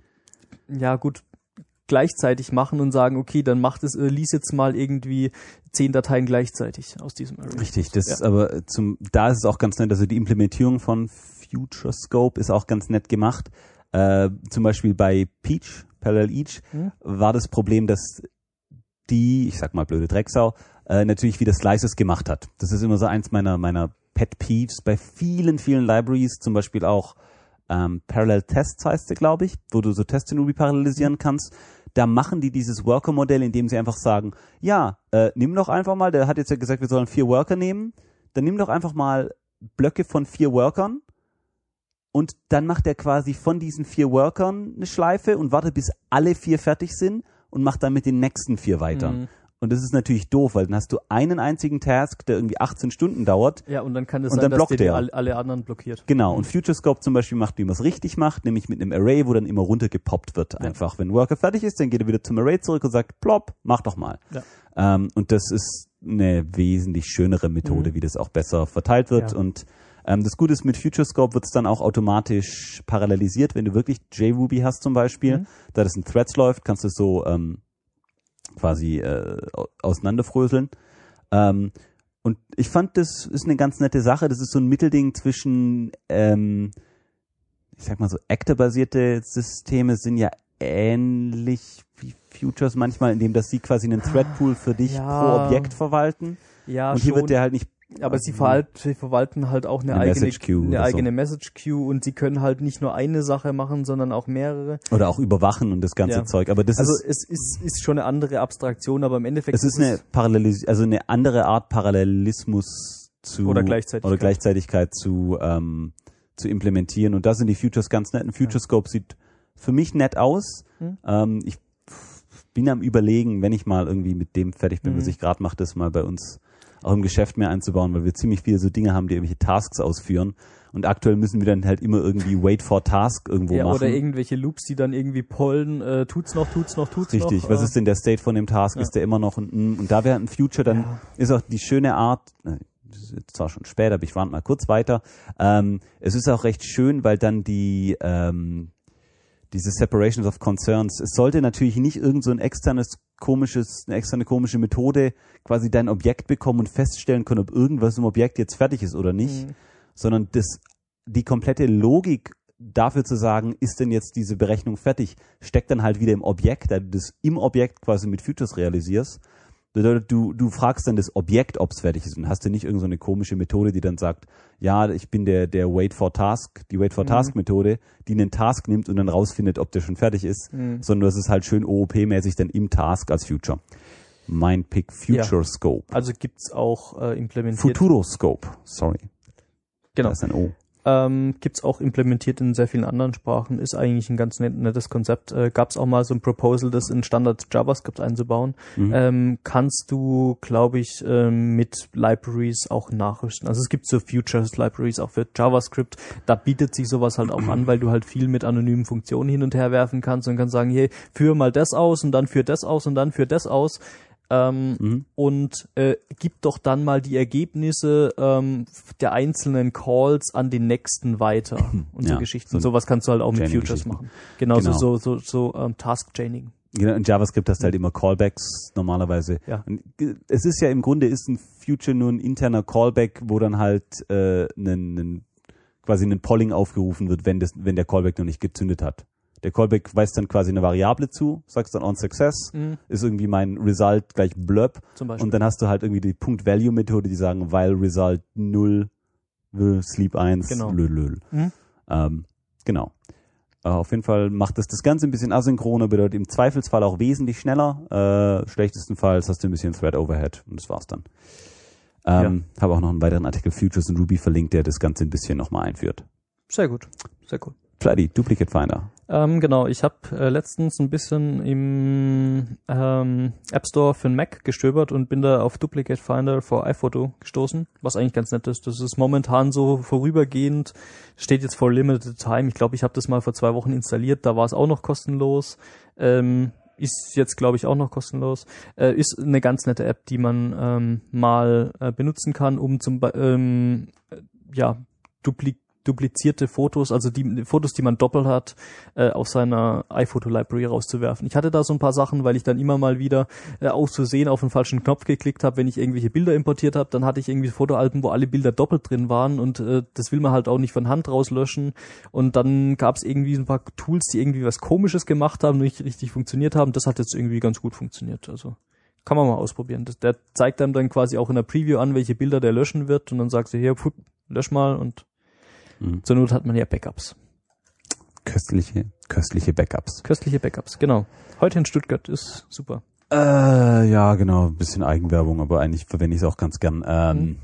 ja gut, gleichzeitig machen und sagen, okay, dann macht es, äh, lies jetzt mal irgendwie zehn Dateien gleichzeitig aus diesem Array. Richtig, das Ja. ist aber zum, da ist es auch ganz nett, also die Implementierung von FutureScope ist auch ganz nett gemacht. Äh, zum Beispiel bei Peach, Parallel Each, Hm. war das Problem, dass die, ich sag mal blöde Drecksau, äh, natürlich wieder Slices gemacht hat. Das ist immer so eins meiner, meiner Pet Peeves bei vielen, vielen Libraries, zum Beispiel auch ähm, Parallel Tests heißt der, glaube ich, wo du so Tests in Ruby parallelisieren kannst. Da machen die dieses Worker-Modell, indem sie einfach sagen, ja, äh, nimm doch einfach mal, der hat jetzt ja gesagt, wir sollen vier Worker nehmen, dann nimm doch einfach mal Blöcke von vier Workern und dann macht er quasi von diesen vier Workern eine Schleife und wartet, bis alle vier fertig sind und macht dann mit den nächsten vier weiter. Mhm. Und das ist natürlich doof, weil dann hast du einen einzigen Task, der irgendwie achtzehn Stunden dauert. Ja, und dann kann es Und sein, dann dass blockt der er. alle, alle anderen blockiert. Genau, und FutureScope zum Beispiel macht, wie man es richtig macht, nämlich mit einem Array, wo dann immer runtergepoppt wird. Einfach, wenn Worker fertig ist, dann geht er wieder zum Array zurück und sagt, plopp, mach doch mal. Ja. Ähm, und das ist eine wesentlich schönere Methode, Mhm. wie das auch besser verteilt wird. Ja. Und ähm, das Gute ist, mit FutureScope wird es dann auch automatisch parallelisiert, wenn du wirklich JRuby hast zum Beispiel, Mhm. da das in Threads läuft, kannst du es so ähm, quasi äh, auseinanderfröseln. Ähm, und ich fand, das ist eine ganz nette Sache. Das ist so ein Mittelding zwischen, ähm, ich sag mal so, Actor-basierte Systeme sind ja ähnlich wie Futures manchmal, indem dass sie quasi einen Thread-Pool für dich Ja. pro Objekt verwalten. Ja, und hier schon. wird der halt nicht. Aber sie, verhalt, sie verwalten halt auch eine, Eine eigene, Message Queue eine oder so. eigene Message Queue und sie können halt nicht nur eine Sache machen, sondern auch mehrere. Oder auch überwachen und das ganze Ja. Zeug. Aber das Also ist, es ist, ist schon eine andere Abstraktion, aber im Endeffekt es ist eine Parallelis also eine andere Art Parallelismus zu Oder Gleichzeitigkeit. oder Gleichzeitigkeit zu ähm, zu implementieren. Und da sind die Futures ganz nett. Ein FutureScope sieht für mich nett aus. Hm. Ähm, ich bin am Überlegen, wenn ich mal irgendwie mit dem fertig bin, Mhm. was ich gerade mache, das mal bei uns auch im Geschäft mehr einzubauen, weil wir ziemlich viele so Dinge haben, die irgendwelche Tasks ausführen. Und aktuell müssen wir dann halt immer irgendwie Wait for Task irgendwo ja, machen. oder irgendwelche Loops, die dann irgendwie pollen, äh, tut's noch, tut's noch, tut's noch. Richtig, was äh, ist denn der State von dem Task? Ja. Ist der immer noch ein mm? Und da wäre ein Future, dann Ja. ist auch die schöne Art, äh, das ist jetzt zwar schon spät, aber ich warte mal kurz weiter. Ähm, es ist auch recht schön, weil dann die ähm, diese Separations of Concerns, es sollte natürlich nicht irgend so ein externes komisches, eine externe komische Methode quasi dein Objekt bekommen und feststellen können, ob irgendwas im Objekt jetzt fertig ist oder nicht, Mhm. sondern das, die komplette Logik dafür zu sagen, ist denn jetzt diese Berechnung fertig, steckt dann halt wieder im Objekt, da du das im Objekt quasi mit Futures realisierst. Bedeutet, du, du fragst dann das Objekt, ob es fertig ist und hast du nicht irgend so eine komische Methode, die dann sagt, ja, ich bin der, der Wait for Task, die Wait for Mhm. Task Methode, die einen Task nimmt und dann rausfindet, ob der schon fertig ist, Mhm. sondern das ist halt schön O O P-mäßig dann im Task als Future. Mein Pick FutureScope. Also gibt's auch äh, implementiert. Futuroscope, sorry. Genau. Da ist ein O. Ähm, gibt's auch implementiert in sehr vielen anderen Sprachen. Ist eigentlich ein ganz net, nettes Konzept. Äh, gab's auch mal so ein Proposal, das in Standard JavaScript einzubauen. Mhm. Ähm, kannst du, glaube ich, ähm, mit Libraries auch nachrüsten. Also es gibt so Futures Libraries auch für JavaScript. Da bietet sich sowas halt auch an, weil du halt viel mit anonymen Funktionen hin und her werfen kannst und kannst sagen, hey, führe mal das aus und dann führ das aus und dann führ das aus. Ähm, Mhm. und äh, gib doch dann mal die Ergebnisse ähm, der einzelnen Calls an den nächsten weiter und so Ja, Geschichten. so Sowas kannst du halt auch mit Futures Chaining-Geschichten. machen. Genauso Genau. so so so ähm, Task-Chaining. Genau, in JavaScript hast du halt immer Callbacks normalerweise. Ja. Und es ist ja im Grunde ist ein Future nur ein interner Callback, wo dann halt äh, ein, ein quasi ein Polling aufgerufen wird, wenn das, wenn der Callback noch nicht gezündet hat. Der Callback weist dann quasi eine Variable zu, sagst dann on success, mhm. ist irgendwie mein Result gleich blurb. Zum Beispiel. Und dann hast du halt irgendwie die Punkt-Value-Methode, die sagen, weil Result null, Sleep eins, genau. lö, lö. Mhm. Ähm, genau. Äh, auf jeden Fall macht das das Ganze ein bisschen asynchroner, bedeutet im Zweifelsfall auch wesentlich schneller. Äh, schlechtestenfalls hast du ein bisschen Thread-Overhead und das war's dann. Ähm, ja. Habe auch noch einen weiteren Artikel Futures in Ruby verlinkt, der das Ganze ein bisschen nochmal einführt. Sehr gut, sehr cool. Fladdy, Duplicate Finder. Ähm, genau, ich habe äh, letztens ein bisschen im ähm, App Store für den Mac gestöbert und bin da auf Duplicate Finder for iPhoto gestoßen, was eigentlich ganz nett ist. Das ist momentan so vorübergehend, steht jetzt for limited time. Ich glaube, ich habe das mal vor zwei Wochen installiert, da war es auch noch kostenlos. Ähm, ist jetzt, glaube ich, auch noch kostenlos. Äh, ist eine ganz nette App, die man ähm, mal äh, benutzen kann, um zum Be- ähm, ja, dupli- duplizierte Fotos, also die Fotos, die man doppelt hat, äh, aus seiner iPhoto-Library rauszuwerfen. Ich hatte da so ein paar Sachen, weil ich dann immer mal wieder äh, aus Versehen auf den falschen Knopf geklickt habe, wenn ich irgendwelche Bilder importiert habe, dann hatte ich irgendwie Fotoalben, wo alle Bilder doppelt drin waren und äh, das will man halt auch nicht von Hand rauslöschen. Und dann gab es irgendwie ein paar Tools, die irgendwie was Komisches gemacht haben, nicht richtig funktioniert haben. Das hat jetzt irgendwie ganz gut funktioniert. Also kann man mal ausprobieren. Das, der zeigt einem dann quasi auch in der Preview an, welche Bilder der löschen wird und dann sagst du, hier, pfuh, lösch mal und Mhm. zur Not hat man ja Backups. Köstliche, köstliche Backups. Köstliche Backups, genau. Heute in Stuttgart ist super. Äh, ja, genau, ein bisschen Eigenwerbung, aber eigentlich verwende ich es auch ganz gern. Ähm, mhm.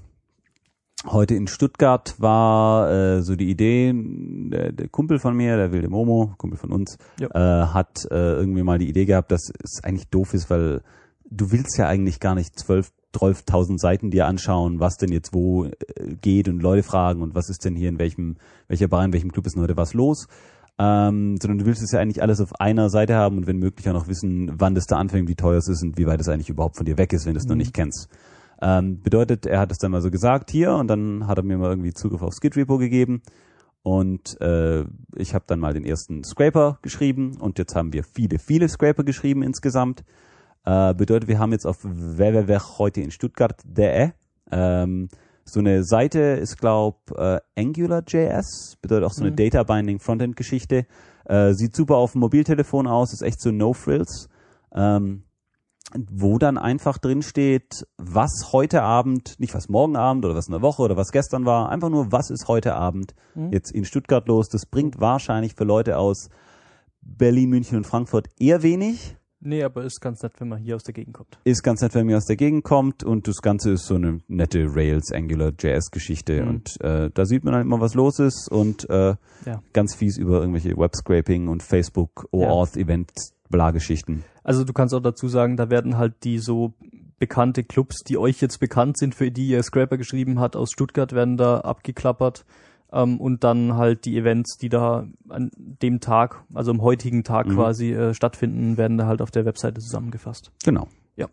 Heute in Stuttgart war äh, so die Idee, der, der Kumpel von mir, der wilde Momo, Kumpel von uns, ja. äh, hat äh, irgendwie mal die Idee gehabt, dass es eigentlich doof ist, weil du willst ja eigentlich gar nicht zwölf zwölftausend Seiten dir anschauen, was denn jetzt wo äh, geht und Leute fragen und was ist denn hier in welchem, welcher Bar, in welchem Club ist denn heute was los, ähm, sondern du willst es ja eigentlich alles auf einer Seite haben und wenn möglich auch noch wissen, wann das da anfängt, wie teuer es ist und wie weit es eigentlich überhaupt von dir weg ist, wenn du es mhm. noch nicht kennst. Ähm, bedeutet, er hat es dann mal so gesagt, hier, und dann hat er mir mal irgendwie Zugriff auf Skid Repo gegeben und äh, ich habe dann mal den ersten Scraper geschrieben und jetzt haben wir viele, viele Scraper geschrieben insgesamt. Äh, bedeutet, wir haben jetzt auf w w w punkt heute in Stuttgart punkt de ähm, so eine Seite, ist glaub äh, AngularJS, bedeutet auch so eine mhm. Data Binding Frontend Geschichte. Äh, sieht super auf dem Mobiltelefon aus, ist echt so No Frills, ähm, wo dann einfach drin steht, was heute Abend, nicht was morgen Abend oder was in der Woche oder was gestern war, einfach nur, was ist heute Abend mhm. jetzt in Stuttgart los. Das bringt wahrscheinlich für Leute aus Berlin, München und Frankfurt eher wenig. Nee, aber ist ganz nett, wenn man hier aus der Gegend kommt. Ist ganz nett, wenn man aus der Gegend kommt und das Ganze ist so eine nette Rails, Angular, J S-Geschichte mhm. und äh, da sieht man halt immer, was los ist und äh, ja. ganz fies über irgendwelche Web-Scraping und Facebook, O Auth, ja. Events, Bla-Geschichten. Also du kannst auch dazu sagen, da werden halt die so bekannte Clubs, die euch jetzt bekannt sind, für die ihr Scraper geschrieben habt, aus Stuttgart, werden da abgeklappert. Um, und dann halt die Events, die da an dem Tag, also am heutigen Tag mhm. quasi äh, stattfinden, werden da halt auf der Webseite zusammengefasst. Genau. Ja.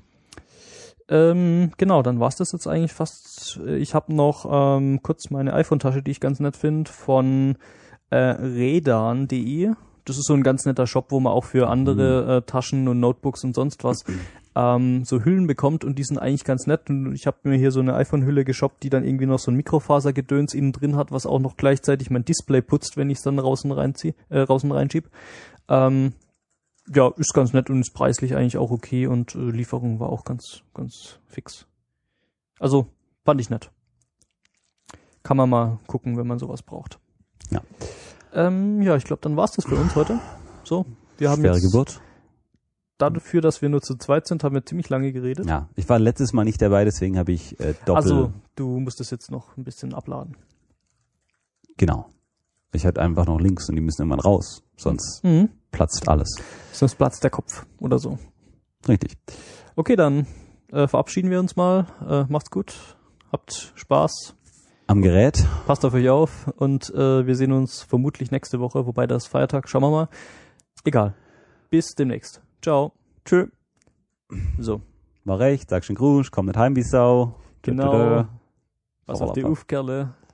Ähm, genau, dann war's das jetzt eigentlich fast. Ich habe noch ähm, kurz meine iPhone-Tasche, die ich ganz nett finde, von äh, redan punkt de. Das ist so ein ganz netter Shop, wo man auch für andere mhm. äh, Taschen und Notebooks und sonst was ähm, so Hüllen bekommt und die sind eigentlich ganz nett. Und ich habe mir hier so eine iPhone-Hülle geshoppt, die dann irgendwie noch so ein Mikrofasergedöns innen drin hat, was auch noch gleichzeitig mein Display putzt, wenn ich es dann draußen reinziehe, äh, draußen reinschieb. Ähm, ja, ist ganz nett und ist preislich eigentlich auch okay und äh, Lieferung war auch ganz, ganz fix. Also, fand ich nett. Kann man mal gucken, wenn man sowas braucht. Ja. Ähm, ja, ich glaube, dann war's das für uns heute. So, wir haben Schwere jetzt Geburt. Dafür, dass wir nur zu zweit sind, haben wir ziemlich lange geredet. Ja, ich war letztes Mal nicht dabei, deswegen habe ich äh, doppelt... Also, du musst es jetzt noch ein bisschen abladen. Genau. Ich hatte einfach noch Links und die müssen irgendwann raus, sonst mhm. platzt alles. Sonst platzt der Kopf oder so. Richtig. Okay, dann äh, verabschieden wir uns mal. Äh, macht's gut, habt Spaß. Am Gerät. Passt auf euch auf und äh, wir sehen uns vermutlich nächste Woche, wobei das ist Feiertag, schauen wir mal. Egal. Bis demnächst. Ciao. Tschö. So. War recht, sag schon Grusch, komm nicht heim wie Sau. Genau. Was auf die Ufkerle.